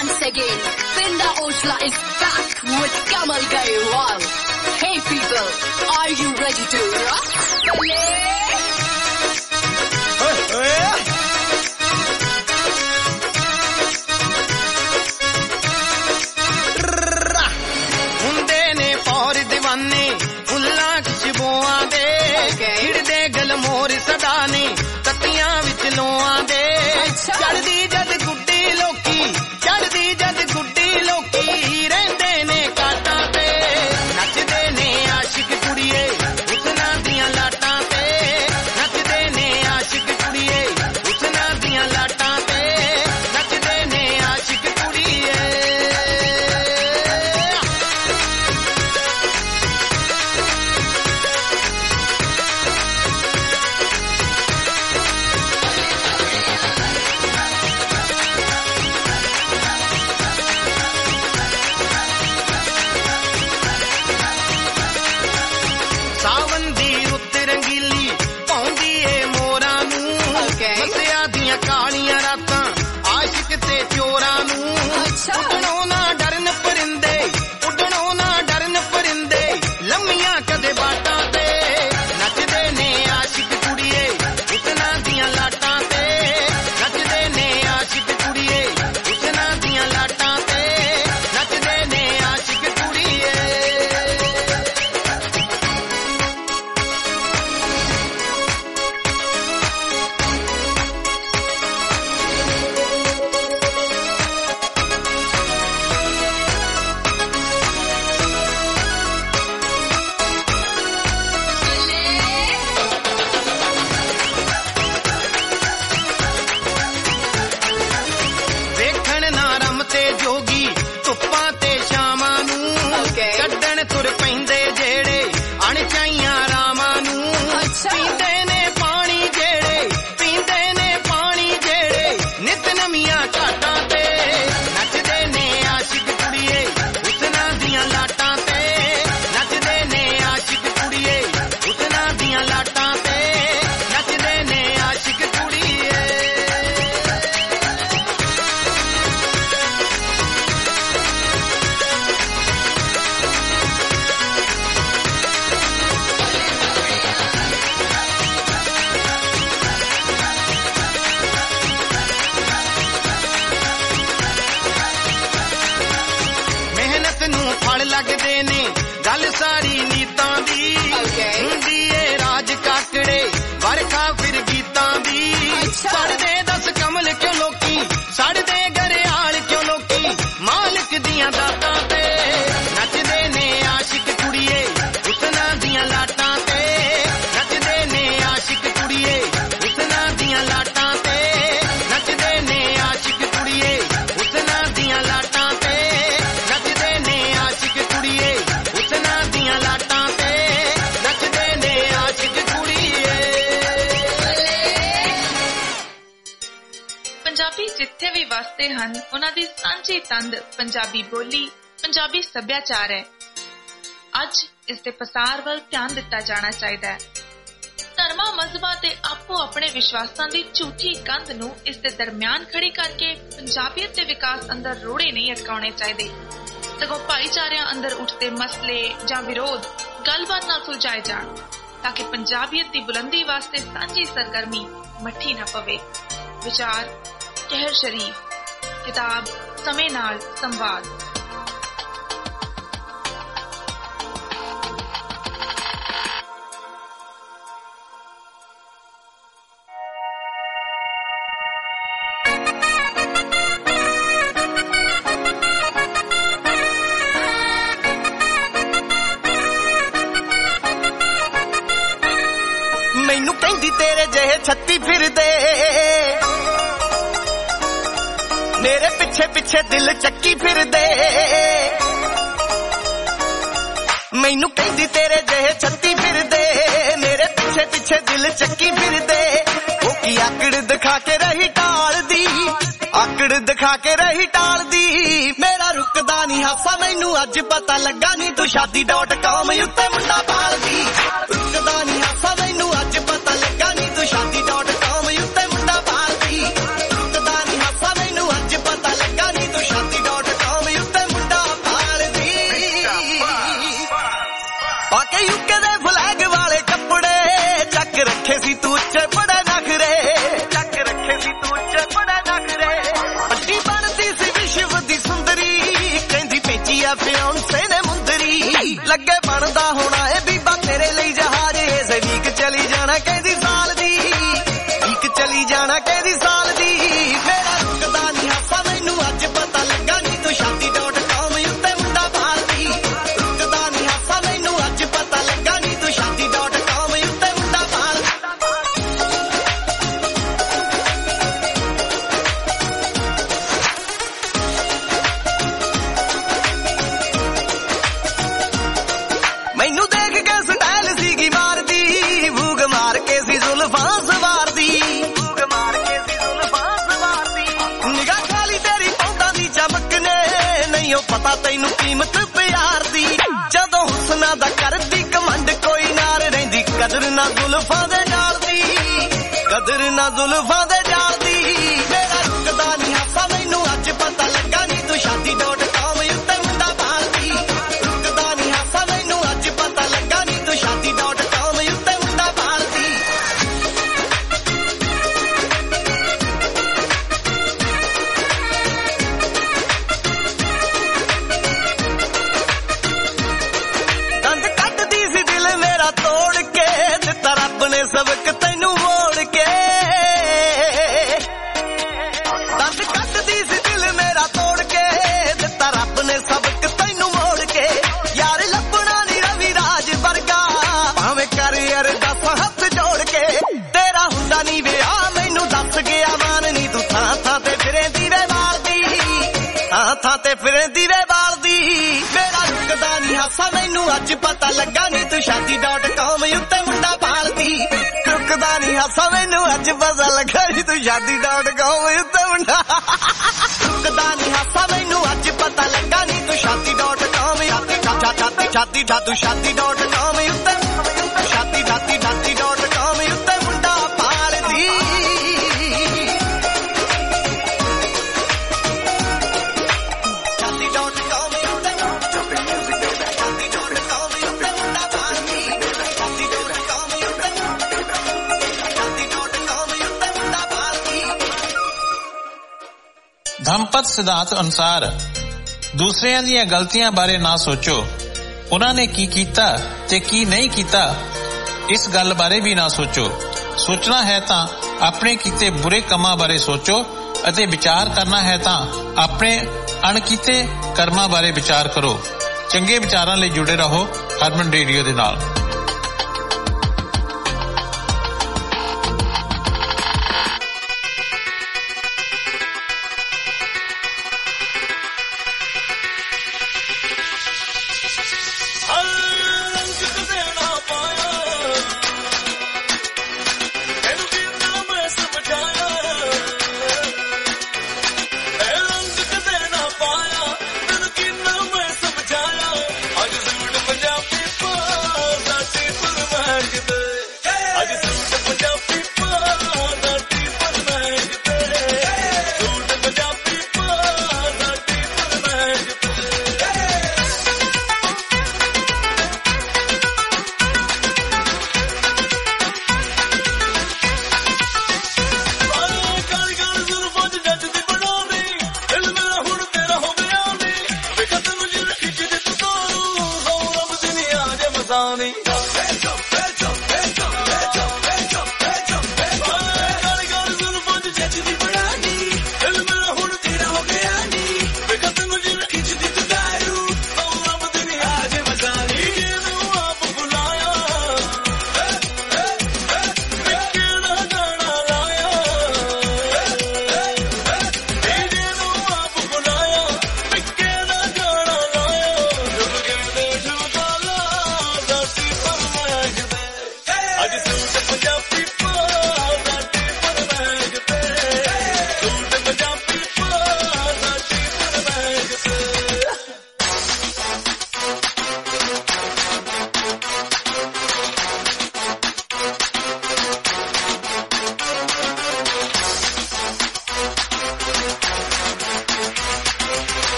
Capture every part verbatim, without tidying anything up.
once again, Finda Oshla is back with Kamal Gaiwal. Hey people, are you ready to rock? Hunde ne paur diwane, fulla khushbuaਂ ਦੇ ਖਿੜਦੇ ਗਲਮੋਰ ਸਦਾ ਨੇ ਤੱਤੀਆਂ ਵਿੱਚ ਲੋਆਂ ਦੇ ਚੜਦੀ ਜਦ ਗੁੱਡੀ ਲੋਕੀ ਚੜਦੀ ਜਦ ਗੁੱਡੀ ਲੋਕੀ ਰਹਿੰਦੇ ਨੇ ਕਾਟਾਂ ਤੇ ਨੱਚਦੇ ਨੇ ਆਸ਼ਿਕ ਕੁੜੀਏ ਹੁਸਨਾਂ ਦੀਆਂ ਲਾਟਾਂ ਤੇ ਨੱਚਦੇ ਨੇ ਆਸ਼ਿਕ ਕੁੜੀਏ ਹੁਸਨਾਂ ਦੀਆਂ ਲਾਟਾਂ ਤੇ ਨੱਚਦੇ ਨੇ ਆਸ਼ਿਕ ਕੁੜੀਏ ਸਾਵਨ ਦੀ ਰੁੱਤ ਰੰਗੀਲੀ ਪਾਉਂਦੀ ਏ ਮੋਰਾਂ ਨੂੰ ਮੱਸਿਆ ਦੀਆਂ ਕਾਲੀਆਂ ਰਾਤਾਂ ਆਸ਼ਿਕ ਤੇ ਚੋਰਾਂ ਨੂੰ ਉੱਡਣੋਂ ਨਾ ਡਰਨ ਪਰਿੰਦੇ ਉੱਡਣੋਂ ਨਾ ਡਰਨ ਪਰਿੰਦੇ ਲੰਮੀਆਂ ਕਦੇ ਬਾਟਾਂ ਤੇ ਨੱਚਦੇ ਨੇ ਆਸ਼ਿਕ ਕੁੜੀਏ ਹੁਸਨਾਂ ਦੀਆਂ ਲਾਟਾਂ ਤੇ ਨੱਚਦੇ ਨੇ ਆਸ਼ਿਕ ਕੁੜੀਏ ਹੁਸਨਾਂ ਦੀਆਂ ਲਾਟਾਂ ਤੇ ਨੱਚਦੇ ਨੇ ਆਸ਼ਿਕ ਕੁੜੀਏ ਵੇਖਣ ਨਾ ਰਮ ਤੇ ਜੋਗੀ ਧੁੱਪਾਂ ਤੇ ਸ਼ਾਮਾਂ ਨੂੰ ਕੱਢਣ ਤੁਰ ਪੈਂਦੇ ਜਿਹੜੇ ਅਣਚਾਈਆਂ ਰਾਮਾਂ ਨੂੰ ਪੀਂਦੇ ਨੇ ਪਾਣੀ ਜਿਹੜੇ ਪੀਂਦੇ ਨੇ ਪਾਣੀ ਜਿਹੜੇ ਨਿਤ ਨਵੀਆਂ ਘਾਟਾਂ ਤੇ ਨੱਚਦੇ ਨੇ ਆਸ਼ਿਕ ਕੁੜੀਏ ਹੁਸਨਾਂ ਦੀਆਂ ਲਾਟਾਂ ਤੇ ਨੱਚਦੇ ਨੇ ਆਸ਼ਿਕ ਕੁੜੀਏ ਹੁਸਨਾਂ ਦੀਆਂ ਲਾਟਾਂ ਤੇ ਨੱਚਦੇ ਨੇ ਆਸ਼ਿਕ ਕੁੜੀਏ ਮਿਹਨਤ ਨੂੰ ਫਲ ਲੱਗਦੇ ਨੇ ਗੱਲ ਸਾਰੀ ਨੀਤਾਂ ਦੀ ਹੁੰਦੀ ਏ ਰਾਜ ਕਾਕੜੇ ਵਰਖਾ ਫਿਰ ਗੀਤਾਂ ਦੀ ਸੜਦੇ ਦਸ ਕਮਲ ਕਿਉਂ ਲੋਕੀ ਸੜਦੇ ਗਰਿਆਲ ਕਿਉਂ ਲੋਕੀ ਮਾਲਕ ਦੀਆਂ ਦਾਤਾਂ ਤੇ ਨੱਚਦੇ ਨੇ ਆਸ਼ਿਕ ਕੁੜੀਏ ਹੁਸਨਾਂ ਦੀਆਂ ਲਾਟਾਂ ਤੇ ਨੱਚਦੇ ਨੇ ਆਸ਼ਿਕ ਕੁੜੀਏ ਹੁਸਨਾਂ ਦੀਆਂ ਲਾਟਾਂ ਤੇ ਨੱਚਦੇ ਨੇ ਆਸ਼ਿਕ ਕੁੜੀਏ ਹੁਸਨਾਂ ਦੀਆਂ ਲਾਟਾਂ ਤੇ ਨੱਚਦੇ ਨੇ ਆਸ਼ਿਕ ਕੁੜੀਏ ਹੁਸਨਾਂ ਦੀਆਂ ਲਾਟਾਂ ਤੇ ਨੱਚਦੇ ਨੇ ਆਸ਼ਿਕ ਕੁੜੀਏ ਪੰਜਾਬੀ ਜਿੱਥੇ ਵੀ ਵਸਦੇ ਹਨ ਉਹਨਾਂ ਦੀ ਸਾਂਝੀ ਤੰਦ ਪੰਜਾਬੀ ਬੋਲੀ ਪੰਜਾਬੀ ਸੱਭਿਆਚਾਰ ਹੈ। ਅੱਜ ਇਸ ਦੇ ਪਸਾਰ ਵੱਲ ਧਿਆਨ ਦਿੱਤਾ ਜਾਣਾ ਚਾਹੀਦਾ ਹੈ। ਧਰਮਾਂ ਮਜ਼ਹਬਾਂ ਤੇ ਆਪੋ ਆਪਣੇ ਵਿਸ਼ਵਾਸਾਂ ਦੀ ਝੂਠੀ ਕੰਧ ਨੂੰ ਇਸ ਦੇ ਦਰਮਿਆਨ ਖੜੀ ਕਰਕੇ ਪੰਜਾਬੀਅਤ ਦੇ ਵਿਕਾਸ ਅੰਦਰ ਰੋੜੇ ਨਹੀਂ ਅਟਕਾਉਣੇ ਚਾਹੀਦੇ, ਸਗੋਂ ਭਾਈਚਾਰਿਆਂ ਅੰਦਰ ਉੱਠਦੇ ਮਸਲੇ ਜਾਂ ਵਿਰੋਧ ਗੱਲਬਾਤ ਨਾਲ ਸੁਲਝਾਏ ਜਾਣ ਤਾਂ ਕਿ ਪੰਜਾਬੀਅਤ ਦੀ ਬੁਲੰਦੀ ਵਾਸਤੇ ਸਾਂਝੀ ਸਰਗਰਮੀ ਮੱਠੀ ਨਾ ਪਵੇ। ਵਿਚਾਰ ਕਹਿਰ ਸ਼ਰੀਫ, ਕਿਤਾਬ ਸਮੇਂ ਨਾਲ ਸੰਵਾਦ। ਮੈਨੂੰ ਕਹਿੰਦੀ ਤੇਰੇ ਜਿਹੇ ਛੱਤੀ ਫਿਰਦੇ ਮੇਰੇ ਪਿੱਛੇ ਪਿੱਛੇ ਦਿਲ ਚੱਕੀ ਫਿਰਦੇ ਮੈਨੂੰ ਕਹਿੰਦੀ ਤੇਰੇ ਜਿਹੇ ਛੱਤੀ ਫਿਰਦੇ ਮੇਰੇ ਪਿੱਛੇ ਪਿੱਛੇ ਦਿਲ ਚੱਕੀ ਫਿਰਦੇ ਉਹ ਕੀ ਆਕੜ ਦਿਖਾ ਕੇ ਰਹੀ ਟਾਲਦੀ ਆਕੜ ਦਿਖਾ ਕੇ ਰਹੀ ਟਾਲਦੀ ਮੇਰਾ ਰੁਕਦਾ ਨਹੀਂ ਹਾਸਾ ਮੈਨੂੰ ਅੱਜ ਪਤਾ ਲੱਗਾ ਨਹੀਂ ਤੂੰ ਸ਼ਾਦੀ ਡਾਟ ਕਾਮ ਉੱਤੇ ਮੁੰਡਾ ਪਾਲਦੀ ਰੁਕਦਾ ਨਹੀਂ ਹਾਸਾ ਮੈਨੂੰ ਅੱਜ ਪਤਾ ਲੱਗਾ ਨਹੀਂ ਤੂੰ ਸ਼ਾਦੀ ਡਾਟ ਕਾਮ ਉੱਤੇ ਮੁੰਡਾ ਪਾਲਦੀ ਰੁਕਦਾ ਨਹੀਂ ਹਾਸਾ ਮੈਨੂੰ ਅੱਜ ਪਤਾ ਲੱਗਾ ਨਹੀਂ ਤੂੰ ਸ਼ਾਦੀ चली जाना कहदी साल दी वीक चली जाना कहदी साल दी मेरा रुकदा नहीं हासा मैनू अज पता लगा नी तू शादी डॉट कॉम उत्ते मुंडा भालदी रुकदा नहीं हासा मैनू अज पता लगा नी तू शादी डॉट कॉम उत्ते मुंडा भालदी मैनू देख के स्टाइल सीगी मारदी भूग मार के सी जुल्फां सवारदी भूग मार के सी जुल्फां सवारदी निगाह खाली तेरी पौंदा दी चमकने नहीं हो पता तैनू कीमत प्यार दी जदों हुस्ना दा करदी कमंड कोई नार रहिंदी कदर ना जुल्फां दे जाल दी कदर ना जुल्फां दे जाल दी मेरा रुकदा नहीं हासा मैनू अज पता लगा नी तू शादी डॉट कॉम उत्ते मुंडा भालदी रुकदा नहीं हासा मैनू अज पता लगा नी तू शादी डॉट कॉम उत्ते मुंडा भालदी दंद कटदी सी दिल मेरा तोड़ के दिता रब ने सबक तैनू मोड़ के दंद कटदी सी दिल मेरा तोड़ के दिता रब ने सबक तैनू मोड़ के यार लभना नी रवि राज वर्गा भावें कर अरदास हथ जोड़ के तेरा हुंदा नी विआह मैनू दस गया मान नी तू थां थां ते फिरेंदी वे वालदी थां थां ते फिरेंदी वे वालदी मेरा रुकदा नी हासा मैनू अज पता लगा नी तू शादी डॉट कॉम उत्ते मुंडा भालदी रुकदा नी हासा मैनू अज पता लगा नी तू शादी डॉट कॉम उत्ते मुंडा रुकदा नी हासा मैनू अज पता लगा नी तू शादी डॉट कॉम शादी शादी शादी शादी डॉट कॉम उत्ते शादी शादी शादी डॉट कॉम उत्ते मुंडा भालदी शादी डॉट कॉम उत्ते शादी डॉट कॉम उत्ते मुंडा भालदी शादी डॉट कॉम उत्ते शादी डॉट कॉम उत्ते मुंडा भालदी ਧੰਮਪਦ ਸਿਧਾਂਤ ਅਨੁਸਾਰ ਦੂਸਰਿਆਂ ਦੀਆਂ ਗਲਤੀਆਂ ਬਾਰੇ ਨਾ ਸੋਚੋ ਉਹਨਾਂ ਨੇ ਕੀ ਕੀਤਾ ਤੇ ਕੀ ਨਹੀਂ ਕੀਤਾ ਇਸ ਗੱਲ ਬਾਰੇ ਵੀ ਨਾ ਸੋਚੋ ਸੋਚਣਾ ਹੈ ਤਾਂ ਆਪਣੇ ਕੀਤੇ ਬੁਰੇ ਕੰਮਾਂ ਬਾਰੇ ਸੋਚੋ ਅਤੇ ਵਿਚਾਰ ਕਰਨਾ ਹੈ ਤਾਂ ਆਪਣੇ ਅਣਕੀਤੇ ਕਰਮਾਂ ਬਾਰੇ ਵਿਚਾਰ ਕਰੋ ਚੰਗੇ ਵਿਚਾਰਾਂ ਲਈ ਜੁੜੇ ਰਹੋ ਹਰਮਨ ਰੇਡੀਓ ਦੇ ਨਾਲ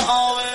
ਆਵੇ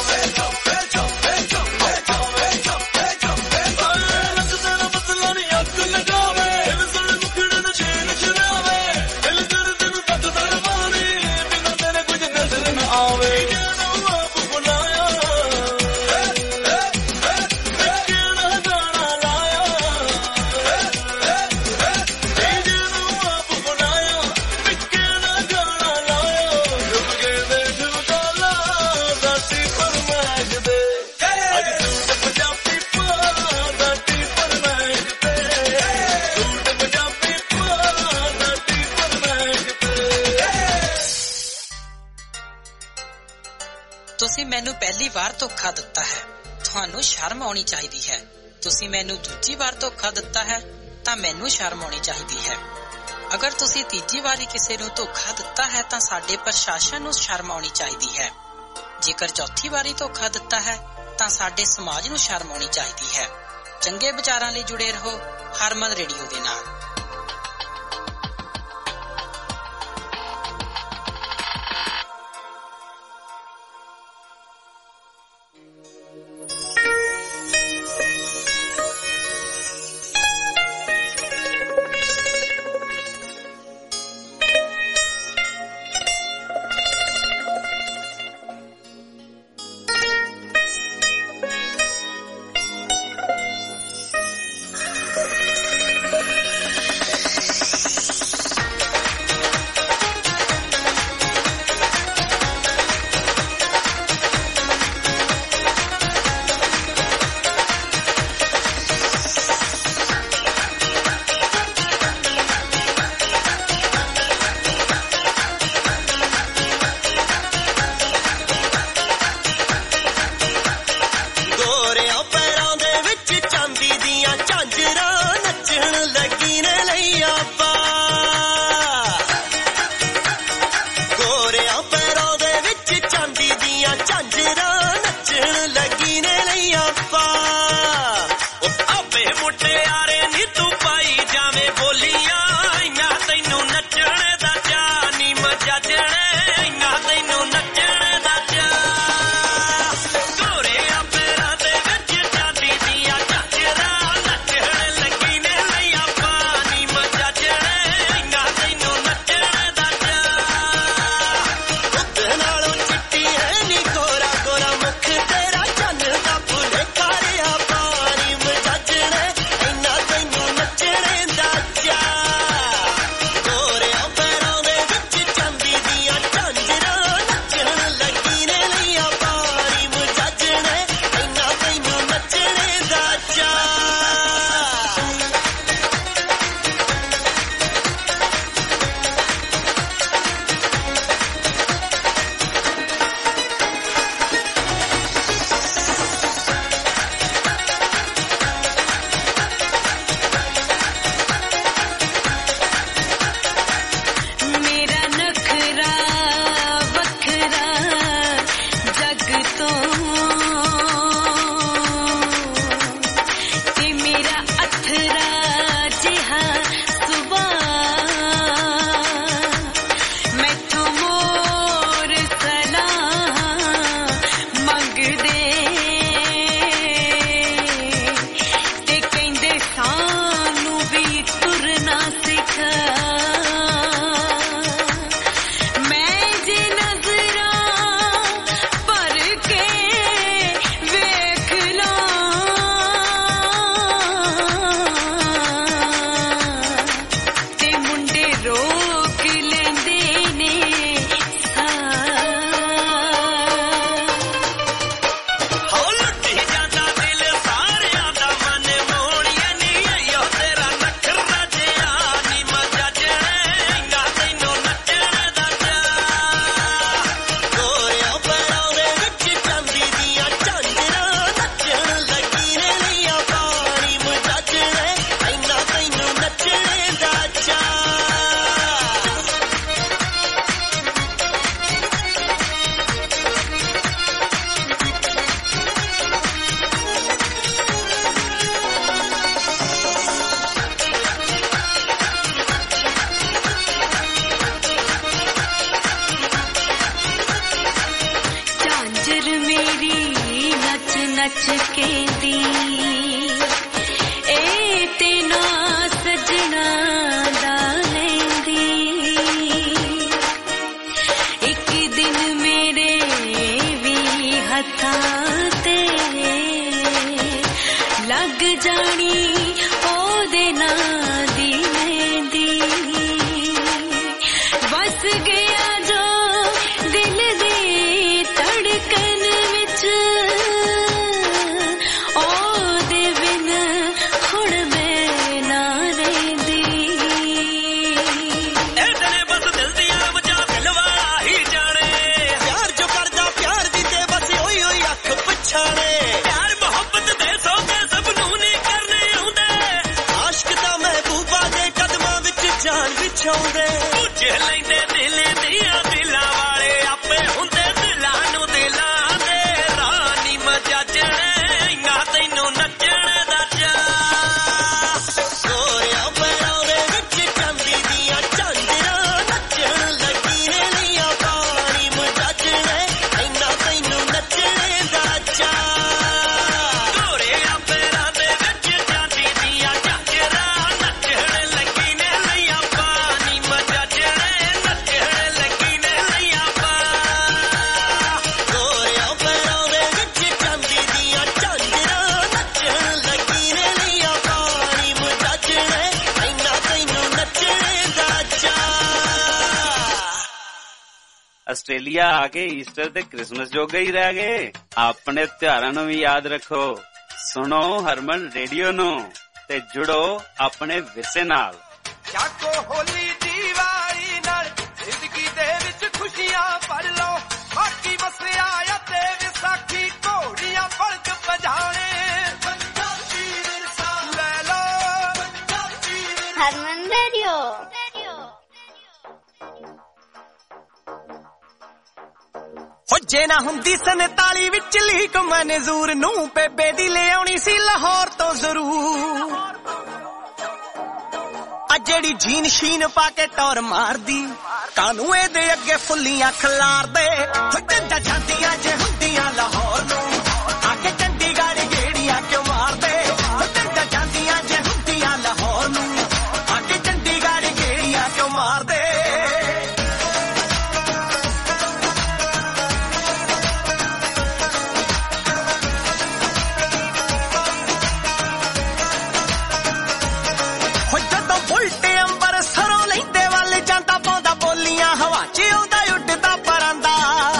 ਤੁਸੀਂ ਮੈਨੂੰ ਪਹਿਲੀ ਵਾਰ ਧੋਖਾ ਦਿੱਤਾ ਹੈ, ਤੁਹਾਨੂੰ ਸ਼ਰਮ ਆਉਣੀ ਚਾਹੀਦੀ ਹੈ। ਤੁਸੀਂ ਮੈਨੂੰ ਦੂਜੀ ਵਾਰ ਧੋਖਾ ਦਿੱਤਾ ਹੈ ਤਾਂ ਮੈਨੂੰ ਸ਼ਰਮ ਆਉਣੀ ਚਾਹੀਦੀ ਹੈ। ਅਗਰ ਤੁਸੀਂ ਤੀਜੀ ਵਾਰੀ ਕਿਸੇ ਨੂੰ ਧੋਖਾ ਦਿੱਤਾ ਹੈ ਤਾਂ ਸਾਡੇ ਪ੍ਰਸ਼ਾਸਨ ਨੂੰ ਸ਼ਰਮ ਆਉਣੀ ਚਾਹੀਦੀ ਹੈ। ਜੇਕਰ ਚੌਥੀ ਵਾਰੀ ਧੋਖਾ ਦਿੱਤਾ ਹੈ ਤਾਂ ਸਾਡੇ ਸਮਾਜ ਨੂੰ ਸ਼ਰਮ ਆਉਣੀ ਚਾਹੀਦੀ ਹੈ। ਚੰਗੇ ਵਿਚਾਰਾਂ ਲਈ ਜੁੜੇ ਰਹੋ ਹਰਮਨ ਰੇਡੀਓ ਦੇ ਨਾਲ। खातिर मेरी नच नच के दी ए तेना सजना दा लेंदी एक दिन मेरे भी हथां ते लग जानी ओ दे ना दी मेंदी बस गया जो दिल दी धड़कन विच ओ दे बिन हुण मैं ना रहिंदी ए तेरे बस दिल दिया वजा दिल वाला ही जाने प्यार जो करदा प्यार दी ते बस ओई ओई अख पछाणे प्यार मोहब्बत दे सौदे सब नूं नहीं करने आउंदे आशिक दा महबूबा दे कदमां विच जान विछाउंदे पूछे लैंदे दिल दियां दिलां वाले आपे हुंदे दिलां नूं दिलां दे रानी मजाजणे इंगा तैनूं नचण दा चा गोरियां पैरां दे विच चांदी दियां झांजरां नचण लगी ने लीਆਂ पानी मजाजणे इंगा तैनूं नचण दा चा गोरियां पैरां दे विच चांदी दियां झांजरां नचण लगी ने लीਆਂ पानी मजाजणे नचण लगी ने लीਆਂ पा गोरियां पैरां दे विच चांदी दियां झांजरां नचण लगी ने लीਆਂ पानी मजाजणे इंगा तैनूं नचण दा चा ਆਸਟ੍ਰੇਲੀਆ ਆ ਕੇ ਈਸਟਰ ਤੇ ਕ੍ਰਿਸਮਸ ਜੋਗੇ ਹੀ ਰਹਿ ਗਏ ਆਪਣੇ ਤਿਉਹਾਰਾਂ ਨੂੰ ਵੀ ਯਾਦ ਰੱਖੋ ਸੁਣੋ ਹਰਮਨ ਰੇਡੀਓ ਨੂੰ ਤੇ ਜੁੜੋ ਆਪਣੇ ਵਿਰਸੇ ਨਾਲ ਜਾਗੋ ਹੋਲੀ ਦੀਵਾਲੀ ਨਾਲ ਜ਼ਿੰਦਗੀ ਦੇ ਵਿੱਚ ਖੁਸ਼ੀਆਂ ਭਰ ਲਓ ਬਾਕੀ ਵਸਿਆ ਅਤੇ ਵਿਸਾਖੀ ਘੋੜੀਆਂ ਫੜਕ ਵਜਾਣੇ ਪੰਜਾਬੀ ਵਿਰਸਾ ਲੈ ਲਓ ਪੰਜਾਬੀ हरमन रेडियो ਹੋ ਜੇ ਨਾ ਹੁੰਦੀ ਸੰਤਾਲੀ ਵਿੱਚ ਲੀਕ ਮਨਜ਼ੂਰ ਨੂੰ ਬੇਬੇ ਦੀ ਲਿਆਉਣੀ ਸੀ ਲਾਹੌਰ ਤੋਂ ਜ਼ਰੂਰ ਆ ਜਿਹੜੀ ਜੀਨ ਸ਼ੀਨ ਪਾ ਕੇ ਟੌਰ ਮਾਰਦੀ ਕਾਨੂੰ ਇਹਦੇ ਅੱਗੇ ਫੁੱਲੀਆਂ ਖਲਾਰਦੇ ਹੋ ਟੰਡਾ ਜਾਂਦੀਆਂ ਜੇ ਹੁੰਦੀਆਂ ਲਾਹੌਰ ਨੂੰ ਆ ਕੇ ਚੰਡੀਗੜ੍ਹ ਗੇੜੀਆਂ ਕਿਉਂ ਮਾਰਦੇ ਹੋ ਟੰਡਾ ਜਾਂਦੀਆਂ ਜੇ ਹੁੰਦੀਆਂ ਲਾਹੌਰ ਨੂੰ ਆ ਕੇ ਚੰਡੀਗੜ੍ਹ ਗੇੜੀਆਂ ਕਿਉਂ ਮਾਰਦੇ ਹੋ ਜਦੋਂ ਉਲਟੇ ਅੰਬਰ ਸਰੋਂ ਲੈਂਦੇ ਵੱਲ ਜਾਂਦਾ ਪਾਉਂਦਾ ਬੋਲੀਆਂ ਹਵਾ 'ਚ ਆਉਂਦਾ ਉੱਡਦਾ ਪਰਾਂਦਾ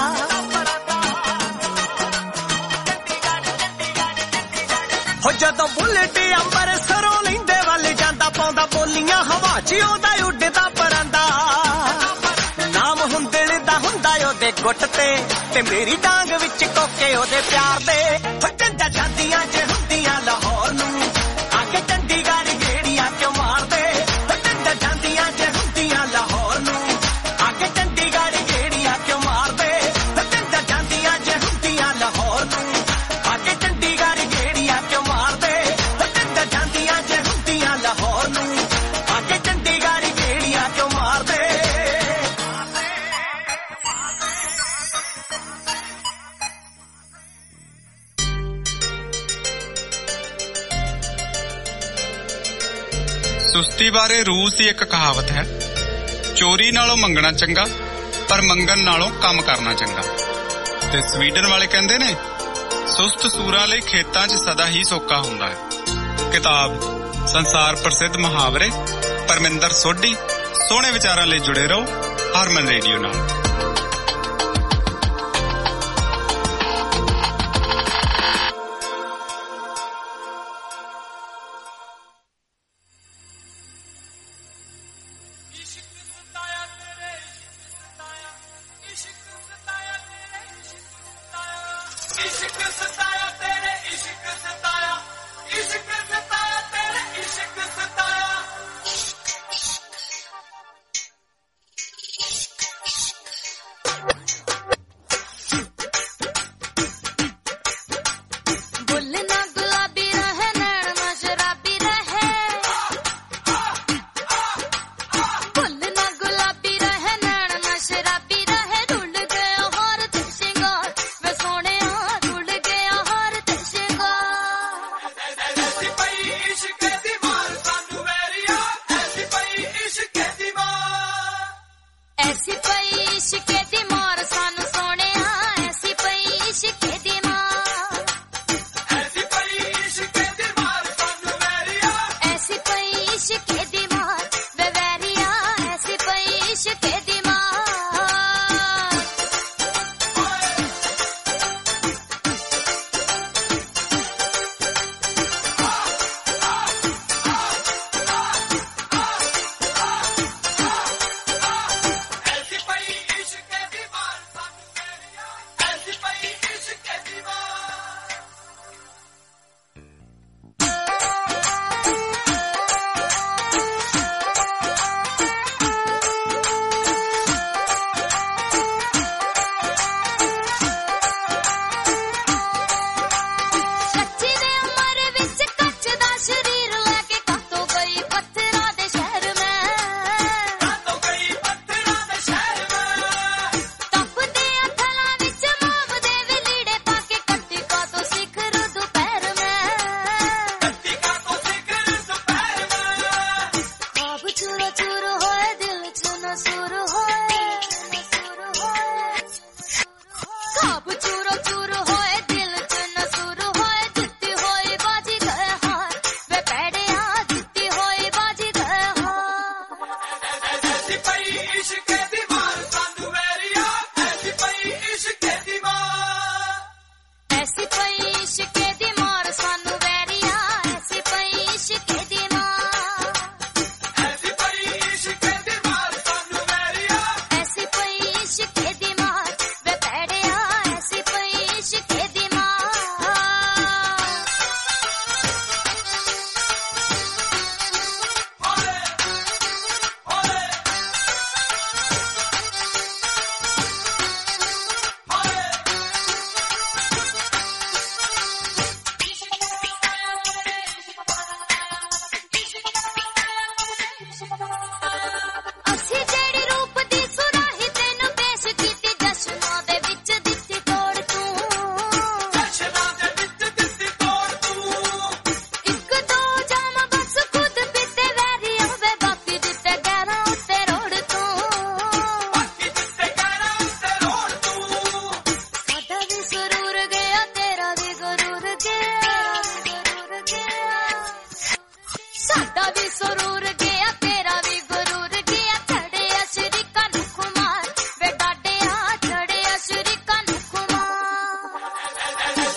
ਹੋ ਜਦੋਂ ਉਲਟੇ ਅੰਬਰ ਸਰੋਂ ਲੈਂਦੇ ਵੱਲ ਜਾਂਦਾ ਪਾਉਂਦਾ ਬੋਲੀਆਂ ਹਵਾ 'ਚ ਆਉਂਦਾ ਉੱਡਦਾ ਪਰਾਂਦਾ ਨਾਮ ਹੁੰਦਲ ਦਾ ਹੁੰਦਾ ਉਹਦੇ ਗੁੱਟ ਤੇ ਤੇ ਮੇਰੀ ਡਾਂਗ ਵਿੱਚ ਕੋਕੇ ਉਹਦੇ ਪਿਆਰ ਦੇ ਹੋ ਟੰਡਾ ਜਾਂਦੀਆਂ ਜੇ ਹੁੰਦੀਆਂ ਲਾਹੌਰ ਨੂੰ ਆ ਕੇ ਚੰਡੀਗੜ੍ਹ ਗੇੜੀਆਂ ਕਿਉਂ ਮਾਰਦੇ ਹੋ ਟੰਡਾ ਜਾਂਦੀਆਂ ਜੇ ਹੁੰਦੀਆਂ ਲਾਹੌਰ ਨੂੰ ਆ ਕੇ ਚੰਡੀਗੜ੍ਹ ਗੇੜੀਆਂ ਕਿਉਂ ਮਾਰਦੇ ਹੋ ਟੰਡਾ ਜਾਂਦੀਆਂ ਜੇ ਹੁੰਦੀਆਂ ਲਾਹੌਰ ਨੂੰ ਆ ਕੇ ਚੰਡੀਗੜ੍ਹ ਗੇੜੀਆਂ ਕਿਉਂ ਮਾਰਦੇ ਹੋ ਟੰਡਾ ਜਾਂਦੀਆਂ ਜੇ ਹੁੰਦੀਆਂ ਲਾਹੌਰ ਨੂੰ ਆ ਕੇ ਚੰਡੀਗੜ੍ਹ ਗੇੜੀਆਂ ਕਿਉਂ ਮਾਰਦੇ ਸੁਸਤੀ ਬਾਰੇ ਰੂਸ ਦੀ ਇੱਕ ਕਹਾਵਤ ਹੈ ਚੋਰੀ ਨਾਲੋਂ ਮੰਗਣਾ ਚੰਗਾ ਪਰ ਮੰਗਣ ਨਾਲੋਂ ਕੰਮ ਕਰਨਾ ਚੰਗਾ ਤੇ ਸਵੀਡਨ ਵਾਲੇ ਕਹਿੰਦੇ ਨੇ ਸੁਸਤ ਸੂਰਾਂ ਲਈ ਖੇਤਾਂ 'ਚ ਸਦਾ ਹੀ ਸੋਕਾ ਹੁੰਦਾ ਹੈ ਕਿਤਾਬ ਸੰਸਾਰ ਪ੍ਰਸਿੱਧ ਮੁਹਾਵਰੇ ਪਰਮਿੰਦਰ ਸੋਢੀ ਸੋਹਣੇ ਵਿਚਾਰਾਂ ਲਈ ਜੁੜੇ ਰਹੋ ਹਰਮਨ ਰੇਡੀਓ ਨਾਲ सोने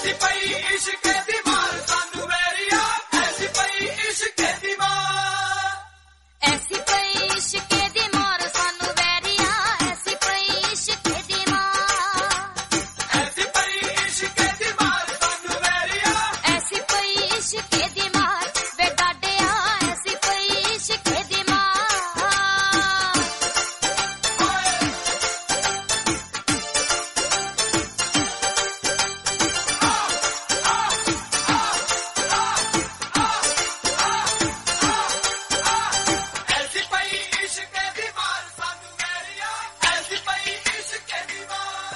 ऐसी पई इश्क दी मार सानू वैरिया ऐसी पई इश्क दी मार ऐसी पई इश्क दी मार सानू वैरिया ऐसी पई इश्क दी मार ऐसी पई इश्क दी मार सानू वैरिया ऐसी पई इश्क दी मार वे डाडिया ऐसी पई इश्क दी मार ऐसी पई इश्क दी मार सानू वैरिया ऐसी पई इश्क दी मार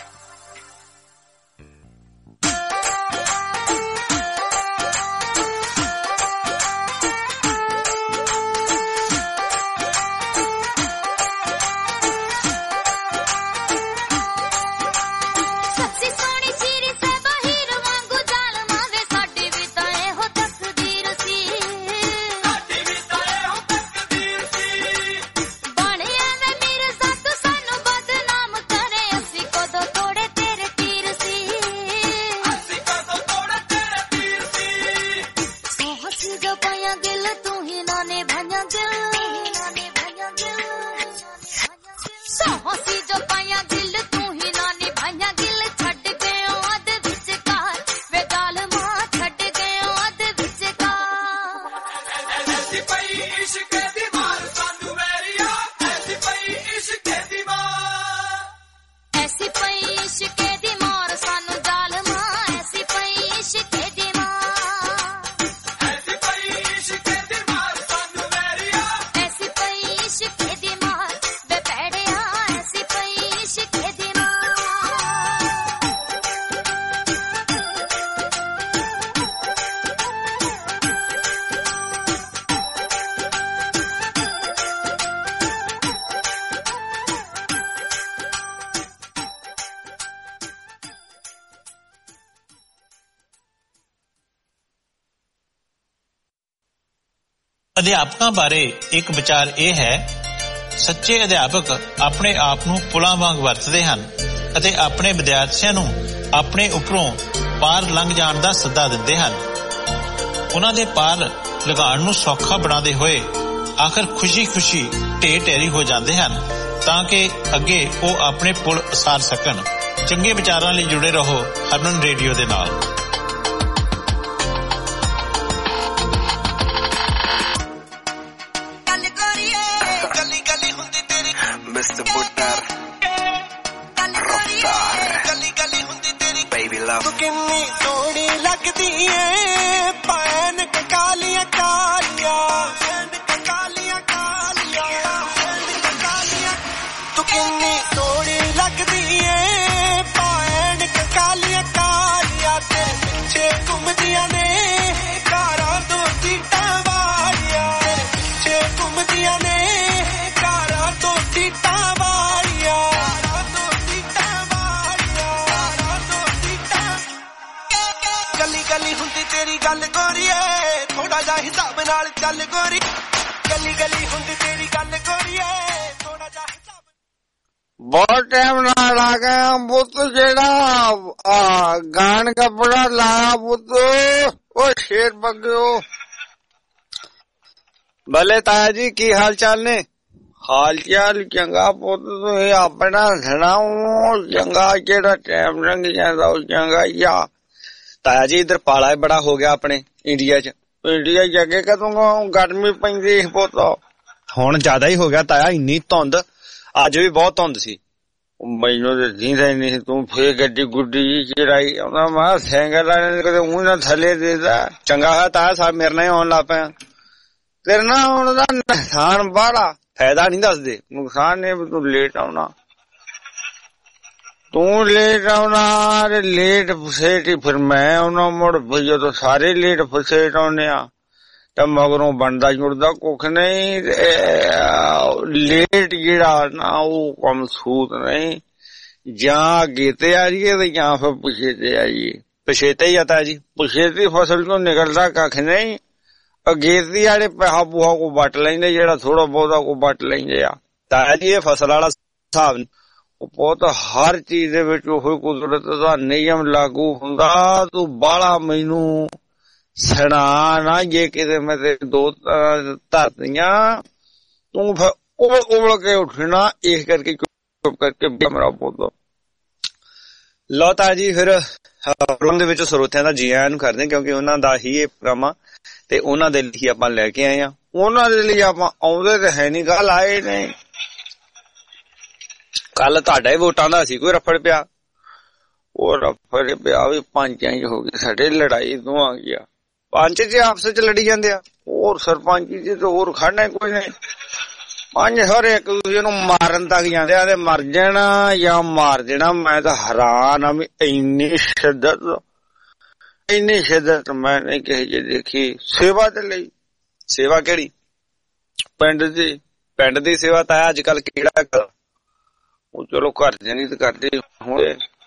सच्ची सोनी चीरी से बहिर वांगू जाल मावे साडी भी तां एहो तकदीर सी साडी भी तां एहो तकदीर सी बणे एवें मिर्ज़ा तू सानू बदनाम करे असी कदों तोड़े तेरे तीर सी ਅਸੀਂ ਕਦੋਂ ਤੋੜੇ ਤੇਰੇ ਤੀਰ ਸੀ सोहसी जो पाया गिल तू ही नाने भाया गिल सोहसी जो पाया गिल तू ही नाने भाया गिल छड़ गयो अध विचकार वे गाल मां छड़ गयो अध विचकार ऐसी पई इश्क दी मार सानू वैरिया ऐसी पई इश्क दी मार ऐसी पई इश्क दी मार सानू जाल मां ऐसी पई इश्क दी मार ऐसी पई इश्क दी मार सानू वैरिया ऐसी पई इश्क दी मार वे पैड़िया ऐसी पई इश्क दी मार ਅਧਿਆਪਕਾਂ ਬਾਰੇ ਇੱਕ ਵਿਚਾਰ ਇਹ ਹੈ, ਸੱਚੇ ਅਧਿਆਪਕ ਆਪਣੇ ਆਪ ਨੂੰ ਪੁਲਾਂ ਵਾਂਗ ਵਰਤਦੇ ਹਨ ਅਤੇ ਆਪਣੇ ਵਿਦਿਆਰਥੀਆਂ ਨੂੰ ਆਪਣੇ ਉੱਪਰੋਂ ਪਾਰ ਲੰਘ ਜਾਣ ਦਾ ਸੱਦਾ ਦਿੰਦੇ ਹਨ। ਉਹਨਾਂ ਦੇ ਪਾਰ ਲੰਘਾਉਣ ਨੂੰ ਸੌਖਾ ਬਣਾਉਂਦੇ ਹੋਏ ਆਖਰ ਖੁਸ਼ੀ-ਖੁਸ਼ੀ ਢੇਰ ਢੇਰੀ ਹੋ ਜਾਂਦੇ ਹਨ ਤਾਂ ਕਿ ਅੱਗੇ ਉਹ ਆਪਣੇ ਪੁਲ ਉਸਾਰ ਸਕਣ। ਚੰਗੇ ਵਿਚਾਰਾਂ ਲਈ ਜੁੜੇ ਰਹੋ ਹਰਮਨ ਰੇਡੀਓ ਦੇ ਨਾਲ। Mister Butter Gully gully hundi teri baby love ਤੂੰ ਕਿੰਨੀ ਸੋਹਣੀ ਲੱਗਦੀ ਏ ਪੈਨ ਕਾਲੀਆਂ ਕਾਲੀਆਂ ਪੈਨ ਕਾਲੀਆਂ ਕਾਲੀਆਂ ਕਾਲੀਆਂ ਤੂੰ ਕਿੰਨੀ ਸੋਹਣੀ ਲੱਗਦੀ ਏ ਪੈਨ ਕਾਲੀਆਂ ਕਾਲੀਆਂ ਤੇਰੇ ਪਿੱਛੇ ਘੁੰਮਦੀਆਂ ਨੇ ਕਾਰਾਂ ਦੋ ਸੀਟਾਂ ਵਾਲੀਆਂ ਤੇਰੇ ਪਿੱਛੇ ਘੁੰਮਦੀਆਂ ਨੇ ਕਾਰਾਂ ਦੋ ਸੀਟਾਂ ਵਾਲੀਆਂ ਕਾਰਾਂ ਦੋ ਸੀਟਾਂ ਵਾਲੀਆਂ ਕਾਰਾਂ ਦੋ ਸੀਟਾਂ ਗਲੀ ਗਲੀ ਹੁੰਦੀ ਤੇਰੀ ਗੱਲ ਗੋਰੀਏ ਥੋੜਾ ਜਿਹਾ ਹਿਸਾਬ ਨਾਲ ਚੱਲ ਗੋਰੀ ਗਲੀ ਗਲੀ ਹੁੰਦੀ ਤੇਰੀ ਗੱਲ ਗੋਰੀਏ ਥੋੜਾ ਜਿਹਾ ਹਿਸਾਬ ਬਹੁਤ ਟਾਈਮ ਨਾਲ ਆ ਗਿਆ ਪੁੱਤ ਜਿਹੜਾ ਆ ਗਾਣ ਕੱਪੜਾ ਲਾਇਆ ਪੁੱਤ ਉਹ ਸ਼ੇਰ ਬੱਗਿਓ। ਭਲੇ ਤਾਇਆ ਜੀ ਕੀ ਹਾਲ ਚਾਲ ਨੇ? ਹਾਲ ਚਾਲ ਚੰਗਾ ਪੁੱਤ ਤੁਸੀਂ ਆਪਣਾ ਸੁਣਾਓ। ਚੰਗਾ ਜਿਹੜਾ ਟਾਈਮ ਲੰਘ ਜਾਂਦਾ ਉਹ ਚੰਗਾ ਹੀ ਆ। ਤਾਇਆ ਜੀ ਇਧਰ ਪਾਲਾ ਬੜਾ ਹੋ ਗਿਆ ਆਪਣੇ ਇੰਡੀਆ 'ਚ। ਇੰਡੀਆ ਜਾ ਕੇ ਕਦੋਂ ਗਰਮੀ ਪੈਂਦੀ ਪੁੱਤ? ਹੁਣ ਜ਼ਿਆਦਾ ਹੀ ਹੋ ਗਿਆ ਤਾਇਆ, ਇੰਨੀ ਧੁੰਦ। ਅੱਜ ਵੀ ਬਹੁਤ ਧੁੰਦ ਸੀ। ਮੈਨੂੰ ਤਾਂ ਜੀਂਦਾ ਨਹੀਂ ਤੂੰ ਫੇਰ ਗੱਡੀ ਗੁੱਡੀ ਜੀ ਚਰਾਈ ਆਉਂਦਾ ਮੈਂ ਸਾਈਕਲ ਵਾਲੇ ਨੇ ਕਦੇ ਊਂ ਨਾ ਥੱਲੇ ਦੇਦਾ। ਚੰਗਾ ਹੈ ਤਾਇਆ ਸਾਹਿਬ ਮੇਰੇ ਨਾਲ ਆਉਣ ਲੱਗ ਪਿਆ। ਤੇਰੇ ਨਾਲ ਆਉਣ ਦਾ ਨੁਕਸਾਨ ਬਾਹਲਾ, ਫਾਇਦਾ ਨਹੀਂ ਦੱਸਦੇ। ਨੁਕਸਾਨ ਨੇ ਤੂੰ ਲੇਟ ਆਉਣਾ, ਤੂੰ ਲੇਟ ਆਉਣਾ ਤੇ ਲੇਟ ਫਸੇਟ ਹੀ ਫਿਰ ਮੈਂ ਆਉਣਾ ਮੁੜ। ਜਦੋਂ ਸਾਰੇ ਲੇਟ ਫਸੇਟ ਆਉਨੇ ਆ ਤਾਂ ਮਗਰੋਂ ਬਣਦਾ ਜੁੜਦਾ ਕੁੱਖ ਨਹੀਂ। ਲੇਟ ਜਿਹੜਾ ਨਾ ਉਹ ਕੰਮ ਸੂਤ ਨਹੀਂ। ਜਾਂ ਅੱਗੇ ਤੇ ਆ ਜਾਈਏ ਤੇ ਜਾਂ ਫਿਰ ਪਿੱਛੇ ਤੇ ਆਈਏ। ਪਿਛੇਤੇ ਹੀ ਆਤਾ ਜੀ। ਪਿਛੇਤੀ ਫਸਲ ਤੋਂ ਨਿਕਲਦਾ ਕੱਖ ਨਹੀਂ। ਅਗੇਤੀ ਵਾਲੇ ਪੈਸਾ ਪੂਹਾ ਕੋ ਵੱਟ ਲੈਂਦੇ, ਜਿਹੜਾ ਥੋੜਾ ਬਹੁਤਾ ਕੋ ਵੱਟ ਲੈਂਦੇ ਆ। ਤਾਇਆ ਜੀ ਇਹ ਫਸਲ ਵਾਲਾ ਹਿਸਾਬ ਪੁੱਤ ਹਰ ਚੀਜ਼ ਦੇ ਵਿੱਚ ਉਹ ਕੁਦਰਤ ਦਾ ਨਿਯਮ ਲਾਗੂ ਹੁੰਦਾ। ਤੂੰ ਬਾਹਲਾ ਮੈਨੂੰ ਸੁਣਾ ਨਾ, ਜੇ ਕਿਤੇ ਮੈਂ ਤੇ ਦੋ ਧਰਤੀਆਂ ਤੂੰ ਫਿਰ ਉਬਲ ਉਬਲ ਕੇ ਉੱਠਣਾ। ਇਸ ਕਰਕੇ ਚੁੱਪ ਕਰਕੇ ਮੇਰਾ ਪੁੱਤ। ਲਓ ਤਾਂ ਜੀ ਫਿਰ ਪ੍ਰੋਗਰਾਮ ਦੇ ਵਿੱਚ ਸਰੋਤਿਆਂ ਦਾ ਜੀ ਆਇਆਂ ਨੂੰ ਕਰਦੇ, ਕਿਉਂਕਿ ਉਹਨਾਂ ਦਾ ਹੀ ਇਹ ਪ੍ਰੋਗਰਾਮ ਆ ਤੇ ਉਹਨਾਂ ਦੇ ਲਈ ਆਪਾਂ ਲੈ ਕੇ ਆਏ ਆ। ਉਹਨਾਂ ਦੇ ਲਈ ਆਪਾਂ ਆਉਂਦੇ ਤੇ ਹੈ ਨੀ, ਗੱਲ ਆਏ ਨੇ। ਕੱਲ ਤੁਹਾਡਾ ਹੀ ਵੋਟਾਂ ਦਾ ਸੀ ਕੋਈ ਰਫੜ ਪਿਆ, ਉਹ ਰਫੜ ਪਿਆ ਵੀ ਪੰਚਾਂ ਚ ਹੋ ਗਈ ਸਾਡੇ, ਲੜਾਈ ਤੋਂ ਆ ਗਿਆ। ਪੰਚ ਚ ਆਪਸ ਚ ਲੜੀ ਜਾਂਦੇ ਆ, ਹੋਰ ਸਰਪੰਚ ਜੀ ਤੇ ਹੋਰ ਖੜਨਾ ਕੋਈ ਨਹੀਂ। ਪੰਜ ਹਰ ਇੱਕ ਦੂਜੇ ਨੂੰ ਮਾਰਨ ਤੱਕ ਜਾਂਦੇ ਆ ਤੇ ਮਰ ਜਾਣਾ ਜਾਂ ਮਾਰ ਦੇਣਾ। ਮੈਂ ਤਾਂ ਹੈਰਾਨ ਆ ਵੀ ਇੰਨੀ ਸ਼ਿੱਦਤ, ਇੰਨੀ ਸ਼ਿੱਦਤ ਮੈਂ ਨਹੀਂ ਕਿਸੇ ਜੀ ਦੇਖੀ। ਸੇਵਾ ਦੇ ਲਈ, ਸੇਵਾ ਕਿਹੜੀ? ਪਿੰਡ ਦੀ, ਪਿੰਡ ਦੀ ਸੇਵਾ ਤਾਂ ਅੱਜ ਕੱਲ ਕਿਹੜਾ ਕਰ, ਉਹ ਚਲੋ ਘਰ ਦੇ ਨੀ ਤੇ ਕਰਦੇ ਹੁਣ,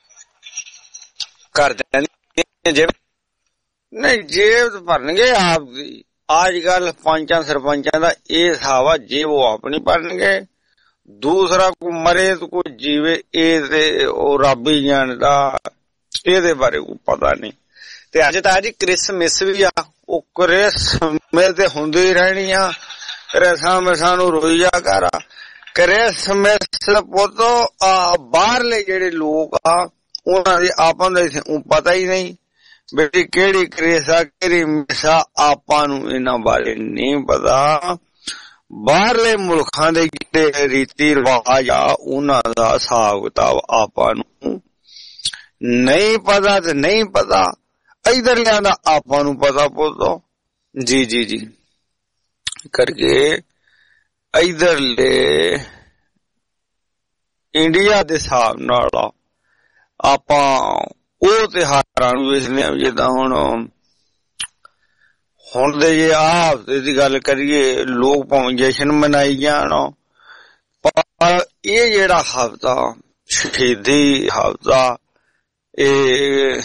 ਘਰ ਦੇ ਜਿਵੇਂ ਨਹੀਂ ਜੇਬ ਭਰਨਗੇ ਆਪ ਦੀ। ਅੱਜ ਕੱਲ ਪੰਚਾਂ ਸਰਪੰਚਾਂ ਦਾ ਇਹ ਹਿਸਾਬ ਆ, ਜੇ ਉਹ ਆਪਣੀ ਭਰਨਗੇ, ਦੂਸਰਾ ਕੋਈ ਮਰੇ ਤੇ ਕੋਈ ਜੀਵੇ ਇਹ ਤੇ ਉਹ ਰੱਬ ਹੀ ਜਾਣਦਾ, ਇਹਦੇ ਬਾਰੇ ਕੋਈ ਪਤਾ ਨਹੀਂ। ਤੇ ਅੱਜ ਤਾਂ ਜੀ ਕ੍ਰਿਸਮਿਸ ਵੀ ਆ, ਉਹ ਕ੍ਰਿਸਮਿਸ ਤੇ ਹੁੰਦੀ ਹੀ ਰਹਿਣੀ ਆ। ਕ੍ਰਿਸਮਿਸ ਮਿਸਾਂ ਨੂੰ ਰੋਈ ਜਾ ਕਰ। ਕ੍ਰਿਸਮਿਸ ਪੁੱਤ ਆ ਬਾਹਰਲੇ ਜਿਹੜੇ ਲੋਕ ਆ ਉਹਨਾਂ ਦੇ ਆਪਾਂ ਨੂੰ ਪਤਾ ਹੀ ਨਹੀਂ ਬੇਟੀ ਕਿਹੜੀ ਕ੍ਰਿਸਾ ਕਿਹੜੀ ਮਿਸਾ, ਆਪਾਂ ਨੂੰ ਇਹਨਾਂ ਬਾਰੇ ਨਹੀਂ ਪਤਾ। ਬਾਹਰਲੇ ਮੁਲਕਾਂ ਦੇ ਜਿਹੜੇ ਰੀਤੀ ਰਿਵਾਜ ਆ ਉਹਨਾਂ ਦਾ ਹਿਸਾਬ ਕਿਤਾਬ ਆਪਾਂ ਨੂੰ ਨਹੀਂ ਪਤਾ ਤੇ ਨਹੀਂ ਪਤਾ। ਇਧਰਲਿਆਂ ਦਾ ਆਪਾਂ ਨੂੰ ਪਤਾ ਪੁੱਤੋ। ਜੀ ਜੀ ਜੀ ਕਰਕੇ ਇਧਰਲੇ ਇੰਡੀਆ ਦੇ ਹਿਸਾਬ ਨਾਲ ਆਪਾਂ ਉਹ ਤਿਉਹਾਰਾਂ ਨੂੰ ਵੇਖਦੇ ਹਾਂ। ਜਿੱਦਾਂ ਹੁਣ ਹੁਣ ਦੇ ਜੇ ਆਹ ਹਫ਼ਤੇ ਦੀ ਗੱਲ ਕਰੀਏ, ਲੋਕ ਭਾਵੇਂ ਜਸ਼ਨ ਮਨਾਈ ਜਾਣ, ਪਰ ਇਹ ਜਿਹੜਾ ਹਫ਼ਤਾ ਸ਼ਹੀਦੀ ਹਫ਼ਤਾ, ਇਹ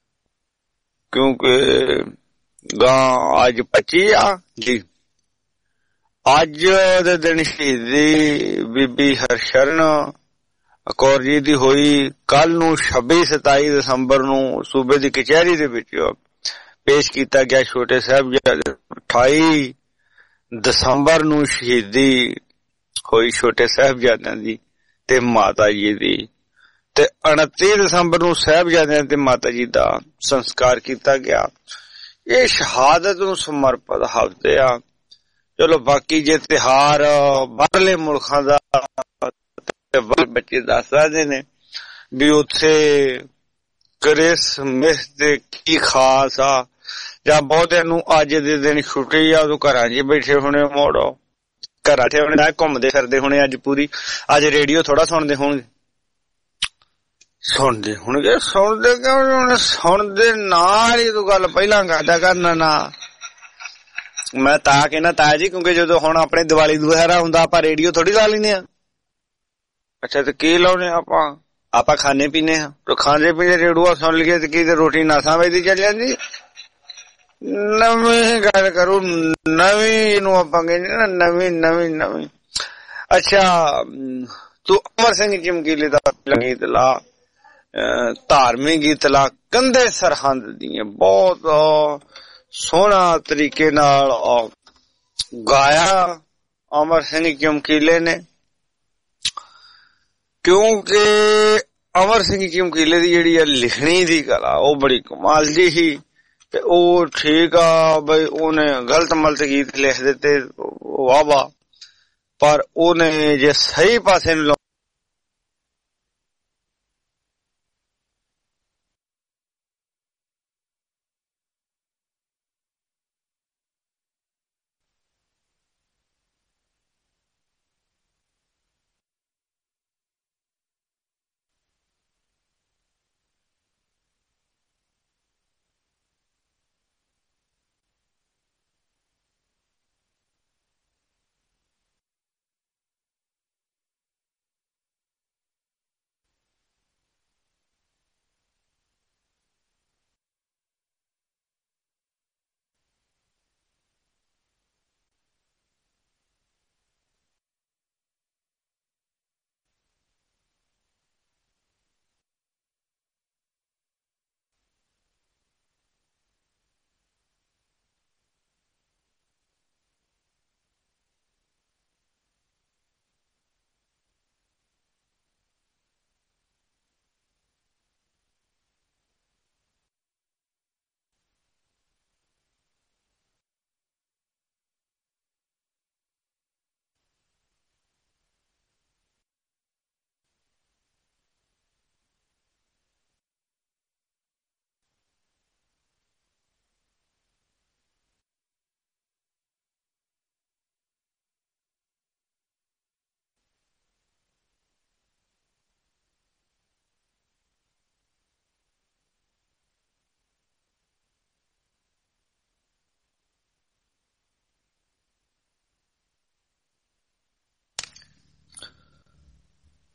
ਕਿਉਂਕਿ ਗਾਂ ਅੱਜ ਪੱਚੀ ਆ ਜੀ, ਅੱਜ ਦੇ ਦਿਨ ਸ਼ਹੀਦੀ ਬੀਬੀ ਹਰਸ਼ਰਨ ਕੌਰ ਜੀ ਦੀ ਹੋਈ। ਕੱਲ ਨੂੰ ਛੱਬੀ ਸਤਾਈ ਦਸੰਬਰ ਨੂੰ ਸੂਬੇ ਦੀ ਕਚਹਿਰੀ ਦੇ ਵਿੱਚ ਪੇਸ਼ ਕੀਤਾ ਗਿਆ ਛੋਟੇ ਸਾਹਿਬਜ਼ਾਦੇ। ਅਠਾਈ ਦਸੰਬਰ ਨੂੰ ਸ਼ਹੀਦੀ ਹੋਈ ਛੋਟੇ ਸਾਹਿਬਜ਼ਾਦਿਆਂ ਦੀ ਤੇ ਮਾਤਾ ਜੀ ਦੀ, ਤੇ ਉਨੱਤੀ ਦਸੰਬਰ ਨੂੰ ਸਾਹਿਬਜ਼ਾਦਿਆਂ ਤੇ ਮਾਤਾ ਜੀ ਦਾ ਸੰਸਕਾਰ ਕੀਤਾ ਗਿਆ। ਇਹ ਸ਼ਹਾਦਤ ਨੂੰ ਸਮਰਪਿਤ ਹਫ਼ਤੇ ਆ। ਚਲੋ ਬਾਕੀ ਜੇ ਤਿਉਹਾਰ ਬਾਹਰਲੇ ਮੁਲਕਾਂ ਦਾ ਬੱਚੇ ਦੱਸ ਸਕਦੇ ਨੇ ਵੀ ਉੱਥੇ ਕ੍ਰਿਸਮਿਸ ਦੇ ਕੀ ਖਾਸ ਆ, ਜਾਂ ਬਹੁਤਿਆਂ ਨੂੰ ਅੱਜ ਦੇ ਦਿਨ ਛੁੱਟੀ ਆ, ਉਦੋਂ ਘਰਾਂ 'ਚ ਬੈਠੇ ਹੋਣੇ, ਮੋੜੋ ਘਰਾਂ 'ਚ ਹੋਣੇ, ਘੁੰਮਦੇ ਫਿਰਦੇ ਹੋਣੇ। ਅੱਜ ਪੂਰੀ ਅੱਜ ਰੇਡੀਓ ਥੋੜਾ ਸੁਣਦੇ ਹੋਣਗੇ, ਸੁਣਦੇ ਹੋਣਗੇ ਸੁਣਦੇ ਕਿਉਂ? ਸੁਣਦੇ ਨਾਲ ਹੀ ਤੂੰ ਗੱਲ ਪਹਿਲਾਂ ਕਰਦਾ ਕਰਨਾ ਨਾ। ਮੈਂ ਤਾਂ ਕਹਿਣਾ ਤਾਇਆ ਜੀ, ਕਿਉਂਕਿ ਜਦੋਂ ਹੁਣ ਆਪਣੇ ਦੀਵਾਲੀ ਦੁਸਹਿਰਾ ਹੁੰਦਾ ਆਪਾਂ ਰੇਡੀਓ ਥੋੜੀ ਲਾ ਲੈਂਦੇ ਆ। ਅੱਛਾ ਤੇ ਕੀ ਲਾਉਣੇ ਆਪਾਂ? ਆਪਾਂ ਖਾਣੇ ਪੀਣੇ ਆ, ਤੇ ਖਾਣੇ ਪੀਣੇ ਰੇਡੂਆ ਸੁਣ ਲਈਏ ਤੇ ਕੀ ਤੇ ਰੋਟੀ ਨਾਸਾਂ ਵਜਦੀ ਚੱਲ ਜਾਂਦੀ। ਨਵੀਂ ਗੱਲ ਕਰੂ, ਨਵੀਂ ਇਹਨੂੰ ਆਪਾਂ ਕਹਿੰਦੇ ਨਾ, ਨਵੀਂ ਨਵੀਂ ਨਵੀਂ। ਅੱਛਾ ਤੂੰ ਅਮਰ ਸਿੰਘ ਚਮਕੀਲੇ ਦਾ ਗੀਤ ਲਾ, ਧਾਰਮਿਕ ਗੀਤ ਲਾ, ਕੰਧੇ ਸਰਹੰਦ ਦੀਆਂ, ਬਹੁਤ ਸੋਹਣਾ ਤਰੀਕੇ ਨਾਲ ਗਾਇਆ ਅਮਰ ਸਿੰਘ ਚਮਕੀਲੇ ਨੇ। ਕਿਉਂਕਿ ਅਮਰ ਸਿੰਘ ਚਮਕੀਲੇ ਦੀ ਜਿਹੜੀ ਆ ਲਿਖਣੀ ਦੀ ਕਲਾ ਉਹ ਬੜੀ ਕਮਾਲ ਦੀ ਸੀ। ਤੇ ਉਹ ਠੀਕ ਆ ਬਈ ਉਹਨੇ ਗਲਤ ਮਲਤ ਗੀਤ ਲਿਖ ਦਿੱਤੇ ਵਾਹ ਵਾਹ, ਪਰ ਉਹਨੇ ਜੇ ਸਹੀ ਪਾਸੇ ਨੂੰ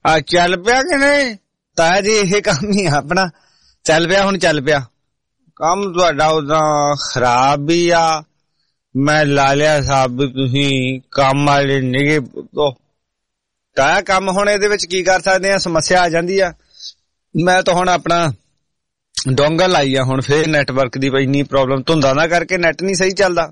ਆ ਚੱਲ ਪਿਆ ਕਿ ਨਹੀਂ? ਤਾਇਆ ਜੀ ਇਹ ਕੰਮ ਹੀ ਆ ਆਪਣਾ, ਚੱਲ ਪਿਆ ਹੁਣ ਚੱਲ ਪਿਆ। ਕੰਮ ਤੁਹਾਡਾ ਉਦਾਂ ਖਰਾਬ ਵੀ ਆ, ਮੈਂ ਲਾ ਲਿਆ ਸਾਹਿਬ ਵੀ ਤੁਸੀਂ ਕੰਮ ਵਾਲੇ ਨਿਗੇ ਪੁੱਤੋ। ਤਾਇਆ ਕੰਮ ਹੁਣ ਇਹਦੇ ਵਿੱਚ ਕੀ ਕਰ ਸਕਦੇ ਆ, ਸਮੱਸਿਆ ਆ ਜਾਂਦੀ ਆ। ਮੈਂ ਤਾਂ ਹੁਣ ਆਪਣਾ ਡੋਂਗਲ ਲਾਈ ਆ, ਹੁਣ ਫੇਰ ਨੈਟਵਰਕ ਦੀ ਇੰਨੀ ਪ੍ਰੋਬਲਮ, ਧੁੰਦਾਂ ਦਾ ਕਰਕੇ ਨੈਟ ਨਹੀਂ ਸਹੀ ਚੱਲਦਾ।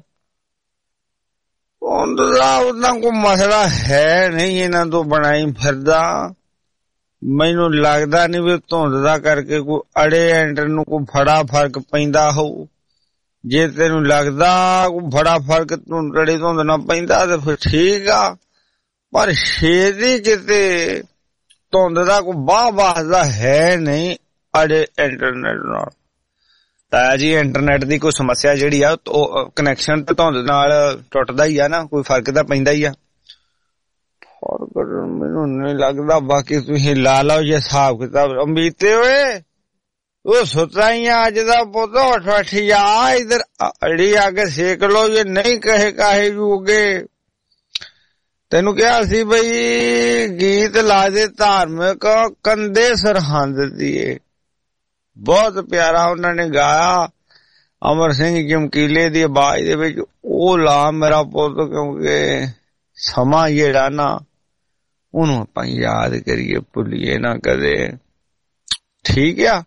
ਉਹਦਾ ਉਦਾਂ ਕੋਈ ਮਸਲਾ ਹੈ ਨਹੀਂ, ਇਹਨਾਂ ਤੋਂ ਬਣਾਈ ਫਿਰਦਾ। ਮੈਨੂੰ ਲੱਗਦਾ ਨੀ ਵੀ ਧੁੰਦ ਦਾ ਕਰਕੇ ਕੋਈ ਅੜੇ ਐਂਟਰ ਨੂੰ ਕੋਈ ਬੜਾ ਫਰਕ ਪੈਂਦਾ ਹੋਊ। ਜੇ ਤੈਨੂੰ ਲੱਗਦਾ ਕੋਈ ਬੜਾ ਫਰਕ ਅੜੇ ਧੁੰਦ ਨਾਲ ਪੈਂਦਾ ਤੇ ਫਿਰ ਠੀਕ ਆ, ਪਰ ਛੇਤੀ ਕਿਤੇ ਧੁੰਦ ਦਾ ਕੋਈ ਬਾਹ ਬਾਸਦਾ ਹੈ ਨਹੀਂ ਅੜੇ ਇੰਟਰਨੈਟ ਨਾਲ। ਤਾਇਆ ਜੀ ਇੰਟਰਨੈਟ ਦੀ ਕੋਈ ਸਮੱਸਿਆ ਜਿਹੜੀ ਆ ਉਹ ਕਨੈਕਸ਼ਨ ਤੇ ਧੁੰਦ ਨਾਲ ਟੁੱਟਦਾ ਹੀ ਆ ਨਾ, ਕੋਈ ਫਰਕ ਤਾਂ ਪੈਂਦਾ ਹੀ ਆ। ਫਰਕ ਮੈਨੂੰ ਨਹੀਂ ਲੱਗਦਾ, ਬਾਕੀ ਤੁਸੀਂ ਲਾ ਲਓ ਜੇ ਹਿਸਾਬ ਕਿਤਾਬ। ਅੰਬੀਤੇ ਓਏ ਉਹ ਸੁੱਤਾ ਹੀ ਆ ਅੱਜ ਦਾ ਪੁੱਤ, ਉੱਠ ਉੱਠ ਜਾ ਇਧਰ ਅੜੀ ਆ ਕੇ ਸੇਕ ਲਓ, ਜੇ ਨਹੀਂ ਕਹੇ ਕਾਹੇ ਜੂਗੇ। ਤੈਨੂੰ ਕਿਹਾ ਸੀ ਬਈ ਗੀਤ ਲਾ ਦੇ ਧਾਰਮਿਕ ਕੰਦੇ ਸਰਹੰਦ ਦੀਏ, ਬਹੁਤ ਪਿਆਰਾ ਉਹਨਾਂ ਨੇ ਗਾਇਆ ਅਮਰ ਸਿੰਘ ਚਮਕੀਲੇ ਦੀ ਆਵਾਜ਼ ਦੇ ਵਿੱਚ। ਉਹ ਲਾ ਮੇਰਾ ਪੁੱਤ, ਕਿਉਂਕਿ ਸਮਾਂ ਜਿਹੜਾ ਨਾ ਉਹਨੂੰ ਆਪਾਂ ਯਾਦ ਕਰੀਏ, ਭੁੱਲੀਏ ਨਾ ਕਦੇ। ਠੀਕ ਆ,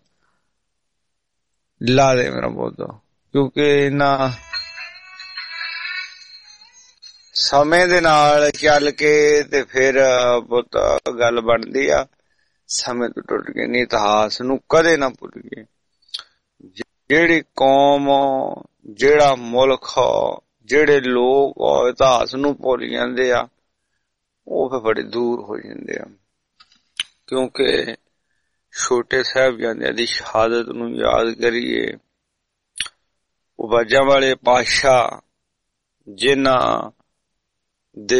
ਲਾ ਦੇ ਮੇਰਾ ਪੁੱਤ, ਕਿਉਂਕਿ ਇਹਨਾਂ ਸਮੇਂ ਦੇ ਨਾਲ ਚੱਲ ਕੇ ਤੇ ਫਿਰ ਪੁੱਤ ਗੱਲ ਬਣਦੀ ਆ। ਸਮੇਂ ਤੋਂ ਟੁੱਟ ਕੇ ਨਹੀਂ, ਇਤਿਹਾਸ ਨੂੰ ਕਦੇ ਨਾ ਭੁੱਲੀਏ। ਜਿਹੜੀ ਕੌਮ, ਜਿਹੜਾ ਮੁਲਕ, ਜਿਹੜੇ ਲੋਕ ਇਤਿਹਾਸ ਨੂੰ ਭੁੱਲ ਜਾਂਦੇ ਆ ਉਹ ਫਿਰ ਬੜੇ ਦੂਰ ਹੋ ਜਾਂਦੇ ਆ। ਕਿਉਂਕਿ ਛੋਟੇ ਸਾਹਿਬਜ਼ਾਦਿਆਂ ਦੀ ਸ਼ਹਾਦਤ ਨੂੰ ਯਾਦ ਕਰੀਏ, ਉਹ ਬਾਜਾਂ ਵਾਲੇ ਪਾਤਸ਼ਾਹ ਜਿਨ੍ਹਾਂ ਦੇ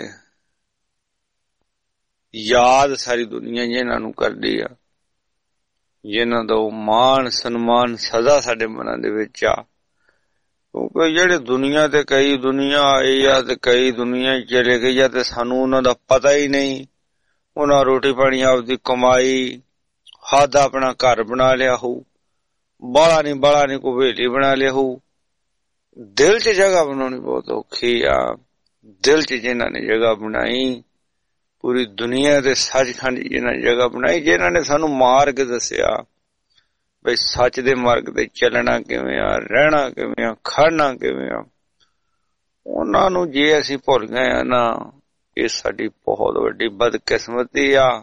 ਯਾਦ ਸਾਰੀ ਦੁਨੀਆ ਜਿਹਨਾਂ ਨੂੰ ਕਰਦੀ ਆ, ਜਿਹਨਾਂ ਦਾ ਮਾਣ ਸਨਮਾਨ ਸਦਾ ਸਾਡੇ ਮਨਾਂ ਦੇ ਵਿੱਚ ਆ। ਕਿਉਂਕਿ ਜਿਹੜੇ ਦੁਨੀਆ ਤੇ ਕਈ ਦੁਨੀਆ ਆਈ ਆ ਤੇ ਕਈ ਦੁਨੀਆ ਚਲੇ ਗਈ ਆ ਤੇ ਸਾਨੂੰ ਉਹਨਾਂ ਦਾ ਪਤਾ ਹੀ ਨਹੀਂ। ਉਹਨਾਂ ਰੋਟੀ ਪਾਣੀ ਆਪਦੀ ਕਮਾਈ, ਹੱਦ ਆਪਣਾ ਘਰ ਬਣਾ ਲਿਆ ਹੋਊ, ਬਾਲਾ ਨੀ ਬਾਲਾ ਨੀ ਕੋਈ ਹਵੇਲੀ ਬਣਾ ਲਿਆ ਹੋਊ। ਦਿਲ 'ਚ ਜਗ੍ਹਾ ਬਣਾਉਣੀ ਬਹੁਤ ਔਖੀ ਆ। ਦਿਲ 'ਚ ਜਿਨ੍ਹਾਂ ਨੇ ਜਗ੍ਹਾ ਬਣਾਈ, ਪੂਰੀ ਦੁਨੀਆ ਦੇ ਸੱਚਖੰਡ ਜਿਨ੍ਹਾਂ ਜਗ੍ਹਾ ਬਣਾਈ, ਜਿਨ੍ਹਾਂ ਨੇ ਸਾਨੂੰ ਮਾਰਗ ਦੱਸਿਆ ਬਈ ਸੱਚ ਦੇ ਮਾਰਗ ਤੇ ਚੱਲਣਾ ਕਿਵੇਂ ਆ, ਰਹਿਣਾ ਕਿਵੇਂ ਆ, ਖੜਨਾ ਕਿਵੇਂ ਆ, ਉਹਨਾਂ ਨੂੰ ਜੇ ਅਸੀਂ ਭੁੱਲ ਗਏ ਆ ਨਾ, ਇਹ ਸਾਡੀ ਬਹੁਤ ਵੱਡੀ ਬਦਕਿਸਮਤੀ ਆ।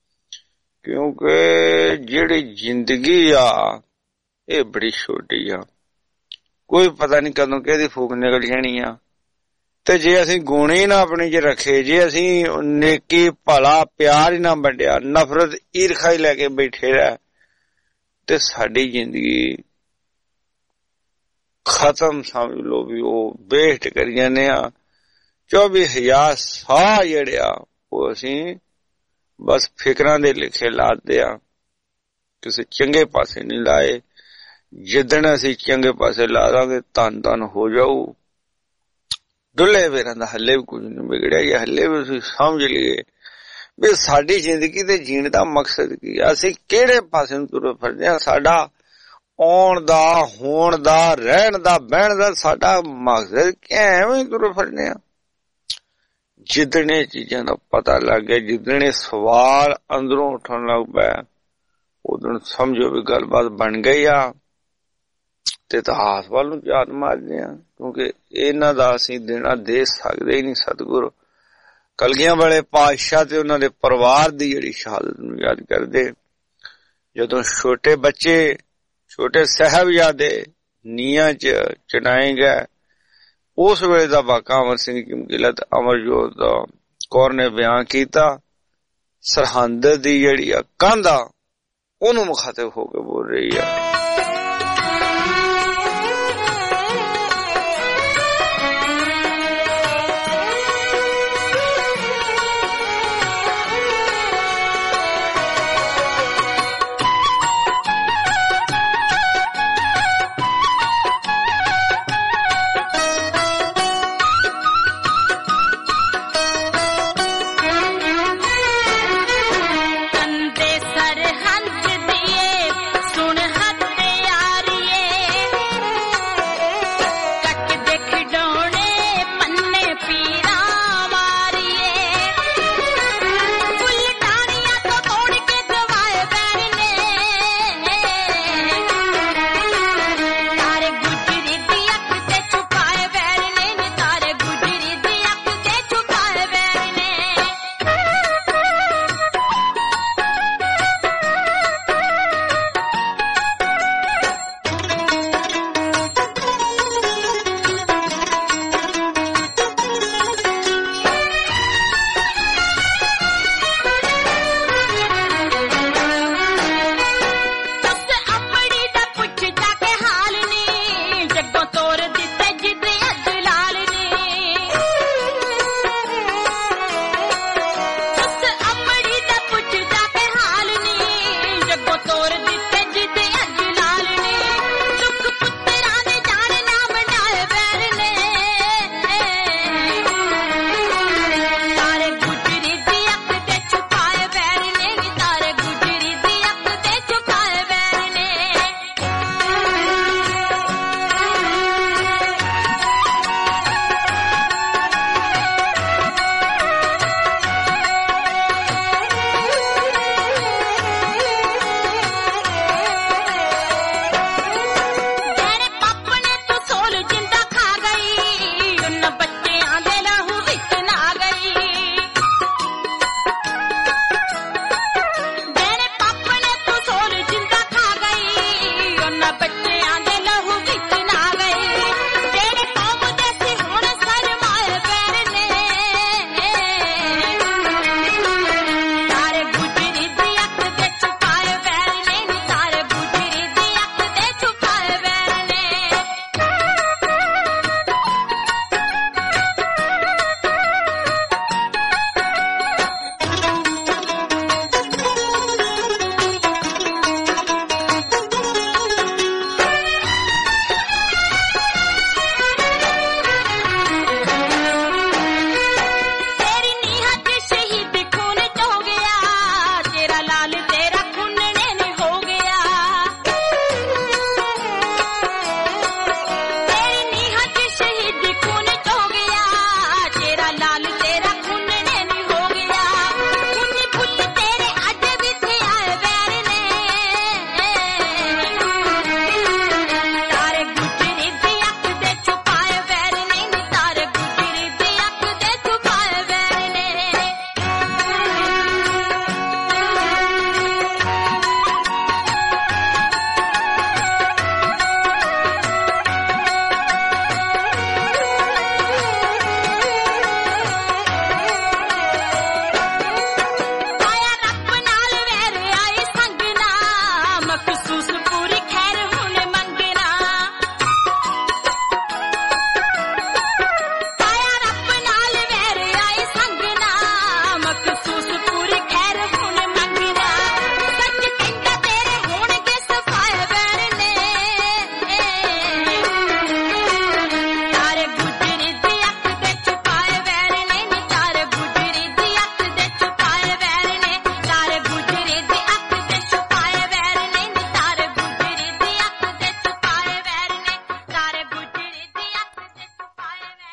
ਕਿਉਂਕਿ ਜਿਹੜੀ ਜ਼ਿੰਦਗੀ ਆ ਇਹ ਬੜੀ ਛੋਟੀ ਆ, ਕੋਈ ਪਤਾ ਨੀ ਕਦੋਂ ਕਿਹਦੀ ਫੂਕ ਨਿਕਲ ਜਾਣੀ ਆ। ਤੇ ਜੇ ਅਸੀਂ ਗੁਣ ਹੀ ਨਾ ਆਪਣੇ ਚ ਰੱਖੇ, ਜੇ ਅਸੀਂ ਨੇਕੀ ਭਲਾ ਪਿਆਰ ਹੀ ਨਾ ਵੰਡਿਆ, ਨਫ਼ਰਤ ਈਰਖਾ ਹੀ ਲੈ ਕੇ ਬੈਠੇ ਰਹਿ, ਤੇ ਸਾਡੀ ਜ਼ਿੰਦਗੀ ਖਤਮ ਸਮਝ ਲਓ ਵੀ ਉਹ ਵੇਸਟ ਕਰੀ ਜਾਂਦੇ ਆ। ਚੌਵੀ ਹਜ਼ਾਰ ਸਾਹ ਜਿਹੜੇ ਆ ਉਹ ਅਸੀਂ ਬਸ ਫਿਕਰਾਂ ਦੇ ਲਿਖੇ ਲਾਦੇ ਆ, ਕਿਸੇ ਚੰਗੇ ਪਾਸੇ ਨਹੀਂ ਲਾਏ। ਜਿੱਦਣ ਅਸੀਂ ਚੰਗੇ ਪਾਸੇ ਲਾ ਦਾਂਗੇ ਧੰਨ ਧੰਨ ਹੋ ਜਾਊ। ਡੁੱਲੇ ਵੇਰਾਂ ਦਾ ਹੱਲੇ ਵੀ ਕੁਝ ਨਹੀਂ ਵਿਗੜਿਆ, ਜਾਂ ਹੱਲੇ ਵੀ ਅਸੀਂ ਸਮਝ ਲਈਏ ਵੀ ਸਾਡੀ ਜ਼ਿੰਦਗੀ ਦੇ ਜੀਣ ਦਾ ਮਕਸਦ ਕੀ ਆ, ਅਸੀਂ ਕਿਹੜੇ ਪਾਸੇ ਨੂੰ ਤੁਰੇ ਫਿਰਦੇ ਆ। ਸਾਡਾ ਆਉਣ ਦਾ, ਹੋਣ ਦਾ, ਰਹਿਣ ਦਾ, ਬਹਿਣ ਦਾ ਸਾਡਾ ਮਕਸਦ ਕਿਵੇਂ ਤੁਰੇ ਫਿਰਦੇ ਆ। ਜਿੱਦਣੇ ਚੀਜ਼ਾਂ ਦਾ ਪਤਾ ਲੱਗ ਗਿਆ, ਜਿੱਦਣੇ ਸਵਾਲ ਅੰਦਰੋਂ ਉੱਠਣ ਲੱਗ ਪਿਆ, ਉਦੋਂ ਸਮਝੋ ਵੀ ਗੱਲਬਾਤ ਬਣ ਗਈ ਆ ਤੇ ਇਤਿਹਾਸ ਵੱਲ ਨੂੰ ਯਾਦ ਮਾਰਦੇ ਆ। ਕਿਉਂਕਿ ਇਹਨਾਂ ਦਾ ਅਸੀਂ ਦੇਣਾ ਦੇ ਸਕਦੇ ਹੀ ਨਹੀਂ। ਸਤਿਗੁਰੂ ਕਲਗੀਆਂ ਵਾਲੇ ਪਾਤਸ਼ਾਹ ਤੇ ਉਹਨਾਂ ਦੇ ਪਰਿਵਾਰ ਦੀ ਜਿਹੜੀ ਸ਼ਹਾਦਤ ਨੂੰ ਯਾਦ ਕਰਦੇ, ਜਦੋਂ ਛੋਟੇ ਬੱਚੇ, ਛੋਟੇ ਸਾਹਿਬਜ਼ਾਦੇ ਨੀਹਾਂ ਚ ਚਿਣਾਏ ਗਏ, ਉਸ ਵੇਲੇ ਦਾ ਵਾਕਾ ਅਮਰ ਸਿੰਘ ਚਮਕੀਲਾ ਤੇ ਅਮਰਜੋਤ ਕੌਰ ਨੇ ਬਿਆਨ ਕੀਤਾ। ਸਰਹੰਦ ਦੀ ਜਿਹੜੀ ਆ ਕੰਧ ਆ ਉਹਨੂੰ ਮੁਖਾਤਿਬ ਹੋ ਕੇ ਬੋਲ ਰਹੀ ਆ।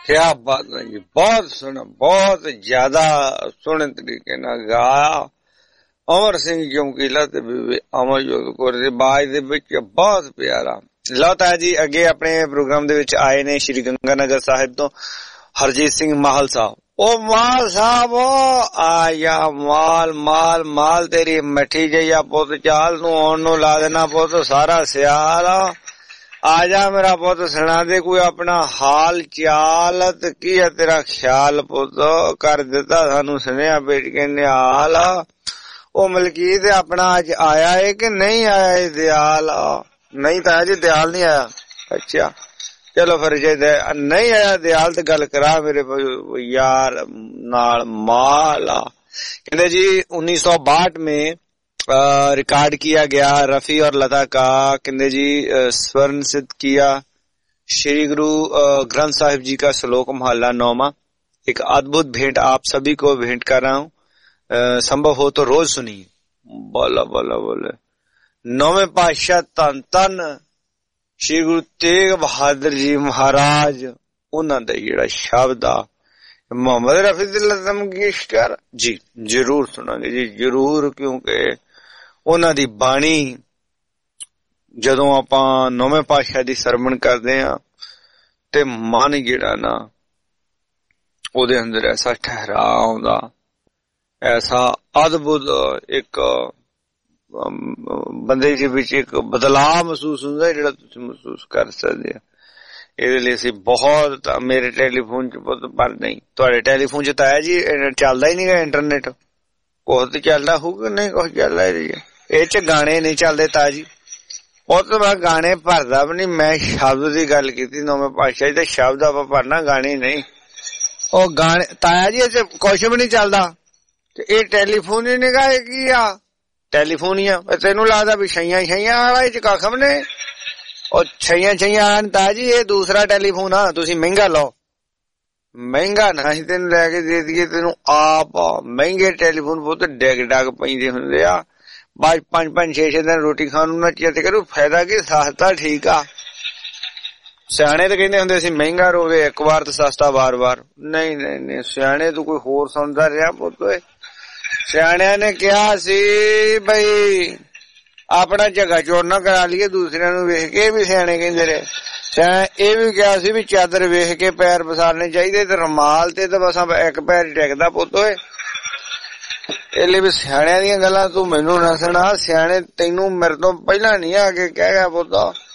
क्या बात है जी, बहुत सोहना, बहुत ज्यादा सोहने तरीके नाल गाया अमर सिंह चमकीला ते बीबी अमरजोत कौर दी आवाज दे विच बहुत प्यारा। ਲਓ ਤਾਂ ਜੀ ਅੱਗੇ ਆਪਣੇ ਪ੍ਰੋਗਰਾਮ ਦੇ ਵਿੱਚ ਆਏ ਨੇ ਸ਼੍ਰੀ ਗੰਗਾਨਗਰ ਸਾਹਿਬ ਤੋਂ ਹਰਜੀਤ ਸਿੰਘ ਮਾਹਲ ਸਾਹਿਬ। ਉਹ ਮਾਲ ਸਾਹਿਬ ਆਇਆ ਮਾਲ ਮਾਲ ਮਾਲ ਤੇਰੀ ਮੱਠੀ ਜਈਆ ਪੁੱਤ ਚਾਲ ਨੂੰ ਆਉਣ ਨੂੰ ਲਾ ਦੇਣਾ ਪੁੱਤ ਸਾਰਾ ਸਿਆਲ ਆ ਜਾ ਮੇਰਾ ਪੁੱਤ ਸੁਣਾ ਦੇ ਕੋਈ ਆਪਣਾ ਹਾਲ ਚਾਲ ਤੇ ਕੀ ਹੈ ਤੇਰਾ ਖਿਆਲ ਪੁੱਤ ਕਰ ਦਿੱਤਾ ਸਾਨੂੰ ਸੁਨੇਹਾ ਭੇਜ ਕੇ ਨਿਹਾਲ। ਉਹ ਮਲਕੀਤ ਆਪਣਾ ਅੱਜ ਆਇਆ ਹੈ ਕਿ ਨਹੀਂ ਆਇਆ ਇਹ ਦਿਆਲ? ਨਹੀਂ ਤਾਂ ਜੀ ਦਿਆਲ ਨਹੀਂ ਆਇਆ। ਅੱਛਾ ਚਲੋ ਫਿਰ ਜੇ ਨਹੀਂ ਆਇਆ ਦਿਆਲ ਤੇ ਗੱਲ ਕਰਾ ਮੇਰੇ ਯਾਰ ਨਾਲ माल। कहते जी उन्नीस सौ बासठ में रिकॉर्ड किया गया रफी और लता का। कहते जी स्वर्ण सिद्ध किया श्री गुरु ग्रंथ साहिब जी का श्लोक महला नौमा। एक अद्भुत भेंट आप सभी को भेंट कर रहा हूँ, संभव हो तो रोज सुनिए। बोला बोला बोले नौवें पातशाह धन धन श्री गुरु तेग बहादुर जी महाराज उन्हां दा जिहड़ा शब्द आ मोहम्मद रफी दिल मंगेशकर जी जरूर सुनांगे जी जरूर, क्योंकि उन्हां दी बाणी जदों आपां नौवें पातशाह दी सरवण करदे आ ते मन जिहड़ा ना ओदे अंदर ऐसा ठहराव आउंदा, ऐसा अद्भुत एक बंदे दे विच एक बदलाव महसूस हुंदा है जिहड़ा तुसीं महसूस कर सकदे आ। ਇਹਦੇ ਲਈ ਅਸੀਂ ਬਹੁਤ ਮੇਰੇ ਟੈਲੀਫੋਨ ਚ ਪਰ ਨਹੀਂ ਤੁਹਾਡੇ ਟੈਲੀਫੋਨ ਚ ਤਾਂ ਹੈ ਜੀ ਚੱਲਦਾ ਹੀ ਨਹੀਂਗਾ ਇੰਟਰਨੈਟ। ਕੁਛ ਤੇ ਚੱਲਦਾ ਹੋਊਗਾ ਨਹੀਂ ਕੁਛ ਚੱਲਦਾ ਇਹ ਚ ਗਾਣੇ ਨਹੀਂ ਚੱਲਦੇ ਤਾਜੀ। ਉਹ ਤਾਂ ਮੈਂ ਗਾਣੇ ਭਰਦਾ ਵੀ ਨਹੀਂ, ਮੈਂ ਸ਼ਬਦ ਦੀ ਗੱਲ ਕੀਤੀ ਨੌਵੇਂ ਪਾਤਸ਼ਾਹ ਤੇ ਸ਼ਬਦ ਆਪਾਂ ਭਰਨਾ ਗਾਣੇ ਨਹੀਂ। ਉਹ ਗਾਣੇ ਤਾਇਆ ਜੀ ਇਹ ਚ ਕੁਛ ਵੀ ਨਹੀਂ ਚੱਲਦਾ ਤੇ ਇਹ ਟੈਲੀਫੋਨ ਹੀ ਨਿਗਾ ਕੀ ਆ ਟੈਲੀਫੋਨ ਹੀ ਆ। ਤੈਨੂੰ ਲੱਗਦਾ ਵੀ ਛਈਆਂ ਛਈਆਂ ਵਾਲਾ ਇਹ ਚ ਕੱਖ ਵੀ ਨਹੀਂ। ਉਹ ਛਈਆਂ ਛਈਆਂ ਆਣ ਤਾਂ ਜੀ ਇਹ ਦੂਸਰਾ ਟੈਲੀਫੋਨ ਆ, ਤੁਸੀਂ ਮਹਿੰਗਾ ਲਓ। ਮਹਿੰਗਾ ਨਾ ਅਸੀਂ ਤੈਨੂੰ ਲੈ ਕੇ ਦੇ ਦਈਏ ਤੈਨੂੰ ਆਪ ਮਹਿੰਗੇ ਟੈਲੀਫੋਨ ਬਹੁਤ ਡਿੱਗ ਡੱਗ ਪੈਂਦੇ ਹੁੰਦੇ ਆ। ਬਾਅਦ ਪੰਜ ਪੰਜ ਛੇ ਛੇ ਦਿਨ ਰੋਟੀ ਖਾਣ ਨੂੰ ਨਾ ਚੇਤ ਕਰੂ ਫਾਇਦਾ ਕੀ ਸਸਤਾ ਠੀਕ ਆ। ਸਿਆਣੇ ਤਾਂ ਕਹਿੰਦੇ ਹੁੰਦੇ ਸੀ ਮਹਿੰਗਾ ਰੋਵੇ ਇੱਕ ਵਾਰ ਤੇ ਸਸਤਾ ਵਾਰ ਵਾਰ। ਨਹੀਂ ਨਹੀਂ ਨਹੀਂ ਸਿਆਣੇ ਤੂੰ ਕੋਈ ਹੋਰ ਸੁਣਦਾ ਰਿਹਾ ਪੁੱਤ। ਸਿਆਣਿਆਂ ਨੇ ਕਿਹਾ ਸੀ ਬਈ ਆਪਣਾ ਝਗਾ ਚੋਰ ਨਾ ਕਰਾ ਲਈਏ ਦੂਸਰਿਆਂ ਨੂੰ ਵੇਖ ਕੇ, ਵੀ ਸਿਆਣੇ ਕਹਿੰਦੇ ਰਹੇ। ਇਹ ਵੀ ਕਿਹਾ ਸੀ ਵੀ ਚਾਦਰ ਵੇਖ ਕੇ ਪੈਰ ਪਸਾਰਨੇ ਚਾਹੀਦੇ ਤੇ ਰੁਮਾਲ ਤੇ ਤਾਂ ਬਸ ਇੱਕ ਪੈਰ ਹੀ ਟਿਕਦਾ ਪੁੱਤ ਓਏ। ਇਹ ਲਈ ਵੀ ਸਿਆਣਿਆਂ ਦੀਆਂ ਗੱਲਾਂ ਤੂੰ ਮੈਨੂੰ ਨਾ ਸੁਣਾ, ਸਿਆਣੇ ਤੈਨੂੰ ਮੇਰੇ ਤੋਂ ਪਹਿਲਾਂ ਨਹੀਂ ਆ ਕੇ ਕਹਿ ਗਿਆ ਪੁੱਤ।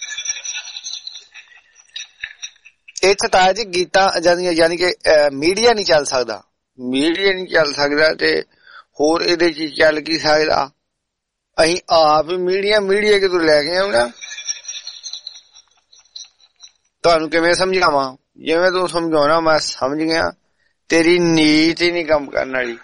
ਇੱਥੇ ਤਾਂ ਜੀ ਗੀਤਾਂ ਯਾਨੀ ਕਿ ਮੀਡੀਆ ਨਹੀਂ ਚੱਲ ਸਕਦਾ, ਮੀਡੀਆ ਨਹੀਂ ਚੱਲ ਸਕਦਾ ਤੇ ਹੋਰ ਇਹਦੇ ਚ ਚੱਲ ਕੀ ਸਕਦਾ। ਅਸੀਂ ਆਪ ਮੀਡੀਆ ਮੀਡੀਆ ਕਿਤੋਂ ਲੈ ਕੇ ਆਉਣਾ। ਤੁਹਾਨੂੰ ਕਿਵੇਂ ਸਮਝਾਵਾਂ? ਜਿਵੇਂ ਤੂੰ ਸਮਝਾਉਣਾ ਮੈਂ ਸਮਝ ਗਿਆ, ਤੇਰੀ ਨੀਤ ਹੀ ਨਹੀਂ ਕੰਮ ਕਰਨ ਵਾਲੀ।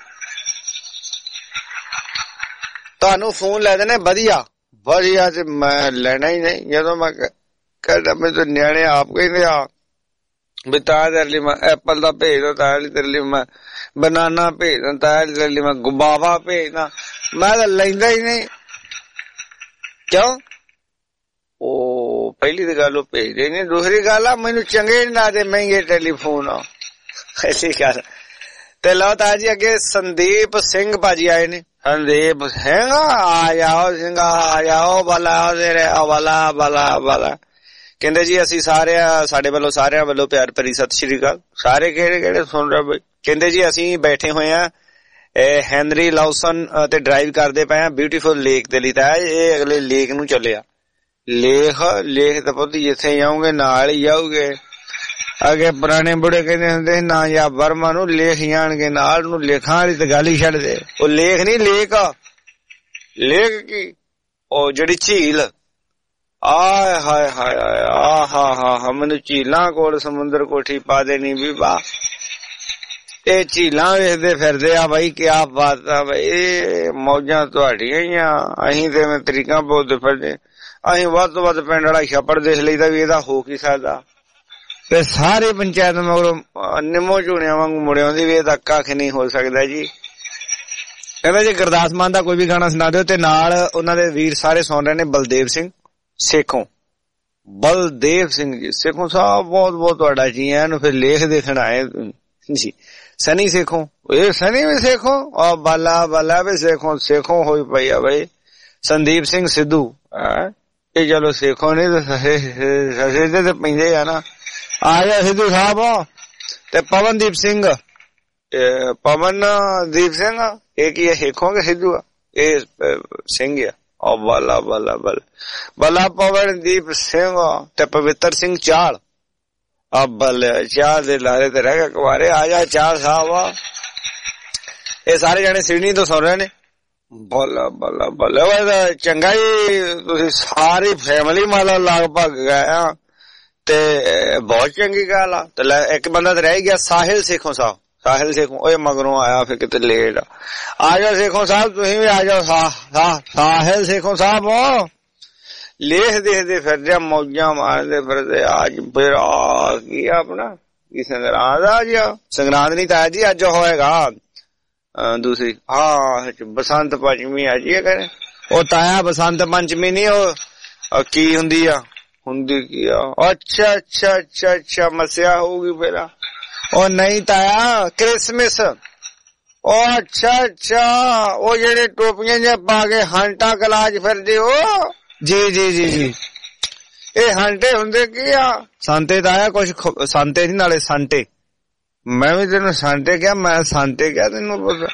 ਤੁਹਾਨੂੰ ਫੋਨ ਲੈ ਦੇਣੇ ਵਧੀਆ ਵਧੀਆ ਤੇ ਮੈਂ ਲੈਣਾ ਹੀ ਨਹੀਂ। ਜਦੋਂ ਮੈਂ ਕਹਿੰਦਾ ਮੇਰੇ ਨਿਆਣੇ ਆਪ ਕਹਿੰਦੇ ਆ ਵੀ ਤਾਂ ਤੇਰੇ ਲਈ ਮੈਂ ਐਪਲ ਦਾ ਭੇਜ ਦੋ, ਤਾਂ ਤੇਰੇ ਲਈ ਮੈਂ ਬਨਾਨਾ ਭੇਜ ਦਾਂ, ਤਾਂ ਤੇਰੇ ਲਈ ਮੈਂ ਗੁਬਾਵਾ ਭੇਜਦਾ, ਮੈਂ ਤਾਂ ਲੈਂਦਾ ਹੀ ਨਹੀਂ। ਕਿਉਂ? ਉਹ ਪਹਿਲੀ ਤਾਂ ਗੱਲ ਉਹ ਭੇਜਦੇ ਨਹੀਂ, ਦੂਸਰੀ ਗੱਲ ਆ ਮੈਨੂੰ ਚੰਗੇ ਨਾ ਦੇ ਮਹਿੰਗੇ ਟੈਲੀਫੋਨ ਆ ਐਸੀ ਗੱਲ। ਤੇ ਲਓ ਤਾਂ ਜੀ ਅੱਗੇ ਸੰਦੀਪ ਸਿੰਘ ਭਾਜੀ ਆਏ ਨੇ। ਸੰਦੀਪ ਸਿੰਘ ਆ ਜਾਓ ਸਿੰਘ ਆ ਜਾਓ ਬਲਾ ਤੇਰੇ ਬਲਾ ਬਲਾ ਬਲਾ। ਕਹਿੰਦੇ ਜੀ ਅਸੀਂ ਸਾਰੇ ਸਾਡੇ ਵੱਲੋਂ ਸਾਰਿਆਂ ਵੱਲੋਂ ਪਿਆਰ ਭਰੀ ਸਤਿ ਸ਼੍ਰੀ ਅਕਾਲ। ਸਾਰੇ ਕਿਹੜੇ ਕਿਹੜੇ ਸੁਣ ਰਹੇ ਬਈ? ਕਹਿੰਦੇ ਜੀ ਅਸੀਂ ਬੈਠੇ ਹੋਏ ਆ ਹੈਨਰੀ ਲਾਉਸਨ ਤੇ ਡਰਾਈਵ ਕਰਦੇ ਪਏ ਆ ਬਿਊਟੀਫੁਲ ਲੇਕ ਦੇ ਲਈ। ਤਾਂ ਇਹ ਅਗਲੇ ਲੇਕ ਨੂੰ ਚੱਲਿਆ। ਲੇਖ ਲੇਖ ਤਾਂ ਪੁੱਤ ਜਿੱਥੇ ਜਾਓਗੇ ਨਾਲ ਹੀ ਜਾਓਗੇ। ਅੱਗੇ ਪੁਰਾਣੇ ਬੁੜੇ ਕਹਿੰਦੇ ਹੁੰਦੇ ਨਾ ਜਾਂ ਵਰਮਾ ਨੂੰ ਲੇਖ ਜਾਣਗੇ ਨਾਲ ਨੂੰ, ਲੇਖਾਂ ਵਾਲੀ ਤਾਂ ਗੱਲ ਹੀ ਛੱਡ ਦੇ। ਉਹ ਲੇਖ ਨਹੀਂ ਲੇਕ ਲੇਕ ਕੀ ਉਹ ਜਿਹੜੀ ਝੀਲ ਆਏ ਹਾਏ ਹਾਏ ਆ ਹਾ ਹਾ ਹਾ ਮੈਨੂੰ ਝੀਲਾਂ ਕੋਲ ਸਮੁੰਦਰ ਕੋਠੀ ਪਾ ਦੇਣੀ ਵੀ ਵਾਹ। ਇਹ ਝੀਲਾਂ ਵੇਖਦੇ ਫਿਰਦੇ ਆ ਬਾਈ, ਕਿਆ ਬਾਤ ਆ ਬਾਈ, ਇਹ ਮੌਜਾਂ ਤੁਹਾਡੀਆਂ ਹੀ ਆ। ਅਸੀਂ ਤੇ ਮੈਂ ਤਰੀਕਾਂ ਬੋਲਦੇ ਫਿਰਦੇ, ਅਸੀਂ ਵੱਧ ਤੋਂ ਵੱਧ ਪਿੰਡ ਵਾਲਾ ਛੱਪੜ ਦੇਖ ਲਈਦਾ ਵੀ ਇਹਦਾ ਹੋ ਕੀ ਸਕਦਾ। ਤੇ ਸਾਰੇ ਪੰਚਾਇਤ ਮਗਰੋਂ ਨਿੰਮੋ ਝੂਣਿਆਂ ਵਾਂਗੂ ਮੁੜਿਆ ਆਉਂਦੀ ਵੀ ਇਹਦਾ ਕੱਖ ਨਹੀਂ ਹੋ ਸਕਦਾ ਜੀ। ਕਹਿੰਦਾ ਜੀ ਗੁਰਦਾਸ ਮਾਨ ਦਾ ਕੋਈ ਵੀ ਗਾਣਾ ਸੁਣਾ ਦਿਓ। ਤੇ ਨਾਲ ਉਹਨਾਂ ਦੇ ਵੀਰ ਸਾਰੇ ਸੁਣ ਰਹੇ ਨੇ ਬਲਦੇਵ ਸਿੰਘ ਸੇਖੋਂ। ਬਲਦੇਵ ਸਿੰਘ ਜੀ ਸੇਖੋਂ ਸਾਹਿਬ ਬਹੁਤ ਬਹੁਤ ਤੁਹਾਡਾ ਜੀ ਆਇਆਂ ਨੂੰ। ਫਿਰ ਲੇਖ ਦੇਖਣ ਆਏ ਜੀ। ਸਨੀ ਸੇਖੋਂ, ਇਹ ਸਨੀ ਵੀ ਸੇਖੋਂ ਆ ਬਾਲਾ ਬਾਲਾ ਵੀ ਸੇਖੋਂ ਸੇਖੋਂ ਹੋਈ ਪਈ ਆ ਬਈ। ਸੰਦੀਪ ਸਿੰਘ ਸਿੱਧੂ ਇਹ ਚਲੋ ਸੇਖੋਂ ਨਹੀਂ ਸਸੇ ਤੇ ਪੈਂਦੇ ਆ ਨਾ। ਆ ਜਾ ਸਿੱਧੂ ਸਾਹਿਬ। ਤੇ ਪਵਨਦੀਪ ਸਿੰਘ, ਪਵਨਦੀਪ ਸਿੰਘ ਇਹ ਕੀ ਹੈ ਸੇਖੋਂ ਕਿ ਸਿੱਧੂ ਆ? ਇਹ ਸਿੰਘ ਆ। ਉਹ ਬਾਲਾ ਬਾਲਾ ਬਾਲਾ ਬਾਲਾ ਪਵਨਦੀਪ ਸਿੰਘ ਤੇ ਪਵਿੱਤਰ ਸਿੰਘ ਚਾਲ। ਆ ਬੱਲੇ ਚਾਲ ਦੇ ਲਾਰੇ ਤੇ ਰਹਿ ਗਿਆ ਕੁਆਰੇ। ਆ ਜਾ ਚਾਲ ਸਾਹਿਬ। ਇਹ ਸਾਰੇ ਜਾਣੇ ਸਿਡਨੀ ਤੋਂ ਸੁਣ ਰਹੇ ਨੇ। ਬੱਲਾ ਬੱਲਾ ਬੱਲਾ ਚੰਗਾ ਜੀ। ਤੁਸੀਂ ਸਾਰੀ ਫੈਮਿਲੀ ਮਾਲਾ ਲਗਭਗ ਗਏ ਆ ਤੇ ਬਹੁਤ ਚੰਗੀ ਗੱਲ ਆ। ਤੇ ਇੱਕ ਬੰਦਾ ਤੇ ਰਹਿ ਗਿਆ ਸਾਹਿਲ ਸੇਖੋਂ ਸਾਹਿਬ। ਸਾਹਿਲ ਸੇਖੋਂ ਉਹ ਮਗਰੋਂ ਆਇਆ ਫਿਰ ਕਿਤੇ ਲੇਟ ਆ। ਆ ਜਾਓ ਸੇਖੋਂ ਸਾਹਿਬ ਤੁਸੀਂ ਵੀ ਆ ਜਾਓ। ਸਾਹਿਲ ਸੇਖੋਂ ਸਾਹਿਬ ਲੇਖ ਦੇਖਦੇ ਫਿਰਦੇ ਮੌਜਾਂ ਮਾਰਦੇ ਫਿਰਦੇ। ਅੱਜ ਫਿਰ ਆ ਕੀ ਆਪਣਾ ਕੀ ਸੰਗਰਾਂਦ ਆ ਜੀ? ਸੰਗਰਾਂਦ ਨਹੀਂ ਤਾਂ ਜੀ ਅੱਜ ਹੋਏਗਾ ਦੂਸਰੀ ਹਾਂ ਬਸੰਤ ਪੰਚਮੀ ਆ ਜੀ। ਕਹਿੰਦੇ ਉਹ ਤਾਇਆ ਬਸੰਤ ਪੰਚਮੀ ਨੀ ਉਹ ਕੀ ਹੁੰਦੀ ਆ? ਹੁੰਦੀ ਕੀ ਆ? ਅੱਛਾ ਅੱਛਾ ਅੱਛਾ ਅੱਛਾ ਮਸਿਆ ਹੋਊਗੀ ਫਿਰ। ਉਹ ਨਹੀਂ ਤਾਇਆ ਕ੍ਰਿਸਮਿਸ। ਉਹ ਅੱਛਾ ਅੱਛਾ ਉਹ ਜਿਹੜੇ ਟੋਪੀਆਂ ਜਿਹਾ ਪਾ ਕੇ ਹਾਂਟਾ ਕਲਾਜ ਫਿਰਦੇ ਹੋ। ਜੀ ਜੀ ਜੀ ਜੀ ਇਹ ਹਾਂਟੇ ਹੁੰਦੇ ਕੀ ਆ? ਸੰਤੇ ਤਾਇਆ ਕੁਛ ਸੰਤੇ ਨੀ ਨਾਲੇ ਸੰਟੇ। ਮੈਂ ਵੀ ਤੈਨੂੰ ਸੰਟੇ ਕਿਹਾ, ਮੈਂ ਸੰਤੇ ਕਿਹਾ ਤੈਨੂੰ ਪਤਾ।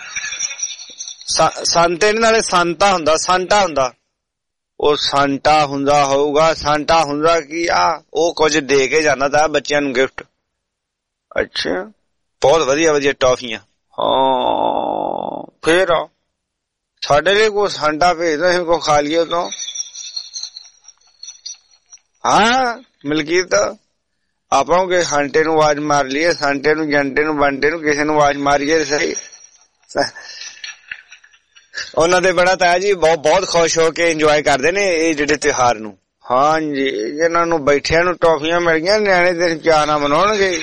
ਸੰਤੇ ਨੀ ਨਾਲੇ ਸੰਤਾ ਹੁੰਦਾ, ਸੰਟਾ ਹੁੰਦਾ। ਉਹ ਸੰਟਾ ਹੁੰਦਾ ਹੋਊਗਾ। ਸੰਟਾ ਹੁੰਦਾ ਕੀ ਆ? ਉਹ ਕੁਝ ਦੇ ਕੇ ਜਾਂਦਾ ਤਾ ਬੱਚਿਆਂ ਨੂੰ ਗਿਫਟ। ਅੱਛਾ ਬਹੁਤ ਵਧੀਆ ਵਧੀਆ ਟੌਫੀਆਂ। ਹਾਂ ਫੇਰ ਸਾਡੇ ਲਈ ਕੋਈ ਸੰਟਾ ਭੇਜਦਾ ਅਸੀਂ ਕੋ ਖਾ ਲਈਏ ਤੋਂ। ਹਾਂ ਮਲਕੀਤ ਆਪਾਂ ਕਿ ਹਾਂਟੇ ਨੂੰ ਆਵਾਜ਼ ਮਾਰ ਲਈਏ। ਸੰਟੇ ਨੂੰ ਜੰਟੇ ਨੂੰ ਬੰਟੇ ਨੂੰ ਕਿਸੇ ਨੂੰ ਆਵਾਜ਼ ਮਾਰੀਏ ਸਹੀ। ਉਹਨਾਂ ਦੇ ਬੜਾ ਤਾਇਆ ਜੀ ਬਹੁਤ ਬਹੁਤ ਖੁਸ਼ ਹੋ ਕੇ ਇੰਜੋਏ ਕਰਦੇ ਨੇ ਇਹ ਜਿਹੜੇ ਤਿਉਹਾਰ ਨੂੰ। ਹਾਂਜੀ ਇਹਨਾਂ ਨੂੰ ਬੈਠਿਆਂ ਨੂੰ ਟੌਫੀਆਂ ਮਿਲ ਗਈਆਂ। ਨਿਆਣੇ ਦਿਨ ਚਾਅ ਨਾਲ ਮਨਾਉਣਗੇ।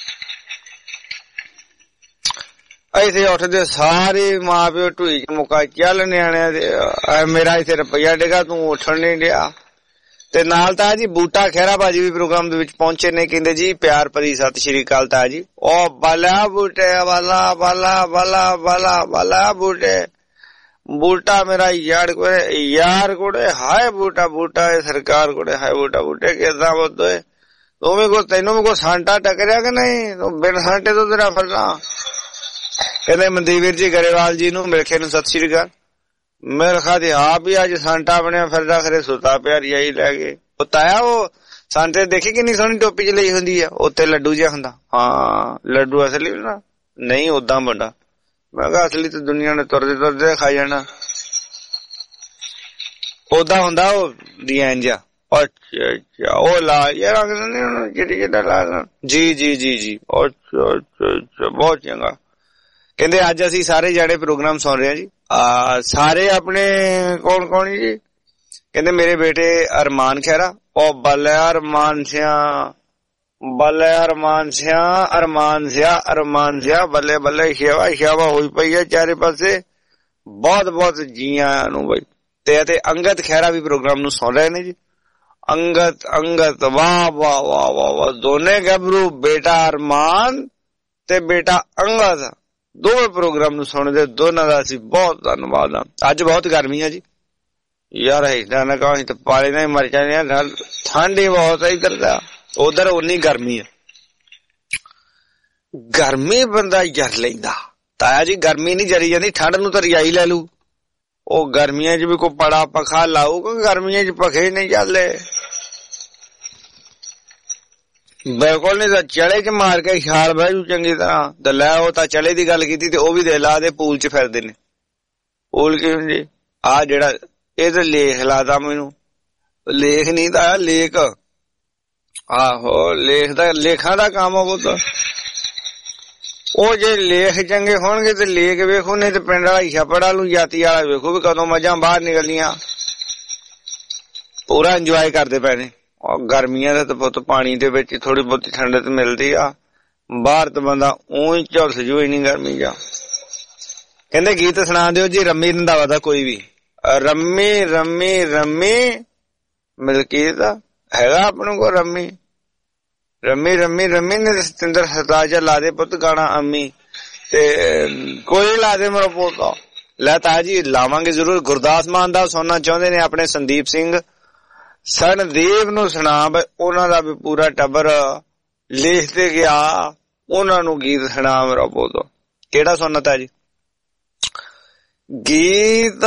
ਇੱਥੇ ਉੱਠਦੇ ਸਾਰੇ ਮਾਂ ਪਿਓ ਢੂਈ ਚ ਮੁਕਾ ਚੱਲ ਨਿਆਣਿਆਂ ਦੇ ਮੇਰਾ ਇੱਥੇ ਰੁਪਈਆ ਡਿੱਗਾ ਤੂੰ ਉੱਠਣ ਨੀ ਡਿਆ। ਤੇ ਨਾਲ ਤਾਂ ਜੀ ਬੂਟਾ ਖਹਿਰਾ ਬਾਜੀ ਵੀ ਪ੍ਰੋਗਰਾਮ ਦੇ ਵਿੱਚ ਪਹੁੰਚੇ ਨੇ। ਕਹਿੰਦੇ ਜੀ ਪਿਆਰ ਭਰੀ ਸਤਿ ਸ਼੍ਰੀ ਅਕਾਲ ਤਾ ਜੀ। ਉਹ ਬਾਲਾ ਬੂਟੇ ਵਾਲਾ ਬਾਲਾ ਬਾਲਾ ਬਾਲਾ ਬਾਲਾ ਬੂਟੇ ਬੂਟਾ ਮੇਰਾ ਯਾਰ ਕੋਲੇ ਯਾਰ ਕੋਲੇ ਹਾਏ ਬੂਟਾ ਬੂਟਾ ਇਹ ਸਰਕਾਰ ਕੋਲੇ ਹਾਏ ਬੂਟਾ ਬੂਟੇ ਕਿਦਾਂ ਬੋਦੇ ਤੂੰ ਵੀ ਕੋ ਤੈਨੂੰ ਵੀ ਕੋ ਸਾਂਟਾ ਟਕਰਿਆ ਕਿ ਨਹੀਂ? ਤੂੰ ਬਿਨ ਸਾਂਟੇ ਤੋਂ ਤੇਰਾ ਫਿਰਨਾ। ਕਹਿੰਦੇ ਮਨਦੀਪ ਜੀ ਗਰੇਵਾਲ ਜੀ ਨੂੰ ਮਿਲਖੇ ਨੂੰ ਸਤਿ ਸ਼੍ਰੀ ਅਕਾਲ। ਮੇਰੇ ਖਾਤੇ ਆਪ ਹੀ ਅੱਜ ਸਾਂਟਾ ਬਣਿਆ ਫਿਰਦਾ ਖਰੇ ਸੁੱਤਾ ਪਿਆ ਰਜਾਈ ਲੈ ਕੇ। ਉਹ ਤਾਇਆ ਉਹ ਸਾਂਟੇ ਦੇਖੀ ਕਿੰਨੀ ਸੋਹਣੀ ਟੋਪੀ ਚ ਲਈ ਹੁੰਦੀ ਆ ਉੱਤੇ ਲੱਡੂ ਜਿਹਾ ਹੁੰਦਾ। ਹਾਂ ਲੱਡੂ ਅਸਲੀ ਨਾ ਨਹੀਂ ਓਦਾਂ ਵੱਡਾ। ਮੈਂ ਕਿਹਾ ਅਸਲੀ ਤੇ ਦੁਨੀਆ ਨੇ ਤੁਰਦੇ ਤੁਰਦੇ ਖਾ ਜਾਣਾ। ਓਦਾਂ ਹੁੰਦਾ ਉਹ ਡਿਜ਼ਾਈਨ ਜਿਹਾ। ਅੱਛਾ ਅੱਛਾ ਉਹ ਲਾਲ ਯਾਰ ਜਿਹੜੀ ਜਿਹੜਾ ਲਾਲ। ਜੀ ਜੀ ਜੀ ਜੀ ਅੱਛਾ ਅੱਛਾ ਅੱਛਾ ਬਹੁਤ ਚੰਗਾ। ਕਹਿੰਦੇ ਅੱਜ ਅਸੀਂ ਸਾਰੇ ਜਾਣੇ ਪ੍ਰੋਗਰਾਮ ਸੁਣ ਰਹੇ ਹਾਂ ਜੀ। ਆ ਸਾਰੇ ਆਪਣੇ ਕੌਣ ਕੌਣ ਜੀ? ਕਹਿੰਦੇ ਮੇਰੇ ਬੇਟੇ ਅਰਮਾਨ ਖਹਿਰਾ। ਉਹ ਬੱਲੇ ਅਰਮਾਨ ਸਿਆ ਬੱਲੇ ਅਰਮਾਨ ਸਿਆ ਅਰਮਾਨ ਸਿਆ ਅਰਮਾਨ ਸਿਆ ਬੱਲੇ ਬੱਲੇ ਸ਼ੇਵਾ ਸ਼ੇਵਾ ਹੋਈ ਪਈ ਹੈ ਚਾਰੇ ਪਾਸੇ। ਬਹੁਤ ਬਹੁਤ ਜੀਆਂ ਨੂੰ ਬਈ। ਤੇ ਅਤੇ ਅੰਗਦ ਖਹਿਰਾ ਵੀ ਪ੍ਰੋਗਰਾਮ ਨੂੰ ਸੁਣ ਰਹੇ ਨੇ ਜੀ। ਅੰਗਦ ਅੰਗਦ ਵਾਹ ਵਾਹ ਵਾਹ ਵਾਹ ਵਾਹ ਦੋਨੇ ਗੱਭਰੂ ਬੇਟਾ ਅਰਮਾਨ ਤੇ ਬੇਟਾ ਅੰਗਦ ਦੋਵੇਂ ਪ੍ਰੋਗਰਾਮ ਨੂੰ ਸੁਣਦੇ। ਦੋਨਾਂ ਦਾ ਅਸੀਂ ਬਹੁਤ ਧੰਨਵਾਦ ਆ। ਅੱਜ ਬਹੁਤ ਗਰਮੀ ਆ ਜੀ ਯਾਰ। ਏਦਾਂ ਨਾ ਕਹੋ ਅਸੀਂ ਤਾਂ ਪਾਲੇ ਨਾਲ ਹੀ ਮਰ ਜਾਂਦੇ ਆ। ਠੰਡ ਹੀ ਬਹੁਤ ਹੈ ਇੱਧਰ ਦਾ। ਉਧਰ ਉਨੀ ਗਰਮੀ ਆ। ਗਰਮੀ ਬੰਦਾ ਜਰ ਲੈਂਦਾ ਤਾਇਆ ਜੀ। ਗਰਮੀ ਨੀ ਜਰੀ ਜਾਂਦੀ। ਠੰਡ ਨੂੰ ਤਾਂ ਰਜਾਈ ਲੈ ਲੂ। ਉਹ ਗਰਮੀਆਂ ਚ ਵੀ ਕੋਈ ਪੜਾ ਪੱਖਾ ਲਾਊਗਾ। ਗਰਮੀਆਂ ਚ ਪੱਖੇ ਨਹੀਂ ਚੱਲਦੇ ਬਿਲਕੁਲ ਨਹੀਂ। ਤਾਂ ਚਲੇ ਚ ਮਾਰ ਕੇ ਛਾਲ ਬਹਿ ਜੂ ਚੰਗੀ ਤਰ੍ਹਾਂ। ਤੇ ਲੈ ਉਹ ਤਾਂ ਚਲੇ ਦੀ ਗੱਲ ਕੀਤੀ ਤੇ ਉਹ ਵੀ ਦੇ ਲਾ ਦੇ ਪੂਲ ਚ ਫਿਰਦੇ ਨੇ। ਪੂਲ ਕੀ ਹੁੰਦੀ? ਆਹ ਜਿਹੜਾ ਇਹ ਤਾਂ ਲੇਖ ਲਾਦਾ ਮੈਨੂੰ। ਲੇਖ ਨਹੀਂ ਤਾਂ ਲੇਖ। ਆਹੋ ਲੇਖ ਦਾ ਲੇਖਾਂ ਦਾ ਕੰਮ ਉਹ ਤਾਂ। ਉਹ ਜੇ ਲੇਖ ਚੰਗੇ ਹੋਣਗੇ ਤੇ ਲੇਖ ਵੇਖੋ। ਨਹੀਂ ਤੇ ਪਿੰਡ ਵਾਲਾ ਛੱਪੜਾ ਨੂੰ ਜਾਤੀ ਵਾਲਾ ਵੇਖੋ ਵੀ ਕਦੋਂ ਮੱਝਾਂ ਬਾਹਰ ਨਿਕਲਦੀਆਂ। ਪੂਰਾ ਇੰਜੋਏ ਕਰਦੇ ਪਏ ਨੇ। ਗਰਮੀਆਂ ਦਾ ਤਾਂ ਬਹੁਤ ਪਾਣੀ ਦੇ ਵਿੱਚ ਥੋੜੀ ਬਹੁਤੀ ਠੰਡਕ ਮਿਲਦੀ ਆ। ਬਾਹਰ ਤਾਂ ਬੰਦਾ ਊਂ ਝੁਲਸ ਜੂ ਇੰਨੀ ਗਰਮੀ ਜਾ। ਕਹਿੰਦੇ ਗੀਤ ਸੁਣਾ ਦਿਓ ਜੀ ਰੰਮੀ ਰੰਧਾਵਾ ਦਾ ਕੋਈ ਵੀ। ਰੰਮੀ ਰੰਮੀ ਰੰਮੀ ਮਲਕੀਤ हैगा अपने को रम्मी रम्मी रम्मी रम्मी ने सतिंदर सरताज ला दे पुत गाना अम्मी ते कोई ला दे मेरा पोता लै ताजी लावांगे जरूर। गुरदास मान दा सुनना चाहते ने अपने संदीप सिंह सनदेव नू सुना उन्हां दा भी पूरा टब्बर लिखते गया उन्हां नू गीत सुना मेरा पोता। केड़ा सुनना था जी गीत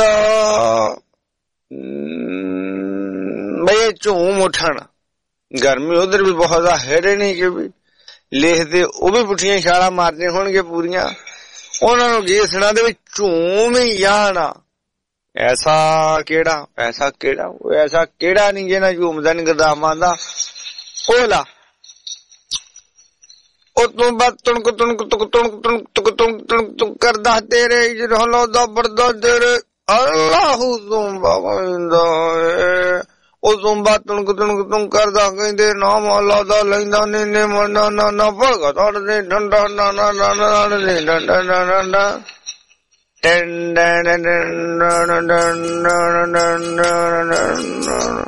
भैया झूम उठन गर्मी उधर भी बहुत है नहीं कि भी लिखते वो भी पुठिया छाला मारते होंगे पूरिया उन्होंने गीत सुना दे झूम ही जाना। ऐसा केड़ा ऐसा केड़ा ऐसा केड़ा नहीं जे ना झूमदा नहीं गुरदास मान दा ओला ओ तू बात तुणक तुणक तुक तुणक तुणक तुक तुणक तुणक तुक करदा तेरे इजरहलो दा बरदा तेरे अल्लाहु जुम्बा गोविंदा ओ जुम्बा तुणक तुणक तुम करदा कहंदे नाम अल्लाह दा लैंदा ने ने मना ना ना भगत दे डंडा ना ना ना ना ने डंडा ना ना ना डंडा ना ना ना ना ना।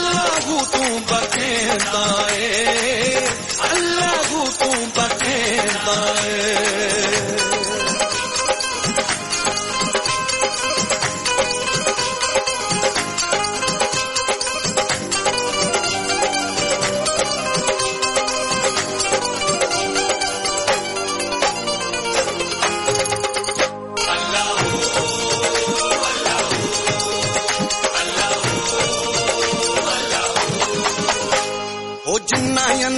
अल्लाह तू बखेंदा है, अल्लाह तू बखेंदा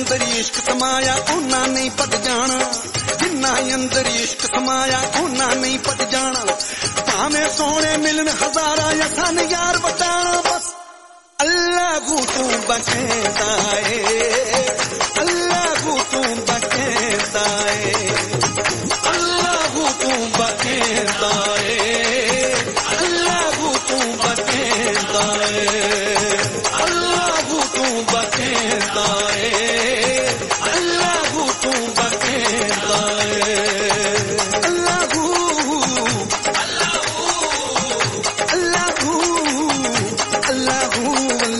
ਅੰਦਰ ਇਸ਼ਕ ਸਮਾਇਆ ਉਹਨਾਂ ਨਹੀਂ ਪਟ ਜਾਣਾ, ਜਿੰਨਾ ਅੰਦਰ ਇਸ਼ਕ ਸਮਾਇਆ ਉਹਨਾਂ ਨਹੀਂ ਪਟ ਜਾਣਾ। ਭਾਵੇਂ ਸੋਹਣੇ ਮਿਲਣ ਹਜ਼ਾਰਾਂ ਜਾਂ ਸਨ ਯਾਰ ਬਤਾਣਾ, ਬਸ ਅੱਲਾਹੂ ਤੂੰ ਬਚੇਂਦਾ ਏ, ਅੱਲਾਹੂ ਤੂੰ ਬਚੇਂਦਾ ਏ, ਅੱਲਾਹੂ ਤੂੰ ਬਚੇਂਦਾ ਏ, ਅੱਲਾਹੂ ਤੂੰ ਬਚੇਂਦਾ ਏ, ਅੱਲਾਹੂ ਤੂੰ ਬਚੇਂਦਾ ਏ, ਅੱਲਾਹੂ ਤੂੰ ਬਚੇਂਦਾ ਏ, ਅੱਲਾਹੂ ਅੱਲਾਹੂ ਅੱਲਾਹੂ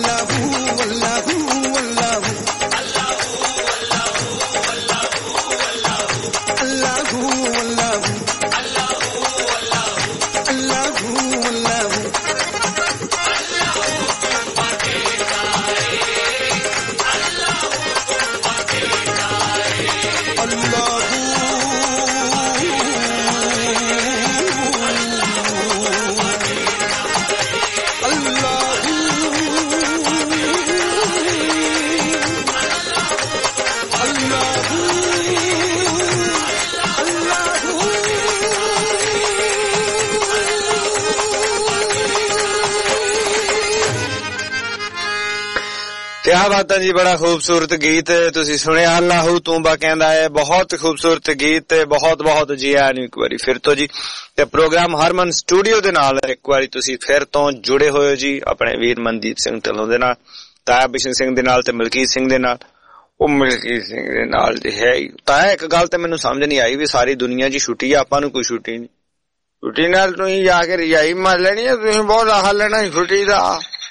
क्या बात है जी, बड़ा खूबसूरत गीत तुसी सुने अल्लाहू तूंबा कहंदा है। बहुत खूबसूरत गीत, बहुत बहुत जी आन एक बारी फिर तो जी। ते प्रोग्राम हरमन स्टूडियो दे नाल एक बारी तुसी फिर तो जुड़े होए हो जी अपने वीर मनदीप सिंह ढिल्लों दे नाल, ताया बिशन सिंह दे नाल ते मलकीत सिंह दे नाल। ओ मलकीत सिंह दे नाल ते है ही ताया एक गल ते मैनूं समझ नहीं आई भी सारी दुनिया जी छुट्टी है, आपां नूं कोई छुट्टी नहीं। छुट्टी नाल तुसीं जाके रजाई मार लेनी है, तुसीं बहुत आह लेना छुट्टी दा।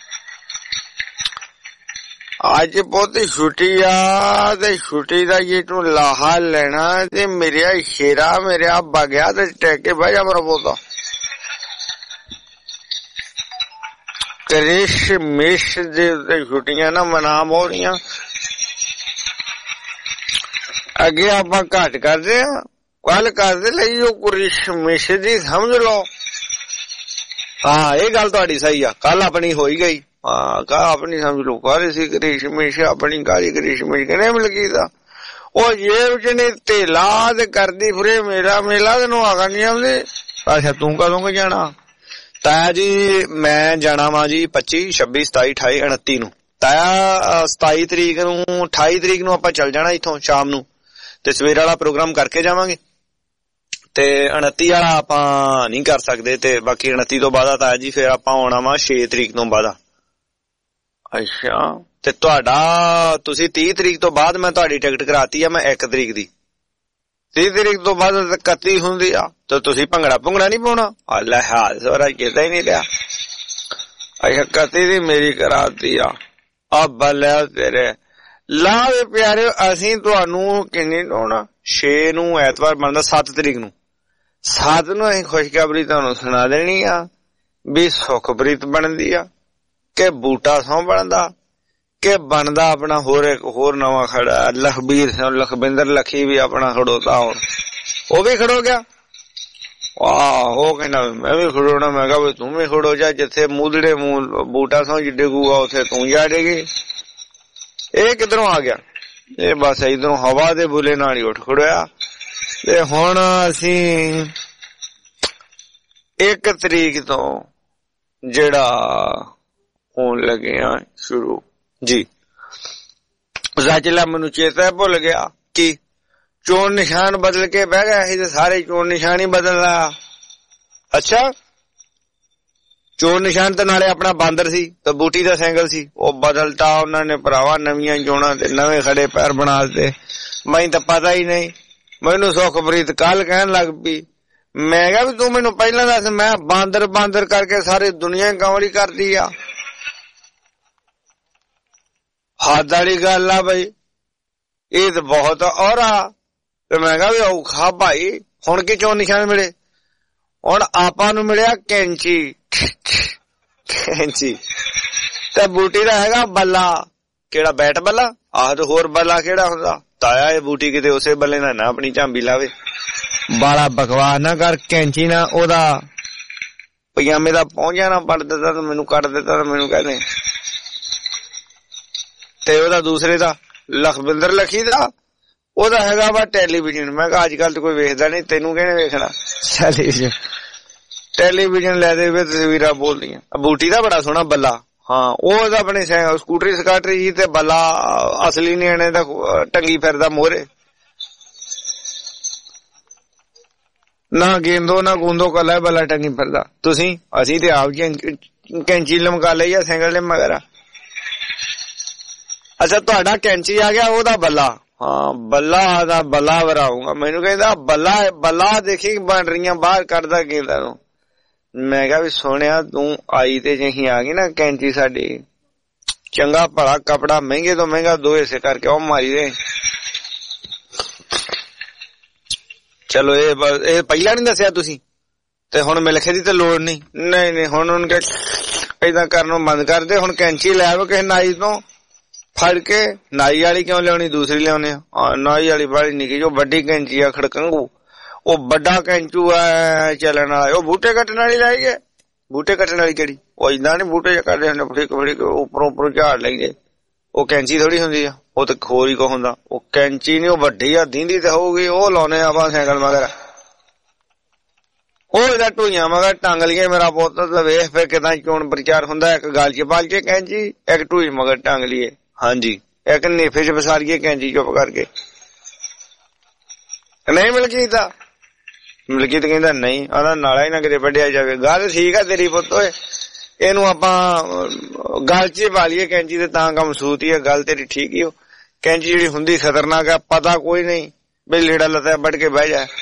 अज बहुत छुट्टी आ ते छुट्टी दा ये तू लाहा लेना ते मेरे शेरा मेरे अब्बा गया ते टेके बह जा मेरा पोता। क्रिसमिस दे छुट्टियां ना मना मोरियां अगे आप घट करदे आ, कल करदे लई ओ क्रिसमिस दी समझ लो। हाँ ये गल तुहाडी सही आ, कल अपनी होई गई। हाँ का अपनी समझ लो कर सी क्रिसमिस अपनी काली क्रिसमिस कने मिलगी दा ओ जेब च ने तेला ते करदी फिरे मेरा मेला तेन आगा नहीं आंदे। अच्छा तू कदों जाना? ताया जी मैं जाना वा जी पच्ची छब्बी सताई अठाई उनती नू। ताया सताई तरीक नू अठाई तरीक नू आपां चल जाना इथों शाम नू ते सवेरे वाला प्रोग्राम करके जावांगे ते उनती वाला आपां नहीं कर सकदे ते बाकी उनती तो बाद ताया जी फिर आपां आउणा वा छे तरीक तो बाद। अच्छा ते तुहाडा तुसी तीह तरीक तो बाद मैं तुहाडी टिकट कराती है मैं एक तरीक दी, तीह तरीक तो बाद इकत्ती हुंदी आ तो तुसी भंगड़ा भुंगड़ा नहीं पाउणा? अल्ला हाल सोरा चेता ही नहीं लिया। अच्छा इकत्ती दी मेरी कराती आ अब बल्ले तेरे ला दे प्यारे। असीं तुहानू किन्नी होना छे नू ऐतवार बनदा सत्त तरीक नू, सत्त नू असीं खुशखबरी तुहानू सुना देनी आ भी सुखप्रीत बनदी आ के बूटा सौ बनदा के बनदा अपना होर एक होर नवा खड़ा लखबीर लखबिंदर लखी भी अपना खड़ोता और वो भी खड़ो गया। वाह हो कहना मैं भी खड़ोना, मैं कहा तू भी खड़ो जा, जिथे मूदड़े मुंह बूटा सौ डिगूगा उथे तू जा डेगी। ये किधरों आ गया? ये बस इधरों हवा दे बुले नाल ही उठ खड़ोया। ते हुण असीं एक तरीक तो जेड़ा होन लगे हाँ शुरू जी। सचला मैनू चेता भुल गया कि चोन निशान बदल के बह गया ही, सारे चोन निशान ही बदल रहा। अच्छा चोन निशान तो नाले अपना बांदर सी तो बूटी का सैंगल सी वो बदलता उन्होंने भरावा नवियां चोना ते नवे खड़े पैर बना दिते। मैं तो पता ही नहीं, मैनू सुखप्रीत कल कहन लग पी, मैं कहा भी तू मैनू पहला दस, मैं बांदर बांदर करके सारी दुनिया कावड़ी कर दी आ। हद वाली गल आ बई, ये तो बहुत और आ। तो मैं कहा भी औखा भाई हुण की चोन निशान मिले? हुण आपां नूं मिलिया कैंची कैंची ते बूटी दा हैगा बल्ला। केड़ा बैट बल्ला? आह तो होर बल्ला केड़ा हुंदा? ताया ये बूटी किते उसे बल्ले ना ना अपनी झांबी लावे। बाला बकवास ना कर, कैंची ना ओदा पजामे दा पहुंचा ना पड़ दिता तो मैनू कट दिता तो मैनू कहदे ते ओदा दूसरे दा ਲਖਵਿੰਦਰ ਲਖੀ ਦਾ ਉਹਦਾ ਹੈਗਾ ਵਾ ਟੈਲੀਵਿਜ਼ਨ। ਮੈਂ ਕਿਹਾ ਅੱਜ ਕੱਲ ਤਾਂ ਕੋਈ ਵੇਖਦਾ ਨਹੀਂ, ਤੈਨੂੰ ਕਿਹਨੇ ਵੇਖਣਾ ਟੈਲੀਵਿਜ਼ਨ। ਟੈਲੀਵਿਜ਼ਨ ਲੈ ਦੇ ਵੇ ਤਸਵੀਰਾਂ ਬੋਲਦੀਆਂ। ਬੂਟੀ ਦਾ ਬੜਾ ਸੋਹਣਾ ਬੱਲਾ, ਹਾਂ ਉਹ ਆਪਣੇ ਸਕੂਟਰੀ ਸਕਾਟਰੀ ਜੀ ਤੇ ਬੱਲਾ ਅਸਲੀ ਨਿਆਣੇ ਦਾ ਟੰਗੀ ਫਿਰਦਾ ਮੋਹਰੇ, ਨਾ ਗੇਂਦੋ ਨਾ ਗੂੰਦੋ ਕੱਲਾ ਬੱਲਾ ਟੰਗੀ ਫਿਰਦਾ। ਤੁਸੀਂ ਅਸੀਂ ਤੇ ਆਪ ਕੈਂਚੀ ਲਮਕਾ ਲਈ ਆ ਸਾਈਕਲ ਦੇ ਮਗਰ। ਅੱਛਾ ਤੁਹਾਡਾ ਕੈਂਚੀ ਆ ਗਿਆ, ਉਹਦਾ ਬੱਲਾ, ਹਾਂ ਬੱਲਾ ਦਾ ਬੱਲਾ ਵਰਾਊਗਾ। ਮੈਨੂੰ ਕਹਿੰਦਾ ਬੱਲਾ ਬੱਲਾ ਦੇਖੀ ਬਣ ਰਹੀਆਂ ਬਾਹਰ ਕੱਢਦਾ ਗੇਂਦਾ ਨੂੰ। ਮੈਂ ਕਿਹਾ ਵੀ ਸੋਹਣਿਆ ਤੂੰ ਆਈ ਤੇ ਜਹੀਂ ਆ ਗਈ ਨਾ ਕੈਂਚੀ ਸਾਡੀ, ਚੰਗਾ ਭਲਾ ਕਪੜਾ ਮਹਿੰਗੇ ਤੋਂ ਮਹਿੰਗਾ ਦੋ ਹਿੱਸੇ ਕਰਕੇ ਉਹ ਮਾਰੀ ਦੇ। ਚਲੋ ਇਹ ਇਹ ਪਹਿਲਾਂ ਨੀ ਦੱਸਿਆ ਤੁਸੀਂ ਤੇ ਹੁਣ ਮਿਲਖੇ ਦੀ ਤੇ ਲੋੜ ਨਹੀਂ। ਨਹੀਂ ਨਹੀਂ ਹੁਣ ਉਹਨ ਏਦਾਂ ਕਰਨੋਂ ਬੰਦ ਕਰ ਦੇ। ਹੁਣ ਕੈਂਚੀ ਲੈ ਆਵੋ ਕਿਸੇ ਨਾਈ ਤੋਂ ਫੜ ਕੇ। ਨਾਈ ਵਾਲੀ ਕਿਉਂ ਲਿਆਉਣੀ, ਦੂਸਰੀ ਲਿਆਉਣੇ ਆ। ਨਾਈ ਵਾਲੀ ਬੜੀ ਨਿੱਕੀ ਜੋ ਵੱਡੀ ਕੈਂਚੀ ਆ ਖੜਕੰਗੂ, ਉਹ ਵੱਡਾ ਕੈਂਚੂ ਆ ਚੱਲਣ ਵਾਲਾ। ਉਹ ਬੂਟੇ ਕੱਟਣ ਵਾਲੀ ਲਾਈ ਗਏ। ਬੂਟੇ ਕੱਟਣ ਵਾਲੀ ਕਿਹੜੀ, ਉਹ ਏਦਾਂ ਨੀ ਬੂਟੇ ਚ ਕੱਟਦੇ ਹੁੰਦੇ ਫੜੀਕ ਫੜੀਕ ਉੱਪਰੋਂ ਉੱਪਰੋਂ ਝਾੜ ਲੈਂਦੇ। ਉਹ ਕੈਂਚੀ ਥੋੜੀ ਹੁੰਦੀ ਆ, ਉਹ ਤੇ ਖੋਰ ਹੀ ਕੋ ਹੁੰਦਾ। ਉਹ ਕੈਂਚੀ ਨੀ, ਉਹ ਵੱਡੀ ਆ ਦੀਂਦੀ ਤੇ ਹੋਊਗੀ। ਉਹ ਲਾਉਣੇ ਆਪਾਂ ਸਾਈਕਲ ਮਗਰ, ਉਹ ਇਹਦਾ ਢੂਈਆਂ ਮਗਰ ਟੰਗ ਲਈਏ ਮੇਰਾ ਪੁੱਤ ਤੇ ਵੇਖ ਫਿਰ ਕਿਦਾਂ ਚੋਣ ਪ੍ਰਚਾਰ ਹੁੰਦਾ। ਇੱਕ ਗਲ ਚ ਪਾ ਕੇ ਕੈਂਚੀ, ਇੱਕ ਢੂਈ ਮਗਰ ਟੰਗ ਲਈਏ, ਹਾਂਜੀ ਇੱਕ ਨੇਫੇ ਚ ਫਸਾਰੀਏ ਕੈਂਚੀ ਚੁੱਪ ਕਰਕੇ। ਨਹੀਂ ਮਲਕੀਤ ਦਾ ਮਲਕੀਤ ਕਹਿੰਦਾ ਨਹੀਂ, ਆਹਦਾ ਨਾਲਾ ਹੀ ਨਾ ਕਿਤੇ ਵੱਢਿਆ ਜਾਵੇ। ਗੱਲ ਠੀਕ ਆ ਤੇਰੀ ਪੁੱਤ, ਓਏ ਇਹਨੂੰ ਆਪਾਂ ਗਲ ਚ ਪਾ ਲਈਏ ਕੈਂਚੀ ਤੇ ਤਾਂ ਕੰਮ ਸੂਤ ਹੀ ਆ। ਗੱਲ ਤੇਰੀ ਠੀਕ ਹੀ। ਉਹ ਕੈਂਚੀ ਜਿਹੜੀ ਹੁੰਦੀ ਖਤਰਨਾਕ ਆ, ਪਤਾ ਕੋਈ ਨਹੀਂ ਬਈ ਲੇੜਾ ਲੱਤਾ ਵੱਢ ਕੇ ਬਹਿ ਜਾ।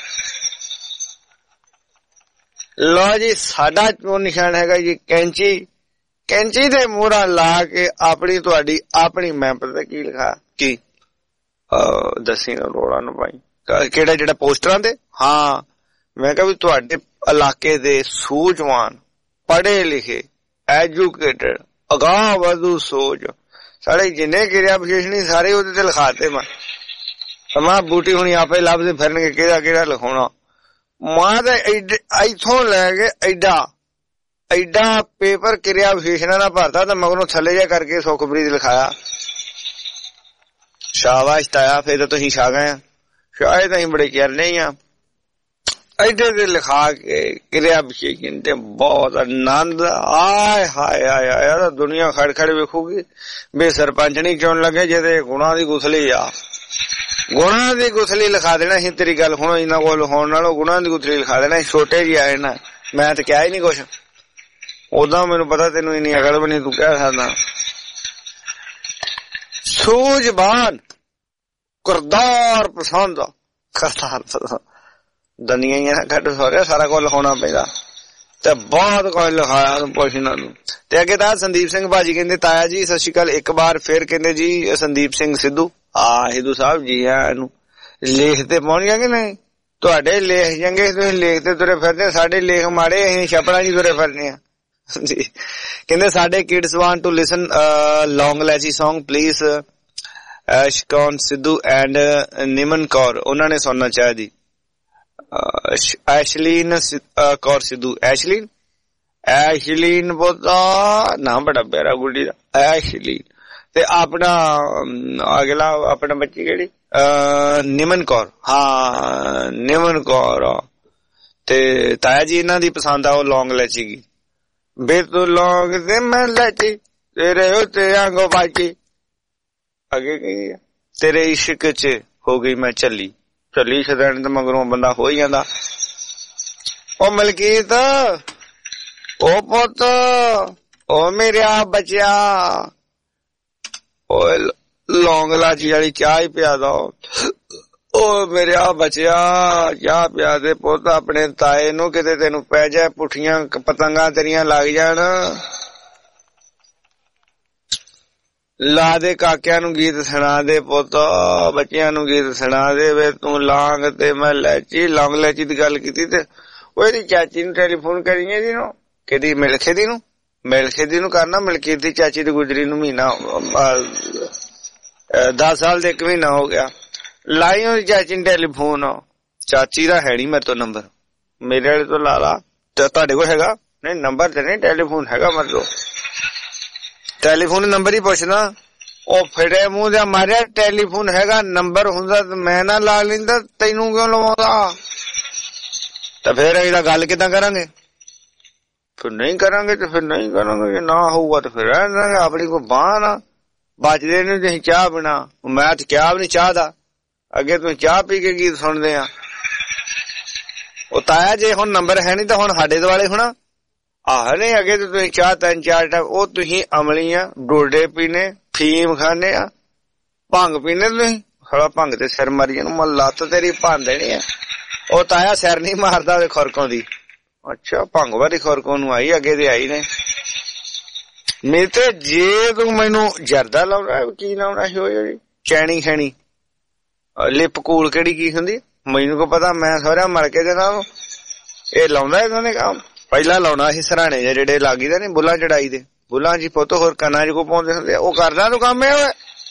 ਲੋ ਜੀ ਸਾਡਾ ਚੋਣ ਨਿਸ਼ਾਨ ਹੈਗਾ ਜੀ ਕੈਂਚੀ। ਕੈਂਚੀ ਦੇ ਮੂਹਰਾ ਲਾ ਕੇ ਆਪਣੀ ਤੁਹਾਡੀ ਆਪਣੀ ਮੈਪ ਤੇ ਕੀ ਲਿਖਾ, ਕੀ ਦੱਸੀ ਨਾ ਰੋਲਾ ਨਾ ਪਾਈ। ਕਿਹੜਾ ਜਿਹੜਾ ਪੋਸਟਰਾਂ ਤੇ, ਹਾਂ ਮੈਂ ਕਿਹਾ ਵੀ ਤੁਹਾਡੇ ਇਲਾਕੇ ਦੇ ਸੂਝਵਾਨ ਪੜ੍ਹੇ ਲਿਖੇ ਐਜੂਕੇਟਡ ਅਗਾਂਹ ਵਧੂ ਸੋਚ ਸਾਡੇ ਜਿੰਨੇ ਕਿਰਿਆ ਵਿਸ਼ੇਸ਼ਣੀ ਸਾਰੇ ਉਹਦੇ ਤੇ ਲਿਖਾਤੇ। ਮੈਂ ਸਮਾਂ ਬੂਟੀ ਹੁਣੀ ਆਪੇ ਲੱਭਦੇ ਫਿਰਨਗੇ ਕਿਹੜਾ ਕਿਹੜਾ ਲਿਖਾਉਣਾ। ਮਾਂ ਤਾਂ ਇੱਥੋਂ ਲੈ ਕੇ ਐਡਾ ਐਡਾ ਪੇਪਰ ਕਿਰਿਆ ਵਿਸ਼ੇਸ਼ਣਾ ਨਾਲ ਭਰਤਾ ਤੇ ਮਗਰੋਂ ਥੱਲੇ ਜਿਹਾ ਕਰਕੇ ਸੁਖਪ੍ਰੀਤ ਲਿਖਾਇਆ। ਸ਼ਾਬਾਸ਼ ਤਾਇਆ, ਫੇਰ ਤਾਂ ਤੁਸੀਂ ਛਾ ਗਏ ਆ। ਸ਼ਾਇਦ ਅਸੀਂ ਬੜੇ ਚਰਨੇ ਆ। ਐਡੇ ਤੇ ਲਿਖਾ ਕੇ ਕਿਰਿਆ ਵਿਸ਼ੇਸ਼ਣ ਤੇ ਬਹੁਤ ਆਨੰਦ ਆਏ ਹਾਏ ਹਾਏ ਹਾਏ। ਦੁਨੀਆ ਖੜ ਖੜ ਵੇਖੂਗੀ ਬੇ ਸਰਪੰਚ ਨੀ ਚੁਣ ਲੱਗੇ ਜਿਹਦੇ ਗੁਣਾ ਦੀ ਗੁਥਲੀ ਆ। ਗੁਣਾ ਦੀ ਗੁਥਲੀ ਲਿਖਾ ਦੇਣਾ ਸੀ। ਤੇਰੀ ਗੱਲ ਹੁਣ ਇਹਨਾਂ ਕੋਲ ਹੋਣ ਨਾਲੋਂ ਗੁਣਾ ਦੀ ਗੁਥਲੀ ਲਿਖਾ ਦੇਣਾ। ਛੋਟੇ ਜਿਹੇ ਆਏ ਨਾ, ਮੈਂ ਤੇ ਕਿਹਾ ਹੀ ਨੀ ਕੁਛ। ਉਦਾਂ ਮੈਨੂੰ ਪਤਾ ਤੈਨੂੰ ਇੰਨੀ ਅਕਲ ਵੀ ਨੀ ਤੂੰ ਕਹਿ ਸਕਦਾ। ਸੂਝਵਾਨ ਕਰਦਾਰ ਪਸੰਦ ਕਰਦਾਰ ਪਸੰਦ ਦੁਨੀਆ ਹੀ ਨਾ ਕੱਢ ਸੋਰਿਆ ਸਾਰਾ ਕੁਝ ਲਿਖਾਉਣਾ ਪੈਂਦਾ ਤੇ ਬਹੁਤ ਕੁਝ ਲਿਖਾਇਆ ਪੁੱਛ ਇਹਨਾਂ ਨੂੰ। ਤੇ ਅੱਗੇ ਤਾਂ ਸੰਦੀਪ ਸਿੰਘ ਭਾਜੀ ਕਹਿੰਦੇ ਤਾਇਆ ਜੀ ਸਤਿ ਸ਼੍ਰੀ ਅਕਾਲ ਇੱਕ ਵਾਰ ਫੇਰ ਕਹਿੰਦੇ ਜੀ ਸੰਦੀਪ ਸਿੰਘ ਸਿੱਧੂ ਆ ਸਿੱਧੂ ਸਾਹਿਬ ਜੀ ਆ ਇਹਨੂੰ ਲੇਖ ਤੇ ਪਹੁੰਚ ਗਿਆ ਕਿ ਨਹੀਂ। ਤੁਹਾਡੇ ਲੇਖ ਚੰਗੇ ਤੁਸੀਂ ਲੇਖ ਤੇ ਤੁਰੇ ਫਿਰਦੇ, ਸਾਡੇ ਲੇਖ ਮਾੜੇ ਅਸੀਂ ਛਪੜਾਂ ਚ ਤੁਰੇ ਫਿਰਦੇ ਆ ਜੀ। ਕਹਿੰਦੇ ਸਾਡੇ kids want to listen Laung Laachi song please Shikaun Sidhu and Nimman Kaur, ਉਹਨਾਂ ਨੇ ਸੁਣਨਾ ਚਾਹਿਆ ਜੀ। ਐਸ਼ਲੀਨ ਕੌਰ ਸਿੱਧੂ, ਐਸ਼ਲੀਨ ਐਸ਼ਲੀਨ ਪੋਤਾ ਨਾਮ ਬੜਾ ਪਿਆਰਾ ਗੁੱਡੀ ਦਾ ਐਸ਼ਲੀਨ। ਤੇ ਆਪਣਾ ਅਗਲਾ ਆਪਣਾ ਬੱਚੀ ਕਿਹੜੀ ਨਿਮਨ ਕੌਰ, ਹਾਂ ਨਿਮਨ ਕੌਰ। ਤੇ ਤਾਇਆ ਜੀ ਇਹਨਾਂ ਦੀ ਪਸੰਦ ਆ ਉਹ ਲੌਂਗ ਲੈਚੀ ਗੀ। ਬੇ ਤੂੰ ਲੌਂਗ ਤੇ ਮੈਂ ਲੈਚੀ ਤੇਰੇ ਉੱਤੇ ਆਂਗੋ ਬਾਜੀ। ਅੱਗੇ ਕੀ ਤੇਰੇ ਇਸ਼ਕ ਚ ਹੋ ਗਈ ਮੈਂ ਚੱਲੀ ਚੱਲੀ ਛਦਣ ਤੇ ਮਗਰੋਂ ਬੰਦਾ ਹੋ ਹੀ ਜਾਂਦਾ। ਉਹ ਮਲਕੀਤ ਉਹ ਪੁੱਤ ਉਹ ਮੇਰਿਆ ਬਚਿਆ ਉਹ ਲੌਂਗ ਲਾਚੀ ਵਾਲੀ ਚਾਹ ਹੀ ਪਿਆ ਦੋ। ਉਹ ਮੇਰਿਆ ਬਚਿਆ ਚਾਹ ਪਿਆ ਦੇ ਪੁੱਤ ਆਪਣੇ ਤਾਏ ਨੂੰ, ਕਿਤੇ ਤੈਨੂੰ ਪੈ ਜਾਏ ਪੁੱਠੀਆਂ ਪਤੰਗਾਂ ਤੇਰੀਆਂ ਲੱਗ ਜਾਣ। ਲਾ ਦੇ ਕਾਕਿਆਂ ਨੂੰ ਗੀਤ ਸੁਣਾ ਦੇ ਪੁੱਤ, ਬੱਚਿਆਂ ਨੂੰ ਗੀਤ ਸੁਣਾ ਦੇ। ਵੇ ਤੂੰ ਲੌਂਗ ਤੇ ਮੈਂ ਲੈਚੀ, ਲੌਂਗ ਲੈਚੀ ਦੀ ਗੱਲ ਕੀਤੀ ਤੇ ਉਹ ਇਹਦੀ ਚਾਚੀ ਨੂੰ ਟੈਲੀਫੋਨ ਕਰੀਏ ਜੀ ਨੂੰ, ਕਿਹਦੀ ਮਿਲਖੇ ਦੀ ਨੂੰ, ਮਿਲਖੇ ਦੀ ਨੂੰ ਕਰਨਾ। ਮਿਲਖੇ ਦੀ ਚਾਚੀ ਦੀ ਗੁਜਰੀ ਨੂੰ ਮਹੀਨਾ ਦਸ ਸਾਲ ਦੇ ਇੱਕ ਮਹੀਨਾ ਹੋ ਗਿਆ। ਲਾਈ ਉਹਦੀ ਚਾਚੀ ਨੂੰ ਟੈਲੀਫੋਨ, ਚਾਚੀ ਦਾ ਹੈ ਨੀ ਮੇਰੇ ਤੋਂ ਨੰਬਰ, ਮੇਰੇ ਵਾਲੇ ਤੋਂ ਲਾ ਲਾ। ਤੁਹਾਡੇ ਕੋਲ ਹੈਗਾ? ਨਹੀਂ ਨੰਬਰ ਤੇ ਨਹੀਂ, ਟੈਲੀਫੋਨ ਹੈਗਾ ਮੇਰੇ ਤੋਂ। ਟੈਲੀਫੋਨ ਨੰਬਰ ਹੀ ਪੁੱਛਣਾ, ਉਹ ਫਿੜੇ ਮੂੰਹ ਦਾ ਮਾਰਿਆ ਟੈਲੀਫੋਨ ਹੈਗਾ ਨੰਬਰ ਹੁੰਦਾ ਤੇ ਮੈਂ ਨਾ ਲਾ ਲੈਂਦਾ ਤੈਨੂੰ ਕਿਉਂ ਲਵਾਉਂਦਾ ਤਾਂ ਫਿਰ ਇਹਦਾ ਗੱਲ ਕਿੱਦਾਂ ਕਰਾਂਗੇ ਫਿਰ ਨਹੀਂ ਕਰਾਂਗੇ ਤੇ ਫਿਰ ਨਹੀਂ ਕਰਾਂਗੇ ਜੇ ਨਾ ਹੋਊਗਾ ਤਾਂ ਫਿਰ ਰਹਿਣ ਦਾਂਗੇ ਆਪਣੀ ਕੋਈ ਬਾਂਹ ਨਾ ਬਚਦੇ ਨੇ ਤੁਸੀਂ ਚਾਹ ਬਿਨਾ ਮੈਂ ਤੇ ਕਿਹਾ ਵੀ ਨਹੀਂ ਚਾਹ ਦਾ ਅੱਗੇ ਤੁਸੀਂ ਚਾਹ ਪੀ ਕੇ ਗੀਤ ਸੁਣਦੇ ਆ ਉਹ ਤਾਇਆ ਜੇ ਹੁਣ ਨੰਬਰ ਹੈ ਨਹੀਂ ਤਾਂ ਹੁਣ ਸਾਡੇ ਦੁਆਲੇ ਹੋਣਾ ਆਹ ਨਹੀਂ ਅੱਗੇ ਤੇ ਤੁਸੀਂ ਚਾਹ ਤਿੰਨ ਚਾਰ ਟਾਈਮ ਉਹ ਤੁਸੀਂ ਅਮਲੀ ਆ ਡੋਡੇ ਪੀਣੇ ਫੀਮ ਖਾਣੇ ਆ ਭੰਗ ਪੀਣੇ ਤੁਸੀਂ ਖੜਾ ਭੰਗ ਤੇ ਸਿਰ ਮਾਰੀ ਨੂੰ ਮੈਂ ਲੱਤ ਤੇਰੀ ਭੰਨ ਦੇਣੀ ਆ ਉਹ ਤਾਇਆ ਸਿਰ ਨਹੀਂ ਮਾਰਦਾ ਵੇ ਖੁਰਕੋਂ ਦੀ ਅੱਛਾ ਭੰਗ ਵਾਲੀ ਖੁਰਕੋਂ ਨੂੰ ਆਈ ਅੱਗੇ ਤੇ ਆਈ ਨੇ ਨਹੀਂ ਤੇ ਜੇ ਤੂੰ ਮੈਨੂੰ ਜਰਦਾ ਲਾਉਣਾ ਕੀ ਲਾਉਣਾ ਸੀ ਉਹ ਜਿਹੜੀ ਚੈਣੀ ਖੈਣੀ ਲਿਪ ਕੂਲ ਕਿਹੜੀ ਕੀ ਹੁੰਦੀ ਮੈਨੂੰ ਕੋ ਪਤਾ ਮੈਂ ਸਹੁਰਿਆਂ ਮਰ ਕੇ ਦੇ ਨਾਲ ਇਹ ਲਾਉਂਦਾ ਇਹਨਾਂ ਨੇ ਕੰਮ ਪਹਿਲਾਂ ਲਾਉਣਾ ਸੀ ਸਰਾਣੇ ਜਿਹੜੇ ਲਾਗੀ ਦੇ ਨੇ ਬੁੱਲਾਂ ਚੜਾਈ ਦੇ ਬੁੱਲਾਂ ਜੀ ਪੁੱਤ ਹੋਰ ਕੰਨਾਂ ਚ ਕੋ ਪਾਉਂਦੇ ਹੁੰਦੇ ਉਹ ਕਰਦਾ ਤੂੰ ਕੰਮ ਇਹ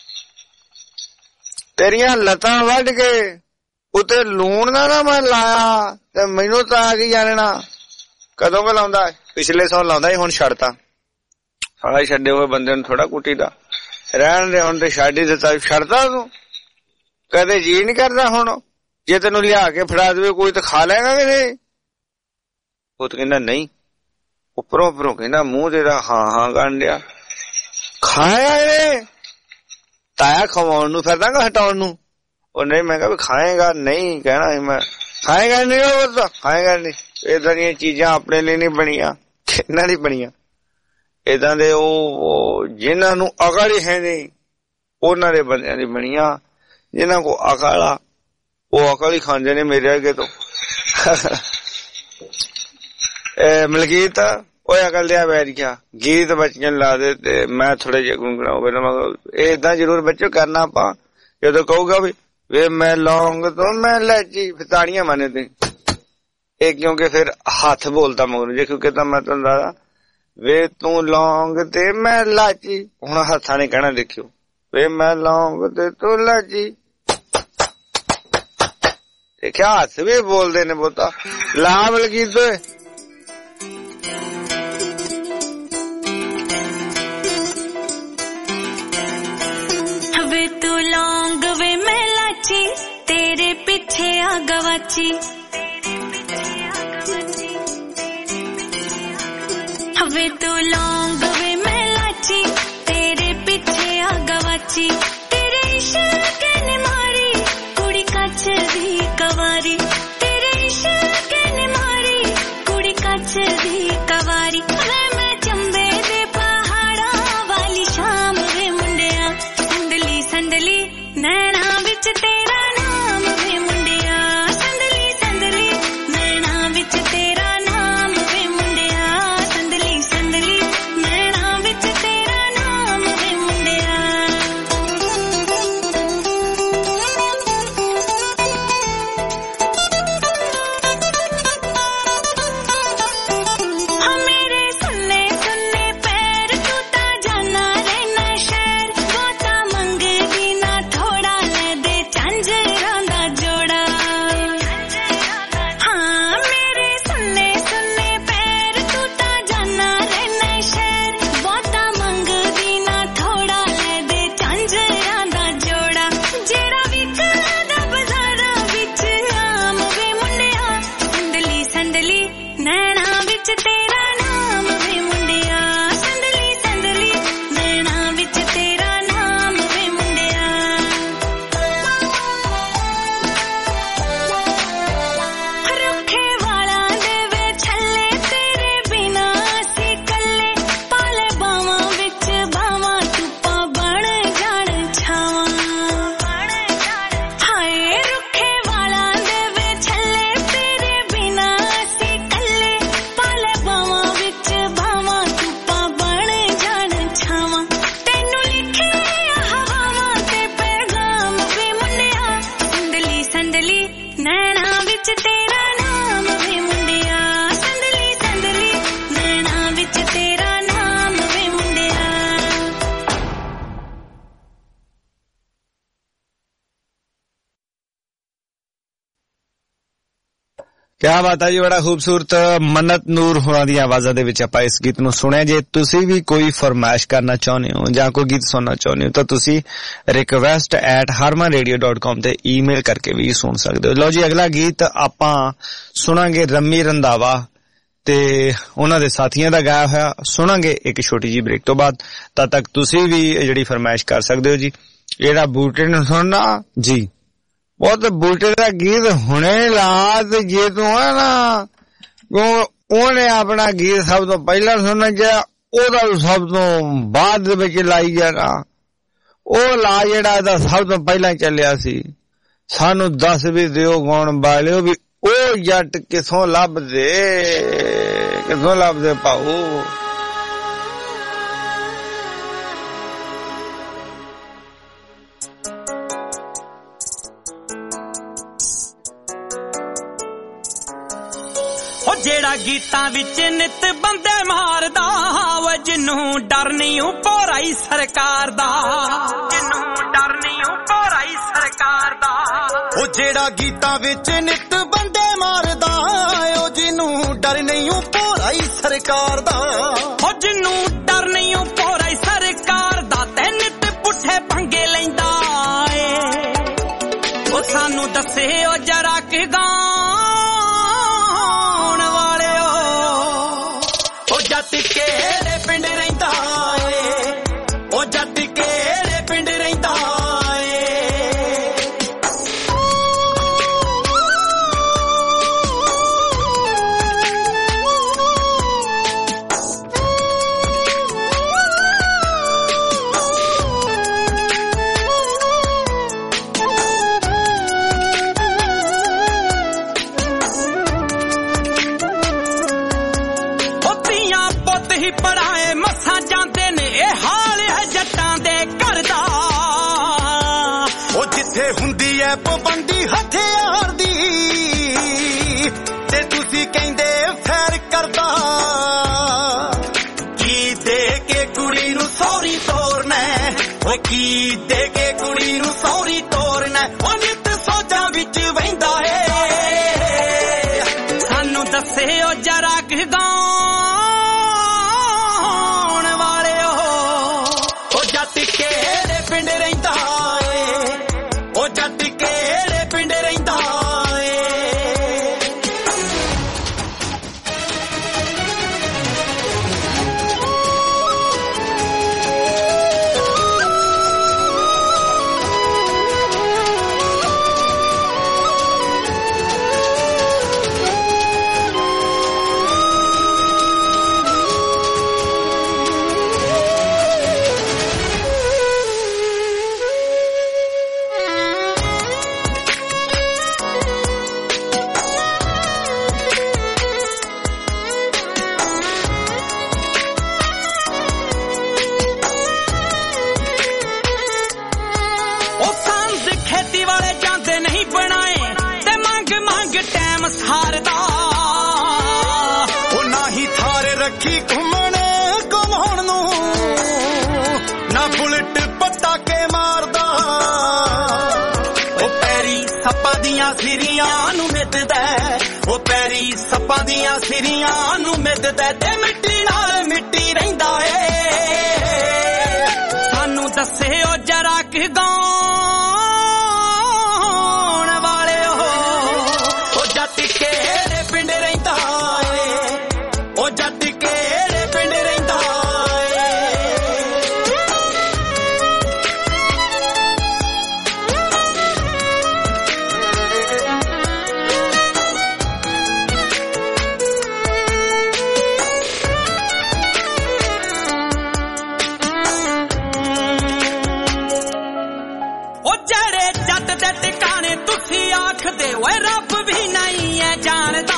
ਤੇਰੀਆਂ ਲੱਤਾਂ ਵੱਢ ਕੇ ਉੱਤੇ ਲੂਣ ਨਾ ਨਾ ਮੈਂ ਲਾਇਆ ਤੇ ਮੈਨੂੰ ਤਾਂ ਆ ਕੀ ਜਾਣਨਾ ਕਦੋਂ ਕੁ ਲਾਉਂਦਾ ਪਿਛਲੇ ਸਾਲ ਲਾਉਂਦਾ ਸੀ ਹੁਣ ਛੱਡਤਾ ਸਾਲਾ ਛੱਡੇ ਹੋਏ ਬੰਦੇ ਨੂੰ ਥੋੜਾ ਕੁੱਟੀ ਦਾ ਰਹਿਣ ਦੇ ਹੁਣ ਤੇ ਛੱਡ ਹੀ ਦਿੱਤਾ ਛੱਡਦਾ ਤੂੰ ਕਦੇ ਜੀ ਨਹੀਂ ਕਰਦਾ ਹੁਣ ਜੇ ਤੈਨੂੰ ਲਿਆ ਕੇ ਫੜਾ ਦੇਵੇ ਕੋਈ ਤਾਂ ਖਾ ਲੈਗਾ ਕਿ ਉਹ ਤਾਂ ਕਹਿੰਦਾ ਨਹੀਂ ਉੱਪਰੋਂ ਉੱਪਰੋਂ ਕਹਿੰਦਾ ਮੂੰਹ ਤੇਰਾ ਹਾਂ ਹਾਂ ਕਰਨ ਡਿਆ ਖਾਇਆ ਇਹਨੇ ਤਾਇਆ ਖਵਾਉਣ ਨੂੰ ਫਿਰਦਾਗਾ ਹਟਾਉਣ ਨੂੰ ਉਹ ਨਹੀਂ ਮੈਂ ਕਿਹਾ ਵੀ ਖਾਏਗਾ ਨਹੀਂ ਕਹਿਣਾ ਸੀ ਮੈਂ ਖਾਏਗਾ ਨਹੀਂ ਉਹ ਤਾਂ ਖਾਏਗਾ ਨਹੀਂ ਏਦਾਂ ਦੀਆਂ ਚੀਜ਼ਾਂ ਆਪਣੇ ਲਈ ਨਹੀਂ ਬਣੀਆਂ ਇਹਨਾਂ ਦੀ ਬਣੀਆਂ ਏਦਾਂ ਦੇ ਉਹ ਜਿਨ੍ਹਾਂ ਨੂੰ ਅਕਲ ਹੀ ਹੈ ਨਹੀਂ ਉਹਨਾਂ ਦੇ ਬੰਦਿਆਂ ਦੀ ਬਣੀਆਂ ਜਿਨ੍ਹਾਂ ਕੋ ਅਕਲ ਆ ਉਹ ਅਕਲ ਹੀ ਖਾਂਦੇ ਨੇ ਮੇਰੇ ਅੱਗੇ ਤੋਂ ਮਲਕੀਤ ਉਹ ਅਕਲ ਦਿਆ ਬੈਠ ਗਿਆ ਗੀਤ ਬੱਚਿਆਂ ਲਾ ਦੇ ਤੇ ਮੈਂ ਥੋੜੇ ਜਿਹੇ ਗੁੰਗਣਾ ਇਹ ਏਦਾਂ ਜ਼ਰੂਰ ਬੱਚੋ ਕਰਨਾ ਆਪਾਂ ਜਦੋਂ ਕਹੂਗਾ ਵੀ ਵੇ ਮੈਂ ਲੌਂਗ ਤੋਂ ਮੈਂ ਲੈਚੀ ਫਿਰ ਤਾੜੀਆਂ ਮਾਨੇ ਤੇ ਇਹ ਕਿਉਂਕਿ ਫਿਰ ਹੱਥ ਬੋਲਦਾ ਮਗਰ ਜੇ ਕਿਉਂਕਿ ਤਾਂ ਮੈਂ ਤੁਹਾਨੂੰ ਦੱਸਦਾ ਵੇ ਤੂੰ ਲੌਂਗ ਤੇ ਮੈਂ ਲਾਚੀ ਹੁਣ ਹੱਥਾਂ ਨੇ ਕਹਿਣਾ ਦੇਖਿਓ ਵੇ ਮੈਂ ਲੌਂਗ ਤੇ ਤੂੰ ਲਾਚੀ ਦੇਖਿਆ ਹੱਥ ਵੀ ਬੋਲਦੇ ਨੇ ਬਹੁਤਾ ਲਾ ਮਲਕੀਤ ਵੇ ਤੂੰ ਲੌਂਗ ਵੇ ਮੈਂ ਲਾਚੀ ਤੇਰੇ ਪਿੱਛੇ ਆ ਗਵਾਚੀ ਵੇ ਤੂੰ ਲੌਂਗ ਵੇ ਮੈਂ ਲਾਚੀ ਤੇਰੇ ਪਿੱਛੇ ਆ ਗਵਾਚੀ ਤੇਰੇ ਇਸ਼ਕ ਨੇ ਮਾਰੀ ਕੁੜੀ ਕੱਚ ਦੀ ਕਵਾਰੀ ਤੇਰੇ ਇਸ਼ਕ ਨੇ ਮਾਰੀ ਕੁੜੀ ਕੱਚ ਦੀ ਕਵਾਰੀ ਵੇ ਮੈਂ ਚੰਬੇ ਦੇ ਪਹਾੜਾਂ ਵਾਲੀ ਸ਼ਾਮ ਵੇ ਮੁੰਡਿਆ ਸੰਦਲੀ ਸੰਦਲੀ ਨੈਣਾ ਵਿੱਚ ਤੇਰਾ ਨਾਮ ਵੇ ਮੁੰਡਿਆ ਸੰਦਲੀ ਸੰਦਲੀ ਨੈਣਾ ਵਿੱਚ ਤੇਰਾ ਨਾਮ ਵੇ ਮੁੰਡਿਆ ਸੰਦਲੀ ਸੰਦਲੀ ਨੈਣਾ ਵਿੱਚ ਤੇਰਾ ਨਾਮ ਵੇ ਮੁੰਡਿਆ ਕਿਆ ਬਾਤ ਹੈ ਜੀ, ਬੜਾ ਖੂਬਸੂਰਤ ਮੰਨਤ ਨੂਰ ਹੋਰਾਂ ਦੀਆਂ ਆਵਾਜ਼ਾਂ ਦੇ ਵਿੱਚ ਆਪਾਂ ਇਸ ਗੀਤ ਨੂੰ ਸੁਣਿਆ। ਜੇ ਤੁਸੀਂ ਵੀ ਕੋਈ ਫਰਮਾਇਸ਼ ਕਰਨਾ ਚਾਹੁੰਦੇ ਹੋ ਜਾਂ ਕੋਈ ਗੀਤ ਸੁਣਨਾ ਚਾਹੁੰਦੇ ਹੋ ਤਾਂ ਤੁਸੀਂ request at harman radio dot com ਤੇ ਈਮੇਲ ਕਰਕੇ ਵੀ ਸੁਣ ਸਕਦੇ ਹੋ। ਲਓ ਜੀ, ਅਗਲਾ ਗੀਤ ਆਪਾਂ ਸੁਣਾਂਗੇ ਰੰਮੀ ਰੰਧਾਵਾ ਤੇ ਉਹਨਾਂ ਦੇ ਸਾਥੀਆਂ ਦਾ ਗਾਇਆ ਹੋਇਆ ਸੁਣਾਂਗੇ ਇੱਕ ਛੋਟੀ ਜਿਹੀ ਬ੍ਰੇਕ ਤੋਂ ਬਾਅਦ। ਤਦ ਤੱਕ ਤੁਸੀਂ ਵੀ ਜਿਹੜੀ ਫਰਮਾਇਸ਼ ਕਰ ਸਕਦੇ ਹੋ ਜੀ। ਜਿਹੜਾ ਬੂਟੇ ਨੂੰ ਸੁਣਨਾ ਜੀ, ਬਹੁਤ ਬੂਟੇ ਦਾ ਗੀਤ ਹੁਣੇ ਲਾ ਤੇ ਜੇ ਤੂੰ ਹੈ ਨਾ ਉਹਨੇ ਆਪਣਾ ਗੀਤ ਸਭ ਤੋਂ ਪਹਿਲਾਂ ਸੁਣਨਾ ਚਾਹੀਦਾ, ਉਹਦਾ ਸਭ ਤੋਂ ਬਾਅਦ ਦੇ ਵਿੱਚ ਲਾਈ ਜਾਣਾ। ਉਹ ਲਾ ਜਿਹੜਾ ਇਹਦਾ ਸਭ ਤੋਂ ਪਹਿਲਾਂ ਚੱਲਿਆ ਸੀ। ਸਾਨੂੰ ਦੱਸ ਵੀ ਦਿਓ ਗਾਉਣ ਵਾਲਿਓ ਵੀ ਉਹ ਜੱਟ ਕਿਥੋਂ ਲੱਭਦੇ ਕਿਥੋਂ ਲੱਭਦੇ ਭਾਊ। ਜਿਹੜਾ ਗੀਤਾਂ ਵਿੱਚ ਨਿਤ ਬੰਦੇ ਮਾਰਦਾ ਵਾ, ਜਿਹਨੂੰ ਡਰ ਨਹੀਂ ਉਹ ਪੋਰਾਈ ਸਰਕਾਰ ਦਾ, ਜਿਹਨੂੰ ਡਰ ਨਹੀਂ ਉਹ ਪੋਰਾਈ ਸਰਕਾਰ ਦਾ। ਉਹ ਜਿਹੜਾ ਗੀਤਾਂ ਵਿੱਚ ਨਿਤ ਬੰਦੇ ਮਾਰਦਾ, ਉਹ ਜਿਹਨੂੰ ਡਰ ਨਹੀਂ ਉਹ ਪੋਰਾਈ ਸਰਕਾਰ ਦਾ। ਉਹ ਜਿਹਨੂੰ ਡਰ ਨਹੀਂ ਉਹ ਪੋਰਾਈ ਸਰਕਾਰ ਦਾ ਤੇ ਨਿਤ ਪੁੱਠੇ ਪੰਗੇ ਲੈਂਦਾ ਏ। ਉਹ ਸਾਨੂੰ ਦੱਸੇ ਉਹ ਜਰਾ ਕਿ ਜੱਟ ਕਿਹੜੇ ਪਿੰਡ ਰਹਿੰਦਾ ਏ, ਉਹ ਜੱਟ ਕਿਹੜੇ ਪਿੰਡ ਰਹਿੰਦਾ ਏ। ਪੜਾਏ ਮੱਸਾਂ ਜਾਂਦੇ ਨੇ, ਇਹ ਹਾਲ ਹੈ ਜੱਟਾਂ ਦੇ ਘਰ ਦਾ। ਉਹ ਜਿੱਥੇ ਹੁੰਦੀ ਐ ਪਾਬੰਦੀ ਹਥਿਆਰ ਦੀ ਤੇ ਤੁਸੀਂ ਕਹਿੰਦੇ ਫੈਰ ਕਰਦਾ। ਕੀ ਦੇ ਕੇ ਕੁੜੀ ਨੂੰ ਸੌਰੀ ਤੋਰਨਾ, ਓਏ ਕੀ ਦੇ ਕੇ ਕੁੜੀ ਨੂੰ ਸੌਰੀ ਤੋਰਨਾ। ਉਹ ਨਿੱਤ ਸੋਚਾਂ ਵਿੱਚ ਵਹਿੰਦਾ ਏ। ਸਾਨੂੰ ਦੱਸੇ ਉਹ ਜਰਾ ਕਿ ਕਿਹੜੇ ਪਿੰਡ ਰਹਿੰਦਾ ਏ, ਉਹ ਜੱਟ ਕਿਹੜੇ ਪਿੰਡ ਰਹਿੰਦਾ ਏ। ਹਾਰਦਾ ਉਹ ਨਾ ਹੀ ਥਾਰ ਰੱਖੀ ਘੁੰਮਣ ਘੁੰਮਾਉਣ ਨੂੰ, ਨਾ ਬੁਲਟ ਪਟਾਕੇ ਮਾਰਦਾ। ਉਹ ਪੈਰੀ ਸੱਪਾਂ ਦੀਆਂ ਸਿਰੀਆਂ ਨੂੰ ਮਿੱਧਦਾ, ਉਹ ਪੈਰੀ ਸੱਪਾਂ ਦੀਆਂ ਸਿਰੀਆਂ ਨੂੰ ਮਿੱਧਦਾ ਤੇ ਮਿੱਟੀ ਨਾਲ ਮਿੱਟੀ ਰਹਿੰਦਾ ਏ। ਸਾਨੂੰ ਦੱਸੇ ਉਹ ਜਰਾ ਕਿ ਕਿਹੜੇ ਪਿੰਡ ਰਹਿੰਦਾ ਏ, ਉਹ ਜੱਟ ਕਿਹੜੇ ਪਿੰਡ ਰਹਿੰਦਾ ਏ। ਉਹ ਜਿਹੜੇ ਜੱਟ ਦੇ ਟਿਕਾਣੇ ਤੁਸੀਂ ਆਖਦੇ ਓਏ ਰੱਬ ਵੀ ਨਹੀਂ ਐ ਜਾਣਦਾ।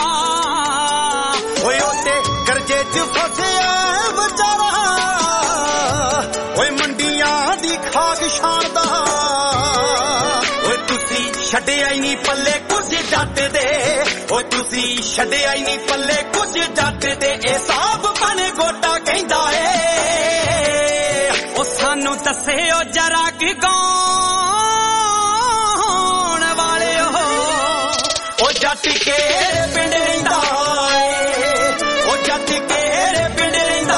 ਓਏ ਉਹਦੇ ਕਰਜ਼ੇ 'ਚ ਫਸਿਆ ਵਿਚਾਰਾ, ਓਏ ਮੰਡੀਆਂ ਦੀ ਖਾਕ ਛਾਣਦਾ। ਓਏ ਤੁਸੀਂ ਛੱਡਿਆ ਹੀ ਨਹੀਂ ਪੱਲੇ ਕੁਝ ਜੱਟ ਦੇ, ਓਏ ਤੁਸੀਂ ਛੱਡਿਆ ਹੀ ਨਹੀਂ ਪੱਲੇ ਕੁਝ ਜੱਟ ਦੇ। ਇਹ ਸਾਬ ਬਣ ਗੋਟਾ ਕਹਿੰਦਾ ਏ। ਉਹ ਸਾਨੂੰ ਦੱਸੇ ਉਹ ਜਰਾ ਕਿ ਕੌਣ ਵਾਲੇ ਉਹ ਜੱਟ केरे पिंड रहिंदा ओ जट केरे पिंड रहिंदा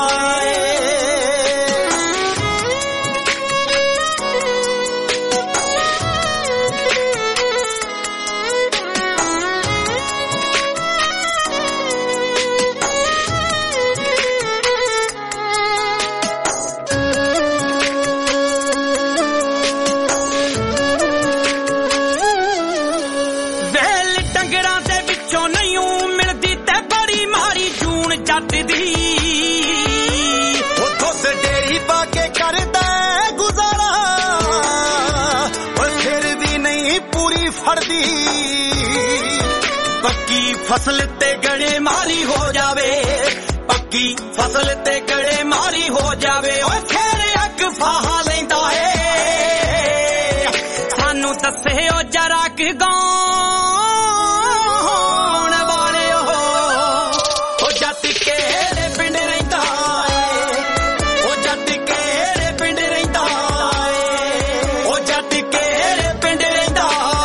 पक्की फसल ते गड़े मारी हो जावे पक्की फसल ते गड़े मारी हो जावे ओ फिर अग फाहा लैंदा है सानू दसे ओ जरा कि गौण वाले हो ओ जट केरे पिंड रहिंदा ओ जट केरे पिंड रहिंदा ओ जट केरे पिंड रहिंदा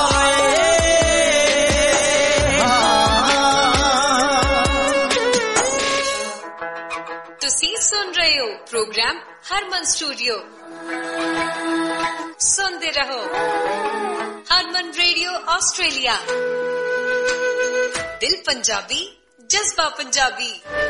प्रोग्राम हरमन स्टूडियो सुनते रहो हरमन रेडियो ऑस्ट्रेलिया दिल पंजाबी जज्बा पंजाबी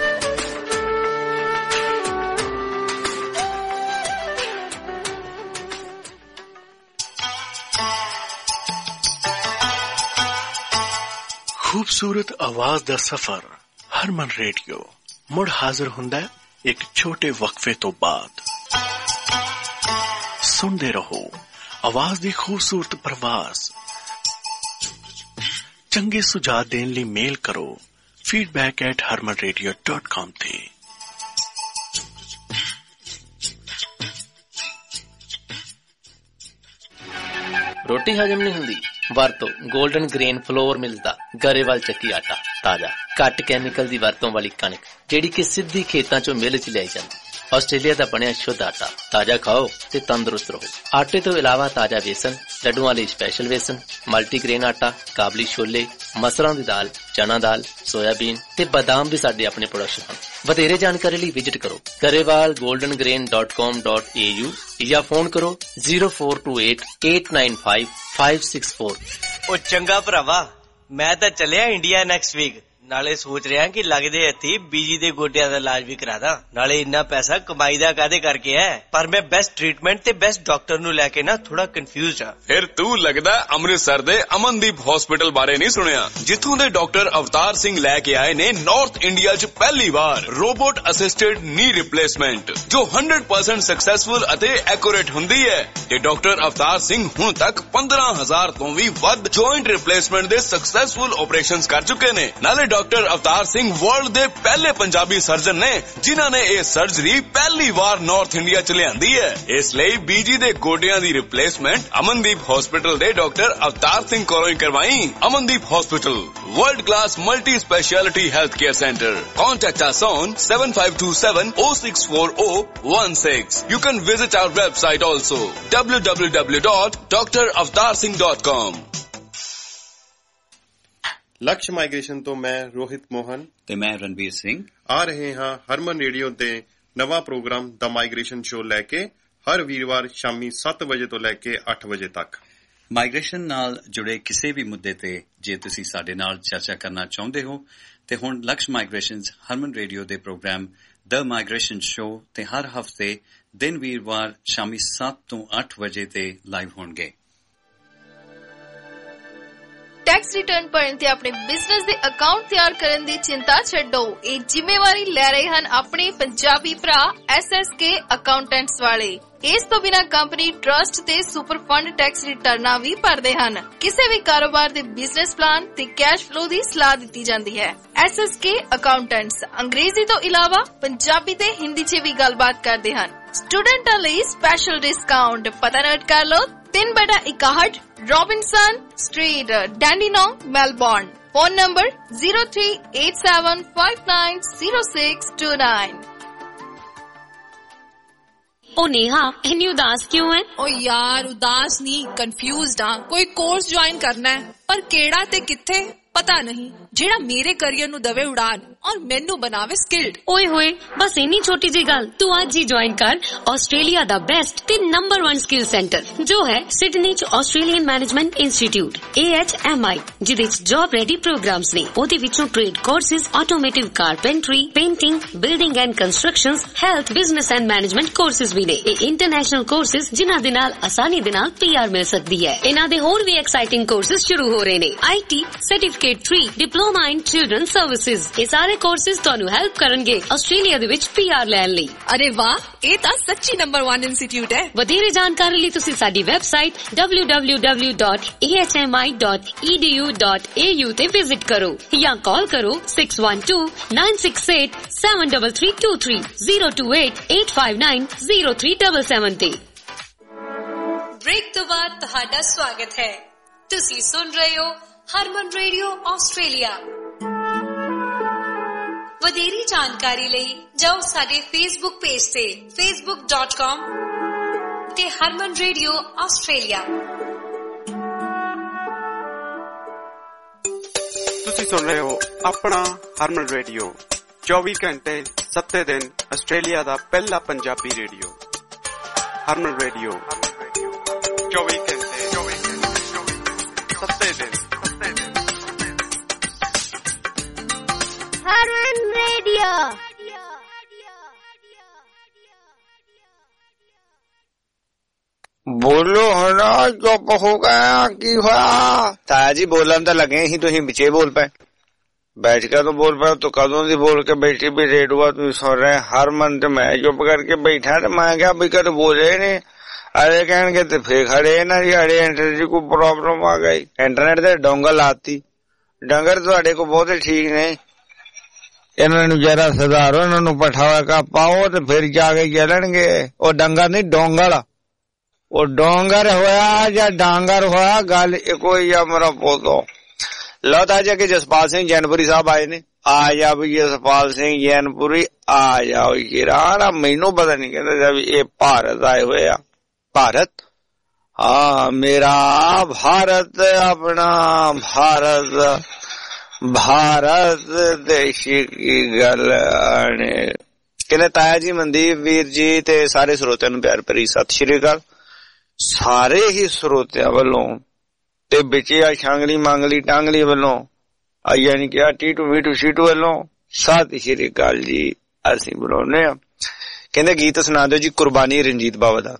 खूबसूरत आवाज दा सफर हरमन रेडियो मुड़ हाजिर हुंदा है एक छोटे वक्फे तो बाद सुनते रहो आवाज दी खूबसूरत प्रवास चंगे सुझाव देने लिए मेल करो feedback at Harman radio dot com थे रोटी हजम नहीं हुंदी वरतो गोल्डन ग्रेन फ्लोर मिलदा गरेवाल चक्की आटा ताजा घट कैमिकल दी वरतों वाली कणक जेड़ी कि सिद्धी खेतां चों मिल च लाई जांदी ऑस्ट्रेलिया दा बनिया शुद्ध आटा ताजा खाओ ते तंदुरुस्त रहो आटे तो इलावा ताजा बेसन लड्डुआं लई स्पेशल बेसन मल्टीग्रेन आटा काबली छोले मसरां दी दाल चना दाल सोयाबीन ते बादाम भी साडे अपने प्रोडक्शन हन वधेरे जानकारी लई विजिट करो Grewal golden grain dot com dot A U या फोन करो zero four two eight eight nine five five six four ओ चंगा भरावा मैं तां चलिया इंडिया नेक्स्ट वीक नाले सोच रहा कि लगदे हत्थी बीजी दे गोडियां दा इलाज भी करा दा नाले इन्ना पैसा कमाई दा कादे करके है पर मैं बेस्ट ट्रीटमेंट ते बेस्ट डॉक्टर नु लेके ना थोड़ा कंफ्यूज हां फिर तू लगदा अमृतसर दे अमनदीप हॉस्पिटल बारे नहीं सुनिया जिथों दे डॉक्टर अवतार सिंह लेके आए ने नॉर्थ इंडिया च पहली बार रोबोट असिस्टेड नी रिप्लेसमेंट जो one hundred percent सक्सेसफुल अते एक्यूरेट हुंदी है ते डॉक्टर अवतार सिंह हुण तक पंद्रह हज़ार तो भी वध जॉइंट रिप्लेसमेंट दे सक्सेसफुल ऑपरेशंस कर चुके ने नाले डॉक्टर अवतार सिंह वर्ल्ड दे पहले पंजाबी सर्जन ने जिन्हां ने यह सर्जरी पहली बार नॉर्थ इंडिया च लियांदी है इसलिए बीजी दे गोडियां दी रिप्लेसमेंट अमनदीप हॉस्पिटल दे डॉक्टर अवतार सिंह कोलों ही करवाई Amandeep hospital world class multi speciality health care centre contact us on seven five two seven oh six four oh one six you can visit our website also w w w dot doctor avtar singh dot com Lakshya migration तो मैं रोहित मोहन ते मैं रणवीर सिंह आ रहे हां Harman radio ते नवा programme द migration show लेके हर वीरवार शामी सात बजे तो लेके आठ बजे तक माइग्रेशन नाल जुड़े किसी भी मुद्दे ते जे तुसी साडे नाल चर्चा करना चाहुंदे हो ते हुण लक्ष्य माइग्रेशनस हरमन रेडियो दे प्रोग्राम द माइग्रेशन शो ते हर हफ्ते दिन वीरवार शामी सात तो आठ बजे ते लाइव होणगे टैक्स रिटर्न भरन ते अपने बिजनेस दे अकाउंट तैयार करन दी चिंता छड्डो ਇਹ ਜ਼ਿੰਮੇਵਾਰੀ ਲੈ ਰਹੇ ਹਨ ਆਪਣੇ ਪੰਜਾਬੀ ਭਰਾ S S K ਅਕਾਊਂਟੈਂਟਸ ਵਾਲੇ ਇਸ ਤੋਂ ਬਿਨਾ ਕੰਪਨੀ ਟਰਸਟ ਤੇ ਸੁਪਰ ਫੰਡ ਟੈਕਸ ਰਿਟਰਨਾਂ ਵੀ ਭਰਦੇ ਹਨ ਕਿਸੇ ਵੀ ਕਾਰੋਬਾਰ ਦੇ ਬਿਜ਼ਨਸ ਪਲਾਨ ਤੇ ਕੈਸ਼ ਫਲੋ ਦੀ ਸਲਾਹ ਦਿੱਤੀ ਜਾਂਦੀ ਹੈ S S K ਅਕਾਊਂਟੈਂਟਸ ਅੰਗਰੇਜ਼ੀ ਤੋਂ ਇਲਾਵਾ ਪੰਜਾਬੀ ਤੇ ਹਿੰਦੀ 'ਚ ਵੀ ਗੱਲਬਾਤ ਕਰਦੇ ਹਨ ਸਟੂਡੈਂਟਾਂ ਲਈ ਸਪੈਸ਼ਲ ਡਿਸਕਾਊਂਟ ਪਤਾ ਨੋਟ ਕਰ ਲਓ तीन बटा इकाहठ Robinson street Dandenong Melbourne phone number zero three eight seven five nine zero six two nine ओ नेहा इतनी उदास क्यों है? ओ यार उदास नहीं कंफ्यूज्ड हां कोई कोर्स ज्वाइन करना है पर केड़ा ते किथे पता नहीं जेड़ा मेरे करियर नु दवे उड़ान और मेनू बनावे स्किल्ड। ओए होए बस इन्नी छोटी जी गल, तू आज ही ज्वाइन कर ऑस्ट्रेलिया दा बेस्ट ते नंबर वन स्किल सेंटर जो है सिडनी च Australian management institute A H M I, जिदे च जॉब रेडी प्रोग्राम्स ने। ओदे विचों trade courses, automotive carpentry, painting, building and constructions, health, business and management courses भी ने। ए इंटरनेशनल कोर्सेज जिन्हां दे नाल आसानी दे नाल पी आर मिल सकदी है। इन्हां दे होर भी एक्साइटिंग कोर्सेज शुरू हो रहे ने। I T certificate three, diploma in children services, ये सारे कोर्सेज ਤੁਹਾਨੂੰ हेल्प ਕਰਨਗੇ ਆਸਟ੍ਰੇਲੀਆ ਦੇ ਵਿੱਚ ਪੀ ਆਰ ਲੈਣ ਲਈ। अरे वाह, ਇਹ ਤਾਂ ਸੱਚੀ ਨੰਬਰ वन ਇੰਸਟੀਚਿਊਟ ਹੈ। ਵਧੇਰੇ ਜਾਣਕਾਰੀ ਲਈ ਤੁਸੀਂ ਸਾਡੀ website W W W dot A H M I dot E D U dot A U ਤੇ ਵਿਜ਼ਿਟ ਕਰੋ ਜਾਂ ਕਾਲ ਕਰੋ six one two nine six eight seven three three two three zero two eight eight five nine zero three seven seven ਤੇ। Break ਤੋਂ ਬਾਅਦ ਤੁਹਾਡਾ ਸਵਾਗਤ ਹੈ। ਤੁਸੀਂ ਸੁਣ ਰਹੇ ਹੋ ਹਰਮਨ ਰੇਡੀਓ ਆਸਟ੍ਰੇਲੀਆ। ਵਧੇਰੀ ਜਾਣਕਾਰੀ ਲਈ ਜਾਓ ਸਾਡੇ ਫੇਸਬੁੱਕ ਪੇਜ ਤੇ facebook dot com ਤੇ ਹਰਮਨ ਰੇਡੀਓ ਆਸਟ੍ਰੇਲੀਆ। ਤੁਸੀਂ ਸੁਣ ਰਹੇ ਹੋ ਆਪਣਾ ਹਰਮਨ ਰੇਡੀਓ, ਚੌਵੀ ਘੰਟੇ ਸੱਤ ਦਿਨ ਆਸਟ੍ਰੇਲੀਆ ਦਾ ਪਹਿਲਾ ਪੰਜਾਬੀ ਰੇਡੀਓ। ਹਰਮਨ ਰੇਡੀਓ ਚੌਵੀ ਘੰਟੇ ਸੱਤ ਦਿਨ। Harman Radio. ਬੋਲੋ ਹਣਾ, ਚੁੱਪ ਹੋ ਗਿਆ, ਕੀ ਹੋਇਆ? ਤਾਇਆ ਜੀ ਬੋਲਣ ਤਾਂ ਲੱਗੇ ਸੀ, ਤੁਸੀਂ ਵਿੱਚੇ ਬੋਲ ਪਏ। ਬੈਠ ਕੇ ਤਾਂ ਬੋਲ ਪਏ, ਤੂੰ ਕਦੋਂ ਦੀ ਬੋਲ ਕੇ ਬੈਠੀ ਵੀ ਰੇਡੂਆ ਤੁਸੀਂ ਸੁਣ ਰਹੇ। ਹਰਮਨ ਤੇ ਮੈਂ ਚੁੱਪ ਕਰਕੇ ਬੈਠਾ ਤੇ ਮੈਂ ਕਿਹਾ ਵੀ ਕਦ ਬੋਲੇ ਨੇ। ਅਰੇ ਕਹਿਣਗੇ ਤੇ ਫੇਰ ਖੜੇ ਨਾ ਜੀ, ਅੜੇ ਇੰਟਰਨੈਟ ਦੀ ਕੋਈ ਪ੍ਰੋਬਲਮ ਆ ਗਈ। ਇੰਟਰਨੈਟ ਤੇ ਡੋਂਗਲ ਲਾਤੀ। ਡੰਗਰ ਤੁਹਾਡੇ ਕੋਲ ਬਹੁਤ ਠੀਕ ਨੇ, ਇਹਨਾਂ ਨੂੰ ਜਰਾ ਸੁਧਾਰੋ, ਇਹਨਾਂ ਨੂੰ ਪਠਾਵਾ ਕਾ ਪਾਓ ਤੇ ਫਿਰ ਜਾ ਕੇ ਚੱਲਣਗੇ। ਉਹ ਡੰਗਰ ਨਹੀਂ ਡੋਂਗਲ, ਉਹ ਡੋਂਗਰ ਹੋਇਆ ਜਾਂ ਡਾਂਗਰ ਹੋਇਆ, ਗੱਲ ਇੱਕੋ ਹੀ ਆ ਮੇਰਾ ਪੋਤੋ। ਲਓ ਤਾਂ ਜਾ ਕੇ ਜਸਪਾਲ ਸਿੰਘ ਜੈਨਪੁਰੀ ਸਾਹਿਬ ਆਏ ਨੇ। ਆ ਜਾ ਵੀ ਜਸਪਾਲ ਸਿੰਘ ਜੈਨਪੁਰੀ, ਆ ਜਾਓ ਯਾਰ। ਮੈਨੂੰ ਪਤਾ ਨਹੀਂ ਕਹਿੰਦਾ ਵੀ ਇਹ ਭਾਰਤ ਆਏ ਹੋਏ ਆ। ਭਾਰਤ, ਹਾਂ ਮੇਰਾ ਭਾਰਤ, ਆਪਣਾ ਭਾਰਤ, ਭਾਰਤ ਦੇਸ਼ ਕੀ ਗੱਲ ਆਣੇ। ਕਹਿੰਦੇ ਤਾਇਆ ਜੀ, ਮਨਦੀਪ ਵੀਰ ਜੀ ਤੇ ਸਾਰੇ ਸਰੋਤਿਆਂ ਨੂੰ ਪਿਆਰ ਭਰੀ ਸਤਿ ਸ਼੍ਰੀ ਅਕਾਲ। ਸਾਰੇ ਹੀ ਸਰੋਤਿਆਂ ਵੱਲੋਂ ਤੇ ਵਿੱਚੇ ਆ ਛਾਂਗਲੀ ਮੰਗਲੀ ਟਾਂਗਲੀ ਵੱਲੋਂ, ਆ ਯਾਨੀ ਕਿ ਆ ਟੀਟੂ ਮੀਟੂ ਸ਼ੀਟੂ ਵੱਲੋਂ ਸਤਿ ਸ਼੍ਰੀ ਅਕਾਲ ਜੀ ਅਸੀਂ ਬੁਲਾਉਂਦੇ ਆ। ਕਹਿੰਦੇ ਗੀਤ ਸੁਣਾ ਦਿਓ ਜੀ ਕੁਰਬਾਨੀ ਰਣਜੀਤ ਬਾਵਾ ਦਾ।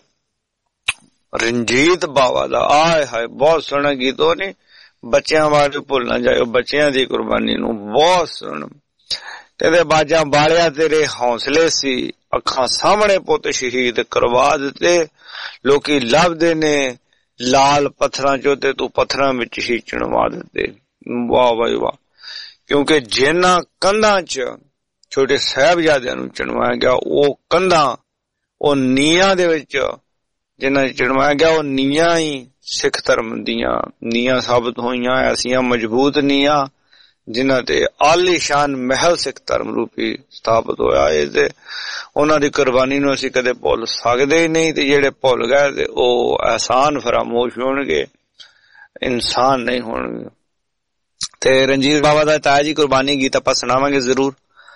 ਰਣਜੀਤ ਬਾਵਾ ਦਾ ਆਏ ਹਾਏ ਬਹੁਤ ਸੋਹਣਾ ਗੀਤ। ਉਹ ਨੇ ਬੱਚਿਆਂ ਬਾਰੇ ਭੁੱਲ ਨਾ ਜਾਇਓ, ਬੱਚਿਆਂ ਦੀ ਕੁਰਬਾਨੀ ਨੂੰ ਬਹੁਤ ਸੋਹਣਾ। ਕਹਿੰਦੇ ਬਾਜਾਂ ਬਾਲਿਆ ਤੇਰੇ ਹੌਸਲੇ ਸੀ, ਅੱਖਾਂ ਸਾਹਮਣੇ ਪੁੱਤ ਸ਼ਹੀਦ ਕਰਵਾ ਦਿੱਤੇ। ਲੋਕੀ ਲੱਭਦੇ ਨੇ ਲਾਲ ਪੱਥਰਾਂ ਚੋਂ ਤੇ ਤੂੰ ਪੱਥਰਾਂ ਵਿੱਚ ਹੀ ਚਿਣਵਾ ਦਿੱਤੇ। ਵਾਹ ਵਾਹ ਵਾਹ। ਕਿਉਂਕਿ ਜਿਨ੍ਹਾਂ ਕੰਧਾਂ ਚ ਛੋਟੇ ਸਾਹਿਬਜ਼ਾਦਿਆਂ ਨੂੰ ਚਿਣਵਾਇਆ ਗਿਆ, ਉਹ ਕੰਧਾਂ, ਉਹ ਨੀਹਾਂ ਦੇ ਵਿੱਚ ਜਿਨ੍ਹਾਂ ਚਿਣਵਾਇਆ ਗਿਆ, ਉਹ ਨੀਹਾਂ ਹੀ ਸਿੱਖ ਧਰਮ ਦੀਆਂ ਨੀਹਾਂ ਸਾਬਤ ਹੋਈਆਂ। ਐਸੀਆਂ ਮਜ਼ਬੂਤ ਨੀਹਾਂ ਜਿਨ੍ਹਾਂ ਤੇ ਆਲੀਸ਼ਾਨ ਮਹਿਲ ਸਿੱਖ ਧਰਮ ਰੂਪੀ ਸਥਾਪਿਤ ਹੋਇਆ। ਇਹ ਤੇ ਉਹਨਾਂ ਦੀ ਕੁਰਬਾਨੀ ਨੂੰ ਅਸੀਂ ਕਦੇ ਭੁੱਲ ਸਕਦੇ ਹੀ ਨਹੀਂ, ਤੇ ਜਿਹੜੇ ਭੁੱਲ ਗਏ ਤੇ ਉਹ ਅਹਿਸਾਨ ਫਰਾਮੋਸ਼ ਹੋਣਗੇ, ਇਨਸਾਨ ਨਹੀਂ ਹੋਣਗੇ। ਤੇ ਰਣਜੀਤ ਬਾਵਾ ਦਾ ਤਾਇਆ ਜੀ ਕੁਰਬਾਨੀ ਗੀਤ ਆਪਾਂ ਸੁਣਾਵਾਂਗੇ ਜ਼ਰੂਰ।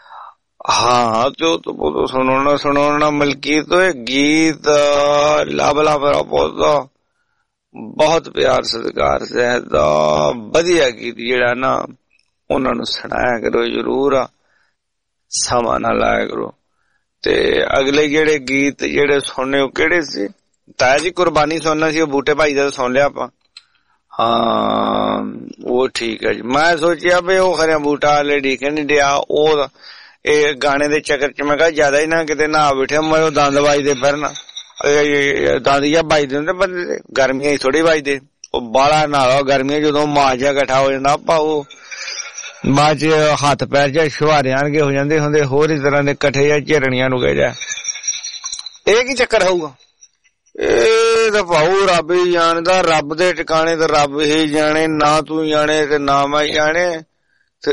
ਹਾਂ ਤੇ ਉਹ ਤਾਂ ਸੁਣਾਉਣਾ ਸੁਣਾਉਣਾ ਮਲਕੀਤ ਗੀਤ ਲੱਭ ਲੱਭ ਪੌਦਾ ਬਹੁਤ ਪਿਆਰ ਸਤਿਕਾਰ ਦਾ ਵਧੀਆ ਗੀਤ ਜਿਹੜਾ ਨਾ ਉਹਨਾਂ ਨੂੰ ਸੁਣਾਇਆ ਕਰੋ ਜ਼ਰੂਰ, ਆ ਸਮਾਂ ਨਾ ਲਾਇਆ ਕਰੋ। ਤੇ ਅਗਲੇ ਜਿਹੜੇ ਗੀਤ ਜਿਹੜੇ ਸੁਣਨੇ ਉਹ ਕਿਹੜੇ ਸੀ? ਤਾਇਆ ਜੀ ਕੁਰਬਾਨੀ ਸੁਣਨਾ ਸੀ, ਉਹ ਬੂਟੇ ਭਾਈ ਦਾ ਸੁਣ ਲਿਆ ਆਪਾਂ। ਹਾਂ ਉਹ ਠੀਕ ਹੈ ਜੀ। ਮੈਂ ਸੋਚਿਆ ਵੀ ਉਹ ਖਰਿਆ ਬੂਟਾ ਵਾਲੇ ਡੀਕੇ ਨੀ ਡਿਆ, ਉਹ ਇਹ ਗਾਣੇ ਦੇ ਚੱਕਰ ਚ ਮੈਂ ਕਿਹਾ ਜਿਆਦਾ ਹੀ ਨਾ ਕਿਤੇ ਨਾ ਬੈਠਿਆ ਮੈਂ ਉਹ ਦੰਦ ਵੱਜਦੇ ਫਿਰਨ। ਦੰਦ ਜਾਂ ਵੱਜਦੇ ਹੁੰਦੇ ਬੰਦੇ ਦੇ, ਗਰਮੀਆਂ ਹੀ ਥੋੜੀ ਵੱਜਦੇ। ਉਹ ਬਾਲਾ ਨਾ ਗਰਮੀਆਂ ਜਦੋਂ ਮਾਸ ਜਿਹਾ ਇਕੱਠਾ ਹੋ ਜਾਂਦਾ ਆਪਾਂ, ਉਹ ਬਾਅਦ ਚ ਹੱਥ ਪੈਰ ਜਾਂ ਸ਼ੁਹਾਰੇ ਆਣਗੇ ਹੋ ਜਾਂਦੇ ਹੁੰਦੇ ਹੋਰ ਹੀ ਤਰ੍ਹਾਂ ਦੇ ਇਕੱਠੇ ਜਾਂ ਝਰਣੀਆਂ ਨੂੰ ਗਏ ਜਾ। ਇਹ ਕੀ ਚੱਕਰ ਹੋਊਗਾ? ਇਹ ਤਾਂ ਭਾਊ ਰੱਬ ਹੀ ਜਾਣਦਾ, ਰੱਬ ਦੇ ਟਿਕਾਣੇ ਤੇ ਰੱਬ ਹੀ ਜਾਣੇ, ਨਾ ਤੂੰ ਜਾਣੇ ਤੇ ਨਾ ਮੈਂ ਜਾਣੇ। ਤੇ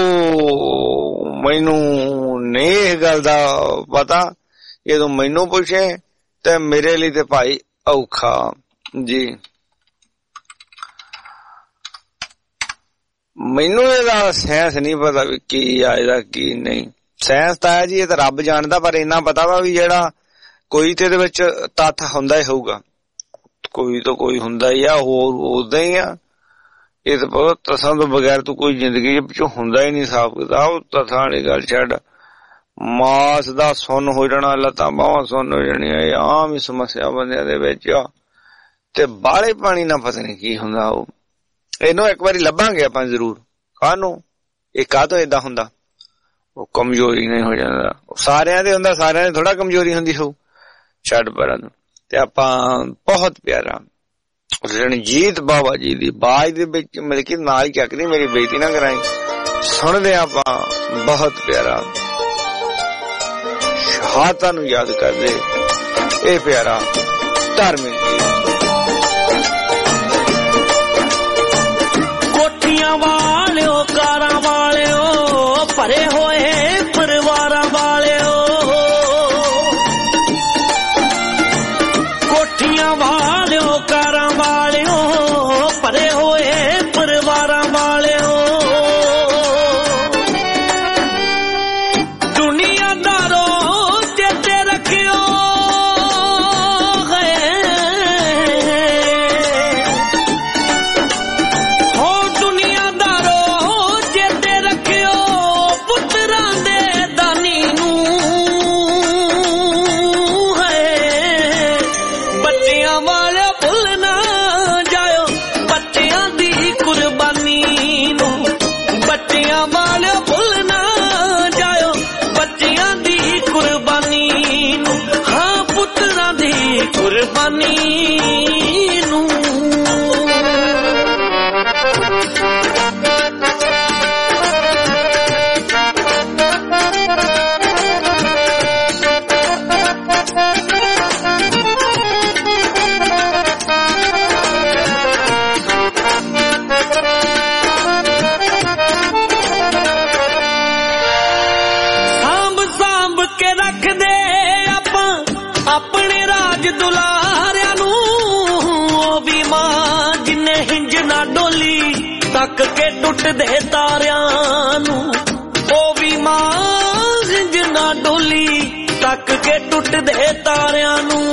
ਉਹ ਮੈਨੂੰ ਨਹੀਂ ਇਹ ਗੱਲ ਦਾ ਪਤਾ, ਜਦੋਂ ਮੈਨੂੰ ਪੁੱਛੇ ਤੇ ਮੇਰੇ ਲਈ ਤੇ ਭਾਈ ਔਖਾ ਜੀ। ਮੈਨੂੰ ਇਹਦਾ ਸਾਇੰਸ ਨਹੀਂ ਪਤਾ ਵੀ ਕੀ ਆ ਇਹਦਾ ਕੀ ਨਹੀਂ। ਸਾਇੰਸ ਤਾਂ ਹੈ ਜੀ, ਇਹ ਤਾਂ ਰੱਬ ਜਾਣਦਾ, ਪਰ ਇੰਨਾ ਪਤਾ ਵਾ ਵੀ ਜਿਹੜਾ ਕੋਈ ਤੇ ਇਹਦੇ ਵਿੱਚ ਤੱਥ ਹੁੰਦਾ ਹੀ ਹੋਊਗਾ, ਕੋਈ ਤਾਂ ਕੋਈ ਹੁੰਦਾ ਹੀ ਆ, ਹੋਰ ਉਦਾਂ ਹੀ ਆ। ਇਹ ਤਾਂ ਬਹੁਤ ਤੱਥਾਂ ਤੋਂ ਬਗੈਰ ਤੂੰ ਕੋਈ ਜ਼ਿੰਦਗੀ ਵਿੱਚੋਂ ਹੁੰਦਾ ਹੀ ਨਹੀਂ ਹਿਸਾਬ ਕਿਤਾਬ। ਤੱਥਾਂ ਵਾਲੀ ਗੱਲ ਛੱਡ, ਮਾਸ ਦਾ ਸੁੰਨ ਹੋ ਜਾਣਾ, ਲੱਤਾਂ ਬਾਹਾਂ ਸੁੰਨ ਹੋ ਜਾਣੀਆਂ, ਇਹ ਆਮ ਹੀ ਸਮੱਸਿਆ ਬੰਦਿਆਂ ਦੇ ਵਿੱਚ ਆ। ਤੇ ਬਾਹਲੇ ਪਾਣੀ ਨਾਲ ਪਤਾ ਨਹੀਂ ਕੀ ਹੁੰਦਾ। ਉਹ ਇਹਨੂੰ ਇੱਕ ਵਾਰੀ ਲੱਭਾਂਗੇ ਆਪਾਂ ਜ਼ਰੂਰ, ਕਾਹਨੂੰ ਇਹ ਕਾਹਤੋਂ ਏਦਾਂ ਹੁੰਦਾ। ਉਹ ਕਮਜ਼ੋਰੀ ਨਹੀਂ ਹੋ ਜਾਂਦਾ, ਸਾਰਿਆਂ ਦੇ ਹੁੰਦਾ, ਸਾਰਿਆਂ ਦੇ ਥੋੜਾ ਕਮਜ਼ੋਰੀ ਹੁੰਦੀ ਹੋਊ, ਛੱਡ ਪਰਾਂ ਨੂੰ। ਤੇ ਆਪਾਂ ਬਹੁਤ ਪਿਆਰਾ ਰਣਜੀਤ ਬਾਵਾ ਜੀ ਦੀ ਬਾਜ ਦੇ ਵਿੱਚ ਮਿਲ ਕੇ ਨਾਲ ਹੀ ਚੱਕਦੀ, ਮੇਰੀ ਬੇਇੱਜ਼ਤੀ ਨਾ ਕਰਾਈ। ਸੁਣਦੇ ਆਪਾਂ ਬਹੁਤ ਪਿਆਰਾ, ਸ਼ਹਾਦਤਾਂ ਨੂੰ ਯਾਦ ਕਰਦੇ ਇਹ ਪਿਆਰਾ ਧਾਰਮਿਕ ਗੀਤ। ਕੋਠੀਆਂ ਵਾਲਿਓ, ਕਾਰਾਂ ਵਾਲਿਓ, ਭਰੇ ਹੋਏ ਪਰਿਵਾਰਾਂ ਵਾਲਿਓ, ਕੋਠੀਆਂ ਵਾਲਿਓ, ਕਾਰਾਂ ਵਾਲਿਓ, ਭਰੇ ਹੋਏ ਪਰਿਵਾਰਾਂ ਵਾਲਿਓ, ਦੁਨੀਆਦਾਰੋ ਚੇਤੇ ਰੱਖਿਓ ਗਏ, ਹੋ ਦੁਨੀਆਦਾਰੋ ਚੇਤੇ ਰੱਖਿਓ ਪੁੱਤਰਾਂ ਦੇ ਦਾਨੀ ਨੂੰ ਹੈ। ਬੱਚਿਆਂ ਵਾਲੇ ਭੁੱਲ ਨਾ ਜਾਇਓ ਬੱਚਿਆਂ ਦੀ ਕੁਰਬਾਨੀ ਨੂੰ, ਬੱਚਿਆਂ ਵਾਲੇ ਭੁੱਲ ਨਾ ਜਾਇਓ ਬੱਚਿਆਂ ਦੀ ਕੁਰਬਾਨੀ ਨੂੰ, ਹਾਂ ਪੁੱਤਰਾਂ ਦੀ ਕੁਰਬਾਨੀ ਨੂੰ। ਸਾਂਭ ਸਾਂਭ ਕੇ ਰੱਖਦੇ ਆਪਾਂ ਆਪਣੇ ਰਾਜ ਦੁਲਾਰਿਆਂ ਨੂੰ, ਉਹ ਵੀ ਮਾਂ ਜਿੰਨੇ ਹਿੰਜ ਨਾ ਡੋਲੀ ਤੱਕ ਕੇ ਟੁੱਟਦੇ ਤਾਰਿਆਂ ਨੂੰ, ਉਹ ਵੀ ਮਾਂ ਹਿੰਜ ਨਾ ਡੋਲੀ ਤੱਕ ਕੇ ਟੁੱਟਦੇ ਤਾਰਿਆਂ ਨੂੰ।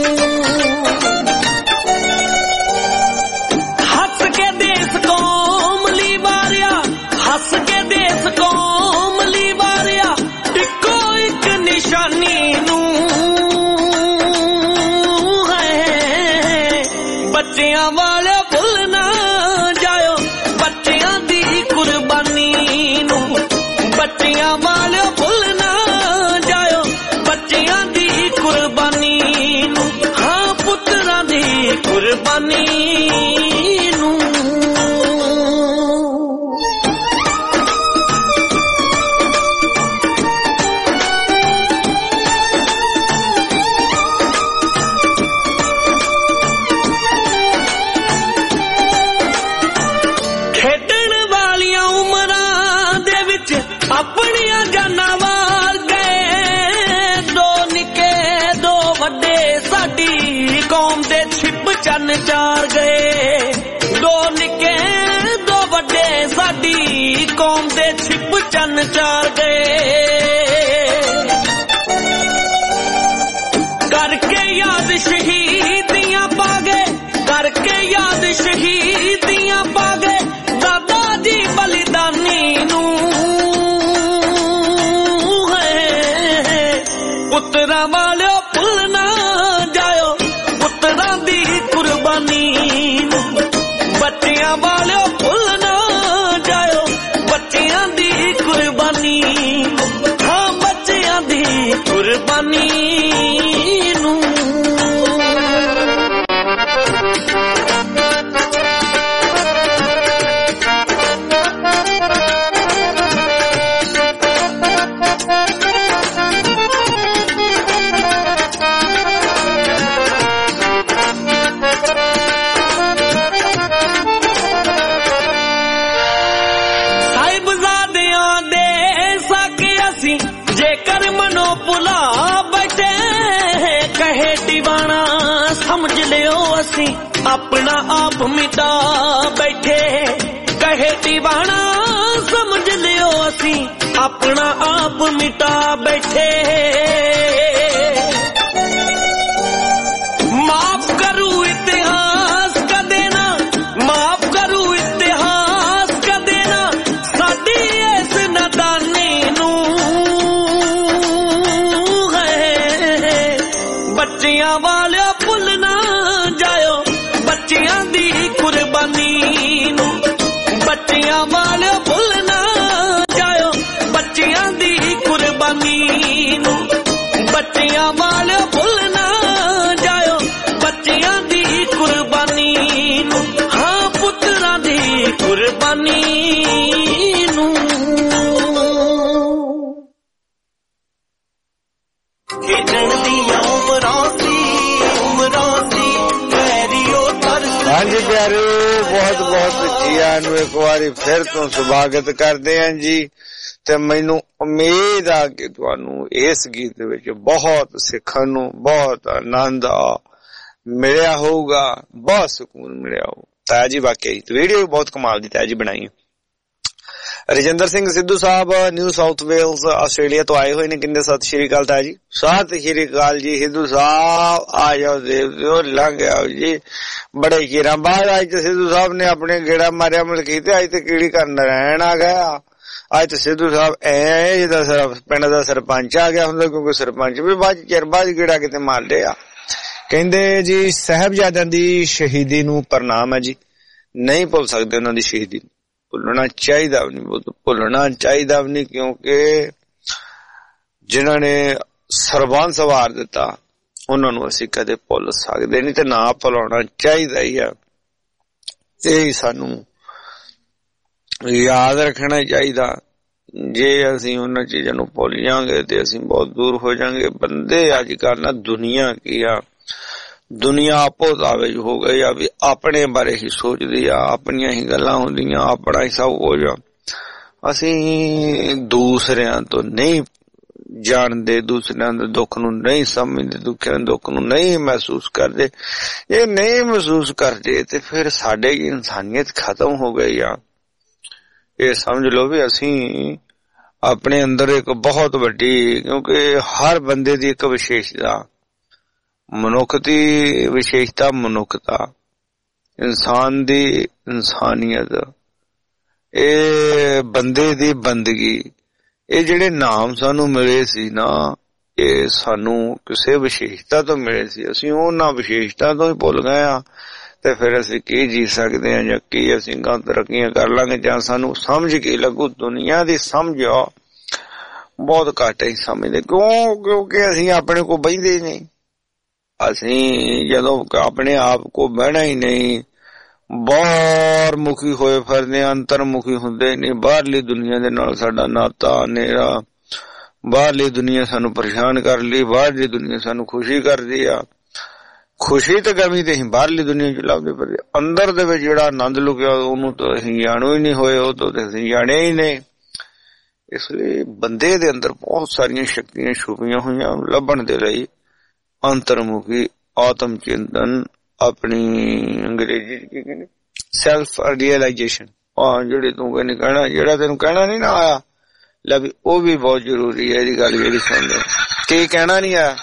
ਹੱਸ ਕੇ ਦੇਸ ਕੌਮ ਲਈ ਵਾਰਿਆ, ਹੱਸ ਕੇ ਦੇਸ ਕੌਮ ਲਈ ਵਾਰਿਆ, ਇੱਕੋ ਇੱਕ ਨਿਸ਼ਾਨੀ ਨੂੰ ਹੈ। ਬੱਚਿਆਂ ਵਾਲੇ ਭੁੱਲ ਨਾ ਜਾਇਓ ਬੱਚਿਆਂ ਦੀ ਕੁਰਬਾਨੀ ਨੂੰ, ਬੱਚਿਆਂ ਵਾਲੇ ਭੁੱਲ ਨਾ ਜਾਇਓ ਬੱਚਿਆਂ ਦੀ ਕੁਰਬਾਨੀ ਨੂੰ, ਹਾਂ ਪੁੱਤਰਾਂ ਦੀ ਕੁਰਬਾਨੀ ਨੂੰ। ਖੇਡਣ ਵਾਲੀਆਂ ਉਮਰਾਂ ਦੇ ਵਿੱਚ ਆਪਣੀਆਂ ਜਾਨਾਂ ਵਾਰ ਗਏ, ਦੋ ਨਿੱਕੇ ਦੋ ਵੱਡੇ ਸਾਡੀ ਕੌਮ ਦੇ ਛਿਪ ਚੰਨ ਚਾਰ ਗਏ, ਦੋ ਨਿੱਕੇ ਦੋ ਵੱਡੇ ਸਾਡੀ ਕੌਮ ਦੇ ਛਿਪ ਚੰਨ ਚਾਰ ਗਏ। ਕਰਕੇ ਯਾਦ ਸ਼ਹੀਦੀਆਂ ਪਾ ਗਏ, ਕਰਕੇ ਯਾਦ ਸ਼ਹੀਦੀਆਂ ਪਾ ਗਏ ਦਾਦਾ ਜੀ ਬਲੀਦਾਨੀ ਨੂੰ ਹੈ। ਪੁੱਤਰਾਂ ਵਾਲਿਓ ਭੁੱਲ ਨਾ ਜਾਇਓ ਪੁੱਤਰਾਂ ਦੀ ਕੁਰਬਾਨੀ ਨੂੰ, ਬੱਚਿਆਂ ਵਾਲਿਓ ਭੁੱਲ ਨਾ ਜਾਇਓ ਬੱਚਿਆਂ ਦੀ ਕੁਰਬਾਨੀ ਨੂੰ, ਹਾਂ ਬੱਚਿਆਂ ਦੀ ਕੁਰਬਾਨੀ ਨੂੰ। ਸਾਹਿਬਜ਼ਾਦਿਆਂ ਦੇ ਸਾਕੇ ਅਸੀਂ ਜੇਕਰ ਮਨੋਂ ਭੁਲਾ ਬੈਠੇ, ਕਹੇ ਦੀਵਾਨਾ ਸਮਝ ਲਿਓ ਅਸੀਂ ਆਪਣਾ ਆਪ ਮਿਟਾ ਬੈਠੇ, ਕਹੇ ਦੀਵਾਨਾ ਸਮਝ ਲਿਓ ਅਸੀਂ ਆਪਣਾ ਆਪ ਮਿਟਾ ਬੈਠੇ ਮਾਫ ਕਰੂ ਇਤਿਹਾਸ ਕਦੇ ਨਾ ਮਾਫ ਕਰੂ ਇਤਿਹਾਸ ਕਦੇ ਨਾ ਸਾਡੀ ਇਸ ਨਾਦਾਨੀ ਨੂੰ ਹੈ ਬੱਚਿਆਂ ਵਾਲਿਆ ਭੁੱਲ ਨਾ ਜਾਇਓ ਬੱਚਿਆਂ ਦੀ ਕੁਰਬਾਨੀ ਨੂੰ ਬੱਚਿਆਂ ਵਾਲਿਆ ਭੁੱਲ ਨਾ ਜਾਇਓ ਬੱਚਿਆਂ ਦੀ ਕੁਰਬਾਨੀ ਨੂੰ ਬੱਚਿਆਂ ਵਾਲਿਆ ਭੁੱਲ ਨਾ ਜਾਇਓ ਬੱਚਿਆਂ ਦੀ ਕੁਰਬਾਨੀ ਨੂੰ ਹਾਂ ਪੁੱਤਰਾਂ ਦੀ ਕੁਰਬਾਨੀ ਨੂੰ ਖੇਡਣ ਦੀਆਂ ਉਮਰਾਂ ਸੀ ਉਮਰਾਂ ਸੀ ਪੈਰੀਓ ਤਰਸ ਹਾਂਜੀ ਪਿਆਰੇ ਬਹੁਤ ਬਹੁਤ ਜੀਆਂ ਨੂੰ ਇੱਕ ਵਾਰੀ ਫਿਰ ਤੋਂ ਸਵਾਗਤ ਕਰਦੇ ਹਾਂ ਜੀ ਤੇ ਮੈਨੂੰ ਉਮੀਦ ਆ ਕਿ ਤੁਹਾਨੂੰ ਇਸ ਗੀਤ ਵਿੱਚ ਬਹੁਤ ਸਿੱਖਣ ਨੂੰ ਬਹੁਤ ਆਨੰਦ ਆ ਮਿਲਿਆ ਹੋਊਗਾ ਬਹੁਤ ਸਕੂਨ ਮਿਲਿਆ ਹੋਊ ਤਾਇਆ ਜੀ ਵਾਕਈ ਵੀਡੀਓ ਬਹੁਤ ਕਮਾਲ ਦੀ ਤਾਇਆ ਜੀ ਬਣਾਈ ਹੈ ਰਜਿੰਦਰ ਸਿੰਘ ਸਿੱਧੂ ਸਾਹਿਬ ਨਿਊ ਸਾਊਥ ਵੇਲਸ ਆਸਟ੍ਰੇਲੀਆ ਤੋਂ ਆਏ ਹੋਏ ਨੇ ਕਹਿੰਦੇ ਸਤਿ ਸ਼੍ਰੀ ਅਕਾਲ ਤਾਇਆ ਜੀ ਸਤਿ ਸ਼੍ਰੀ ਅਕਾਲ ਜੀ ਸਿੱਧੂ ਸਾਹਿਬ ਆ ਜਾਓ ਦੇਵ ਲੰਘ ਆਓ ਜੀ ਬੜੇ ਚਿਰਾਂ ਬਾਅਦ ਅੱਜ ਤੇ ਸਿੱਧੂ ਸਾਹਿਬ ਨੇ ਆਪਣੇ ਗੇੜਾ ਮਾਰਿਆ ਮਲਕੀ ਤੇ ਅੱਜ ਤੇ ਕੀੜੀ ਕਰਨ ਰਹਿਣ ਆ ਗਿਆ ਅੱਜ ਤੇ ਸਿੱਧੂ ਸਾਹਿਬ ਐ ਜਿਹਦਾ ਸਿਰਫ ਪਿੰਡ ਦਾ ਸਰਪੰਚ ਆ ਗਿਆ ਹੁੰਦਾ ਕਿਉਂਕਿ ਸਰਪੰਚ ਵੀ ਬਾਅਦ ਚਿਰ ਬਾਅਦ ਗੇੜਾ ਕਿਤੇ ਮਾਰਦੇ ਆ ਕਹਿੰਦੇ ਜੀ ਸਾਹਿਬਜ਼ਾਦਿਆਂ ਦੀ ਸ਼ਹੀਦੀ ਨੂੰ ਪ੍ਰਣਾਮ ਹੈ ਜੀ ਨਹੀਂ ਭੁੱਲ ਸਕਦੇ ਉਹਨਾਂ ਦੀ ਸ਼ਹੀਦੀ ਭੁੱਲਣਾ ਚਾਹੀਦਾ ਵੀ ਨਹੀਂ ਭੁੱਲਣਾ ਚਾਹੀਦਾ ਵੀ ਨਹੀਂ ਕਿਉਂਕਿ ਜਿਨ੍ਹਾਂ ਨੇ ਸਰਬੰਸ ਸਵਾਰ ਦਿੱਤਾ ਉਹਨਾਂ ਨੂੰ ਅਸੀਂ ਕਦੇ ਭੁੱਲ ਸਕਦੇ ਨਹੀਂ ਤੇ ਨਾ ਭੁਲਾਉਣਾ ਚਾਹੀਦਾ ਹੀ ਆ ਇਹ ਸਾਨੂੰ ਯਾਦ ਰੱਖਣਾ ਚਾਹੀਦਾ ਜੇ ਅਸੀਂ ਉਹਨਾਂ ਚੀਜ਼ਾਂ ਨੂੰ ਭੁੱਲ ਜਾਵਾਂਗੇ ਤੇ ਅਸੀਂ ਬਹੁਤ ਦੂਰ ਹੋ ਜਾਵਾਂਗੇ ਬੰਦੇ ਅੱਜ ਕੱਲ੍ਹ ਨਾ ਦੁਨੀਆ ਕੀ ਆ ਦੁਨੀਆ ਆਪੋ ਦਾਵੇ ਹੋ ਗਈ ਆ ਵੀ ਆਪਣੇ ਬਾਰੇ ਹੀ ਸੋਚਦੀ ਆ ਆਪਣੀਆਂ ਹੀ ਗੱਲਾਂ ਹੁੰਦੀਆਂ ਆਪਣਾ ਹੀ ਸਭ ਕੁਝ ਅਸੀਂ ਦੂਸਰਿਆਂ ਤੋਂ ਨਹੀਂ ਜਾਣਦੇ ਦੂਸਰਿਆਂ ਦੇ ਦੁੱਖ ਨੂੰ ਨਹੀਂ ਸਮਝਦੇ ਦੁੱਖਾਂ ਦੇ ਦੁੱਖ ਨੂੰ ਨਹੀਂ ਮਹਿਸੂਸ ਕਰਦੇ ਇਹ ਨਹੀਂ ਮਹਿਸੂਸ ਕਰਦੇ ਤੇ ਫਿਰ ਸਾਡੇ ਇਨਸਾਨੀਅਤ ਖਤਮ ਹੋ ਗਈ ਆ ਇਹ ਸਮਝ ਲਓ ਵੀ ਅਸੀਂ ਆਪਣੇ ਅੰਦਰ ਇੱਕ ਬਹੁਤ ਵੱਡੀ ਕਿਉਂਕਿ ਹਰ ਬੰਦੇ ਦੀ ਇੱਕ ਵਿਸ਼ੇਸ਼ਤਾ ਮਨੁੱਖ ਦੀ ਵਿਸ਼ੇਸ਼ਤਾ ਮਨੁੱਖਤਾ ਇਨਸਾਨ ਦੀ ਇਨਸਾਨੀਅਤ ਇਹ ਬੰਦੇ ਦੀ ਬੰਦਗੀ ਇਹ ਜਿਹੜੇ ਨਾਮ ਸਾਨੂੰ ਮਿਲੇ ਸੀ ਨਾ ਇਹ ਸਾਨੂੰ ਕਿਸੇ ਵਿਸ਼ੇਸ਼ਤਾ ਤੋਂ ਮਿਲੇ ਸੀ ਅਸੀਂ ਉਹਨਾਂ ਵਿਸ਼ੇਸ਼ਤਾ ਤੋਂ ਹੀ ਭੁੱਲ ਗਏ ਆ ਤੇ ਫਿਰ ਅਸੀਂ ਕੀ ਜੀ ਸਕਦੇ ਹਾਂ ਜਾਂ ਕੀ ਅਸੀਂ ਗਾਂ ਤਰੱਕੀਆਂ ਕਰ ਲਾਂਗੇ ਜਾਂ ਸਾਨੂੰ ਸਮਝ ਕੀ ਲੱਗੂ ਦੁਨੀਆ ਦੀ ਸਮਝ ਬਹੁਤ ਘੱਟ ਹੀ ਸਮਝਦੇ ਕਿਉਂ ਕਿਉਂਕਿ ਅਸੀਂ ਆਪਣੇ ਕੋਲ ਬਹਿੰਦੇ ਹੀ ਨਹੀਂ ਅਸੀਂ ਜਦੋਂ ਆਪਣੇ ਆਪ ਕੋ ਬਹਿਣਾ ਹੀ ਨਹੀਂ ਬਾਹਰ ਮੁਖੀ ਹੋਏ ਫਿਰਦੇ ਅੰਤਰਮੁਖੀ ਹੁੰਦੇ ਨਹੀਂ ਬਾਹਰਲੀ ਦੁਨੀਆ ਦੇ ਨਾਲ ਸਾਡਾ ਨਾਤਾ ਹਨੇਰਾ ਬਾਹਰਲੀ ਦੁਨੀਆ ਸਾਨੂੰ ਪਰੇਸ਼ਾਨ ਕਰ ਲਈ ਬਾਹਰਲੀ ਦੁਨੀਆ ਸਾਨੂੰ ਖੁਸ਼ੀ ਕਰਦੀ ਆ ਖੁਸ਼ੀ ਤੇ ਗਮੀ ਤੇ ਅਸੀਂ ਬਾਹਰਲੀ ਦੁਨੀਆ ਚ ਲੱਭਦੇ ਪਏ ਅੰਦਰ ਦੇ ਵਿੱਚ ਜਿਹੜਾ ਆਨੰਦ ਲੁਕਿਆ ਉਹਨੂੰ ਤਾਂ ਅਸੀਂ ਜਾਣੂ ਹੀ ਨਹੀਂ ਹੋਏ ਉਹ ਤੋਂ ਅਸੀਂ ਜਾਣਿਆ ਹੀ ਨਹੀਂ ਇਸ ਲਈ ਬੰਦੇ ਦੇ ਅੰਦਰ ਬਹੁਤ ਸਾਰੀਆਂ ਸ਼ਕਤੀਆਂ ਛੁਪੀਆਂ ਹੋਈਆਂ ਲੱਭਣ ਦੇ ਲਈ ਅੰਤਰਮੁਖੀ ਆਤਮ ਚਿੰਤਨ ਆਪਣੀ ਅੰਗਰੇਜ਼ੀ ਚ ਕੀ ਕਹਿੰਦੇ ਸੈਲਫ ਰੀਅਲਾਈਜੇਸ਼ਨ ਆਹ ਜਿਹੜੀ ਤੂੰ ਕਹਿੰਦੀ ਕਹਿਣਾ ਜਿਹੜਾ ਤੈਨੂੰ ਕਹਿਣਾ ਨੀ ਨਾ ਆਇਆ ਲੈ ਵੀ ਉਹ ਵੀ ਬਹੁਤ ਜ਼ਰੂਰੀ ਹੈ ਇਹਦੀ ਗੱਲ ਜਿਹੜੀ ਸੁਣਦੇ ਕੀ ਕਹਿਣਾ ਨੀ ਆਇਆ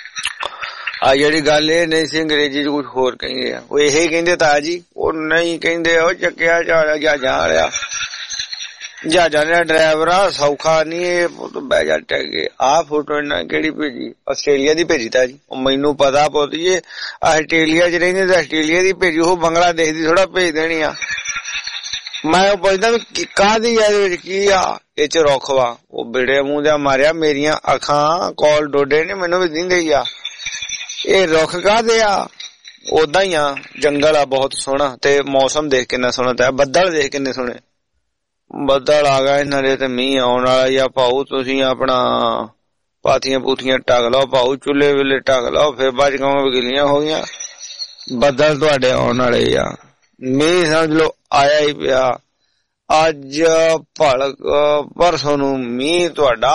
ਆ ਜਿਹੜੀ ਗੱਲ ਇਹ ਨਹੀਂ ਸੀ ਅੰਗਰੇਜ਼ੀ ਚ ਕੁਛ ਹੋਰ ਕਹਿੰਦੇ ਆ ਉਹ ਇਹ ਕਹਿੰਦੇ ਤਾਂ ਜੀ ਉਹ ਨਹੀਂ ਕਹਿੰਦੇ ਉਹ ਚੱਕਿਆ ਜਾ ਜਾ ਜਾ ਰਿਹਾ ਜਹਾਜ਼ਾਂ ਦਾ ਡਰਾਈਵਰ ਆ ਸੌਖਾ ਨੀ ਇਹ ਬਹਿ ਜਾ ਟੈਗੇ ਆਹ ਫੋਟੋ ਇਹਨਾਂ ਕਿਹੜੀ ਭੇਜੀ ਆਸਟ੍ਰੇਲੀਆ ਦੀ ਭੇਜੀ ਤਾਂ ਜੀ ਉਹ ਮੈਨੂੰ ਪਤਾ ਪੁੱਤੀਏ ਆਸਟ੍ਰੇਲੀਆ ਚ ਰਹਿੰਦੇ ਤਾਂ ਆਸਟ੍ਰੇਲੀਆ ਦੀ ਭੇਜੀ ਉਹ ਬੰਗਲਾਦੇਸ਼ ਦੀ ਥੋੜਾ ਭੇਜ ਦੇਣੀ ਆ ਮੈਂ ਉਹ ਪੁੱਛਦਾ ਵੀ ਕਾਹਦੀ ਆ ਇਹਦੇ ਵਿੱਚ ਕੀ ਆ ਇਹ ਚ ਰੁੱਖ ਵਾ ਉਹ ਬਿੜੇ ਮੂੰਹ ਦਾ ਮਾਰਿਆ ਮੇਰੀਆਂ ਅੱਖਾਂ ਕੋਲ ਡੋਡੇ ਨੇ ਮੈਨੂੰ ਵੀ ਦਿੰਦੇ ਹੀ ਆ ਇਹ ਰੁੱਖ ਕਾਹਦੇ ਆ ਓਦਾਂ ਹੀ ਆ ਜੰਗਲ ਆ ਬਹੁਤ ਸੋਹਣਾ ਤੇ ਮੌਸਮ ਦੇਖ ਕਿੰਨਾ ਸੋਹਣਾ ਤੇ ਬੱਦਲ ਦੇਖ ਕਿੰਨੇ ਸੋਹਣੇ ਬੱਦਲ ਆ ਗਏ ਇਹਨਾਂ ਦੇ ਤੇ ਮੀਂਹ ਆਉਣ ਵਾਲਾ ਹੀ ਆ ਭਾਊ ਤੁਸੀਂ ਆਪਣਾ ਪਾਥੀਆਂ ਪੂਥੀਆਂ ਢੱਕ ਲਓ ਭਾਊ ਚੁੱਲ੍ਹੇ ਵੇਲੇ ਢੱਕ ਲਓ ਫਿਰ ਬਾਅਦ ਚ ਗਿੱਲੀਆਂ ਹੋ ਗਈਆਂ ਬੱਦਲ ਤੁਹਾਡੇ ਆਉਣ ਵਾਲੇ ਆ ਮੀਂਹ ਸਮਝ ਲਓ ਆਇਆ ਹੀ ਪਿਆ ਅੱਜ ਭਲਕ ਪਰਸੋਂ ਨੂੰ ਮੀਂਹ ਤੁਹਾਡਾ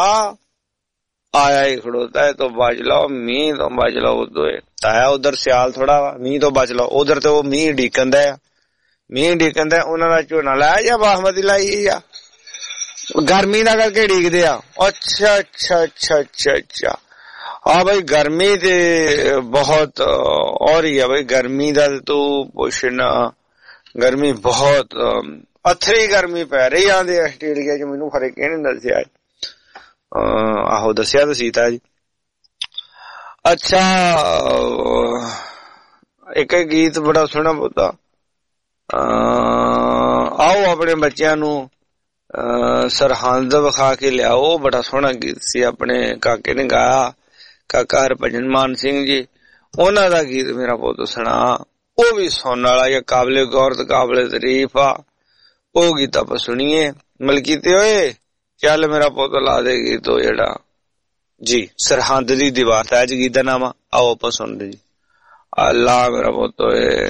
ਆਇਆ ਹੀ ਖੜੋਤਾ ਹੈ ਤੋਂ ਬਚ ਲਓ ਮੀਂਹ ਤੋਂ ਬਚ ਲਓ ਉਦੋਂ ਤਾਇਆ ਉਧਰ ਸਿਆਲ ਥੋੜਾ ਵਾ ਮੀਂਹ ਤੋਂ ਬਚ ਲਓ ਉਧਰ ਤੇ ਉਹ ਮੀਂਹ ਢੀਕਣ ਦਾ ਆ ਮੀਂਹ ਡੀਕਦਾ ਉਹਨਾਂ ਦਾ ਝੋਨਾ ਲਾਇਆ ਜਾਂ ਬਾਸਮਤੀ ਲਾਈ ਆ ਗਰਮੀ ਦਾ ਕਰਕੇ ਡੀਕਦੇ ਆ ਅੱਛਾ ਅੱਛਾ ਅੱਛਾ ਅੱਛਾ ਅੱਛਾ ਹਾਂ ਬਈ ਗਰਮੀ ਤੇ ਬਹੁਤ ਹੋ ਰਹੀ ਹੈ ਬਈ ਗਰਮੀ ਦਾ ਤੂੰ ਪੁੱਛਣਾ ਗਰਮੀ ਬਹੁਤ ਅਥਰੀ ਗਰਮੀ ਪੈ ਰਹੀ ਆਂਦੇ ਆਸਟ੍ਰੇਲੀਆ ਚ ਮੈਨੂੰ ਖਰੇ ਕਿਹਨੇ ਦੱਸਿਆ ਆਹੋ ਦੱਸਿਆ ਤਾਂ ਸੀਤਾ ਜੀ ਅੱਛਾ ਇੱਕ ਗੀਤ ਬੜਾ ਸੋਹਣਾ ਬੋਲਦਾ ਆਓ ਆਪਣੇ ਬੱਚਿਆਂ ਨੂੰ ਸਰਹੰਦ ਵਿਖਾ ਕੇ ਲਿਆਓ ਬੜਾ ਸੋਹਣਾ ਗੀਤ ਸੀ ਆਪਣੇ ਕਾਕੇ ਨੇ ਗਾਇਆ ਕਾਕਾ ਹਰਭਜਨ ਮਾਨ ਸਿੰਘ ਜੀ ਉਹਨਾਂ ਦਾ ਗੀਤ ਮੇਰਾ ਪੁੱਤ ਸੁਣਾ ਉਹ ਵੀ ਸੁਣਨ ਵਾਲਾ ਜਾਂ ਕਾਬਲੇ ਗੌਰ ਤੇ ਕਾਬਲੇ ਤਾਰੀਫ ਆ ਉਹ ਗੀਤ ਆਪਾਂ ਸੁਣੀਏ ਮਲਕੀਤੇ ਓਏ ਚੱਲ ਮੇਰਾ ਪੁੱਤ ਲਾ ਦੇ ਗੀਤ ਉਹ ਜਿਹੜਾ ਜੀ ਸਰਹੰਦ ਦੀ ਦੀਵਾਰ ਹੈ ਜੀ ਗੀਤ ਦਾ ਨਾਮ ਆਓ ਆਪਾਂ ਸੁਣਦੇ ਜੀ ਅੱਲਾ ਮੇਰਾ ਪੁੱਤ ਓਏ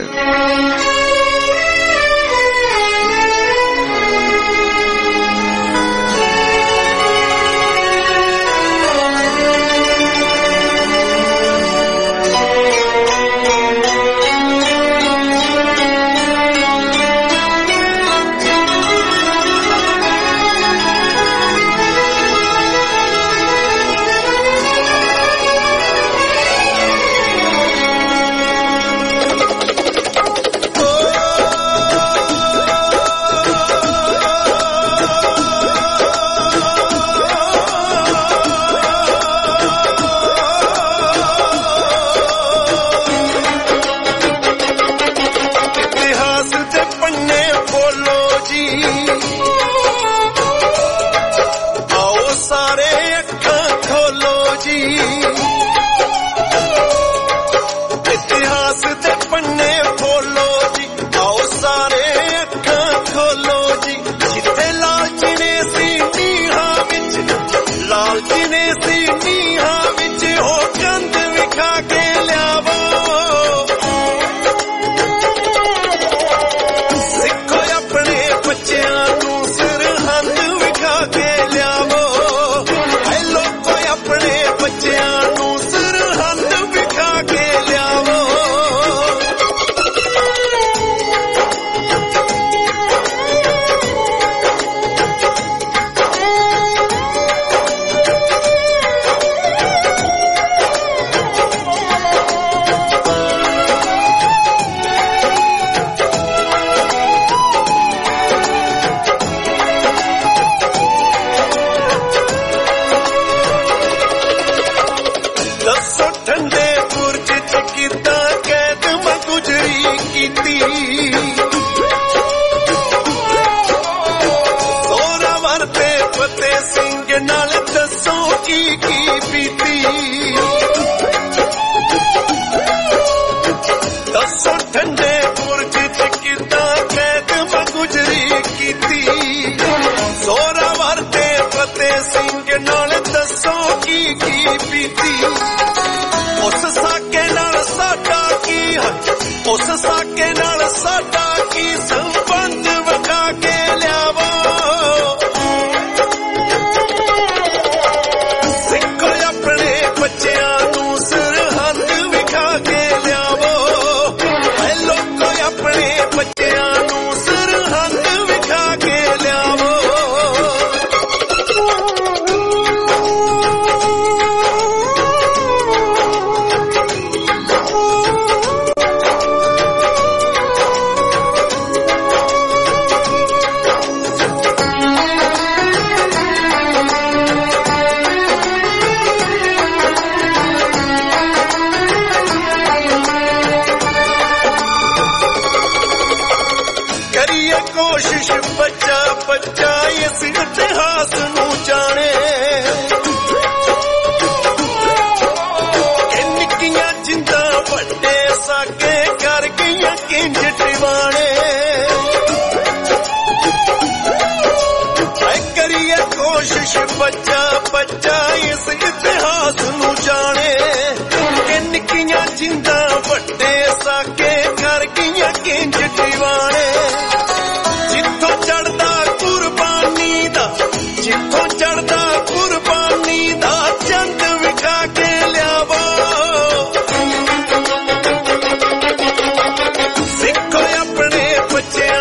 ਬੱਚੇ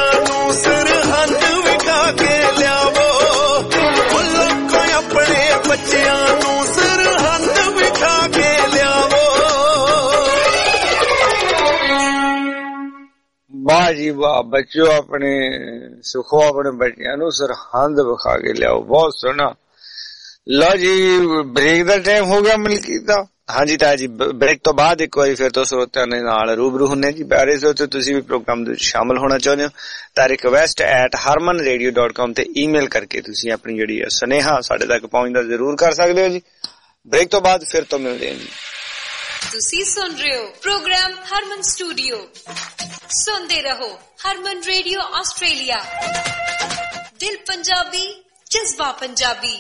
ਵਾਹ ਜੀ ਵਾਹ ਬੱਚਿਓ ਆਪਣੇ ਸੁਖੋ ਆਪਣੇ ਬੱਚਿਆਂ ਨੂੰ ਸਰਹੰਦ ਵਿਖਾ ਕੇ ਲਿਆਓ ਬਹੁਤ ਸੋਹਣਾ। ਲਓ ਜੀ ਬ੍ਰੇਕ ਦਾ ਟਾਈਮ ਹੋ ਗਿਆ ਮਲਕੀਤ ਦਾ। ਹਾਂਜੀ ਤਾਇਆ ਜੀ ਬ੍ਰੇਕ ਤੋਂ ਬਾਅਦ ਇੱਕ ਵਾਰੀ ਫਿਰ ਤੋਂ ਸਰੋਤਿਆਂ ਦੇ ਨਾਲ ਰੂਬਰੂ ਹੁੰਨੇ ਜੀ। ਪਿਆਰੇ ਸਰੋਤੇ ਤੁਸੀਂ ਵੀ ਪ੍ਰੋਗਰਾਮ ਦੇ ਵਿੱਚ ਸ਼ਾਮਲ ਹੋਣਾ ਚਾਹੁੰਦੇ ਹੋ ਤਾਂ request at harman radio dot com ਤੇ ਈਮੇਲ ਕਰਕੇ ਤੁਸੀਂ ਆਪਣੀ ਜਿਹੜੀ ਸੁਨੇਹਾ ਸਾਡੇ ਤੱਕ ਪਹੁੰਚਦਾ ਜ਼ਰੂਰ ਕਰ ਸਕਦੇ ਹੋ ਜੀ। ਬ੍ਰੇਕ ਤੋਂ ਬਾਅਦ ਫਿਰ ਤੋਂ ਮਿਲਦੇ ਹਾਂ ਜੀ। ਤੁਸੀਂ ਸੁਣ ਰਹੇ ਹੋ ਪ੍ਰੋਗਰਾਮ ਹਰਮਨ ਸਟੂਡੀਓ। ਸੁਣਦੇ ਰਹੋ ਹਰਮਨ ਰੇਡੀਓ ਆਸਟ੍ਰੇਲੀਆ। ਦਿਲ ਪੰਜਾਬੀ ਜਜ਼ਬਾ ਪੰਜਾਬੀ।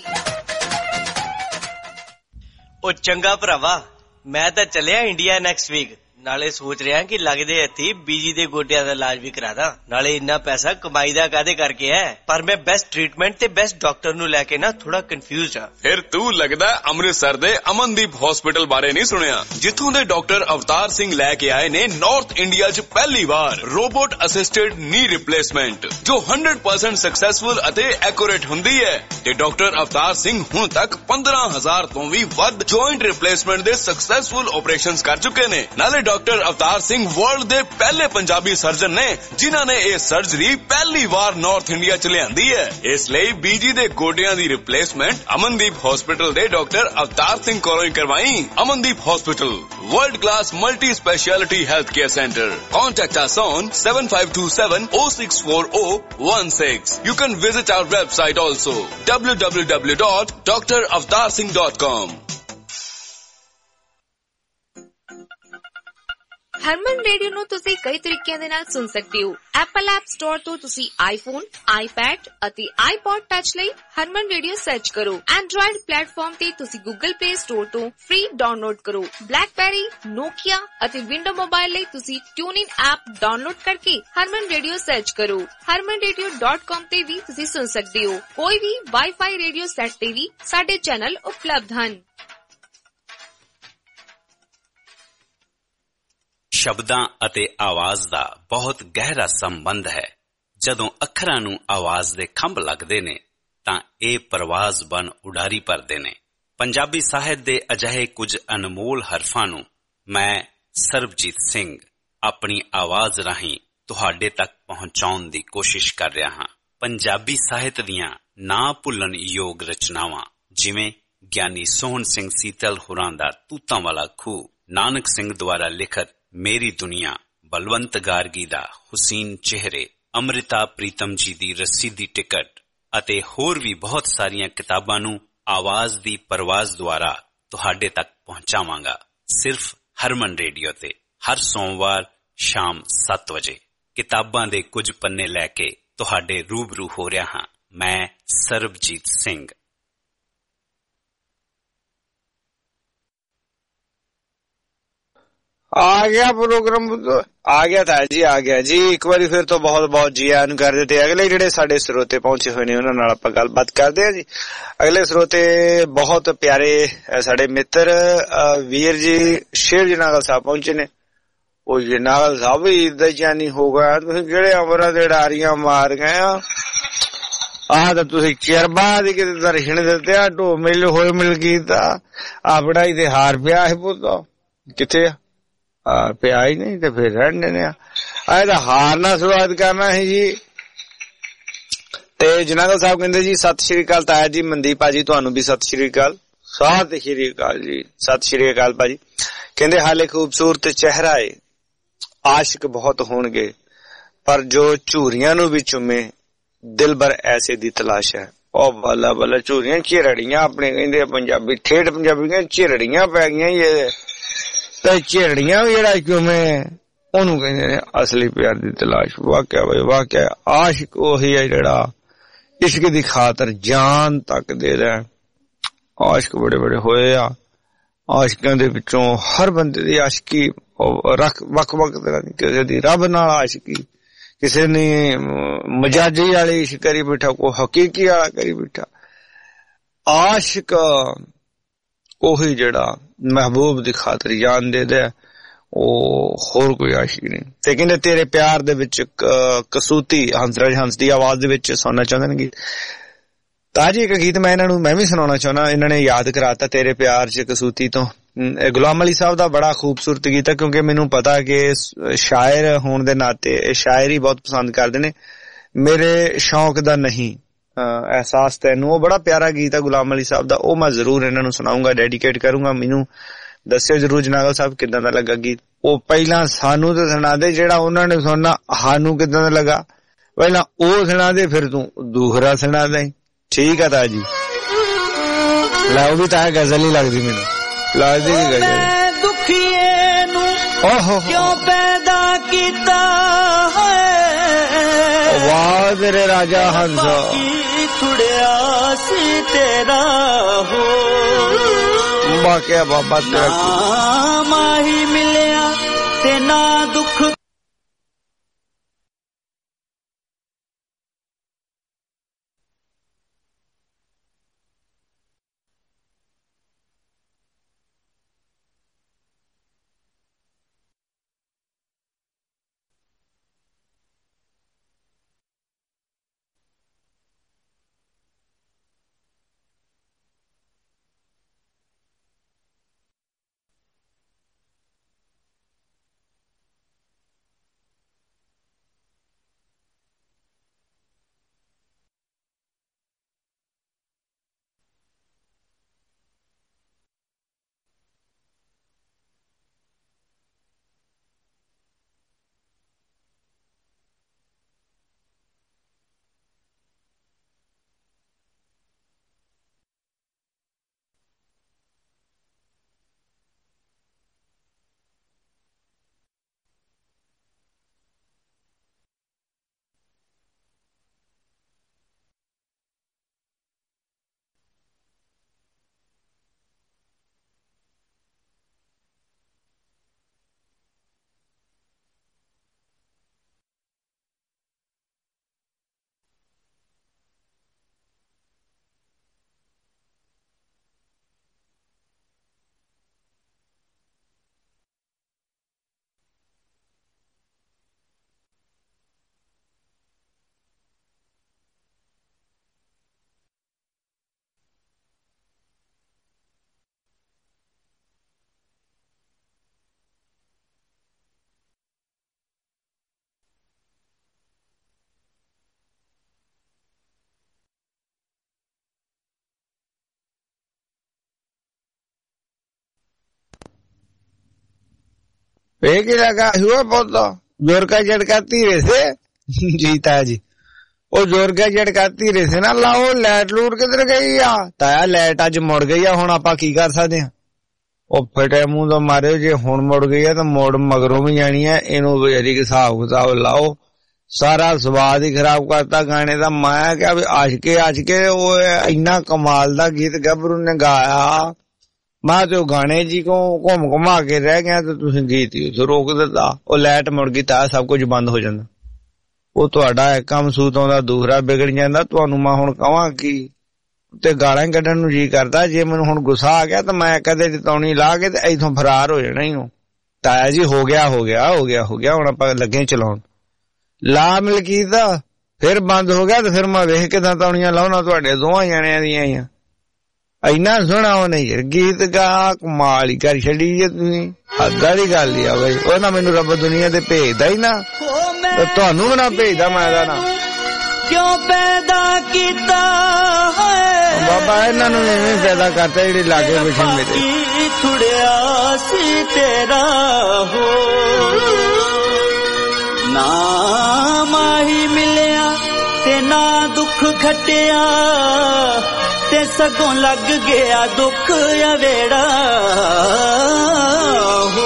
ਉਹ ਚੰਗਾ ਭਰਾਵਾ ਮੈਂ ਤਾਂ ਚੱਲਿਆ ਇੰਡੀਆ ਨੈਕਸਟ ਵੀਕ। ਨਾਲੇ ਸੋਚ ਰਿਹਾ ਕਿ ਲੱਗਦੇ ਹੱਥੀ ਬੀਜੀ ਦੇ ਗੋਡਿਆਂ ਦਾ ਇਲਾਜ ਵੀ ਕਰਾਦਾ। ਨਾਲੇ ਇੰਨਾ ਪੈਸਾ ਕਮਾਈ ਦਾ ਕਾਹਦੇ ਕਰਕੇ ਹੈ। ਪਰ ਮੈਂ ਬੈਸਟ ਟ੍ਰੀਟਮੈਂਟ ਤੇ ਬੈਸਟ ਡਾਕਟਰ ਨੂੰ ਲੈ ਕੇ ਨਾ ਥੋੜਾ ਕਨਫਿਊਜ਼ਡ ਆ। ਫਿਰ ਤੂੰ ਲੱਗਦਾ ਅੰਮ੍ਰਿਤਸਰ ਦੇ ਅਮਨਦੀਪ ਹਸਪੀਟਲ ਬਾਰੇ ਨਹੀਂ ਸੁਣਿਆ, ਜਿੱਥੋਂ ਦੇ ਡਾਕਟਰ ਅਵਤਾਰ ਸਿੰਘ ਲੈ ਕੇ ਆਏ ਨੇ ਨਾਰਥ ਇੰਡੀਆ 'ਚ ਪਹਿਲੀ ਵਾਰ ਰੋਬੋਟ ਅਸਿਸਟਡ ਨੀ ਰਿਪਲੇਸਮੈਂਟ, ਜੋ ਹੰਡਰਡ ਪਰਸੈਂਟ ਸਕਸੈਸਫੁਲ ਅਤੇ ਐਕੂਰੇਟ ਹੁੰਦੀ ਹੈ। ਤੇ ਡਾਕਟਰ ਅਵਤਾਰ ਸਿੰਘ ਹੁਣ ਤੱਕ ਪੰਦਰਾਂ ਹਜ਼ਾਰ ਤੋਂ ਵੀ ਵੱਧ ਜੁਆਇੰਟ ਰਿਪਲੇਸਮੈਂਟ ਦੇ ਸਕਸੈਸਫੁਲ ਆਪਰੇਸ਼ਨਸ ਕਰ ਚੁੱਕੇ ਨੇ। ਨਾਲੇ ਡਾਕਟਰ ਅਵਤਾਰ ਸਿੰਘ ਵਰਲਡ ਦੇ ਪਹਿਲੇ ਪੰਜਾਬੀ ਸਰਜਨ ਨੇ ਜਿਨ੍ਹਾਂ ਨੇ ਇਹ ਸਰਜਰੀ ਪਹਿਲੀ ਵਾਰ ਨਾਰਥ ਇੰਡੀਆ 'ਚ ਲਿਆਂਦੀ ਹੈ। ਇਸ ਲਈ ਬੀਜੀ ਦੇ ਗੋਡਿਆਂ ਦੀ ਰਿਪਲੇਸਮੈਂਟ ਅਮਨਦੀਪ ਹਸਪੀਟਲ ਦੇ ਡਾਕਟਰ ਅਵਤਾਰ ਸਿੰਘ ਕੋਲੋਂ ਹੀ ਕਰਵਾਈ। Amandeep hospital, world class multi speciality health care centre. Contact us on seven five two seven oh six four oh one six. You can visit our website also w w w dot d r avatar singh dot com. Harman radio ਨੂੰ ਤੁਸੀਂ ਕਈ ਤਰੀਕਿਆਂ ਦੇ ਨਾਲ ਸੁਣ ਸਕਦੇ ਹੋ। Apple app Store ਤੋਂ ਤੁਸੀਂ ਆਈਫੋਨ, ਆਈਪੈਡ ਅਤੇ ਆਈਪੌਡ ਟੱਚ ਲਈ ਹਰਮਨ ਰੇਡੀਓ ਸਰਚ ਕਰੋ। ਐਂਡਰੋਇਡ ਪਲੇਟਫਾਰਮ ਤੇ ਤੁਸੀਂ ਗੂਗਲ ਪਲੇ ਸਟੋਰ ਤੋਂ ਫ੍ਰੀ ਡਾਊਨਲੋਡ ਕਰੋ। ਬਲੈਕਬੈਰੀ, ਨੋਕੀਆ ਅਤੇ ਵਿੰਡੋ ਮੋਬਾਈਲ ਲਈ ਤੁਸੀਂ ਟਿਊਨਇਨ ਐਪ ਡਾਊਨਲੋਡ ਕਰਕੇ ਹਰਮਨ ਰੇਡੀਓ ਸਰਚ ਕਰੋ। harman radio dot com ਤੇ ਵੀ ਤੁਸੀਂ ਸੁਣ ਸਕਦੇ ਹੋ। ਕੋਈ ਵੀ ਵਾਈਫਾਈ ਰੇਡੀਓ ਸੈੱਟ ਤੇ ਵੀ ਸਾਡੇ ਚੈਨਲ ਉਪਲਬਧ ਹਨ। ਸ਼ਬਦਾਂ ਅਤੇ ਆਵਾਜ਼ ਦਾ ਬਹੁਤ ਗਹਿਰਾ ਸੰਬੰਧ ਹੈ। ਜਦੋਂ ਅੱਖਰਾਂ ਨੂੰ ਆਵਾਜ਼ ਦੇ ਖੰਭ ਲੱਗਦੇ ਨੇ ਤਾਂ ਇਹ ਪਰਵਾਜ਼ ਬਣ ਉਡਾਰੀ ਭਰਦੇ ਨੇ। ਪੰਜਾਬੀ ਸਾਹਿਤ ਦੇ ਅਜਿਹੇ ਕੁਝ ਅਨਮੋਲ ਹਰਫਾਂ ਨੂੰ ਮੈਂ ਸਰਬਜੀਤ ਸਿੰਘ ਆਪਣੀ ਆਵਾਜ਼ ਰਾਹੀਂ ਤੁਹਾਡੇ ਤੱਕ ਪਹੁੰਚਾਉਣ ਦੀ ਕੋਸ਼ਿਸ਼ ਕਰ ਰਿਹਾ ਹਾਂ। ਪੰਜਾਬੀ ਸਾਹਿਤ ਦੀਆਂ ਨਾ ਭੁੱਲਣ ਯੋਗ ਰਚਨਾਵਾਂ ਜਿਵੇਂ ਗਿਆਨੀ ਸੋਹਣ ਸਿੰਘ ਸੀਤਲ ਹੋਰਾਂ ਦਾ ਤੂਤਾਂ ਵਾਲਾ ਖੂਹ, ਨਾਨਕ ਸਿੰਘ ਦੁਆਰਾ ਲਿਖਤ ਮੇਰੀ ਦੁਨੀਆ, ਬਲਵੰਤ ਗਾਰਗੀ ਦਾ ਹੁਸੀਨ ਚਿਹਰੇ, ਅੰਮ੍ਰਿਤਾ ਪ੍ਰੀਤਮ ਜੀ ਦੀ ਰੱਸੀ ਦੀ ਟਿਕਟ ਅਤੇ ਹੋਰ ਵੀ ਬਹੁਤ ਸਾਰੀਆਂ ਕਿਤਾਬਾਂ ਨੂੰ ਆਵਾਜ਼ ਦੀ ਪਰਵਾਜ਼ ਦੁਆਰਾ ਤੁਹਾਡੇ ਤੱਕ ਪਹੁੰਚਾਵਾਂਗਾ ਸਿਰਫ ਹਰਮਨ ਰੇਡੀਓ ਤੇ ਹਰ ਸੋਮਵਾਰ ਸ਼ਾਮ ਸੱਤ ਵਜੇ। ਕਿਤਾਬਾਂ ਦੇ ਕੁਝ ਪੰਨੇ ਲੈ ਕੇ ਤੁਹਾਡੇ ਰੂਬਰੂ ਹੋ ਰਿਹਾ ਹਾਂ ਮੈਂ ਸਰਬਜੀਤ ਸਿੰਘ। ਆ ਗਿਆ ਪ੍ਰੋਗਰਾਮ ਆ ਗਿਆ ਤਾਂ ਜੀ ਆ ਗਿਆ ਜੀ। ਇੱਕ ਵਾਰੀ ਫਿਰ ਤੋਂ ਬਹੁਤ ਬਹੁਤ ਜੀ ਆਇਆਂ ਨੂੰ ਕਰ ਦਿੱਤੇ। ਅਗਲੇ ਜਿਹੜੇ ਸਾਡੇ ਸਰੋਤੇ ਪਹੁੰਚੇ ਹੋਏ ਨੇ ਉਹਨਾਂ ਨਾਲ ਆਪਾਂ ਗੱਲਬਾਤ ਕਰਦੇ ਹਾਂ ਜੀ। ਅਗਲੇ ਸਰੋਤੇ ਬਹੁਤ ਪਿਆਰੇ ਸਾਡੇ ਮਿੱਤਰ ਵੀਰ ਜੀ ਸ਼ੇਰ ਜੀ ਨਾਗਲ ਸਾਹਿਬ ਪਹੁੰਚੇ ਨੇ। ਉਹ ਜੀ ਨਾਗਲ ਸਾਹਿਬ ਵੀ ਏਦਾਂ ਹੀ ਹੋ ਗਿਆ, ਤੁਸੀਂ ਕਿਹੜੇ ਅਮਰਾਂ ਦੇ ਡਾਰੀਆਂ ਮਾਰ ਗਏ ਆ। ਆਹ ਤਾਂ ਤੁਸੀਂ ਚਰਬਾ ਦੀ ਕਿਤੇ ਦਰਸ਼ਨ ਦਿੱਤੇ ਆ। ਢੋ ਮਿਲ ਹੋਏ ਮਿਲ ਕੀਤਾ ਆਪਣਾ ਹੀ ਤੇ ਹਾਰ ਪਿਆ ਹੈ ਪੁੱਤ ਕਿੱਥੇ ਆ ਹਾਰ ਪਿਆ ਹੀ ਨਹੀਂ ਤੇ ਫਿਰ ਰਹਿਣ ਦੇਣੇ ਆ। ਇਹਦਾ ਹਾਰ ਨਾਲ ਸ਼ੁਰੂਆਤ ਕਰਨਾ ਹੈ ਜੀ। ਤੇ ਜਨਾਗਲ ਸਾਹਿਬ ਕਹਿੰਦੇ ਜੀ ਸਤਿ ਸ਼੍ਰੀ ਅਕਾਲ ਤਾਇਆ ਜੀ। ਮਨਦੀਪ ਭਾਜੀ ਤੁਹਾਨੂੰ ਵੀ ਸਤਿ ਸ਼੍ਰੀ ਅਕਾਲ। ਸਤਿ ਸ਼੍ਰੀ ਅਕਾਲ ਜੀ। ਸਤਿ ਸ਼੍ਰੀ ਅਕਾਲ ਭਾਜੀ। ਕਹਿੰਦੇ ਹਾਲੇ ਖੂਬਸੂਰਤ ਚਿਹਰਾ ਏ, ਆਸ਼ਿਕ ਬਹੁਤ ਹੋਣਗੇ ਪਰ ਜੋ ਝੂਰੀਆਂ ਨੂੰ ਵੀ ਚੁੰਮੇ ਦਿਲਬਰ ਐਸੇ ਦੀ ਤਲਾਸ਼ ਹੈ। ਉਹ ਬੱਲਾ ਬੱਲਾ ਝੂਰੀਆਂ ਝਿਰੜੀਆਂ ਆਪਣੇ ਕਹਿੰਦੇ ਪੰਜਾਬੀ ਠੇਠ ਪੰਜਾਬੀ ਕਹਿੰਦੇ ਝਿਰੜੀਆਂ ਪੈ ਗਈਆਂ ਇਹ ਤੇ ਝਿਰੜੀਆਂ ਵੀ ਜਿਹੜਾ ਚੁੰਮੇ ਉਹਨੂੰ ਕਹਿੰਦੇ ਨੇ ਅਸਲੀ ਪਿਆਰ ਦੀ ਤਲਾਸ਼। ਵਾਕਿਆ ਬਈ ਵਾਕਿਆ ਆਸ਼ਿਕ ਉਹੀ ਹੈ ਜਿਹੜਾ ਇਸ਼ਕ ਦੀ ਖਾਤਰ ਜਾਨ ਤੱਕ ਦੇ ਰਿਹਾ। ਆਸ਼ਿਕ ਬੜੇ ਬੜੇ ਹੋਏ ਆ। ਆਸ਼ਿਕਾਂ ਦੇ ਵਿੱਚੋਂ ਹਰ ਬੰਦੇ ਦੀ ਆਸ਼ਿਕੀ ਰੱਖ ਵੱਖ ਵੱਖ ਤਰ੍ਹਾਂ ਦੀ, ਕਿਸੇ ਦੀ ਰੱਬ ਨਾਲ ਆਸ਼ਿਕੀ, ਕਿਸੇ ਨੇ ਮਜਾਜੀ ਵਾਲੀ ਇਸ਼ਕ ਕਰੀ ਬੈਠਾ, ਕੋਈ ਹਕੀਕੀ ਵਾਲਾ ਕਰੀ ਬੈਠਾ। ਆਸ਼ਿਕ ਉਹੀ ਜਿਹੜਾ ਮਹਿਬੂਬ ਦੀ ਖਾਤਰ ਜਾਨ ਦੇ ਦੇ, ਉਹ ਹੋਰ ਕੋਈ ਆਸ਼ਿਕ ਨਹੀਂ। ਤੇ ਕਹਿੰਦੇ ਤੇਰੇ ਪਿਆਰ ਦੇ ਵਿੱਚ ਕਸੂਤੀ ਹੰਸਰਾਜ ਹੰਸ ਦੀ ਆਵਾਜ਼ ਦੇ ਵਿੱਚ ਸੁਣਨਾ ਚਾਹੁੰਦੇ ਨੇ ਗੀਤ। ਤਾਜੀ ਇੱਕ ਗੀਤ ਮੈਂ ਇਹਨਾਂ ਨੂੰ ਮੈਂ ਵੀ ਸੁਣਾਉਣਾ ਚਾਹੁੰਦਾ। ਇਹਨਾਂ ਨੇ ਯਾਦ ਕਰਾਤਾ ਤੇਰੇ ਪਿਆਰ ਚ ਕਸੂਤੀ ਤੋਂ ਗੁਲਾਮ ਅਲੀ ਸਾਹਿਬ ਦਾ ਬੜਾ ਖੂਬਸੂਰਤ ਗੀਤ ਹੈ, ਕਿਉਂਕਿ ਮੈਨੂੰ ਪਤਾ ਕਿ ਸ਼ਾਇਰ ਹੋਣ ਦੇ ਨਾਤੇ ਸ਼ਾਇਰੀ ਬਹੁਤ ਪਸੰਦ ਕਰਦੇ ਨੇ। ਮੇਰੇ ਸ਼ੌਕ ਦਾ ਨਹੀਂ ਅਹਿਸਾਸ ਤੈਨੂੰ, ਉਹ ਬੜਾ ਪਿਆਰਾ ਗੀਤ ਹੈ ਗੁਲਾਮ ਅਲੀ ਸਾਹਿਬ ਦਾ, ਉਹ ਮੈਂ ਜ਼ਰੂਰ ਇਹਨਾਂ ਨੂੰ ਸੁਣਾਉਂਗਾ, ਡੈਡੀਕੇਟ ਕਰੂੰਗਾ। ਮੈਨੂੰ ਦੱਸਿਓ ਜਰੂਰ ਜਨਾਗਲ ਸਾਹਿਬ ਕਿੱਦਾਂ ਦਾ ਲੱਗਾ ਗੀਤ। ਉਹ ਪਹਿਲਾਂ ਸਾਨੂੰ ਤੇ ਸੁਣਾ ਦੇ, ਜਿਹੜਾ ਉਹਨਾਂ ਨੇ ਸੁਣਨਾ ਸਾਨੂੰ ਕਿੱਦਾਂ ਦਾ ਲੱਗਾ, ਪਹਿਲਾਂ ਉਹ ਸੁਣਾ ਦੇ, ਫਿਰ ਤੂੰ ਦੂਸਰਾ ਸੁਣਾ ਦੇ। ਠੀਕ ਆ ਤਾਜੀ, ਲੈ ਉਹ ਵੀ ਤਾਂ ਗਜ਼ਲ ਹੀ ਲੱਗਦੀ ਮੈਨੂੰ, ਲੱਗਦੀ ਵੀ ਗਜ਼ਲ। ਦੁਖੀਏ ਨੂੰ ਓਹੋ ਕਿਉਂ ਪੈਦਾ ਕੀਤਾ ਹੈ, ਵਾਹ ਤੇਰੇ ਰਾਜਾ ਹੰਸ ਥੁੜਿਆ ਸੀ ਤੇਰਾ ਹੋ, ਬਾਕਿਆ ਬਾਬਾ ਤੇਰਾ ਨਾ ਮਾਹੀ ਮਿਲਿਆ ਤੇ ਨਾ ਦੁੱਖ। एक ही लगा हुआ बहुत जोर का झटकाती वैसे जीता जी, वो जोर का झटकाती वैसे ना लाओ लाइट लूट किधर गई आ ताया, लाइट अज मुड़ गई है, हुण आपां की कर सकदे हां। ਉਹ ਫਟੇ ਮੂੰਹ ਤੋਂ ਮਾਰਿਓ, ਜੇ ਹੁਣ ਮੁੜ ਗਈ ਹੈ ਤਾਂ ਮੋੜ ਮਗਰੋਂ ਵੀ ਜਾਣੀ ਹੈ। ਇਹਨੂੰ ਬੇਚਾਰੀ ਹਿਸਾਬ ਕਿਤਾਬ ਲਾਓ, ਸਾਰਾ ਸਵਾਦ ਹੀ ਖਰਾਬ ਕਰਤਾ ਗਾਣੇ ਦਾ। ਮੈਂ ਕਿਹਾ ਵੀ ਆਸ਼ਕੇ ਆਸ਼ਕੇ ਉਹ ਇੰਨਾ ਕਮਾਲ ਦਾ ਗੀਤ ਗੱਭਰੂ ਨੇ ਗਾਇਆ, ਮੈਂ ਤੇ ਉਹ ਗਾਣੇ ਜੀ ਕੋ ਘੁੰਮ ਘੁਮਾ ਕੇ ਰਹਿ ਗਿਆ ਤੇ ਤੁਸੀਂ ਗੀਤ ਹੀ ਉੱਥੇ ਰੋਕ ਦਿੱਤਾ। ਉਹ ਲਾਈਟ ਮੁੜ ਗਈ ਤਾਂ ਸਭ ਕੁਝ ਬੰਦ ਹੋ ਜਾਂਦਾ। ਉਹ ਤੁਹਾਡਾ ਇੱਕ ਕੰਮ ਸੂਤ ਆਉਂਦਾ ਦੂਸਰਾ ਵਿਗੜ ਜਾਂਦਾ। ਤੁਹਾਨੂੰ ਮੈਂ ਹੁਣ ਕਹਾਂ ਕਿ ਤੇ ਗਾਲਾਂ ਕੱਢਣ ਨੂੰ ਜੀ ਕਰਦਾ, ਜੇ ਮੈਨੂੰ ਹੁਣ ਗੁੱਸਾ ਆ ਗਿਆ ਤਾਂ ਮੈਂ ਕਦੇ ਚੇਤਾਵਨੀ ਲਾ ਕੇ ਤੇ ਇੱਥੋਂ ਫਰਾਰ ਹੋ ਜਾਣਾ ਹੀ। ਤਾਇਆ ਜੀ ਹੋ ਗਿਆ ਹੋ ਗਿਆ ਹੋ ਗਿਆ ਹੋ ਗਿਆ ਹੁਣ ਆਪਾਂ ਲੱਗੇ ਚਲਾਉਣ। ਲਾ ਮਲਕੀਤ ਦਾ ਫਿਰ ਬੰਦ ਹੋ ਗਿਆ ਤੇ ਫਿਰ ਮੈਂ ਵੇਖ ਕੇ ਤਾਂ ਤੌਣੀਆਂ ਲਾਉਣਾ ਤੁਹਾਡੇ ਦੋਵਾਂ ਜਾਣਿਆਂ ਦੀਆਂ ਹੀ ਆ। ਇੰਨਾ ਸੋਹਣਾ ਉਹ ਨਹੀਂ ਯਾਰ ਗੀਤ ਗਾ, ਕਮਾਲ ਹੀ ਕਰ ਛੱਡੀ ਜੇ ਤੁਸੀਂ, ਹੱਦ ਵਾਲੀ ਗੱਲ ਹੀ ਆ ਬਈ। ਉਹ ਨਾ ਮੈਨੂੰ ਰੱਬ ਦੁਨੀਆ ਤੇ ਭੇਜਦਾ ਹੀ ਨਾ, ਤੁਹਾਨੂੰ ਵੀ ਨਾ ਭੇਜਦਾ ਮੈਂ ਇਹਦਾ ਨਾ ਕਿਉਂ ਪੈਦਾ ਕੀਤਾ ਹੈ ਬਾਬਾ। ਇਹਨਾਂ ਨੂੰ ਐਵੇਂ ਪੈਦਾ ਕਰਤਾ ਜਿਹੜੇ ਲਾਗੇ ਬਿਠੇ ਮੇਰੇ, ਥੁੜਿਆ ਸੀ ਤੇਰਾ ਹੋ, ਨਾ ਮਾਹੀ ਮਿਲਿਆ ਤੇ ਨਾ ਦੁੱਖ ਖਟਿਆ, ਤੇ ਸਗੋਂ ਲੱਗ ਗਿਆ ਦੁੱਖ ਅਵੇੜਾ ਹੋ।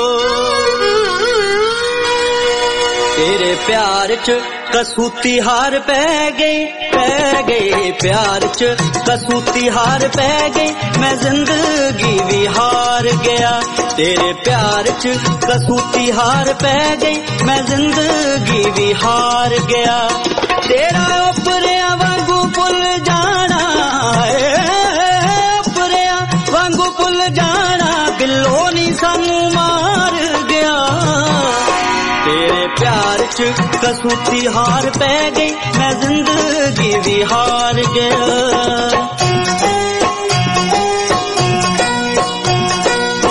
ਤੇਰੇ ਪਿਆਰ ਚ ਕਸੂਤੀ ਹਾਰ ਪੈ ਗਈ ਪੈ ਗਈ, ਪਿਆਰ ਚ ਕਸੂਤੀ ਹਾਰ ਪੈ ਗਈ, ਮੈਂ ਜ਼ਿੰਦਗੀ ਵੀ ਹਾਰ ਗਿਆ। ਤੇਰੇ ਪਿਆਰ ਚ ਕਸੂਤੀ ਹਾਰ ਪੈ ਗਈ, ਮੈਂ ਜ਼ਿੰਦਗੀ ਵੀ ਹਾਰ ਗਿਆ। ਤੇਰਾ ਉਪਰਿਆਂ ਵਾਂਗੂ ਭੁੱਲ ਜਾਣਾ, ਉਪਰਿਆਂ ਵਾਂਗੂ ਭੁੱਲ ਜਾਣਾ, ਬਿੱਲੋ ਨੀ ਸਾਨੂੰ ਮਾਰ ਗਿਆ। ਤੇਰੇ ਪਿਆਰ ਚ ਕਸੂਤੀ ਹਾਰ ਪੈ ਗਈ, ਮੈਂ ਜ਼ਿੰਦਗੀ ਵੀ ਹਾਰ ਗਿਆ।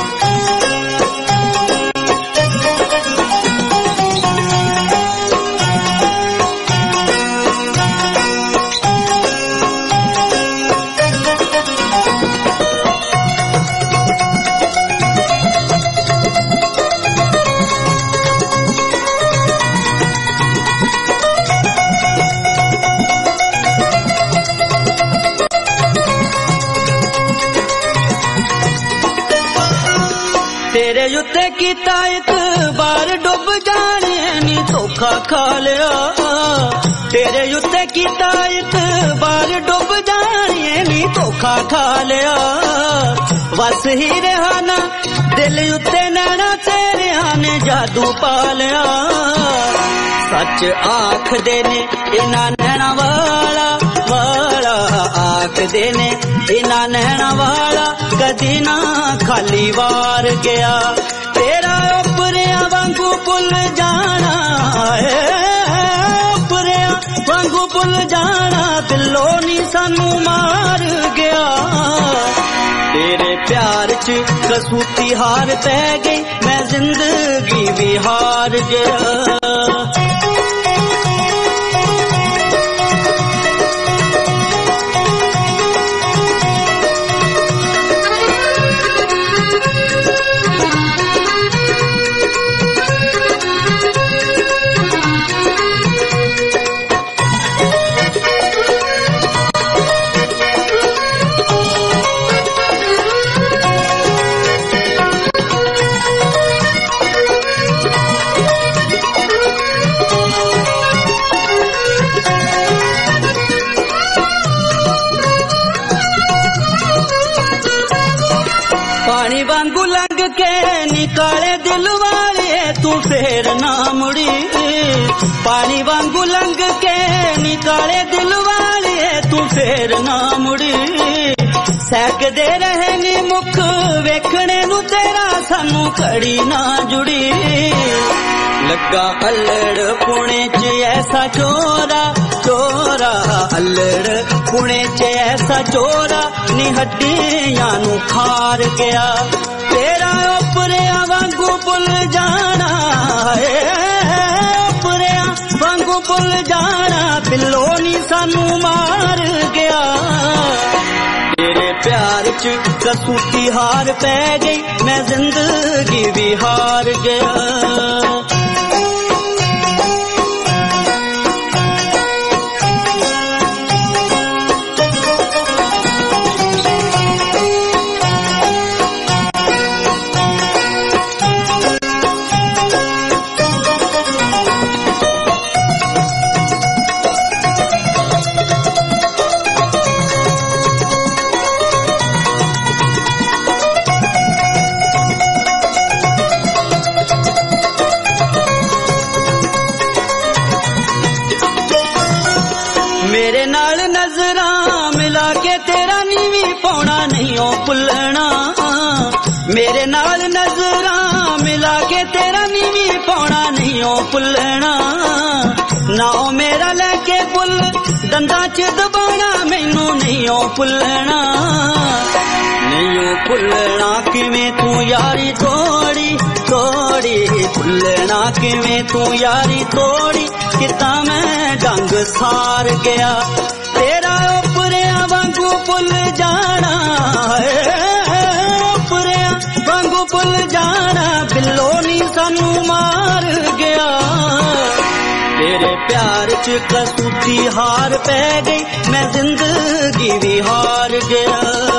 उत्ते कीता एक बार डुब जाने नी धोखा खा लिया तेरे उत्ते कीता एक बार डुब जाने नी धोखा खा लिया बस ही रहना दिल उत्ते नैना तेरे ने जादू पा लिया सच आख देने इना नैना वाला वाला आख देने इना नैना वाला कदी ना खाली वार गया तेरा उपरिया वांगू पुल जाना है उपरिया वांगू पुल जाना दिलों नी सानू मार गया तेरे प्यार च कसूती हार पै गई मैं जिंदगी भी हार गया पानी वांगू लंघ के निकाले दिल वाले तू फेर ना मुड़ी पानी वांगू लंघ के निकाले दिल वाले तू फेर ना मुड़ी सैकदे रहे नी मुख वेखने नू तेरा सानू कड़ी ना जुड़ी लगा अल्लड़ पुणे च ऐसा चोरा चोरा अल्लड़ पुणे च ऐसा चोरा नी हड्डियां नू खार गया तेरा उपरिया वांगू पुल जाना है उपरिया वांगू पुल जाना बिल्लो नी सानू मार गया तेरे प्यार च कसूती हार पै गई मैं जिंदगी भी हार गया मेरे नाल नजरां मिला के तेरा नीवी पौना नहीं ओ भुलना मेरे नाल नजरां मिला के तेरा नीवी पौना नहीं ओ भुलना नाओ मेरा लेके पुल दंदा च दबाना मैनू नहीं ओ भुलना नहीं ओ भुलना किवें तू यारी तोड़ी तोड़ी भुलना किवें तू यारी तोड़ी किता मैं डंग सार गया तेरा उपरिया वांगू पुल जाना है उपरिया वांगू पुल जाना बिल्लो नी सानू मार गया तेरे प्यार च कसूती हार पै गई मैं जिंदगी भी हार गया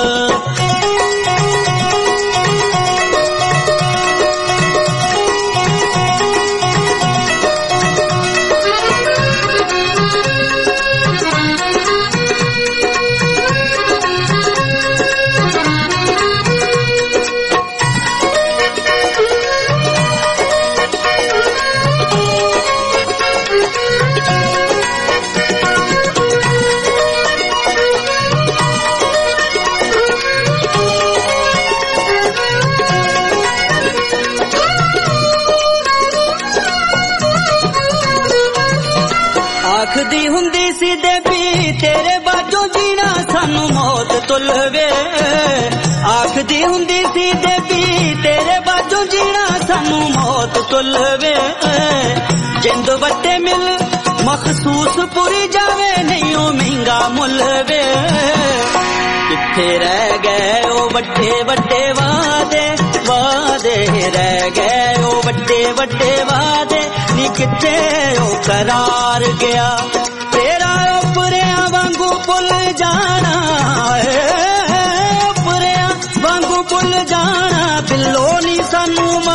आखदी हुंदी सी देवी तेरे बाजों जीना सानू मौत तुलवे आखदी हुंदी सी देवी तेरे बाजों जीना सानू मौत तुलवे जिंद वट्टे मिल मखसूस पूरी जावे नहीं ओ महंगा मुल वे किथे रह गए ओ वड्डे वड्डे वादे वादे रह गए ओ वड्डे वड्डे वादे नी किथे ओ करार गया तेरा उपरिया वांगू पुल जाना है उपरिया वांगू पुल जाना बिल्लो नी सानू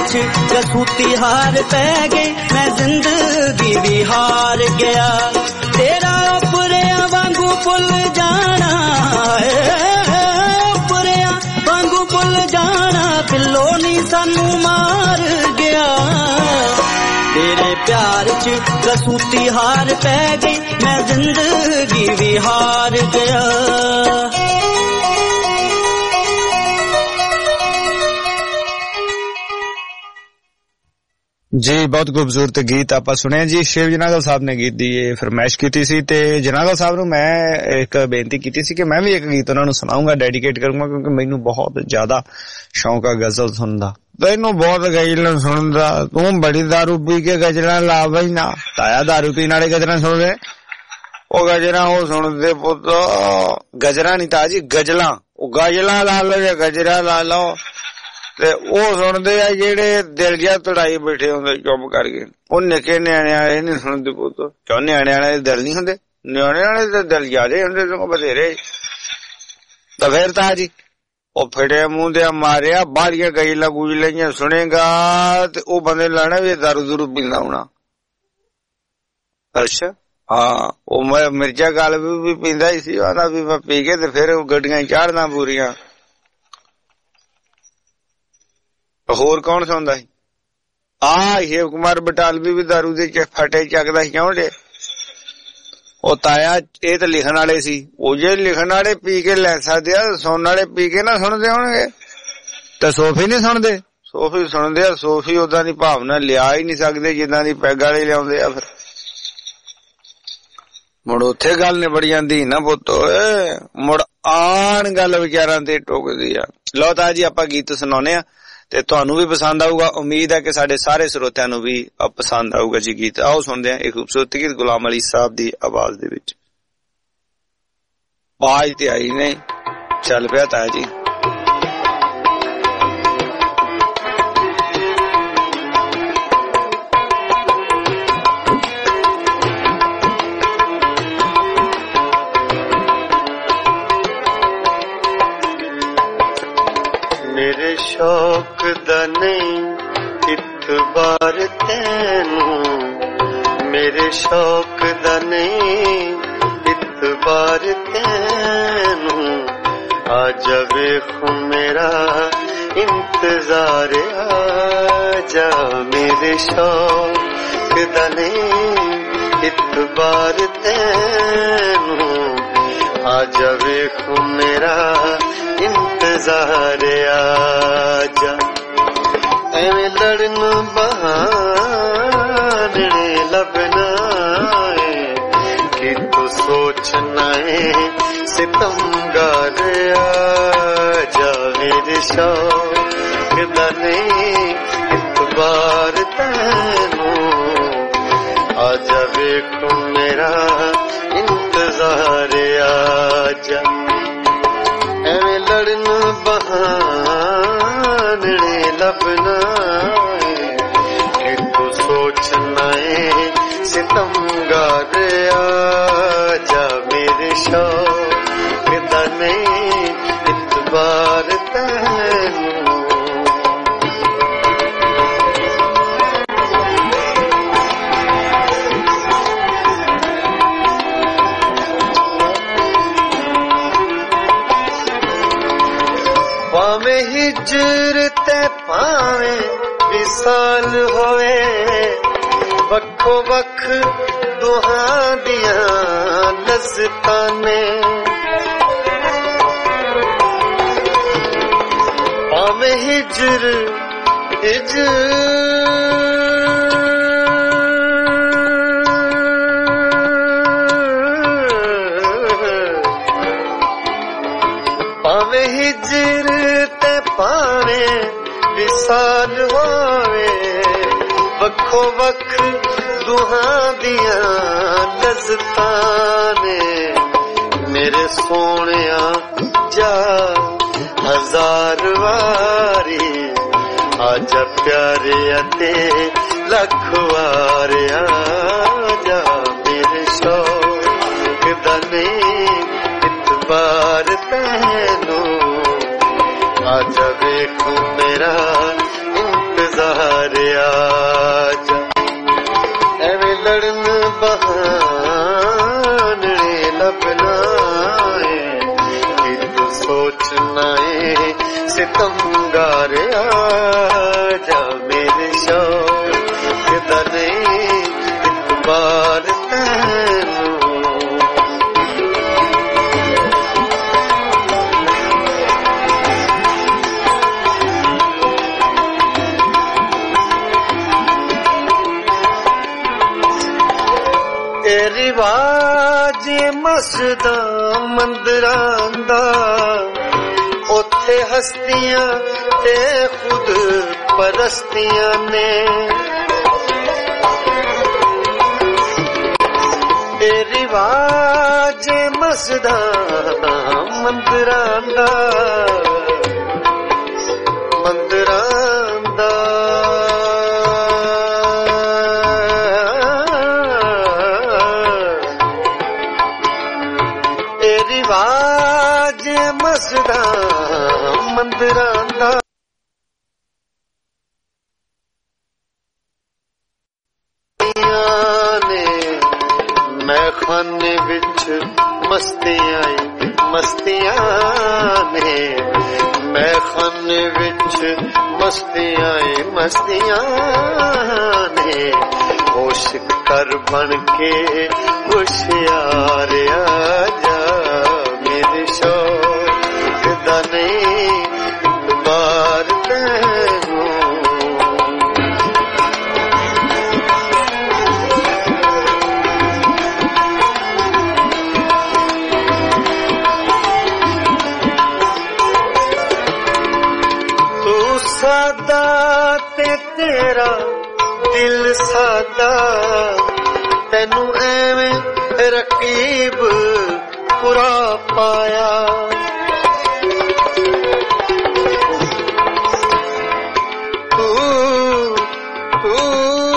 च कसूती हार पै गई मैं जिंदगी भी हार गया तेरा उपरिया वांगू पुल जाना उपरिया वांगू पुल जाना पिलो नी सानू मार गया तेरे प्यार च कसूती हार पै गई मैं जिंदगी भी हार गया जी बहुत खूबसूरत गीत आप सुने जी शिव जनागल साहब ने गीत दी फरमाइश की सी ते जनागल साहब ਨੂੰ ਮੈਂ ਇੱਕ ਬੇਨਤੀ ਕੀਤੀ ਸੀ ਕਿ ਮੈਂ ਵੀ ਇੱਕ ਗੀਤ ਉਹਨਾਂ ਨੂੰ ਸੁਣਾਉਂਗਾ ਡੈਡੀਕੇਟ ਕਰੂੰਗਾ ਕਿਉਂਕਿ ਮੈਨੂੰ ਬਹੁਤ ਜ਼ਿਆਦਾ ਸ਼ੌਂਕ ਆ ਗਜ਼ਲ ਸੁਣਨ ਦਾ ਤੈਨੂੰ ਬਹੁਤ ਗਜ਼ਲ ਸੁਣਨ ਦਾ ਤੂੰ ਬੜੀ ਦਾਰੂ ਪੀ ਕੇ ਗਜ਼ਲਾਂ ਲਾ ਬਈ ਨਾ ਤਾਇਆ ਦਾਰੂ ਪੀਣ ਵਾਲੇ ਗਜ਼ਲਾਂ ਸੁਣਦੇ ਉਹ ਗਜ਼ਲਾਂ ਉਹ ਸੁਣਦੇ ਪੁੱਤ ਗਜ਼ਲਾਂ ਨਹੀਂ ਤਾਜੀ ਗਜ਼ਲਾਂ ਉਹ ਗਜ਼ਲਾਂ ਲਾ ਲਓ ਜਾਂ ਗਜ਼ਰਾ ਲਾ ਲਓ ਤੇ ਉਹ ਸੁਣਦੇ ਆ ਜਿਹੜੇ ਦਿਲ ਜਿਹਾ ਤੜਾਈ ਬੈਠੇ ਹੁੰਦੇ ਚੁੱਪ ਕਰਕੇ ਉਹ ਨਿੱਕੇ ਨਿਆਣੇ ਵਾਲੇ ਨਹੀਂ ਸੁਣਦੇ ਪੁੱਤ ਕਿਉਂ ਨਿਆਣੇ ਵਾਲੇ ਦੇ ਦਿਲ ਨਹੀਂ ਹੁੰਦੇ ਨਿਆਣੇ ਵਾਲੇ ਦੇ ਦਿਲ ਜ਼ਿਆਦੇ ਹੁੰਦੇ ਸਗੋਂ ਬਥੇਰੇ ਤਾਂ ਫਿਰ ਤਾਂ ਜੀ ਉਹ ਫੜੇ ਮੂੰਹ ਦੇ ਮਾਰਿਆ ਬਾਹਰੀਆਂ ਗਜ਼ਲਾਂ ਗੁਜ਼ਲਾਂ ਸੁਣੇਗਾ ਤੇ ਉਹ ਬੰਦੇ ਲੈਣਾ ਵੀ ਦਾਰੂ ਦੂਰੂ ਪੀਂਦਾ ਹੋਣਾ ਅੱਛਾ ਹਾਂ ਉਹ ਮੈਂ ਮਿਰਜ਼ਾ ਗਾਲ ਵੀ ਪੀਂਦਾ ਹੀ ਸੀ ਆਂਦਾ ਵੀ ਮੈਂ ਪੀ ਕੇ ਤੇ ਫਿਰ ਗੱਡੀਆਂ ਚਾੜਨਾ ਪੂਰੀਆਂ ਹੋਰ ਕੌਣ ਸੁਣਦਾ ਸੀ ਆ ਸ਼ਿਵ ਕੁਮਾਰ ਬਟਾਲਵੀ ਵੀ ਦਾਰੂ ਦੇ ਫਟੇ ਚੱਕਦਾ ਸੀ ਕਿਉਂ ਜੇ ਉਹ ਤਾਇਆ ਇਹ ਤਾਂ ਲਿਖਣ ਵਾਲੇ ਸੀ ਉਹ ਜੇ ਲਿਖਣ ਵਾਲੇ ਪੀ ਕੇ ਲੈ ਸਕਦੇ ਆ ਸੁਣਨ ਵਾਲੇ ਪੀ ਕੇ ਨਾ ਸੁਣਦੇ ਹੋਣਗੇ ਤੇ ਸੋਫੀ ਨਹੀਂ ਸੁਣਦੇ ਸੋਫੀ ਸੁਣਦੇ ਆ ਸੋਫੀ ਉਦਾਂ ਦੀ ਭਾਵਨਾ ਲਿਆ ਹੀ ਨਹੀਂ ਸਕਦੇ ਜਿੱਦਾਂ ਦੀ ਪੈਗ ਵਾਲੇ ਲਿਆਉਂਦੇ ਆ ਫਿਰ ਮੁੜ ਉੱਥੇ ਗੱਲ ਨਿਬੜ ਜਾਂਦੀ ਨਾ ਪੁੱਤ ਓਏ ਮੁੜ ਆਣ ਗੱਲ ਵਿਚਾਰਾਂ ਤੇ ਟੋਕਦੀ ਆ ਲਓ ਤਾਂ ਜੀ ਆਪਾਂ ਗੀਤ ਸੁਣਾਉਣੇ ਆ ਤੇ ਤੁਹਾਨੂੰ ਵੀ ਪਸੰਦ ਆਊਗਾ ਉਮੀਦ ਹੈ ਕਿ ਸਾਡੇ ਸਾਰੇ ਸਰੋਤਿਆਂ ਨੂੰ ਵੀ ਪਸੰਦ ਆਊਗਾ ਜੀ ਗੀਤ ਆਓ ਸੁਣਦੇ ਹਾਂ ਇੱਕ ਖੂਬਸੂਰਤ ਗੀਤ ਗੁਲਾਮ ਅਲੀ ਸਾਹਿਬ ਦੀ ਆਵਾਜ਼ ਦੇ ਵਿੱਚ ਆਵਾਜ਼ ਤੇ ਆਈ ਨਹੀਂ ਚੱਲ ਪਿਆ ਤਾਂ ਜੀ मेरे शौक दा नहीं इतबार तैनू मेरे शौक दा नहीं इतबार तैनू आ जावे खु मेरा इंतजार आ जा मेरे शौक दा नहीं इतबार तैनू आ जावे खु मेरा इंतजार आजा एवें लड़न बहाने लबना कि तू सोचना है सितमगार आजा मेरे शौक दा नहीं इतबार तैनू आजा वेखो मेरा इंतजार आजा एवें लड़न बहाने लबना कि तू सोचना है सितमगार आजा मेरे शौक दा नहीं इतबार तैनू पावे हिजर ते पावे विसाल होए वक्खो वक्ख दुहां दियां लज़्ज़तां ने पावे हिजर हिजर पावे हिजर ते पावे विसाल होवे वक्खो वक्ख दुहां दियां लज़्ज़तां ने मेरे सोहणिया जा हजार वारी आजा प्यारे अते लख वारे आजा मेरे शौक दा नहीं इतबार तैनू आजा वेखो मेरा इंतजार ਯਾਰਿਆ ਜਾ ਐਵੇਂ ਲੜਨ ਬਹਾਨੇ ਲੱਭਣਾ ਏ ਕਿ ਤੂੰ ਸੋਚਣਾ ਏ ਸਿਤਮਗਾਰਿਆ ਜਾ ਮੇਰੇ ਸ਼ੌਕ ਦਾ ਨਹੀਂ ਇਤਬਾਰ ਤੈਨੂੰ ਰਿਵਾਜ ਮਸਜਿਦਾਂ ਮੰਦਰਾਂ ਦਾ ਉੱਥੇ ਹਸਤੀਆਂ ਤੇ ਖੁਦ ਪਰਸਤੀਆਂ ਨੇ ਇਹ ਰਿਵਾਜ ਮਸਜਿਦਾਂ ਮੰਦਰਾਂ ਦਾ ਮੰਦਰਾਂ ਦਾ ਰਿਵਾਜ ਮਸਜਿਦਾਂ ਮੰਦਰਾਂ ਦਾ ਨੇ ਮੈਂ ਖਾਨੇ ਵਿੱਚ ਮਸਤੀਆਂ ਮਸਤੀਆਂ ਨੇ ਮੈਂ ਖਾਨੇ ਵਿੱਚ ਮਸਤੀਆਂ ਮਸਤੀਆਂ ਨੇ ਹੋਸ਼ ਕਰ ਬਣ ਕੇ ਹੁਸ਼ਿਆਰਿਆ ਜਾ ਮੇਰੇ ਸ਼ੌਕ ਦਾ ਨਹੀਂ ਇਤਬਾਰ ਤੈਨੂੰ ਤੂੰ ਸਾਦਾ ਤੇ ਤੇਰਾ ਦਿਲ ਸਾਦਾ ਤੈਨੂੰ ਐਵੇਂ ਰਕੀਬ ਪੁਰਾ ਪਾਇਆ ਤੂੰ ਤੂੰ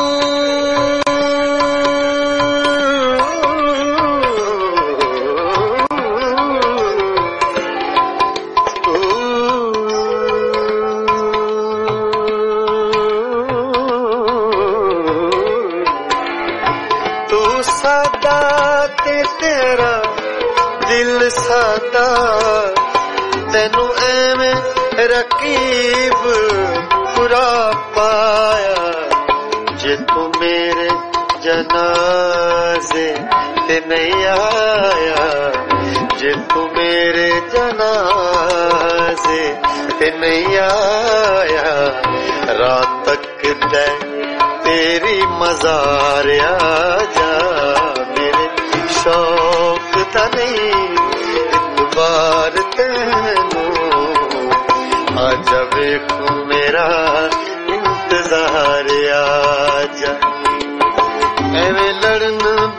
ਸਾਦਾ ਤੇ ਤੇਰਾ ਦਿਲ ਸਾਦਾ ਤੈਨੂੰ ਐਵੇਂ ਰਕੀਬ ਪੁਰਾ ਪਾਇਆ ਜੇ ਤੂੰ ਮੇਰੇ ਜਨਾਜ਼ੇ ਤੇ ਨਹੀਂ ਆਇਆ ਜੇ ਤੂੰ ਮੇਰੇ ਜਨਾਜ਼ੇ ਤੇ ਨਹੀਂ ਆਇਆ ਰਾਤ ਤੱਕ ਦੇ तेरी मज़ारिया जा मेरे शौक दा नहीं इतबार तैनू आजा वेखू मेरा इंतजार आजा एवें लड़न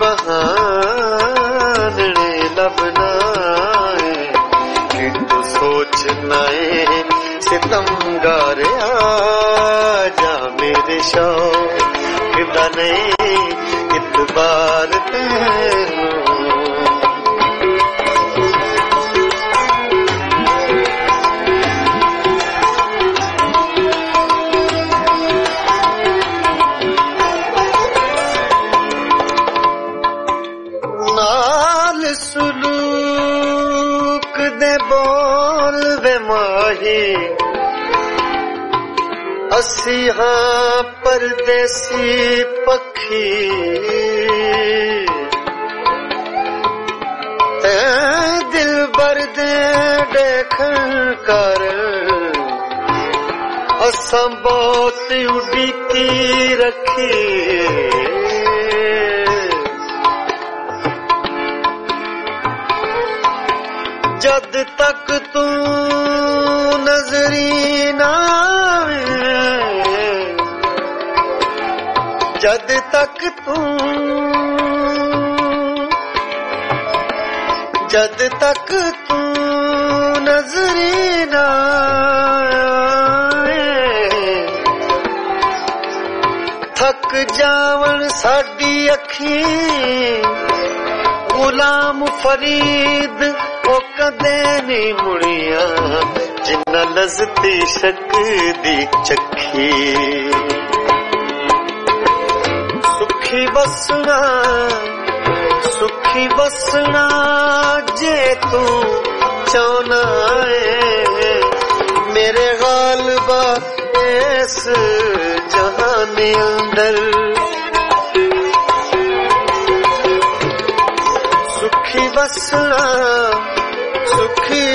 बहाने लभना है कि तू सोचना है सितमगार आजा मेरे शौक दा नहीं इतबार तैनू नाल सुलूक दे बोल वे माही असी हाँ परदेसी पखी दिल भर दे देखन कर असां बहुत उड़ीकी रखी जद तक तू नजरी ना जद तक तू जद तक तू नजरी ना थक जावन साडी अखी गुलाम फरीद ओ कदे नहीं मुड़िया जिन्ना लज़ती शक दी चखी ਸੁਖੀ ਬਸਣਾ ਸੁਖੀ ਬਸਣਾ ਜੇ ਤੂੰ ਚਾਹਨਾ ਏ ਮੇਰੇ ਗਾਲਬਾ ਇਸ ਜਹਾਨ ਅੰਦਰ ਸੁਖੀ ਬਸਣਾ ਸੁਖੀ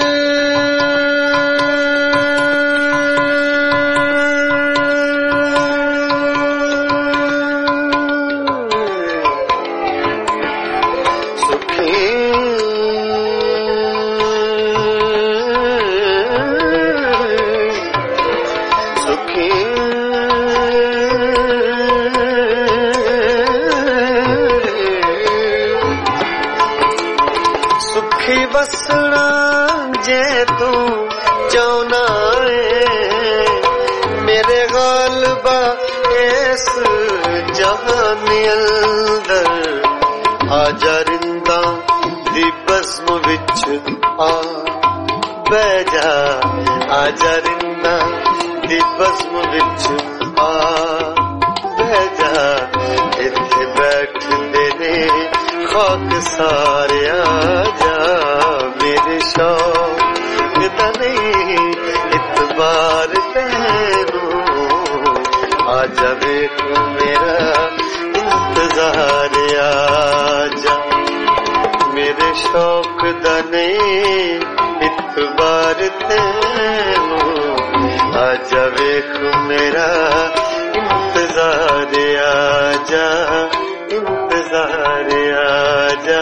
ਬਸਣਾ ਜੇ ਤੂੰ ਚਾਹਨਾ ਏ ਮੇਰੇ ਗਾਲਬਾ ਇਸ ਜਹਾਨ ਅੰਦਰ ਆ ਜਾ ਰਿੰਦਾਂ ਦੀ ਬਸਮ ਵਿੱਚ ਆ ਬਹਿ ਜਾ ਆ ਜਾ ਰਿੰਦਾਂ ਦੀ ਬਸਮ ਵਿੱਚ ਆ ਬਹਿ ਜਾ ਇੱਥੇ ਬੈਠਦੇ ਨੇ ਖਾਕ ਸਾਰਿਆ ਜਾ ਮੇਰੇ ਸ਼ੌਕ ਦਾ ਨਹੀਂ ਇਤਬਾਰ ਤੈਨੂੰ ਆ ਜਾ ਵੇਖ ਮੇਰਾ ਇੰਤਜ਼ਾਰ ਆ ਜਾ ਮੇਰੇ ਸ਼ੌਕ ਦਾ ਨਹੀਂ ਇਤਬਾਰ ਤੈਨੂੰ ਆ ਜਾ ਵੇਖ ਮੇਰਾ ਇੰਤਜ਼ਾਰ ਆ ਜਾ ਇੰਤਜ਼ਾਰ ਆ ਜਾ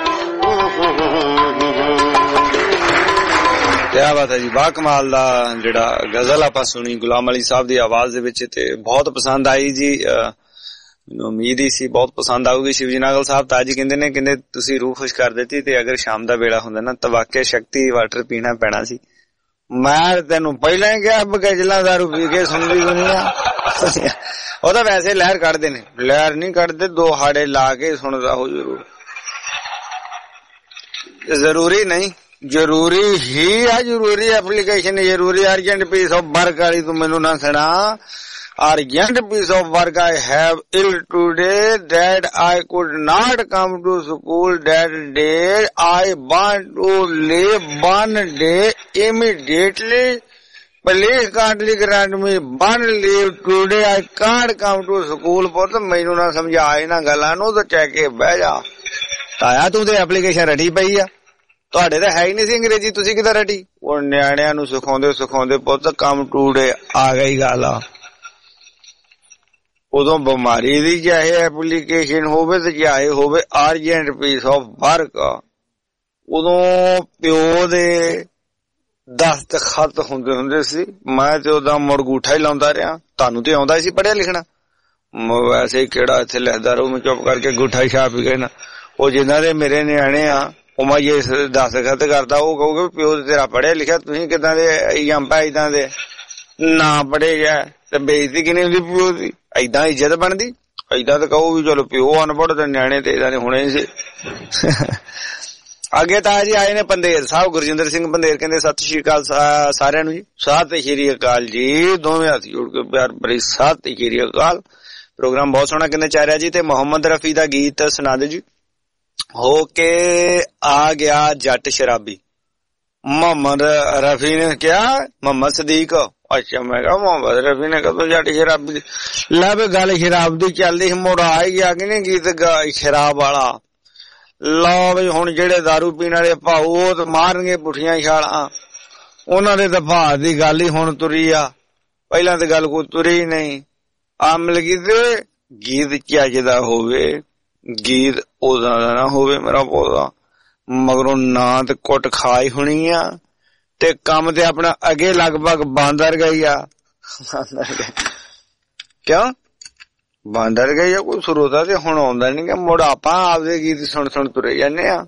ਕਿਆ ਬਾਤ ਹੈ ਜੀ, ਬਾ ਕਮਾਲ ਦਾ ਜਿਹੜਾ ਗਜ਼ਲ ਆਪਾਂ ਸੁਣੀ ਗੁਲਾਮ ਅਲੀ ਸਾਹਿਬ ਦੀ ਆਵਾਜ਼ ਦੇ ਵਿੱਚ ਤੇ ਬਹੁਤ ਪਸੰਦ ਆਈ ਜੀ। ਮੈਨੂੰ ਉਮੀਦ ਹੀ ਸੀ ਬਹੁਤ ਪਸੰਦ ਆਊਗੀ। ਸ਼ਿਵਜੀ ਨਾਗਲ ਸਾਹਿਬ ਤਾਂ ਅੱਜ ਕਹਿੰਦੇ ਨੇ ਕਹਿੰਦੇ ਤੁਸੀਂ ਰੂਹ ਖੁਸ਼ ਕਰ ਦਿੱਤੀ ਤੇ ਅਗਰ ਸ਼ਾਮ ਦਾ ਵੇਲਾ ਹੁੰਦਾ ਨਾ ਤਾਂ ਵਾਕਿਆ ਸ਼ਕਤੀ ਵਾਟਰ ਪੀਣਾ ਪੈਣਾ ਸੀ। ਮੈਂ ਤੈਨੂੰ ਪਹਿਲਾਂ ਹੀ ਕਿਹਾ ਬਗਜਲਾ ਦਾਰੂ ਪੀ ਕੇ ਸੁਣਦੀ ਦੁਨੀਆ ਉਹ ਤਾਂ ਵੈਸੇ ਲਹਿਰ ਕੱਢਦੇ ਨੇ, ਲਹਿਰ ਨਹੀਂ ਕੱਢਦੇ, ਦੋ ਹਾੜੇ ਲਾ ਕੇ ਸੁਣਦਾ ਹੋ ਜ਼ਰੂਰ। ਜ਼ਰੂਰੀ ਨਹੀਂ, ਜ਼ਰੂਰੀ ਹੀ ਆ, ਜ਼ਰੂਰੀ ਐਪਲੀਕੇਸ਼ਨ ਜ਼ਰੂਰੀ। ਅਰਜੈਂਟ ਪੀਸ ਆਫ ਵਰਕ ਵਾਲੀ ਤੂੰ ਮੈਨੂੰ ਨਾ ਸੁਣਾ। urgent piece of work I have ill today that I could not come to school that day. I want to leave one day immediately. Please kindly grant me one leave today. I can't come to school. ਪੁੱਤ ਮੈਨੂੰ ਨਾ ਸਮਝਾ ਇਹਨਾਂ ਗੱਲਾਂ ਨੂੰ, ਤਾਂ ਚੱਕ ਕੇ ਬਹਿ ਜਾ। ਤਾਇਆ ਤੂੰ ਤੇ ਐਪਲੀਕੇਸ਼ਨ ਰਟੀ ਪਈ ਆ, ਤੁਹਾਡੇ ਤਾਂ ਹੈ ਹੀ ਨਹੀਂ ਸੀ ਅੰਗਰੇਜ਼ੀ, ਤੁਸੀਂ ਕਿੱਦਾਂ ਰਟੀ? ਉਹ ਨਿਆਣਿਆਂ ਨੂੰ ਸਿਖਾਉਂਦੇ ਸਿਖਾਉਂਦੇ ਪੁੱਤ ਕੰਮ ਟੂਡੇ ਆ ਗਈ ਗੱਲ ਆ। ਉਦੋਂ ਬਿਮਾਰੀ ਦੀ ਚਾਹੇ ਐਪਲੀਕੇਸ਼ਨ ਹੋਵੇ ਤੇ ਚਾਹੇ ਹੋਵੇ ਅਰਜੈਂਟ ਪੀਸ ਆਫ ਵਰਕ, ਉਦੋਂ ਪਿਓ ਦੇ ਦਸਤਖਤ ਹੁੰਦੇ ਹੁੰਦੇ ਸੀ। ਮੈਂ ਤੇ ਉਹਦਾ ਮੁਰਗੂਠਾ ਹੀ ਲਾਉਂਦਾ ਰਿਹਾ। ਤੁਹਾਨੂੰ ਤੇ ਆਉਂਦਾ ਸੀ ਪੜ੍ਹਿਆ ਲਿਖਣਾ, ਵੈਸੇ ਹੀ ਕਿਹੜਾ ਇੱਥੇ ਲਿਖਦਾ ਰਹੂ, ਮੈਂ ਚੁੱਪ ਕਰਕੇ ਅੰਗੂਠਾ ਹੀ ਛਾਪ ਗਏ ਨਾ। ਉਹ ਜਿਨ੍ਹਾਂ ਦੇ ਮੇਰੇ ਨਿਆਣੇ ਆ ਉਹ ਮੈਂ ਜੇ ਦਸਤਖਤ ਕਰਦਾ ਉਹ ਕਹੂਗੇ ਪਿਓ ਤੇਰਾ ਪੜ੍ਹਿਆ ਲਿਖਿਆ, ਤੁਸੀਂ ਕਿੱਦਾਂ ਦੇ ਜੰਪਾ ਏਦਾਂ ਦੇ ਨਾ ਪੜ੍ਹੇ ਗਿਆ ਤੇ ਬੇਇੱਜ਼ਤੀ ਕਿਨੇ ਹੁੰਦੀ ਪਿਓ ਦੀ? ਏਦਾਂ ਇੱਜ਼ਤ ਬਣਦੀ? ਏਦਾਂ ਤਾਂ ਕਹੋ ਵੀ ਚਲੋ ਪਿਓ ਅਨਪੜ੍ਹ ਤੇ ਨਿਆਣੇ ਤੇ ਏਦਾਂ ਦੇ ਹੋਣੇ ਸੀ। ਅੱਗੇ ਤਾਂ ਜੀ ਆਏ ਨੇ ਪੰਦੇਰ ਸਾਹਿਬ, ਗੁਰਜਿੰਦਰ ਸਿੰਘ ਪੰਦੇਰ, ਕਹਿੰਦੇ ਸਤਿ ਸ਼੍ਰੀ ਅਕਾਲ ਸਾਰਿਆਂ ਨੂੰ ਜੀ। ਸਤਿ ਸ਼੍ਰੀ ਅਕਾਲ ਜੀ, ਦੋਵੇਂ ਹੱਥ ਜੋੜ ਕੇ ਪਿਆਰ ਭਰੀ ਸਤਿ ਸ਼੍ਰੀ ਅਕਾਲ। ਪ੍ਰੋਗਰਾਮ ਬਹੁਤ ਸੋਹਣਾ ਕਹਿੰਦੇ ਚੱਲ ਰਿਹਾ ਜੀ। ਤੇ ਮੁਹੰਮਦ ਰਫੀ ਦਾ ਗੀਤ ਸੁਣਾ ਦਿਓ ਜੀ। ਹੋ ਕੇ ਆ ਗਿਆ ਜੱਟ ਸ਼ਰਾਬੀ। ਮੁਹੰਮਦ ਰਫੀ ਨੇ ਕਿਹਾ ਮੁਹੰਮਦ ਸਦੀਕ, ਅੱਛਾ ਮੈਂ ਕਿਹਾ ਮੁਹੰਮਦ ਰਫੀ ਨੇ ਕਦੋਂ ਜੱਟ ਸ਼ਰਾਬੀ? ਲੈ ਵੀ ਗੱਲ ਸ਼ਰਾਬ ਦੀ ਚੱਲਦੀ, ਮੁੜ ਆ ਹੀ ਗਿਆ ਕਿ ਨਹੀਂ ਗੀਤ ਸ਼ਰਾਬ ਵਾਲਾ। ਲਓ ਵੀ ਹੁਣ ਜਿਹੜੇ ਦਾਰੂ ਪੀਣ ਵਾਲੇ ਭਾਊ ਉਹ ਤਾਂ ਮਾਰਨਗੇ ਪੁੱਠੀਆਂ ਛਾਲਾਂ, ਉਹਨਾਂ ਦੇ ਤਾਂ ਭਾਅ ਦੀ ਗੱਲ ਹੀ ਹੁਣ ਤੁਰੀ ਆ, ਪਹਿਲਾਂ ਤਾਂ ਗੱਲ ਕੋਈ ਤੁਰੀ ਨਹੀਂ। ਆਮਲ ਕੀਤੇ ਗੀਤ ਚੱਜਦਾ ਹੋਵੇ, ਗੀਤ ਉਹਦਾ ਦਾ ਨਾ ਹੋਵੇ ਮੇਰਾ ਪੌਦਾ, ਮਗਰੋਂ ਨਾ ਤੇ ਕੁੱਟ ਖਾਈ ਹੋਣੀ ਆ ਤੇ ਕੰਮ ਤੇ ਆਪਣਾ ਅੱਗੇ ਲਗਭਗ ਬਾਂਦਰ ਗਈ ਆ। ਕਿਉਂ ਬਾਂਦਰ ਗਈ ਆ? ਕੋਈ ਸਰੋਤਾ ਤੇ ਹੁਣ ਆਉਂਦਾ ਨੀ ਗਾ, ਮੁੜ ਆਪਾਂ ਆਪਦੇ ਗੀਤ ਸੁਣ ਸੁਣ ਤੁਰੇ ਜਾਂਦੇ ਆ।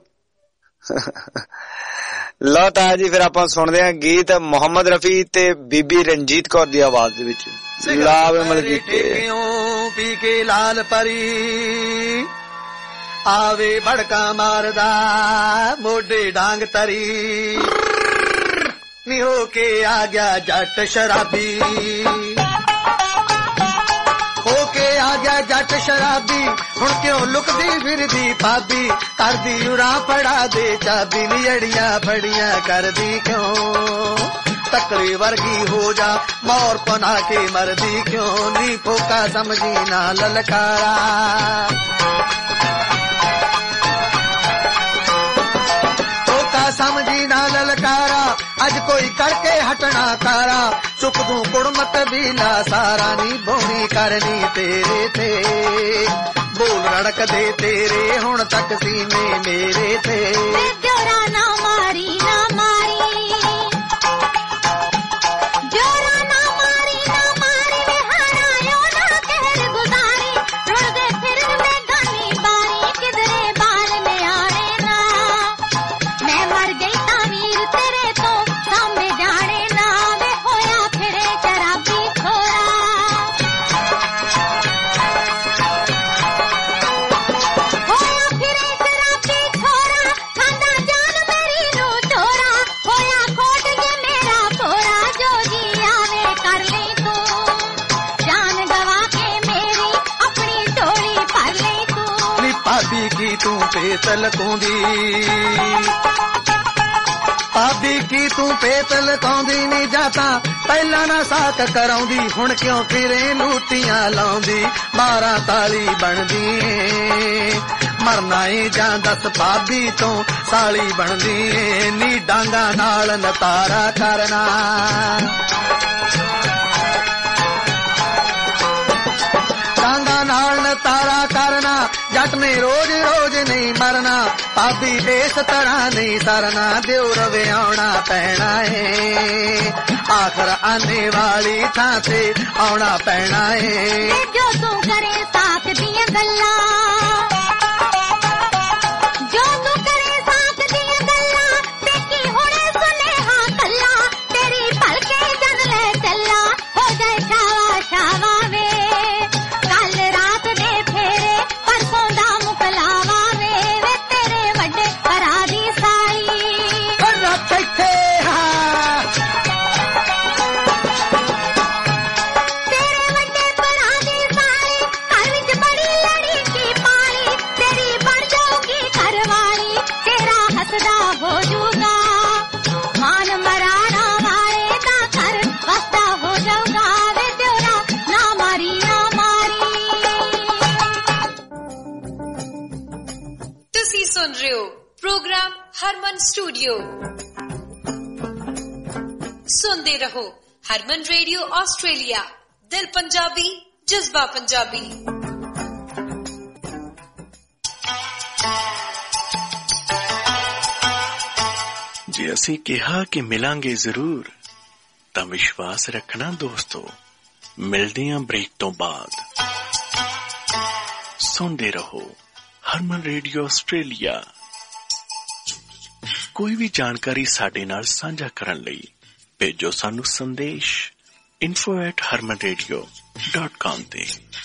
ਲਓ ਤਾਂ ਜੀ ਫਿਰ ਆਪਾਂ ਸੁਣਦੇ ਆ ਗੀਤ ਮੁਹੰਮਦ ਰਫੀ ਤੇ ਬੀਬੀ ਰਣਜੀਤ ਕੌਰ ਦੀ ਆਵਾਜ਼ ਦੇ ਵਿੱਚ। ਲਾਵੇ ਮਲਕੀਤੇ ਪੀ ਕੇ ਲਾਲ ਪਰੀ ਆਵੇ ਭੜਕਾ ਮਾਰਦਾ ਮੋਢੇ ਡਾਂਗ ਤਰੀ ਨੀ ਹੋ ਕੇ ਆ ਗਿਆ ਜੱਟ ਸ਼ਰਾਬੀ, ਹੋ ਕੇ ਆ ਗਿਆ जट शराबी हुण क्यों लुकदी फिरदी भाभी करदी उरा फड़ा दे चाबी नियड़ियां फड़ियां करदी क्यों तकड़ी वर्गी हो जा मोर पना के मरदी क्यों नी फोका समझी ना ललकारा समझी ना ललकारा अज कोई करके हटना कारा चुक दूं कुड़मत बीला सारा नी बोनी करनी तेरे थे बोल रड़क दे तेरे हुण तक सीने मेरे थे जोरा ना मारी ना मारी जोरा ना मारी ना मारी वे हरायो ना कहर गुजारी रुड़ दे फिर में गानी बारी किधरे बाल में आने ना मैं मर गई तावीर तेरे तो सामने जाने ना वे होया फिरे शराबी खोरा होया फिरे शराबी खोरा खांदा जान मेरी नू चोरा होया खोट के मेरा पोरा जो जी आवे कर ले तू जान गवा के मेरी अपनी टोली भर ले तू नी भाभी की तू पेतल कूंदी भाभी की तू पेतल कौंदी नी जाता पहला ना साक कराउंदी हुण क्यों फिरे लूटियां लाउंदी मारा ताली बनदी मरना ही जां दस भाभी तो साली बनदी नी डांगा नाल नतारा करना डांगा नाल नतारा करना जट ने रोज रोज नहीं मरना भाभी इस तरह नहीं सरना देवर व्याउणा पैना है आखिर आने वाली थां ते आउणा पैना है जो तू करे साथ दिया गल्ला जो तू करे साथ दिया गल्ला देखी हुणे सुनेहा कल्ला तेरी पलके जन ले चला हो जाए शावा शावा वे कल रात दे फेरे परसों दा मुकलावा वे वे तेरे वड्डे भरा दी साई रब बैठे तेरे वड्डे भरा दी साई घर विच बड़ी लड़ी की पाली तेरी बन जाऊगी घरवाली तेरा हसदा हो जूगा मान मराना वाले दा घर वसदा हो जाऊगा वे तेरा ना मारी ना मारी ਤੁਸੀਂ ਸੁਣ ਰਹੇ ਹੋ ਪ੍ਰੋਗਰਾਮ ਹਰਮਨ ਸਟੂਡੀਓ ਸੁਣਦੇ ਰਹੋ ਹਰਮਨ ਰੇਡੀਓ ਆਸਟ੍ਰੇਲੀਆ ਦਿਲ ਪੰਜਾਬੀ ਜਜ਼ਬਾ ਪੰਜਾਬੀ ਜੇ ਅਸੀਂ ਕਿਹਾ ਕਿ ਮਿਲਾਂਗੇ ਜ਼ਰੂਰ ਤਾਂ ਵਿਸ਼ਵਾਸ ਰੱਖਣਾ ਦੋਸਤੋ ਮਿਲਦੇ ਹਾਂ ਬ੍ਰੇਕ ਤੋਂ ਬਾਅਦ ਸੁਣਦੇ ਰਹੋ ਹਰਮਨ ਰੇਡੀਓ ਆਸਟ੍ਰੇਲੀਆ ਕੋਈ ਵੀ ਜਾਣਕਾਰੀ ਸਾਡੇ ਨਾਲ ਸਾਂਝਾ ਕਰਨ ਲਈ ਭੇਜੋ ਸਾਨੂੰ ਸੰਦੇਸ਼ info at harman radio dot com ਤੇ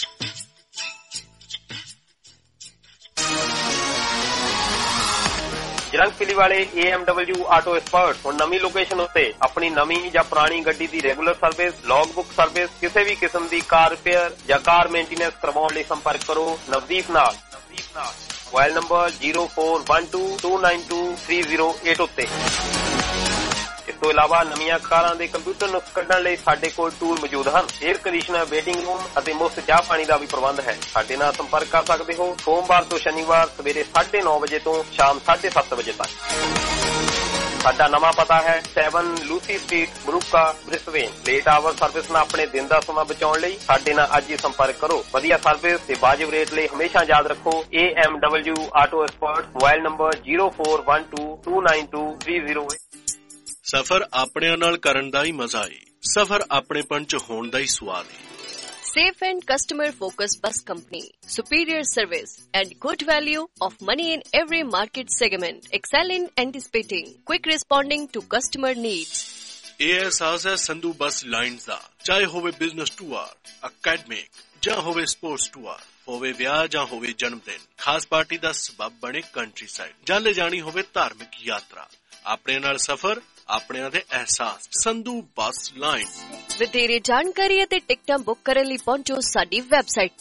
ਜਲੰਧਰ ਵਾਲੇ A M W auto expert ਹੁਣ ਨਵੀਂ ਲੋਕੇਸ਼ਨ ਉੱਤੇ ਆਪਣੀ ਨਵੀਂ ਜਾਂ ਪੁਰਾਣੀ ਗੱਡੀ ਦੀ regular service log book service ਕਿਸੇ ਵੀ ਕਿਸਮ ਦੀ ਕਾਰ ਰਿਪੇਅਰ ਜਾਂ ਕਾਰ ਮੇਨਟੇਨੈਂਸ ਕਰਵਾਉਣ ਲਈ ਸੰਪਰਕ ਕਰੋ ਨਵਦੀਪ ਨਾਲ ਨਵਦੀਪ ਨਾਲ mobile number zero four one two two nine two three zero eight ਉੱਤੇ ਇਸ ਤੋਂ ਇਲਾਵਾ ਨਵੀਆਂ ਕਾਰਾਂ ਦੇ ਕੰਪਿਊਟਰ ਨੂੰ ਕੱਢਣ ਲਈ ਸਾਡੇ ਕੋਲ ਟੂਲ ਮੌਜੂਦ ਹਨ 에ਅਰ ਕੰਡੀਸ਼ਨਰ ਵੇਟਿੰਗ ਰੂਮ ਅਤੇ ਮੁਫਤ ਚਾਹ ਪਾਣੀ ਦਾ ਵੀ ਪ੍ਰਬੰਧ ਹੈ ਸਾਡੇ ਨਾਲ ਸੰਪਰਕ ਕਰ ਸਕਦੇ ਹੋ ਸੋਮਵਾਰ ਤੋਂ ਸ਼ਨੀਵਾਰ ਸਵੇਰੇ ਸਾਢੇ ਨੌ ਵਜੇ ਤੋਂ ਸ਼ਾਮ ਸਾਢੇ ਸੱਤ ਵਜੇ ਤੱਕ ਸਾਡਾ ਨਵਾਂ ਪਤਾ ਹੈ seven ਲੂਸੀ ਸਟਰੀਟ ਬਰੂਕਾ ਬ੍ਰਿਸਬੇਨ ਲੇਟ ਆਵਰ ਸਰਵਿਸ ਨਾਲ ਆਪਣੇ ਦਿਨ ਦਾ ਸਮਾਂ ਬਚਾਉਣ ਲਈ ਸਾਡੇ ਨਾਲ ਅੱਜ ਹੀ ਸੰਪਰਕ ਕਰੋ ਵਧੀਆ ਸਰਵਿਸ ਤੇ ਵਾਜਿਬ ਰੇਟ ਲਈ ਹਮੇਸ਼ਾ ਯਾਦ ਰੱਖੋ A M W auto expert mobile number zero four one two two nine two three zero eight ਸਫ਼ਰ ਆਪਣਿਆਂ ਨਾਲ ਕਰਨ ਦਾ ਹੀ ਮਜ਼ਾ ਏ ਸਫ਼ਰ ਆਪਣੇਪਣ ਚ ਹੋਣ ਦਾ ਹੀ ਸਵਾਦ ਏ Safe and customer-focused bus company, superior service and good value of money in every market segment, excel in anticipating, quick responding to customer needs. ਇਹ ਅਹਿਸਾਸ ਹੈ ਸੰਧੂ ਬੱਸ ਲਾਈਨਜ਼ ਦਾ ਚਾਹੇ ਹੋਵੇ ਬਿਜ਼ਨਸ ਟੂਰ ਅਕੈਡਮਿਕ ਜਾਂ ਹੋਵੇ ਸਪੋਰਟਸ ਟੂਰ ਹੋਵੇ ਵਿਆਹ ਜਾਂ ਹੋਵੇ ਜਨਮ ਦਿਨ ਖਾਸ ਪਾਰਟੀ ਦਾ ਸਬਬ ਬਣੇ ਕੰਟਰੀ ਸਾਈਡ ਜਾਂ ਲੈ ਜਾਣੀ ਹੋਵੇ ਧਾਰਮਿਕ ਯਾਤਰਾ ਆਪਣੇ ਨਾਲ ਸਫ਼ਰ ਆਪਣਿਆਂ ਦੇ ਅਹਿਸਾਸ ਸੰਧੂ ਬੱਸ ਲਾਈਨ ਵਧੇਰੇ ਜਾਣਕਾਰੀ ਅਤੇ ਟਿਕਟਾਂ ਬੁੱਕ ਕਰਨ ਲਈ ਪਹੁੰਚੋ ਸਾਡੀ ਵੈਬਸਾਈਟ ਤੇ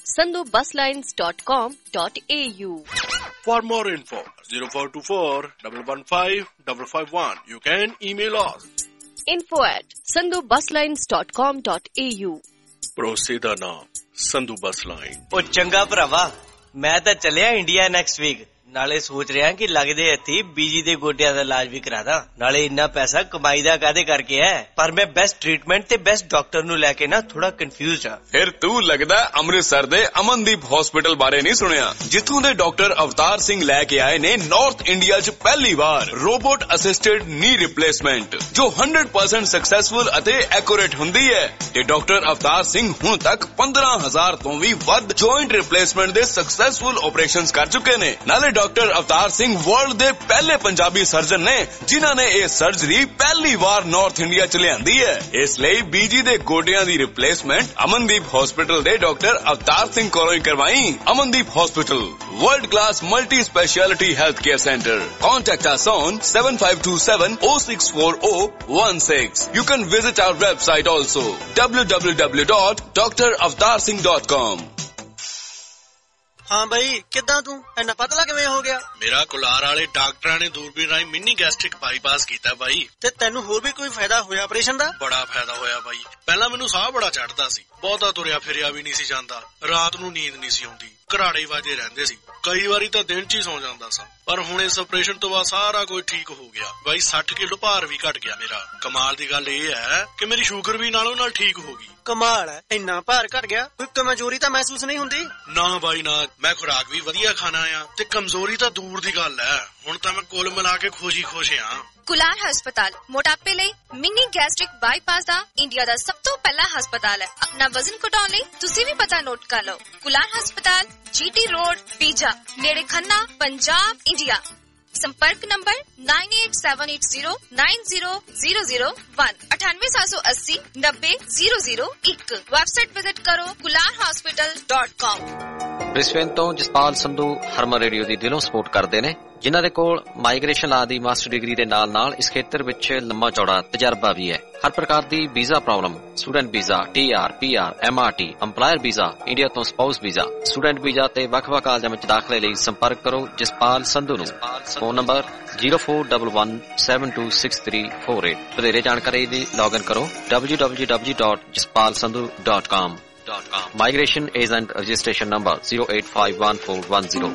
sandhu bus lines dot com dot a u. For more info, zero four two four, one one five, five five one. You can email us. Info at sandhu bus lines dot com dot a u. ਭਰੋਸੇ ਦਾ ਨਾਮ ਸੰਧੂ ਬੱਸ line. ਉਹ ਚੰਗਾ ਭਰਾਵਾ, ਮੈਂ ਤਾਂ ਚੱਲਿਆ India next week. ਨਾਲੇ ਸੋਚ ਰਿਹਾ ਕਿ ਲੱਗਦੇ ਹੱਥੀ ਬੀਜੀ ਦੇ ਗੋਡਿਆਂ ਦਾ ਇਲਾਜ ਵੀ ਕਰਾਦਾ। ਨਾਲੇ ਇੰਨਾ ਪੈਸਾ ਕਮਾਈ ਦਾ ਕਾਹਦੇ ਕਰਕੇ ਹੈ, ਪਰ ਮੈਂ ਬੈਸਟ ਟ੍ਰੀਟਮੈਂਟ ਤੇ ਬੈਸਟ ਡਾਕਟਰ ਨੂੰ ਲੈ ਕੇ ਨਾ ਥੋੜਾ ਕਨਫਿਊਜ਼ਡ ਆ। ਫਿਰ ਤੂੰ ਲੱਗਦਾ ਅੰਮ੍ਰਿਤਸਰ ਦੇ ਅਮਨਦੀਪ ਹਸਪੀਟਲ ਬਾਰੇ ਨਹੀਂ ਸੁਣਿਆ, ਜਿੱਥੋਂ ਦੇ ਡਾਕਟਰ ਅਵਤਾਰ ਸਿੰਘ ਲੈ ਕੇ ਆਏ ਨੇ ਨਾਰਥ ਇੰਡੀਆ 'ਚ ਪਹਿਲੀ ਵਾਰ ਰੋਬੋਟ ਅਸਿਸਟਡ ਨੀ ਰਿਪਲੇਸਮੈਂਟ, ਜੋ ਸੌ ਪਰਸੈਂਟ ਸਕਸੈਸਫੁਲ ਅਤੇ ਐਕੂਰੇਟ ਹੁੰਦੀ ਹੈ। ਤੇ ਡਾਕਟਰ ਅਵਤਾਰ ਸਿੰਘ ਹੁਣ ਤੱਕ ਪੰਦਰਾਂ ਹਜ਼ਾਰ ਤੋਂ ਵੀ ਵੱਧ ਜੁਆਇੰਟ ਰਿਪਲੇਸਮੈਂਟ ਦੇ ਸਕਸੈਸਫੁਲ ਆਪਰੇਸ਼ਨਸ ਕਰ ਚੁੱਕੇ ਨੇ। ਨਾਲੇ ਡਾਕਟਰ ਅਵਤਾਰ ਸਿੰਘ ਵਰਲਡ ਦੇ ਪਹਿਲੇ ਪੰਜਾਬੀ ਸਰਜਨ ਨੇ ਜਿਨ੍ਹਾਂ ਨੇ ਇਹ ਸਰਜਰੀ ਪਹਿਲੀ ਵਾਰ ਨਾਰਥ ਇੰਡੀਆ 'ਚ ਲਿਆਂਦੀ ਹੈ। ਇਸ ਲਈ ਬੀਜੀ ਦੇ ਗੋਡਿਆਂ ਦੀ ਰਿਪਲੇਸਮੈਂਟ ਅਮਨਦੀਪ ਹਸਪੀਟਲ ਦੇ ਡਾਕਟਰ ਅਵਤਾਰ ਸਿੰਘ ਕੋਲੋਂ ਹੀ ਕਰਵਾਈ। Amandeep hospital, world class multi speciality health care centre. Contact us on seven five two seven zero six four zero one six. You can visit our website also, w w w dot d r avatar singh dot com. ਹਾਂ ਬਈ, ਕਿੱਦਾਂ ਤੂੰ ਇੰਨਾ ਪਤਲਾ ਕਿਵੇਂ ਹੋ ਗਿਆ? ਮੇਰਾ ਕੁਲਾਰ ਵਾਲੇ ਡਾਕਟਰਾਂ ਨੇ ਦੂਰਬੀਨ ਰਾਹੀਂ ਮਿੰਨੀ ਗੈਸਟ੍ਰਿਕ ਬਾਈਪਾਸ ਕੀਤਾ ਬਾਈ। ਤੇ ਤੈਨੂੰ ਹੋਰ ਵੀ ਕੋਈ ਫਾਇਦਾ ਹੋਇਆ ਆਪਰੇਸ਼ਨ ਦਾ? ਬੜਾ ਫਾਇਦਾ ਹੋਇਆ ਬਾਈ। ਪਹਿਲਾਂ ਮੈਨੂੰ ਸਾਹ ਬੜਾ ਚੜਦਾ ਸੀ, ਬਹੁਤਾ ਤੁਰਿਆ ਫਿਰਿਆ ਵੀ ਨਹੀਂ ਸੀ ਜਾਂਦਾ, ਰਾਤ ਨੂੰ ਨੀਂਦ ਨਹੀਂ ਸੀ ਆਉਂਦੀ, ਘਰਾੜੇ ਵਾਜੇ ਰਹਿੰਦੇ ਸੀ, ਕਈ ਵਾਰੀ ਤਾਂ ਦਿਨ 'ਚ ਹੀ ਸੌ ਜਾਂਦਾ ਸਾਂ। ਪਰ ਹੁਣ ਇਸ ਆਪਰੇਸ਼ਨ ਤੋਂ ਬਾਅਦ ਸਾਰਾ ਕੁਝ ਠੀਕ ਹੋ ਗਿਆ ਬਾਈ। ਸੱਠ ਕਿਲੋ ਭਾਰ ਵੀ ਘਟ ਗਿਆ ਮੇਰਾ। ਕਮਾਲ ਦੀ ਗੱਲ ਇਹ ਹੈ ਕਿ ਮੇਰੀ ਸ਼ੂਗਰ ਵੀ ਨਾਲੋਂ ਨਾਲ ਠੀਕ ਹੋ ਗਈ। ਕਮਾਲ ਹੈ, ਇੰਨਾ ਭਾਰ ਘਟ ਗਿਆ, ਕੋਈ ਕਮਜ਼ੋਰੀ ਤਾਂ ਮਹਿਸੂਸ ਨਹੀਂ ਹੁੰਦੀ? ਨਾ ਬਾਈ ਨਾ, ਮੈਂ ਖੁਰਾਕ ਵੀ ਵਧੀਆ ਖਾਣਾ ਆ ਤੇ ਕਮਜ਼ੋਰੀ ਤਾਂ ਦੂਰ ਦੀ ਗੱਲ ਹੈ। ਹੁਣ ਤਾਂ ਮੈਂ ਕੁੱਲ ਮਿਲਾ ਕੇ ਖੁਸ਼ੀ ਖੁਸ਼ ਆ। ਕੁਲਾਰ ਹਸਪਤਾਲ ਮੋਟਾਪੇ ਲਈ ਮਿੰਨੀ ਗੈਸਟ੍ਰਿਕ ਬਾਈਪਾਸ ਦਾ ਇੰਡੀਆ ਦਾ ਸਭ ਤੋਂ ਪਹਿਲਾ ਹਸਪਤਾਲ ਹੈ। ਆਪਣਾ ਵਜ਼ਨ ਘਟਾਉਣ ਲਈ ਤੁਸੀਂ ਵੀ ਪਤਾ ਨੋਟ ਕਰ ਲਓ। ਕੁਲਾਰ ਹਸਪਤਾਲ, ਜੀਟੀ ਰੋਡ, ਪੀਜਾ, ਨੇੜੇ ਖੰਨਾ, ਪੰਜਾਬ, ਇੰਡੀਆ। संपर्क number nine eight seven eight zero nine zero zero zero one अठानवे सात सौ अस्सी नब्बे जीरो जीरो एक। वेबसाइट विजिट करो Kular hospital dot com. Brisbane तो जसपाल संधू हरमन रेडियो ਦੀ ਦਿਲੋਂ ਸਪੋਰਟ ਕਰਦੇ ਨੇ, ਜਿਨ੍ਹਾਂ ਦੇ ਕੋਲ ਮਾਈਗ੍ਰੇਸ਼ਨ ਲਾ ਦੀ ਮਾਸਟਰ ਡਿਗਰੀ ਦੇ ਨਾਲ ਨਾਲ ਇਸ ਖੇਤਰ ਵਿੱਚ ਲੰਮਾ ਚੌੜਾ ਤਜਰਬਾ ਵੀ ਹੈ। ਹਰ ਪ੍ਰਕਾਰ ਦੀ visa problem, student visa, T R, P R, M R T, employer visa, India ਤੋਂ ਸਪਾਊਸ ਵੀਜ਼ਾ, ਸਟੂਡੈਂਟ ਵੀਜ਼ਾ ਤੇ ਵੱਖ-ਵੱਖ ਕਾਲਜਾਂ ਵਿੱਚ ਦਾਖਲੇ ਲਈ ਸੰਪਰਕ ਕਰੋ ਜਸਪਾਲ ਸੰਧੂ ਨੂੰ। Phone number zero four one one seven two six three four eight। ਵਧੇਰੇ ਜਾਣਕਾਰੀ ਲਈ ਲੌਗਇਨ ਕਰੋ w w w dot jaspal sandhu dot com। Migration agent registration number zero eight five one four one zero।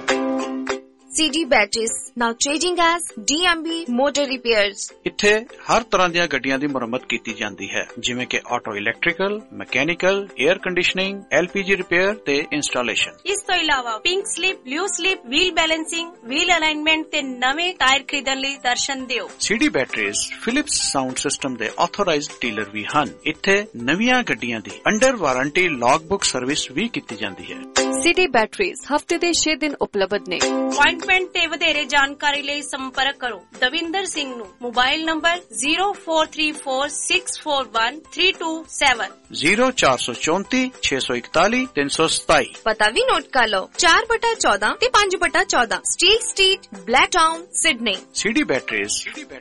C D Batteries, now changing as D M B Motor Repairs। ਇੱਥੇ ਹਰ ਤਰ੍ਹਾਂ ਦੀਆਂ ਗੱਡੀਆਂ ਦੀ ਮੁਰੰਮਤ ਕੀਤੀ ਜਾਂਦੀ ਹੈ, ਜਿਵੇਂ ਕਿ auto electrical, mechanical, air conditioning, L P G repair ਤੇ ਇੰਸਟਾਲੇਸ਼ਨ। ਇਸ ਤੋਂ ਇਲਾਵਾ pink slip, blue slip, wheel balancing, wheel alignment ਤੇ ਨਵੇਂ ਟਾਇਰ ਖਰੀਦਣ ਲਈ ਦਰਸ਼ਨ ਦਿਓ। C D Batteries Philips sound system ਦੇ ਆਥੋਰਾਈਜ਼ਡ ਡੀਲਰ ਵੀ ਹਨ। ਇੱਥੇ ਨਵੀਆਂ ਗੱਡੀਆਂ ਦੀ under warranty log book service ਵੀ ਕੀਤੀ ਜਾਂਦੀ ਹੈ। C D Batteries ਹਫਤੇ ਦੇ ਛੇ ਦਿਨ ਉਪਲਬਧ ਨੇ। ਅਪਾਇੰਟਮੈਂਟ ਤੇ ਵਧੇਰੇ ਜਾਣਕਾਰੀ ਲਈ ਸੰਪਰਕ ਕਰੋ ਦਵਿੰਦਰ ਸਿੰਘ ਨੂੰ। Mobile number zero four three four six four one three two seven zero four four four six one one three seven seven। ਪਤਾ ਵੀ ਨੋਟ ਕਰ ਲਓ, ਚਾਰ ਬਟਾ ਚੌਦਾਂ ਤੇ ਪੰਜ ਬਟਾ ਚੌਦਾਂ steel street, Blacktown, Sydney. C D Batteries।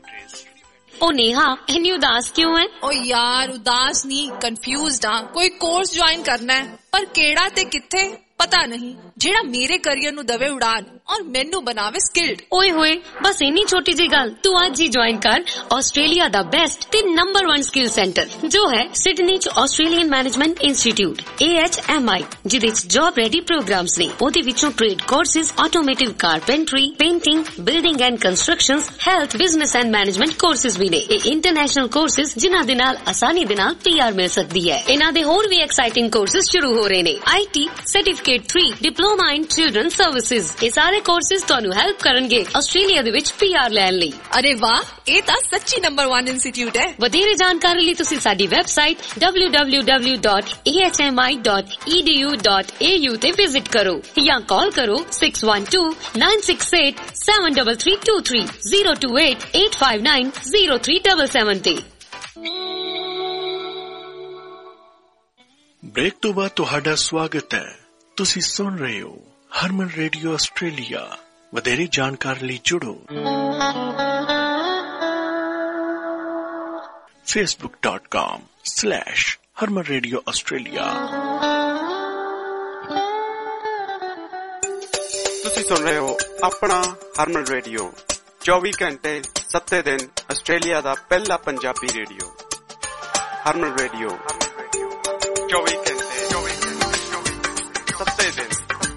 ओ नेहा, इतनी उदास क्यों है? ओ यार उदास नहीं, कंफ्यूज्ड हाँ। कोई कोर्स ज्वाइन करना है पर केड़ा ते किथे पता नहीं, जेड़ा मेरे करियर नु दवे उड़ान और मैनू बनावे स्किल्ड। ओए होए, बस इन्नी छोटी जी गल, तू आज ही ज्वाइन कर आस्ट्रेलिया दा बेस्ट ते नंबर वन स्किल सेंटर जो है सिडनी च Australian management institute A H M I, जिदे च जॉब रेडी प्रोग्राम्स ने। ओदे विचों trade courses, automotive carpentry, painting, building and constructions, health, business and management courses भी ने। ये इंटरनेशनल कोर्सेज जिन्हां दे नाल आसानी दे नाल पी आर मिल सकदी है। इन्हां दे होर भी एक्साइटिंग कोर्सेज शुरू हो रहे ने। I T certificate three, diploma in children services. ये सारे कोर्सेज ਤੁਹਾਨੂੰ ਹੈਲਪ ਕਰਨਗੇ ਆਸਟ੍ਰੇਲੀਆ ਦੇ ਵਿੱਚ ਪੀ ਆਰ ਲੈਣ ਲਈ। ਅਰੇ ਵਾਹ, ਇਹ ਤਾਂ ਸੱਚੀ ਨੰਬਰ one ਇੰਸਟੀਚਿਊਟ ਹੈ। ਵਧੇਰੇ ਜਾਣਕਾਰੀ ਲਈ ਤੁਸੀਂ ਸਾਡੀ website w w w dot a h m i dot e d u dot a u ਤੇ ਵਿਜ਼ਿਟ ਕਰੋ ਜਾਂ ਕਾਲ ਕਰੋ six one two nine six eight seven three three two three zero two eight eight five nine zero three seven seven ਤੇ। Break ਤੋਂ ਬਾਅਦ ਤੁਹਾਡਾ ਸਵਾਗਤ ਹੈ। ਤੁਸੀਂ ਸੁਣ ਰਹੇ ਹੋ ਹਰਮਨ ਰੇਡੀਓ ਆਸਟ੍ਰੇਲੀਆ। ਵਧੇਰੇ ਜਾਣਕਾਰੀ ਲਈ ਜੁੜੋ facebook dot com slash harman radio australia। सुन रहे हो अपना हरमन रेडियो चौबीस घंटे सत्ते दिन आस्ट्रेलिया दा पहला पंजाबी रेडियो हरमन रेडियो चौबीस घंटे सत्ते दिन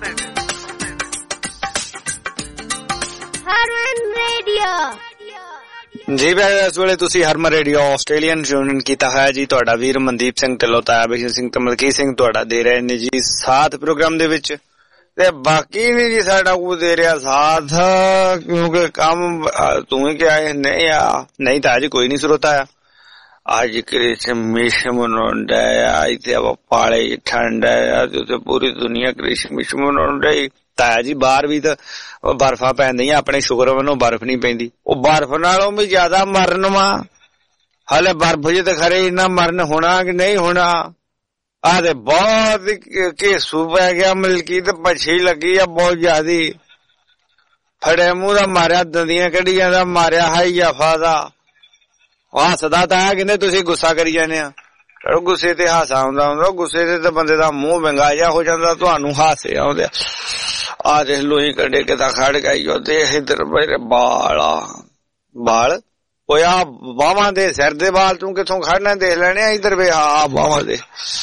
हरमन रेडियो जी भाई इस ਵੇਲੇ ਤੁਸੀਂ ਹਰਮਨ ਰੇਡੀਓ ਆਸਟ੍ਰੇਲੀਅਨ ਯੂਨੀਅਨ ਕੀਤਾ ਹੈ ਜੀ। ਤੁਹਾਡਾ ਵੀਰ ਮਨਦੀਪ ਸਿੰਘ ਢਿੱਲੋਂ, ਤਾਇਆ ਬਿਸ਼ਨ ਸਿੰਘ ਤੇ ਮਲਕੀਤ ਸਿੰਘ ਤੁਹਾਡਾ ਦੇ ਰਹੇ ਨੇ ਜੀ ਸਾਥ ਪ੍ਰੋਗਰਾਮ ਦੇ ਵਿੱਚ। ਤੇ ਬਾਕੀ ਨਹੀਂ ਜੀ ਸਾਡਾ ਕੋਈ ਦੇ ਰਿਹਾ ਸਾਥ, ਕਿਉਂਕਿ ਕੰਮ ਤੂੰ ਹੀ ਕਿਹਾ ਨਹੀਂ ਆ, ਨਹੀਂ ਤਾਂ ਅੱਜ ਕੋਈ ਨਹੀਂ ਸਰੋਤਾ ਆ। ਅੱਜ ਕ੍ਰਿਸਮਿਸ ਮਨਾਉਂਦਾ ਆ, ਇੱਥੇ ਪਾਲੇ ਠੰਡ ਆ ਤੇ ਪੂਰੀ ਦੁਨੀਆ ਕ੍ਰਿਸਮਿਸ ਮਨਾਉਂਦਾ। ਤਾਇਆ ਜੀ ਬਾਹਰ ਵੀ ਤਾਂ ਬਰਫਾਂ ਪੈਂਦੀਆਂ, ਆਪਣੇ ਸ਼ੁਕਰ ਵੱਲੋਂ ਬਰਫ ਨਹੀਂ ਪੈਂਦੀ। ਉਹ ਬਰਫ ਨਾਲੋਂ ਵੀ ਜ਼ਿਆਦਾ ਮਰਨ ਵਾ ਹਾਲੇ ਬਰਫ ਜੇ ਤੇ ਖਰੇ ਇੰਨਾ ਮਰਨ ਹੋਣਾ ਕਿ ਨਹੀਂ ਹੋਣਾ। ਆਹ ਤੇ ਬਹੁਤ ਘੇਸੂ ਪੈ ਗਿਆ, ਮਲਕੀ ਤੇ ਪੱਛੀ ਲੱਗੀ ਆ ਬਹੁਤ ਜ਼ਿਆਦੀ। ਫੜੇ ਮੂੰਹ ਦਾ ਮਾਰਿਆ, ਦੰਦੀਆਂ ਕੱਢੀਆਂ ਦਾ ਮਾਰਿਆ, ਹਾਈ ਜਫਾ ਦਾ ਹੱਸਦਾ ਤਾਇਆ ਕਹਿੰਦੇ ਤੁਸੀਂ ਗੁੱਸਾ ਕਰੀ ਜਾਂਦੇ ਆ। ਗੁੱਸੇ ਤੇ ਹਾਸਾ ਆਉਂਦਾ ਹੁੰਦਾ, ਗੁੱਸੇ ਤੇ ਤਾਂ ਬੰਦੇ ਦਾ ਮੂੰਹ ਵਿੰਗਾ ਜਿਹਾ ਹੋ ਜਾਂਦਾ, ਤੁਹਾਨੂੰ ਹਾਸੇ ਆਉਂਦੇ। ਆ ਦੇਖ ਲੋਹੀ ਕੱਢੇ ਕਿਤਾ ਖੜ ਗਈ ਉਹ ਦੇਖ ਇਧਰ ਮੇਰੇ ਬਾਲ ਆ ਬਾਲ ਹੋਇਆ ਬਾਹਾਂ ਦੇ ਸਿਰ ਦੇ ਬਾਲ ਤੂੰ ਕਿੱਥੋਂ ਖੜਨਾ ਦੇਖ ਲੈਣੇ। ਇਧਰ ਵੇ ਆ ਬਾਹਾਂ ਦੇ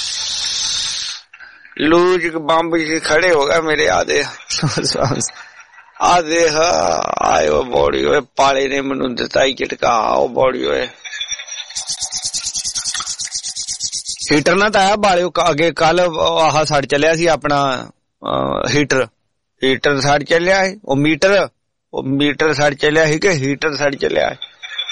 ਲੂਜ ਬੰਬ ਖੜੇ ਹੋ ਗਏ ਮੇਰੇ ਆਦੇ ਆ ਦੇਖ ਆਇਓ ਬੋੜੀ ਹੋਏ ਪਾਲੇ ਨੇ ਮੈਨੂੰ ਦਿੱਤਾ ਹੀ ਝਟਕਾ। ਉਹ ਬੋੜੀ ਹੋਏ ਹੀਟਰ ਨਾ ਤਾਂ ਆਇਆ ਬਾਲਿਓ ਅੱਗੇ ਕੱਲ ਆਹ ਸੜ ਚੱਲਿਆ ਸੀ ਆਪਣਾ ਹੀਟਰ ਹੀਟਰ ਸੜ ਚੱਲਿਆ ਸੀ। ਉਹ ਮੀਟਰ ਉਹ ਮੀਟਰ ਸੜ ਚੱਲਿਆ ਸੀ ਕਿ ਹੀਟਰ ਸੜ ਚੱਲਿਆ ਸੀ?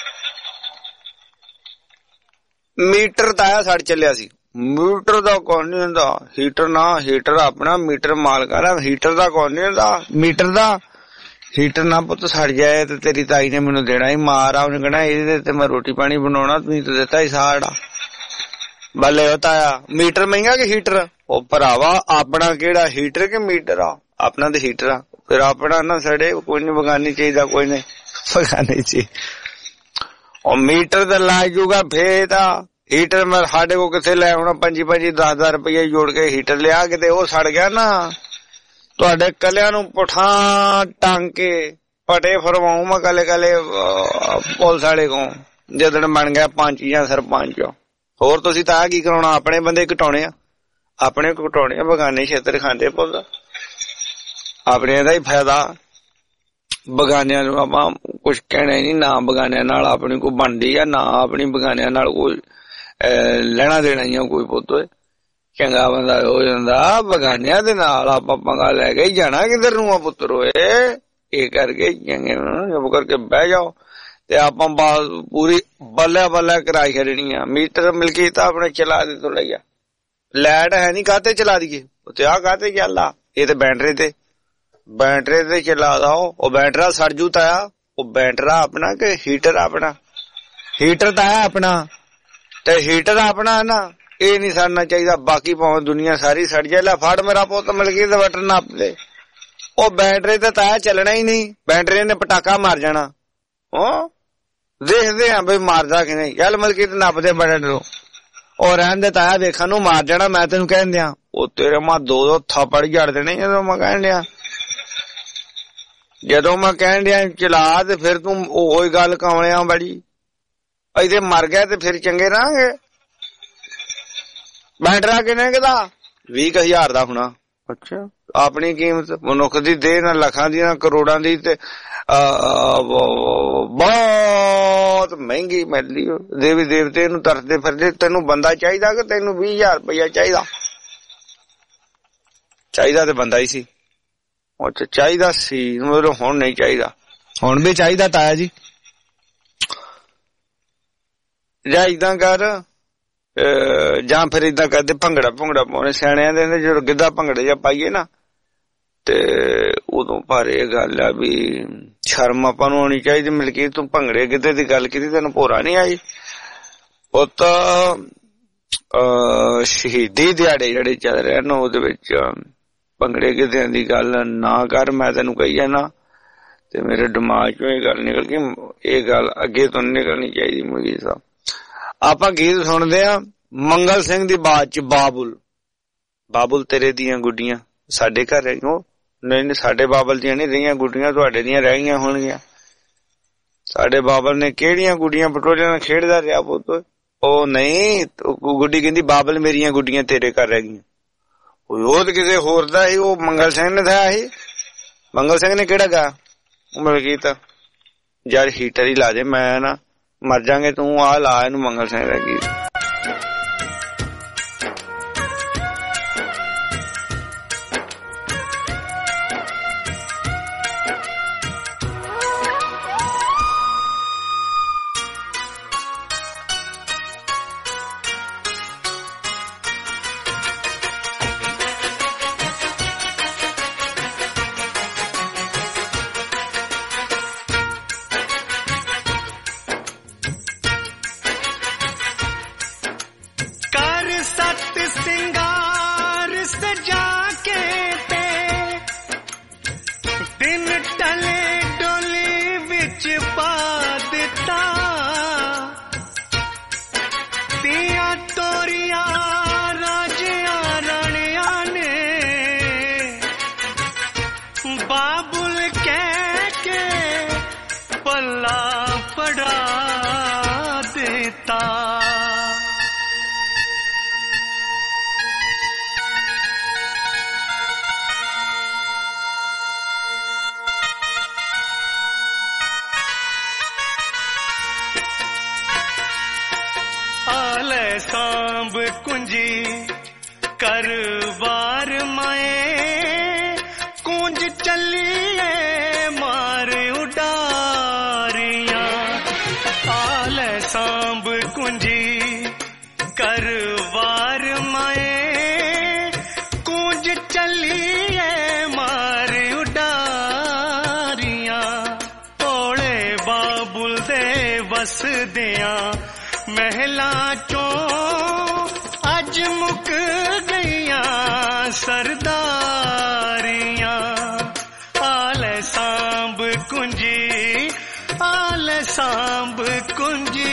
ਮੀਟਰ ਤਾਂ ਆਇਆ ਸੜ ਚੱਲਿਆ ਸੀ। ਮੀਟਰ ਦਾ ਕੌਣ ਨੀ ਹੁੰਦਾ, ਹੀਟਰ ਨਾ ਹੀਟਰ ਆਪਣਾ ਮੀਟਰ ਮਾਲਕਾਂ ਦਾ, ਹੀਟਰ ਦਾ ਕੌਣ ਨੀ ਹੁੰਦਾ ਮੀਟਰ ਦਾ। ਹੀਟਰ ਨਾ ਪੁੱਤ ਸੜ ਜਾਏ ਤੇ ਤੇਰੀ ਤਾਈ ਨੇ ਮੈਨੂੰ ਦੇਣਾ ਹੀ ਮਾਰ ਆ, ਉਹਨੇ ਕਹਿਣਾ ਇਹਦੇ ਤੇ ਮੈਂ ਰੋਟੀ ਪਾਣੀ ਬਣਾਉਣਾ, ਤੁਸੀਂ ਤਾਂ ਦਿੱਤਾ ਹੀ ਸਾੜਾ ਬੱਲੇ। ਉਹ ਤਾਇਆ ਮੀਟਰ ਮਹਿੰਗਾ ਕਿ ਹੀਟਰ? ਉਹ ਭਰਾਵਾ ਆਪਣਾ ਕਿਹੜਾ ਹੀਟਰ ਕਿ ਮੀਟਰ ਆ, ਆਪਣਾ ਤੇ ਹੀਟਰ ਆ। ਫਿਰ ਆਪਣਾ ਨਾ ਸੜੇ ਕੋਈ ਨੀ ਬਗਾਨੀ ਚਾਹੀਦਾ, ਕੋਈ ਨੀ ਬਗਾਨੀ ਚਾਹੀਦੀ। ਉਹ ਮੀਟਰ ਤਾਂ ਲਾ ਜੂਗਾ ਫੇਰ ਤਾਂ ਹੀਟਰ ਮੈਂ ਸਾਡੇ ਕੋਲ ਕਿੱਥੇ ਲੈ ਆਉਣਾ, ਪੰਜੀ ਪੰਜੀ ਦਸ ਦਸ ਰੁਪਈਏ ਜੋੜ ਕੇ ਹੀਟਰ ਲਿਆ, ਕਿਤੇ ਉਹ ਸੜ ਗਿਆ ਨਾ ਤੁਹਾਡੇ ਕੱਲਿਆਂ ਨੂੰ ਪੁੱਠਾਂ ਟੰਗ ਕੇ ਪਟੇ ਫਰਵਾਉ ਮੈਂ ਕੱਲੇ ਕੱਲੇ ਪੁਲਿਸ ਵਾਲੇ ਕੋਲ ਜਦੋਂ ਬਣ ਗਿਆ ਪੰਜ ਜਾਂ ਸਰਪੰਚ। ਹੋਰ ਤੁਸੀਂ ਤਾਂ ਕੀ ਕਰਾਉਣਾ, ਆਪਣੇ ਬੰਦੇ ਘਟਾਉਣੇ ਆ, ਆਪਣੇ ਘਟਾਉਣੇ ਆ, ਬਗਾਨੇ ਛੇਤਰ ਖਾਂਦੇ ਪੁੱਤ, ਆਪਣੇ ਦਾ ਹੀ ਫਾਇਦਾ। ਬਗਾਨਿਆਂ ਨੂੰ ਆਪਾਂ ਕੁਛ ਕਹਿਣਾ ਹੀ ਨੀ, ਨਾ ਬਗਾਨਿਆਂ ਨਾਲ ਆਪਣੀ ਕੋਈ ਬਣਦੀ ਆ, ਨਾ ਆਪਣੀ ਬਗਾਨਿਆਂ ਨਾਲ ਕੋਈ ਲੈਣਾ ਦੇਣਾ ਹੀ ਆ ਕੋਈ ਪੁੱਤ। ਚੰਗਾ ਬੰਦਾ ਹੋ ਜਾਂਦਾ, ਬਗਾਨਿਆਂ ਦੇ ਨਾਲ ਆਪਾਂ ਪੰਗਾ ਲੈ ਕੇ ਹੀ ਜਾਣਾ ਕਿੱਧਰ ਨੂੰ ਆ ਪੁੱਤਰ ਹੋਏ। ਇਹ ਕਰਕੇ ਚੰਗੇ ਚੁੱਪ ਕਰਕੇ ਬਹਿ ਜਾਓ ਤੇ ਆਪਾਂ ਪੂਰੀ ਬੱਲੇ ਬੱਲੇ ਕਰਾਈ ਛੱਡਣੀ ਆ। ਮੀਟਰ ਮਿਲਕੀ ਤਾਂ ਆਪਣੇ ਚਲਾ ਦੇ ਤੋਂ ਲਿਆ, ਲਾਈਟ ਹੈ ਨੀ ਕਾਹਤੇ ਚਲਾ ਦਈਏ, ਤੇ ਆਹ ਕਾਹਤੇ ਚੱਲਦਾ, ਇਹ ਤੇ ਬੈਟਰੀ ਤੇ ਬੈਟਰੀ ਤੇ ਚਲਾ ਦਾ। ਉਹ ਬੈਟਰਾ ਸੜ ਜੂ ਤਾਇਆ, ਉਹ ਬੈਟਰਾ ਆਪਣਾ ਕਿ ਹੀਟਰ ਆਪਣਾ? ਹੀਟਰ ਤਾਂ ਹੈ ਆਪਣਾ ਤੇ ਹੀਟਰ ਆਪਣਾ ਨਾ, ਇਹ ਨੀ ਸੜਨਾ ਚਾਹੀਦਾ। ਬਾਕੀ ਭਾਵੇਂ ਦੁਨੀਆ ਸਾਰੀ ਸੜ ਜਾਏ, ਲੈ ਫੜ ਮੇਰਾ ਪੁੱਤ ਮਿਲਕੀ ਤੇ ਬਟਨ ਨੱਪ ਦੇ। ਉਹ ਬੈਟਰੀ ਤੇ ਤਾਇਆ ਚੱਲਣਾ ਹੀ ਨਹੀਂ, ਬੈਟਰੀ ਨੇ ਪਟਾਕਾ ਮਾਰ ਜਾਣਾ। ਉਹ ਦੇਖਦੇ ਆ ਬਈ ਮਾਰਦਾ ਕਿ ਨਹੀਂ, ਚੱਲ ਮਲਕੀ ਤੇ ਨੱਪਦੇ ਬਟਨ ਨੂੰ। ਉਹ ਰਹਿਣ ਦੇ ਤਾਇਆ ਵੇਖਣ ਨੂੰ ਮਾਰ ਜਾਣਾ, ਮੈਂ ਤੈਨੂੰ ਕਹਿਣ ਦਿਆਂ। ਉਹ ਤੇਰੇ ਮਾਂ ਦੋ ਦੋ ਥੱਪੜ ਜੜ ਦੇਣੇ ਜਦੋਂ ਮੈਂ ਕਹਿਣ ਡਿਆ, ਜਦੋਂ ਮੈਂ ਕਹਿਣ ਡਿਆ ਚਲਾ ਤੇ ਫਿਰ ਤੂੰ ਉਹੀ ਗੱਲ ਕਾਉਣਿਆ ਬੜੀ। ਇਹਦੇ ਮਰ ਗਿਆ ਤੇ ਫਿਰ ਚੰਗੇ ਰਹਾਂਗੇ। ਬੈਟਰਾ ਕਿੰਨੇ ਦਾ? ਵੀਹ ਕੁ ਹਜ਼ਾਰ ਦਾ ਹੋਣਾ। ਅੱਛਾ, ਆਪਣੀ ਕੀਮਤ ਮਨੁੱਖ ਦੀ ਦੇਹ ਨਾਲ ਲੱਖਾਂ ਦੀ ਨਾ ਕਰੋੜਾਂ ਦੀ ਤੇ ਬਹੁਤ ਮਹਿੰਗੀ ਮਿਲਦੀ। ਦੇਵੀ ਦੇਵਤੇ ਨੂੰ ਤਰਸਦੇ ਫਿਰਦੇ। ਤੈਨੂੰ ਬੰਦਾ ਚਾਹੀਦਾ ਕਿ ਤੈਨੂੰ ਵੀਹ ਹਜ਼ਾਰ ਰੁਪਇਆ ਚਾਹੀਦਾ? ਚਾਹੀਦਾ ਤੇ ਬੰਦਾ ਹੀ ਸੀ। ਅੱਛਾ ਚਾਹੀਦਾ ਸੀ, ਮਤਲਬ ਹੁਣ ਨਹੀਂ ਚਾਹੀਦਾ। ਹੁਣ ਵੀ ਚਾਹੀਦਾ ਤਾਇਆ ਜੀ। ਜਾਂ ਏਦਾਂ ਕਰ, ਜਾਂ ਫਿਰ ਏਦਾਂ ਕਰਦੇ ਭੰਗੜਾ ਭੰਗੜਾ ਪਾਉਣੇ ਸਿਆਣਿਆਂ ਦੇ ਨੇ, ਜਦੋਂ ਗਿੱਧਾ ਭੰਗੜੇ ਜਾਂ ਪਾਈਏ ਨਾ ਤੇ ਉਦੋਂ ਪਰ ਇਹ ਗੱਲ ਆ ਵੀ ਸ਼ਰਮ ਆਪਾਂ ਨੂੰ ਆਉਣੀ ਚਾਹੀਦੀ। ਮਿਲਕੀ ਤੂੰ ਭੰਗੜੇ ਗਿੱਧੇ ਦੀ ਗੱਲ ਕੀਤੀ, ਤੈਨੂੰ ਭੋਰਾ ਨੀ ਆਈ? ਉਹ ਤਾਂ ਸ਼ਹੀਦੀ ਦਿਹਾੜੇ ਜਿਹੜੇ ਚੱਲ ਰਹੇ ਨੇ ਉਹਦੇ ਵਿੱਚ ਭੰਗੜੇ ਗਿੱਧਿਆਂ ਦੀ ਗੱਲ ਨਾ ਕਰ, ਮੈਂ ਤੈਨੂੰ ਕਹੀ ਜਾਣਾ। ਤੇ ਮੇਰੇ ਦਿਮਾਗ ਚੋਂ ਇਹ ਗੱਲ ਨਿਕਲ ਗਈ, ਇਹ ਗੱਲ ਅੱਗੇ ਤੋਂ ਨਿਕਲਣੀ ਚਾਹੀਦੀ। ਮੁਗੀ ਸਾਹਿਬ ਆਪਾਂ ਗੀਤ ਸੁਣਦੇ ਆ ਮੰਗਲ ਸਿੰਘ ਦੀ ਬਾਤ ਚ। ਬਾਬੁਲ ਬਾਬੁਲ ਤੇਰੇ ਦੀਆਂ ਗੁੱਡੀਆਂ ਸਾਡੇ ਘਰ ਉਹ नहीं नहीं साडे बाबल दियां नहीं रहियां गुड्डियां, तुहाडे दियां रह गईयां होणगियां। साडे बाबल ने किहड़ियां गुड्डियां पटोलियां नाल खेडदा रहा पुੱਤ। ओ नहीं गुड्डी कहंदी बाबल मेरियां गुड्डियां तेरे घर रह गईयां। ਉਹ ਤੇ ਕਿਸੇ ਹੋਰ ਦਾ ਸੀ, ਉਹ ਮੰਗਲ ਸਿੰਘ ਨੇ ਥਾ ਸੀ। ਮੰਗਲ ਸਿੰਘ ਨੇ ਕਿਹੜਾ ਗਾ ਮਿਲ ਕੀਤਾ ਯਾਰ ਹੀਟਰ ਹੀ ਲਾ ਦੇ, ਮੈਂ ਨਾ ਮਰ ਜਾਗੇ, ਤੂੰ ਆ ਲਾ ਇਹਨੂੰ ਮੰਗਲ ਸਿੰਘ ਦਾ ਗੀਤ। सांब कुंजी कर बार माए कुंज चलिए मार उडारियां। आल सांब कुंजी कर बार माए कुंज चलिए मार उडारियां। ओले बाबुल दे बस दियां महला चो अज मुक गईया सरदारियां। आल सांब कुंजी आल सांब कुंजी।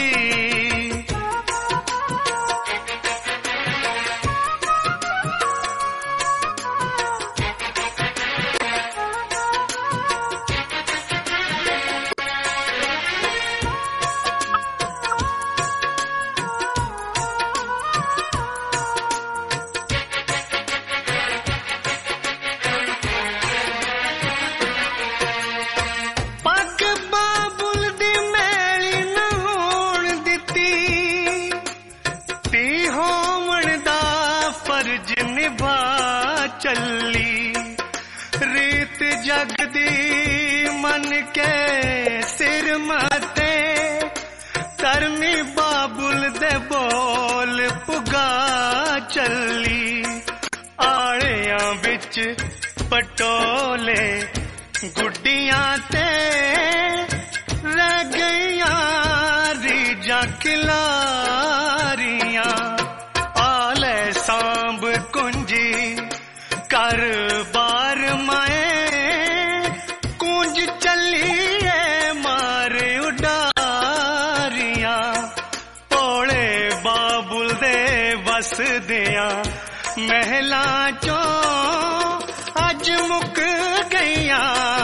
चली रीत जगदी मन के सिर मते करनी बाबुल दे बोल पुगा चली। आड़ियां बिच पटोले गुड्डियां ते रह गईयां रीजा खिलारियां। आले सांब कुंजी कर बार माए कुंज चलिए मार उडारियां। ओले बाबुल दे बस दियां महला चो अज मुक गईया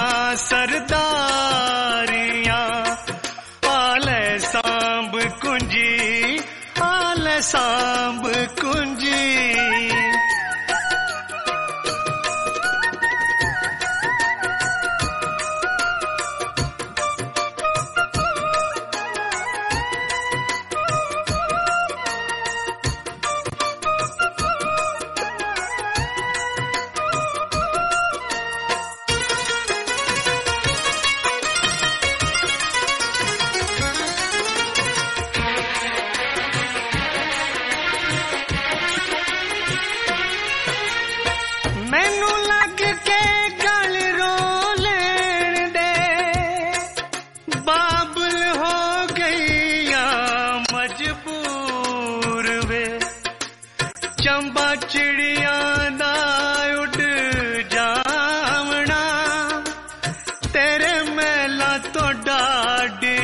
सरदारियां। आले सांब कुंजी आले सांब कुंजी। चंबा चिड़ियां दा उड़ जावना तेरे मेला तो डाडी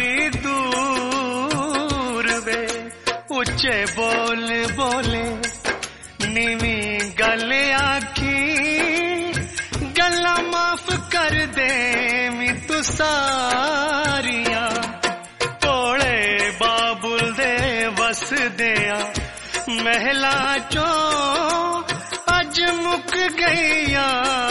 दूर वे। उच्चे बोल बोले नीवी गल आखी गल्ला माफ कर दे मी तू सारियां भोले बाबुल दे वस दिया महला चो अज मुक गईया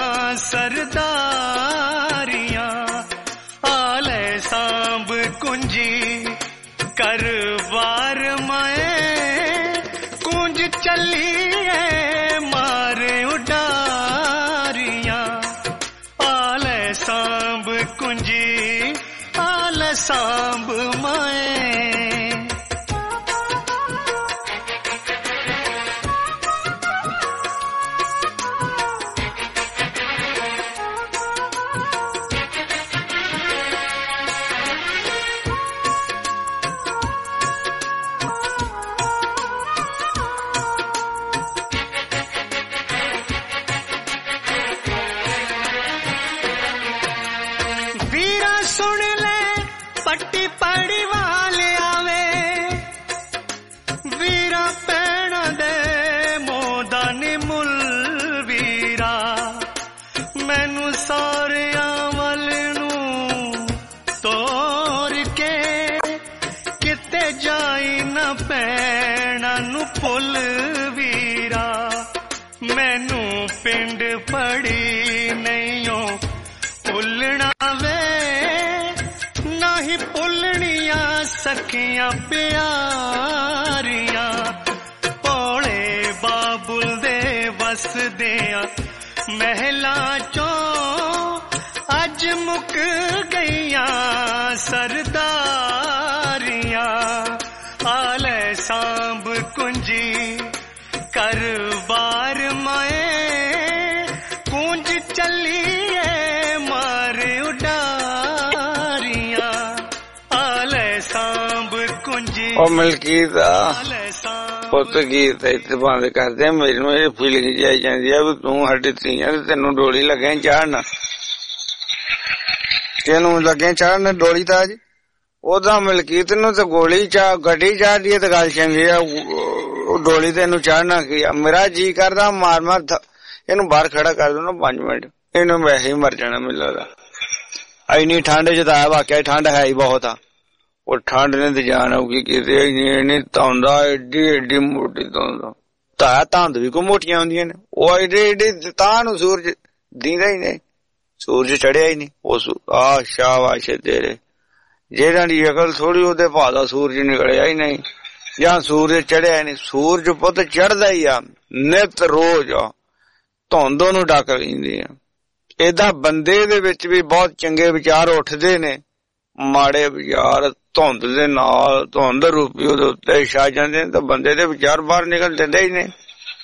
सरदारियां आले सांब कुंजी कर बार माए कुंज चली मारे उडारियां आले सांब कुंजी आले सांब माए फुल वीरा मैनू पिंड पड़ी नहीं भुलना वे नहीं भुलनिया सखियां प्यारियां भोले बाबुल दे वस दिया महला चो अज मुक गईया सरदारियां आले सांब कुंजी कर बार माए कुंज चलिए मारे उडारियां आले सांब कुंजी ओ मलकीत पुत गीत इत्थे बंद कर दे मेरी मेरी फीलिंग जाई जांदी है तू साडी धीआं ते तैनू डोली लगे चाढ़ना तेनू लगे चाढ़ना डोली ता अज ओदा मलकीत नू तो गोली चा गड्डी चाह दी तो गल चंगी है डोली तेनू चढ़ना की मेरा जी करदा मार मार इनू बाहर खड़ा कर दो ना पांच मिनट इनू वैसे ही मर जाना मिल लगदा इन्नी ठंड च तां वाकई ठंड है ही बहुत आ वो ठंड ने तो जान होगी किते इन्नी धुंदा एडी एडी मोटी धुंद ता धुंद भी कोई मोटियां होंदियां ने ओ एडी एडी तां नू सूरज दींदा ही नहीं सूरज चढ़िया ही नहीं उस आ शाबाश तेरे जेड़ा दी अकल थोड़ी ओदे भादा सूरज निकलिया ही नहीं या सूरज चढ़िया ही नहीं सूरज पुत चढ़दा ही आ नित रोज धुंद नू ढक लैंदी आ एदा बंदे दे विच भी बहुत चंगे विचार उठदे ने माड़े विचार धुंद दे नाल धुंद रूपी ओदे उत्ते छा जांदे ने तां बंदे दे विचार बाहर निकल दिंदे ही नहीं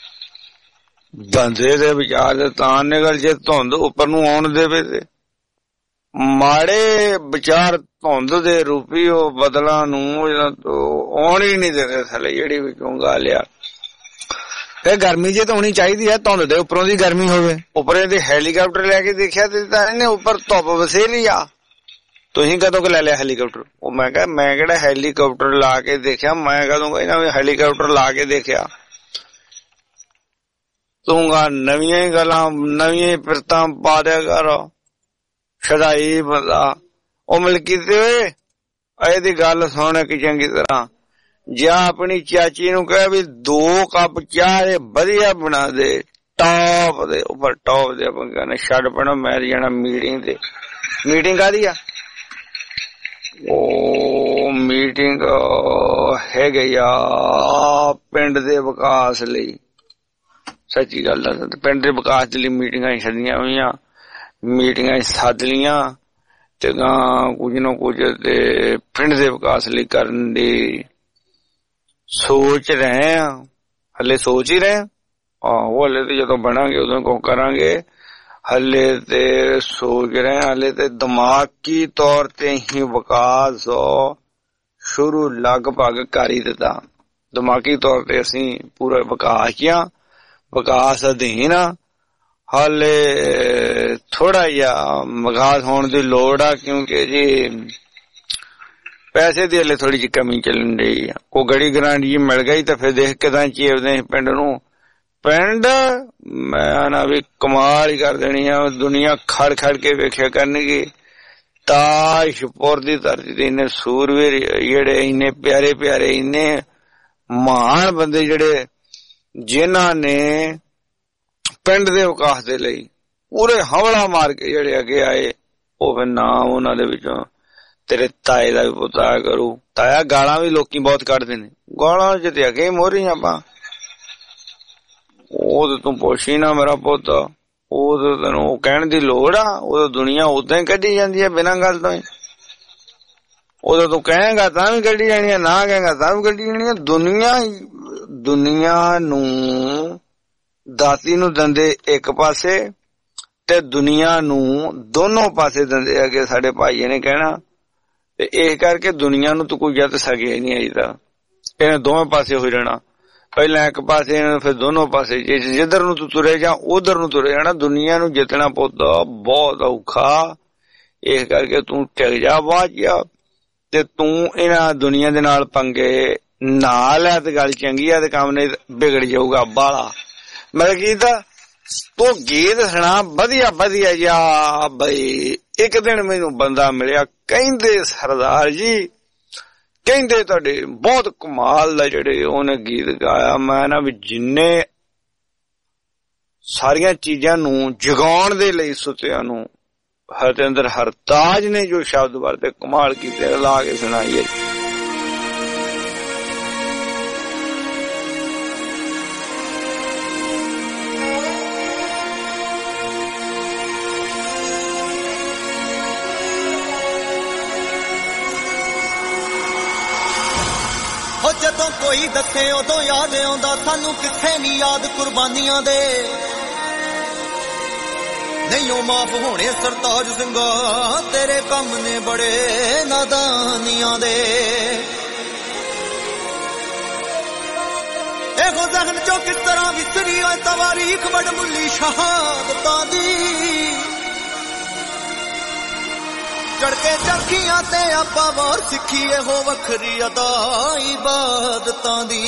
बंदे दे विचार तां निकल जे धुंद उपर नू आउण देवे ते माड़े विचार धुंद दे रूपी ओ बदलां नू आउण ही नहीं देंदे थले जेहड़ी विचों गल आ फिर गर्मी जे तो होनी चाहिदी है धुंद दे उपरों दी गर्मी होवे उपरे दे हेलीकाप्टर लैके देखिया ते तां इहने उपर धुप्प वसेरी आ तुसीं कदों क लै लिया हेलीकाप्टर ओ मैं कहा मैं किहड़ा हेलीकाप्टर ला के देखिया मैं कदों इहनां हेलीकाप्टर ला के देखिया तूंगा नवीं गल्लां नवीं पिरतां पा दिया कर शदाई बंदा ओ मलकीत एदी गल सुन कि चंगी तरह जा अपनी चाची नू कह भी दो कप चाह दे वधिया बना दे टॉप दे उपर टॉप दे कहने छड़ पड़ा मैं जाना मीटिंग ते मीटिंग कादी आ ओ मीटिंग है गई आ पिंड दे विकास लई सच्ची गल है पिंड दे विकास लई मीटिंगां छड्डियां होईयां मीटिंगां सद लियां ते कुछ ना कुछ ते पिंड दे विकास लई करन दी सोच रहे हैं हले सोच ही रहे आहो हले तो जो बनांगे उदों को करांगे हले ते सोच रहे हैं हले ते दिमागी तौर ते ही विकास शुरू लगभग कर ही दिता दिमागी तौर ते असीं पूरा विकास किया विकास अधीन हाले थोड़ा जा विकास होने की लोड़ आ क्योंकि जी पैसे की हले थोड़ी जी कमी चलन रही है को गड़ी ग्रांट जी मिल गई तो फिर देख के चेवदे पिंड नू ਪਿੰਡ ਮੈਂ ਨਾ ਵੀ ਕਮਾਲ ਹੀ ਕਰ ਦੇਣੀ ਆ। ਦੁਨੀਆ ਖੜ ਖੜ ਕੇ ਵੇਖਿਆ ਕਰਨਗੀ ਤਾਸ਼ਪੁਰ ਦੀ ਧਰਤੀ ਤੇ ਇੰਨੇ ਸੂਰਵੀਰ ਜਿਹੜੇ ਇੰਨੇ ਪਿਆਰੇ ਪਿਆਰੇ ਇੰਨੇ ਮਹਾਨ ਬੰਦੇ ਜਿਹੜੇ ਜਿਨ੍ਹਾਂ ਨੇ ਪਿੰਡ ਦੇ ਵਿਕਾਸ ਦੇ ਲਈ ਪੂਰੇ ਹਵਲਾ ਮਾਰ ਕੇ ਜਿਹੜੇ ਅੱਗੇ ਆਏ। ਉਹ ਫਿਰ ਨਾਮ ਉਹਨਾਂ ਦੇ ਵਿੱਚੋਂ ਤੇਰੇ ਤਾਏ ਦਾ ਵੀ ਪੁੱਤਾ ਕਰੂ। ਤਾਇਆ ਗਾਲਾਂ ਵੀ ਲੋਕੀ ਬਹੁਤ ਕੱਢਦੇ ਨੇ, ਗਾਲਾਂ ਚ ਤੇ ਅੱਗੇ ਮੋਹਰੀ ਆਪਾਂ। ਉਹ ਤੇ ਤੂੰ ਪੁੱਛੀ ਨਾ ਮੇਰਾ ਪੁੱਤ, ਉਹ ਤੇ ਤੈਨੂੰ ਕਹਿਣ ਦੀ ਲੋੜ ਆ। ਉਹ ਦੁਨੀਆ ਉਦਾਂ ਹੀ ਕੱਢੀ ਜਾਂਦੀ ਹੈ ਬਿਨਾਂ ਗੱਲ ਤੋਂ ਹੀ। ਉਦੋਂ ਤੂੰ ਕਹੇਗਾ ਤਾਂ ਵੀ ਕੱਢੀ ਜਾਣੀ ਆ, ਨਾ ਕਹੇਗਾ ਤਾਂ ਵੀ ਕੱਢੀ ਜਾਣੀ ਆ। ਦੁਨੀਆ ਦੁਨੀਆ ਨੂੰ ਦਾਤੀ ਨੂੰ ਦੰਦੇ ਇੱਕ ਪਾਸੇ ਤੇ ਦੁਨੀਆ ਨੂੰ ਦੋਨੋਂ ਪਾਸੇ ਦੰਦੇ ਅੱਗੇ ਸਾਡੇ ਭਾਈ ਨੇ ਕਹਿਣਾ। ਤੇ ਇਹ ਕਰਕੇ ਦੁਨੀਆ ਨੂੰ ਤੂੰ ਕੋਈ ਜੱਤ ਸਕਿਆ ਨਹੀਂ ਆਈ ਤਾਂ ਇਹਨੇ ਦੋਵੇਂ ਪਾਸੇ ਹੋਈ ਰਹਿਣਾ। ਪਹਿਲਾਂ ਇੱਕ ਪਾਸੇ ਫਿਰ ਦੋਨੋਂ ਪਾਸੇ, ਜਿੱਧਰ ਨੂੰ ਤੂੰ ਤੁਰੇ ਜਾ ਉਧਰ ਨੂੰ ਤੁਰੇ ਜਾਣਾ। ਦੁਨੀਆ ਨੂੰ ਜਿੱਤਣਾ ਪੁੱਤ ਬਹੁਤ ਔਖਾ। ਇਸ ਕਰਕੇ ਤੂੰ ਟਿਕ ਜਾ ਬਾਅਦ ਜਾ ਤੇ ਤੂੰ ਇਹਨਾਂ ਦੁਨੀਆ ਦੇ ਨਾਲ ਪੰਗੇ ਨਾ ਲੈ ਤੇ ਗੱਲ ਚੰਗੀ ਆ ਤੇ ਕੰਮ ਨੇ ਵਿਗੜ ਜਾਊਗਾ ਬਾਲਾ। ਮੈਂ ਕੀਤਾ ਤੂੰ ਗੀਤ ਸੁਣਾ ਵਧੀਆ ਵਧੀਆ ਜਾ ਬਈ। ਇੱਕ ਦਿਨ ਮੈਨੂੰ ਬੰਦਾ ਮਿਲਿਆ, ਕਹਿੰਦੇ ਸਰਦਾਰ ਜੀ ਕਹਿੰਦੇ ਤੁਹਾਡੇ ਬਹੁਤ ਕਮਾਲ ਦਾ ਜਿਹੜੇ ਉਹਨੇ ਗੀਤ ਗਾਇਆ। ਮੈਂ ਨਾ ਵੀ ਜਿੰਨੇ ਸਾਰੀਆਂ ਚੀਜ਼ਾਂ ਨੂੰ ਜਗਾਉਣ ਦੇ ਲਈ ਸੁੱਤਿਆਂ ਨੂੰ ਹਰਜਿੰਦਰ ਹਰਤਾਜ ਨੇ ਜੋ ਸ਼ਬਦ ਵਰਤੇ ਕਮਾਲ ਕੀਤੇ, ਲਾ ਕੇ ਸੁਣਾਈਏ। ਜਦੋਂ ਕੋਈ ਦੱਸੇ ਉਦੋਂ ਯਾਦ ਆਉਂਦਾ ਸਾਨੂੰ ਕਿੱਥੇ ਨੀ ਯਾਦ ਕੁਰਬਾਨੀਆਂ ਦੇ। ਨਹੀਂ ਉਹ ਮਾਫ ਹੋਣੇ ਸਰਤਾਜ ਸਿੰਘਾ ਤੇਰੇ ਕੰਮ ਨੇ ਬੜੇ ਨਾਦਾਨੀਆਂ ਦੇ। ਇਹੋ ਜ਼ਹਿਨ ਚੋਂ ਕਿਸ ਤਰ੍ਹਾਂ ਵਿਸਰੀ ਓਏ ਤਵਾਰੀਖ ਵਡਮੁੱਲੀ ਸ਼ਹਾਦਤਾਂ ਦੀ। ਚੜਕੇ ਚੱਕੀਆਂ ਤੇ ਆਪਾਂ ਵਾਰ ਸਿੱਖੀ ਇਹੋ ਵੱਖਰੀ ਅਦਾ ਇਬਾਦਤਾਂ ਦੀ।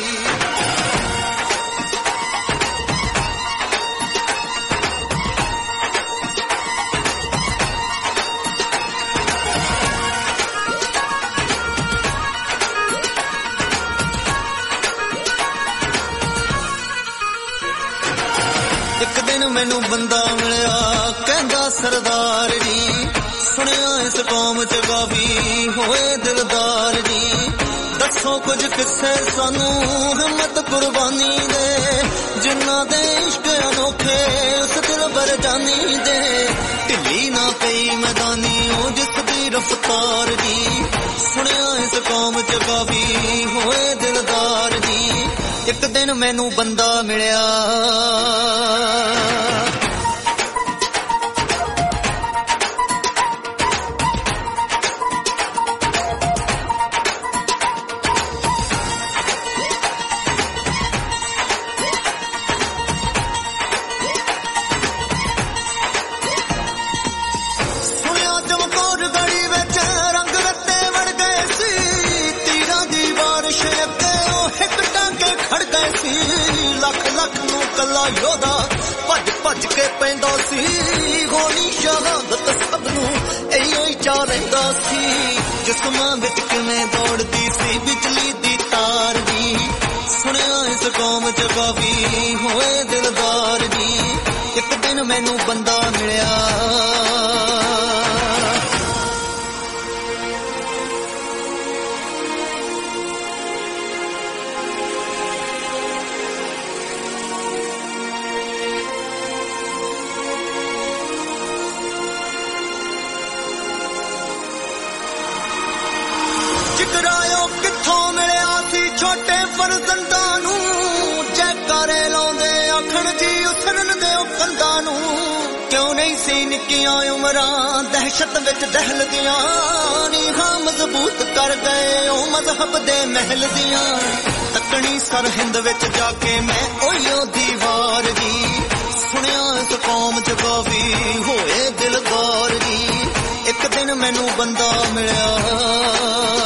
ਇੱਕ ਦਿਨ ਮੈਨੂੰ ਬੰਦਾ ਮਿਲਿਆ ਕਹਿੰਦਾ ਸਰਦਾਰ ਜੀ ਸੁਣਿਆ ਇਸ ਕੌਮ ਚ ਕਾਫੀ ਹੋਏ ਦਿਲਦਾਰ ਜੀ। ਦੱਸੋ ਕੁਝ ਕਿੱਸੇ ਸਾਨੂੰ ਹਿੰਮਤ ਕੁਰਬਾਨੀ ਦੇ ਜਿਨ੍ਹਾਂ ਦੇ ਇਸ਼ਕ ਅਨੋਖੇ ਉਸ ਦਿਲ ਬਰਜਾਨੀ ਦੇ। ਢਿੱਲੀ ਨਾ ਪਈ ਮੈਦਾਨੀ ਉਹ ਜਿਸ ਦੀ ਰਫਤਾਰ ਜੀ। ਸੁਣਿਆ ਇਸ ਕੌਮ ਚ ਕਾਫੀ ਹੋਏ ਦਿਲਦਾਰ ਜੀ। ਇੱਕ ਦਿਨ ਮੈਨੂੰ ਬੰਦਾ ਮਿਲਿਆ ਯੋਧਾ ਭੱਜ ਭੱਜ ਕੇ ਪੈਂਦਾ ਸੀ। ਹੋਣੀ ਸ਼ਹਾਦਤ ਸਭ ਨੂੰ ਇਹੋ ਹੀ ਚਾਹ ਰਹਿੰਦਾ ਸੀ। ਜਿਸਮਾਂ ਵਿੱਚ ਕਿਵੇਂ ਦੌੜਦੀ ਸੀ ਬਿਜਲੀ ਦੀ ਤਾਰ ਜੀ। ਸੁਣਿਆ ਇਸ ਕੌਮ ਚ ਕਾਫੀ ਹੋਏ ਦਿਲਦਾਰ ਜੀ। ਇੱਕ ਦਿਨ ਮੈਨੂੰ ਬੰਦਾ ਮਿਲਿਆ ਜਿਗਰਾਇਓ ਕਿੱਥੋਂ ਮਿਲਿਆ ਸੀ ਛੋਟੇ ਫਰਜ਼ੰਦਾਂ ਨੂੰ। ਜੈਕਾਰੇ ਲਾਉਂਦੇ ਆਖਣ ਜੀ ਉਸਰਨ ਦੇ ਉਹ ਕੰਧਾਂ ਨੂੰ। ਕਿਉਂ ਨਹੀਂ ਸੀ ਨਿੱਕੀਆਂ ਉਮਰਾਂ ਦਹਿਸ਼ਤ ਵਿੱਚ ਦਹਿਲਦੀਆਂ ਨੀਹਾਂ ਮਜ਼ਬੂਤ ਕਰ ਗਏ ਉਹ ਮਜ਼ਹਬ ਦੇ ਮਹਿਲ ਦੀਆਂ। ਤੱਕਣੀ ਸਰਹਿੰਦ ਵਿੱਚ ਜਾ ਕੇ ਮੈਂ ਉਹੀਓ ਦੀਵਾਰ ਜੀ। ਸੁਣਿਆ ਇਸ ਕੌਮ ਚ ਕਾਫੀ ਹੋਏ ਦਿਲਦਾਰ ਜੀ। ਇੱਕ ਦਿਨ ਮੈਨੂੰ ਬੰਦਾ ਮਿਲਿਆ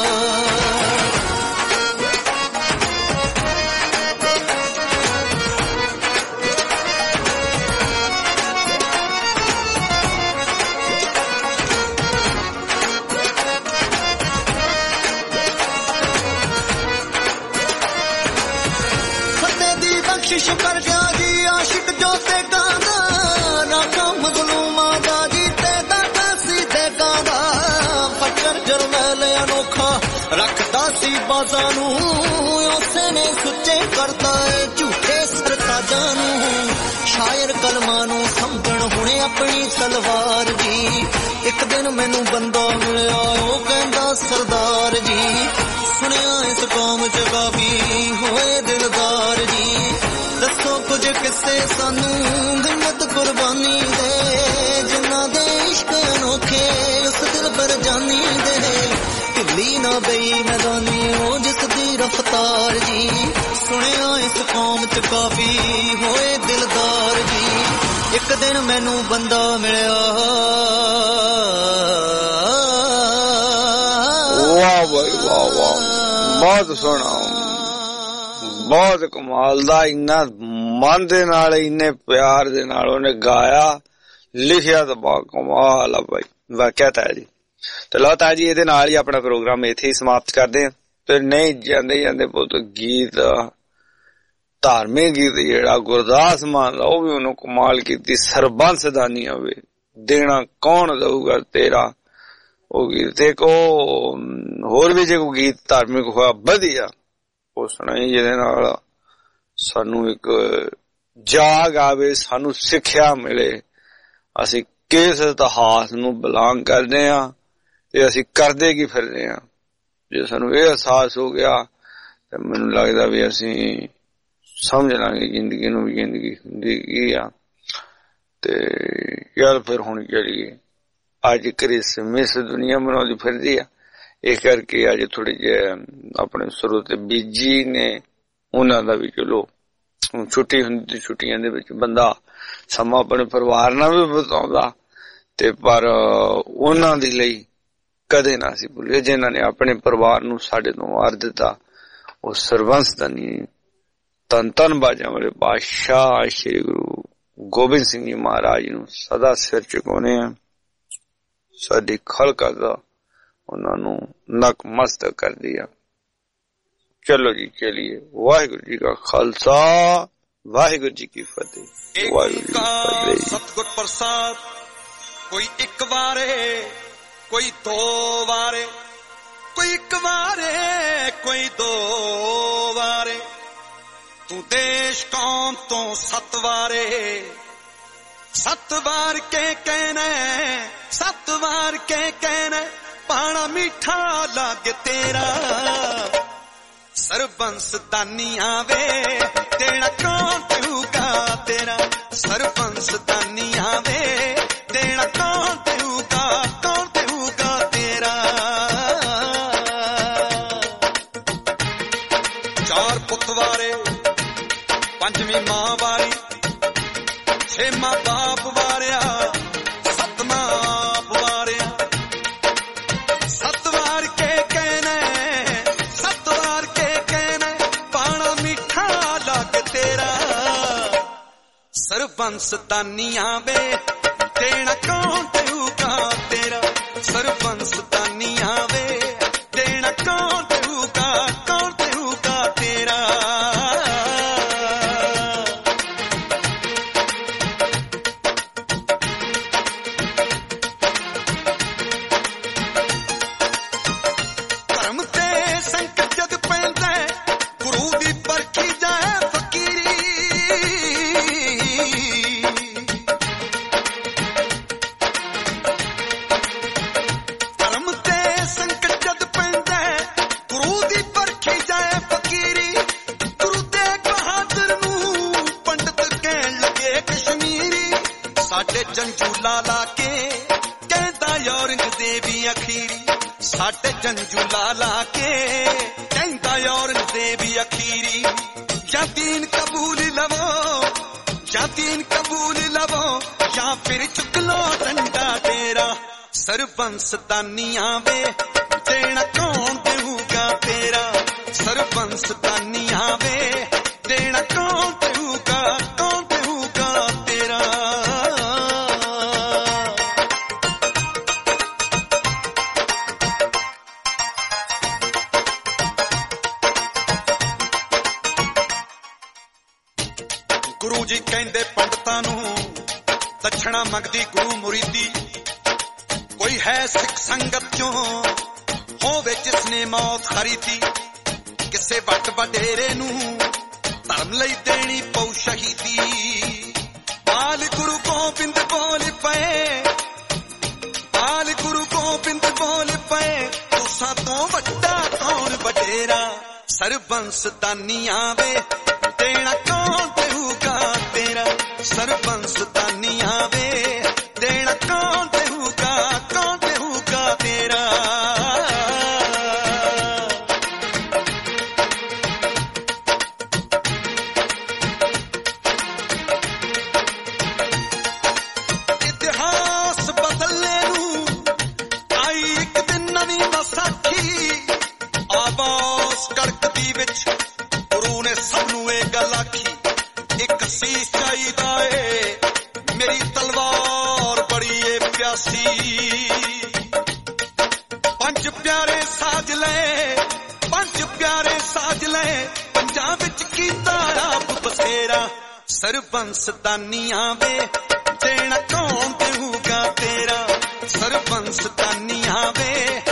शुक्र गया जी आशिक जो ते गाना राका मजलूमा दा जी ते दादा सीधे गाना फकर जरनैल अनोखा रखदा सी बाजा नू उसे ने सुच्चे करदा है झूठे सरताजा नू शायर कलमां नू समझण हुणे अपनी तलवार जी एक दिन मैनू बंदा मिलिया ओ कहंदा सरदार जी सुनिया इस कौम च काफी होए दिलदार जी दसो कुछ किस्से सानू हिम्मत कुर्बानी दे जिन्ना दे इश्क अनोखे उस दिल पर जानी दे ढिल्ली ना बई मैदानी ओ जिस दी रफ्तार जी सुनिया इस कौम च काफी होए दिलदार जी एक दिन मैनू बंदा मिलिया वाह भाई वाह वाह बहुत सोहना बहुत कमाल दा इन्ना मन दे नाल इन्ने प्यार दे नाल उन्हें गाया लिखिया तो बहुत कमाल है भाई वाकया था जी। तो लो ताजी ये नाल ही अपना प्रोग्राम इत्थे ही समाप्त करदे हां ते नहीं जांदे जांदे पुत गीत धार्मिक गीत जेड़ा गुरदास मान ला वो भी उन्होंने कमाल की सरबंस दानी आवे देना कौन दऊगा तेरा वो गीत एक होर भी जो गीत धार्मिक होया वधिया वो सुनाई जिहदे नाल सानू एक जाग आवे सानू सिक्ख्या मिले असी किस इतिहास नू बिलोंग करदे हां ते असी करदे की फिरदे हां जे सानू ये एहसास हो गया ते मैनू लगदा भी असी समझ लांगे जिंदगी नू जिंदगी हुंदी की आ ते यार फिर हुण चलिए अज क्रिसमस दुनिया मनाउंदी फिरदी आ इस करके अज थोड़े जे अपने स्रोत बीजी ने उन्हां दा भी चलो छुट्टी हुंदी छुट्टियां दे विच बंदा समा अपने परिवार नाल भी बिताउंदा ते पर उन्हां दे लई कदे ना सी भुल्ले जिन्हां ने अपने परिवार नू साडे तों वार दिता ओ सरबंस दा नी तन तन बाजा वाले बादशाह श्री गुरु गोबिंद सिंह जी महाराज नू सदा सिर चुकाउने आ साडी खलका दा उन्हां नू नकमस्तक कर दिया। चलो जी चलिए वाहिगुरु जी का खालसा वाहिगुरु जी की फतेह वाहिगुरु जी की फतेह। सतगुर प्रसाद कोई एक बारे कोई दो बारे कोई एक बारे कोई दो बारे तू देश कौम तो सत वारे सत बार के कहना सत बार के कहना पाना मीठा लागे तेरा सरबंस दानी आवे देना कौन तेऊगा तेरा सरबंस दानी आवे देना कौन तेऊगा कौन तेऊगा तेरा चार पुत वारे पंजवी मां वारी छेमा बाप वारिया सतमा आप वारिया सत वार के कहना सत वार के कहना पाना मीठा लग तेरा सरबंस दानी आवे देना कौन तेऊगा तेरा सरबंस दानी आवे देना कौन तेऊगा कौन तेऊगा तेरा जंजूला लाके कहंदा औरंगजेबी अखीरी साडे जंजूला लाके कहंदा औरंगजेबी अखीरी या दीन कबूल लवो या दीन कबूल लवो या फिर चुक लो डंडा तेरा सरबंस दानी आवे देना कौन देऊगा तेरा सरबंस दानी आवे देना कौन देऊगा कौन देऊगा तेरा ਗੁਰੂ ਜੀ ਕਹਿੰਦੇ ਪੰਡਤਾਂ ਨੂੰ ਦਛਣਾ ਮੰਗਦੀ ਗੁਰੂ ਮੁਰੀਦੀ ਕੋਈ ਹੈ ਸਿੱਖ ਸੰਗਤ ਚੋਂ ਹੋਵੇ ਜਿਸਨੇ ਮੌਤ ਖਰੀਦੀ ਕਿਸੇ ਵੱਟ ਵਡੇਰੇ ਨੂੰ ਧਰਮ ਲਈ ਦੇਣੀ ਪਊ ਸ਼ਹੀਦੀ ਬਾਲ ਗੁਰੂ ਗੋਬਿੰਦ ਬੋਲ ਪਏ ਬਾਲ ਗੁਰੂ ਗੋਬਿੰਦ ਬੋਲ ਪਏ ਤੁਸਾਂ ਤੋਂ ਵੱਡਾ ਕੌਣ ਵਡੇਰਾ ਸਰਬੰਸ ਦਾਨੀਆਂ ਵੇ ਦੇਣਾ ਕੌਣ ਦੇਊਗਾ ਤੇਰਾ ਸਰਬੰਸ ਦਾਨੀਆਂ ਵੇ ਦੇਣਾ ਕੌਣ ਦੇਊਗਾ ਕੌਣ ਦੇਊਗਾ ਤੇਰਾ ਇਤਿਹਾਸ ਬਦਲਨੇ ਨੂੰ ਆਈ ਇੱਕ ਦਿਨ ਨਵੀਂ ਵਿਸਾਖੀ ਆਵਾਜ਼ ਕੜਕਦੀ ਵਿੱਚ ਗੁਰੂ ਨੇ ਸਭ ਨੂੰ ਇਹ ਗੱਲ ਆਖੀ ਇੱਕ ਸੀਸ ਚਾਹੀਦਾ ਏ ਮੇਰੀ ਤਲਵਾਰ ਬੜੀ ਏ ਪਿਆਸੀ ਪੰਜ ਪਿਆਰੇ ਸਾਜ ਲੈ ਪੰਜ ਪਿਆਰੇ ਸਾਜ ਲੈ ਪੰਜਾਂ ਵਿੱਚ ਕੀਤਾ ਆਪ ਬਸੇਰਾ ਸਰਬੰਸ ਦਾਨੀਆਂ ਵੇ ਦੇਣਾ ਕੌਣ ਦੇਊਗਾ ਤੇਰਾ ਸਰਬੰਸ ਦਾਨੀਆਂ ਵੇ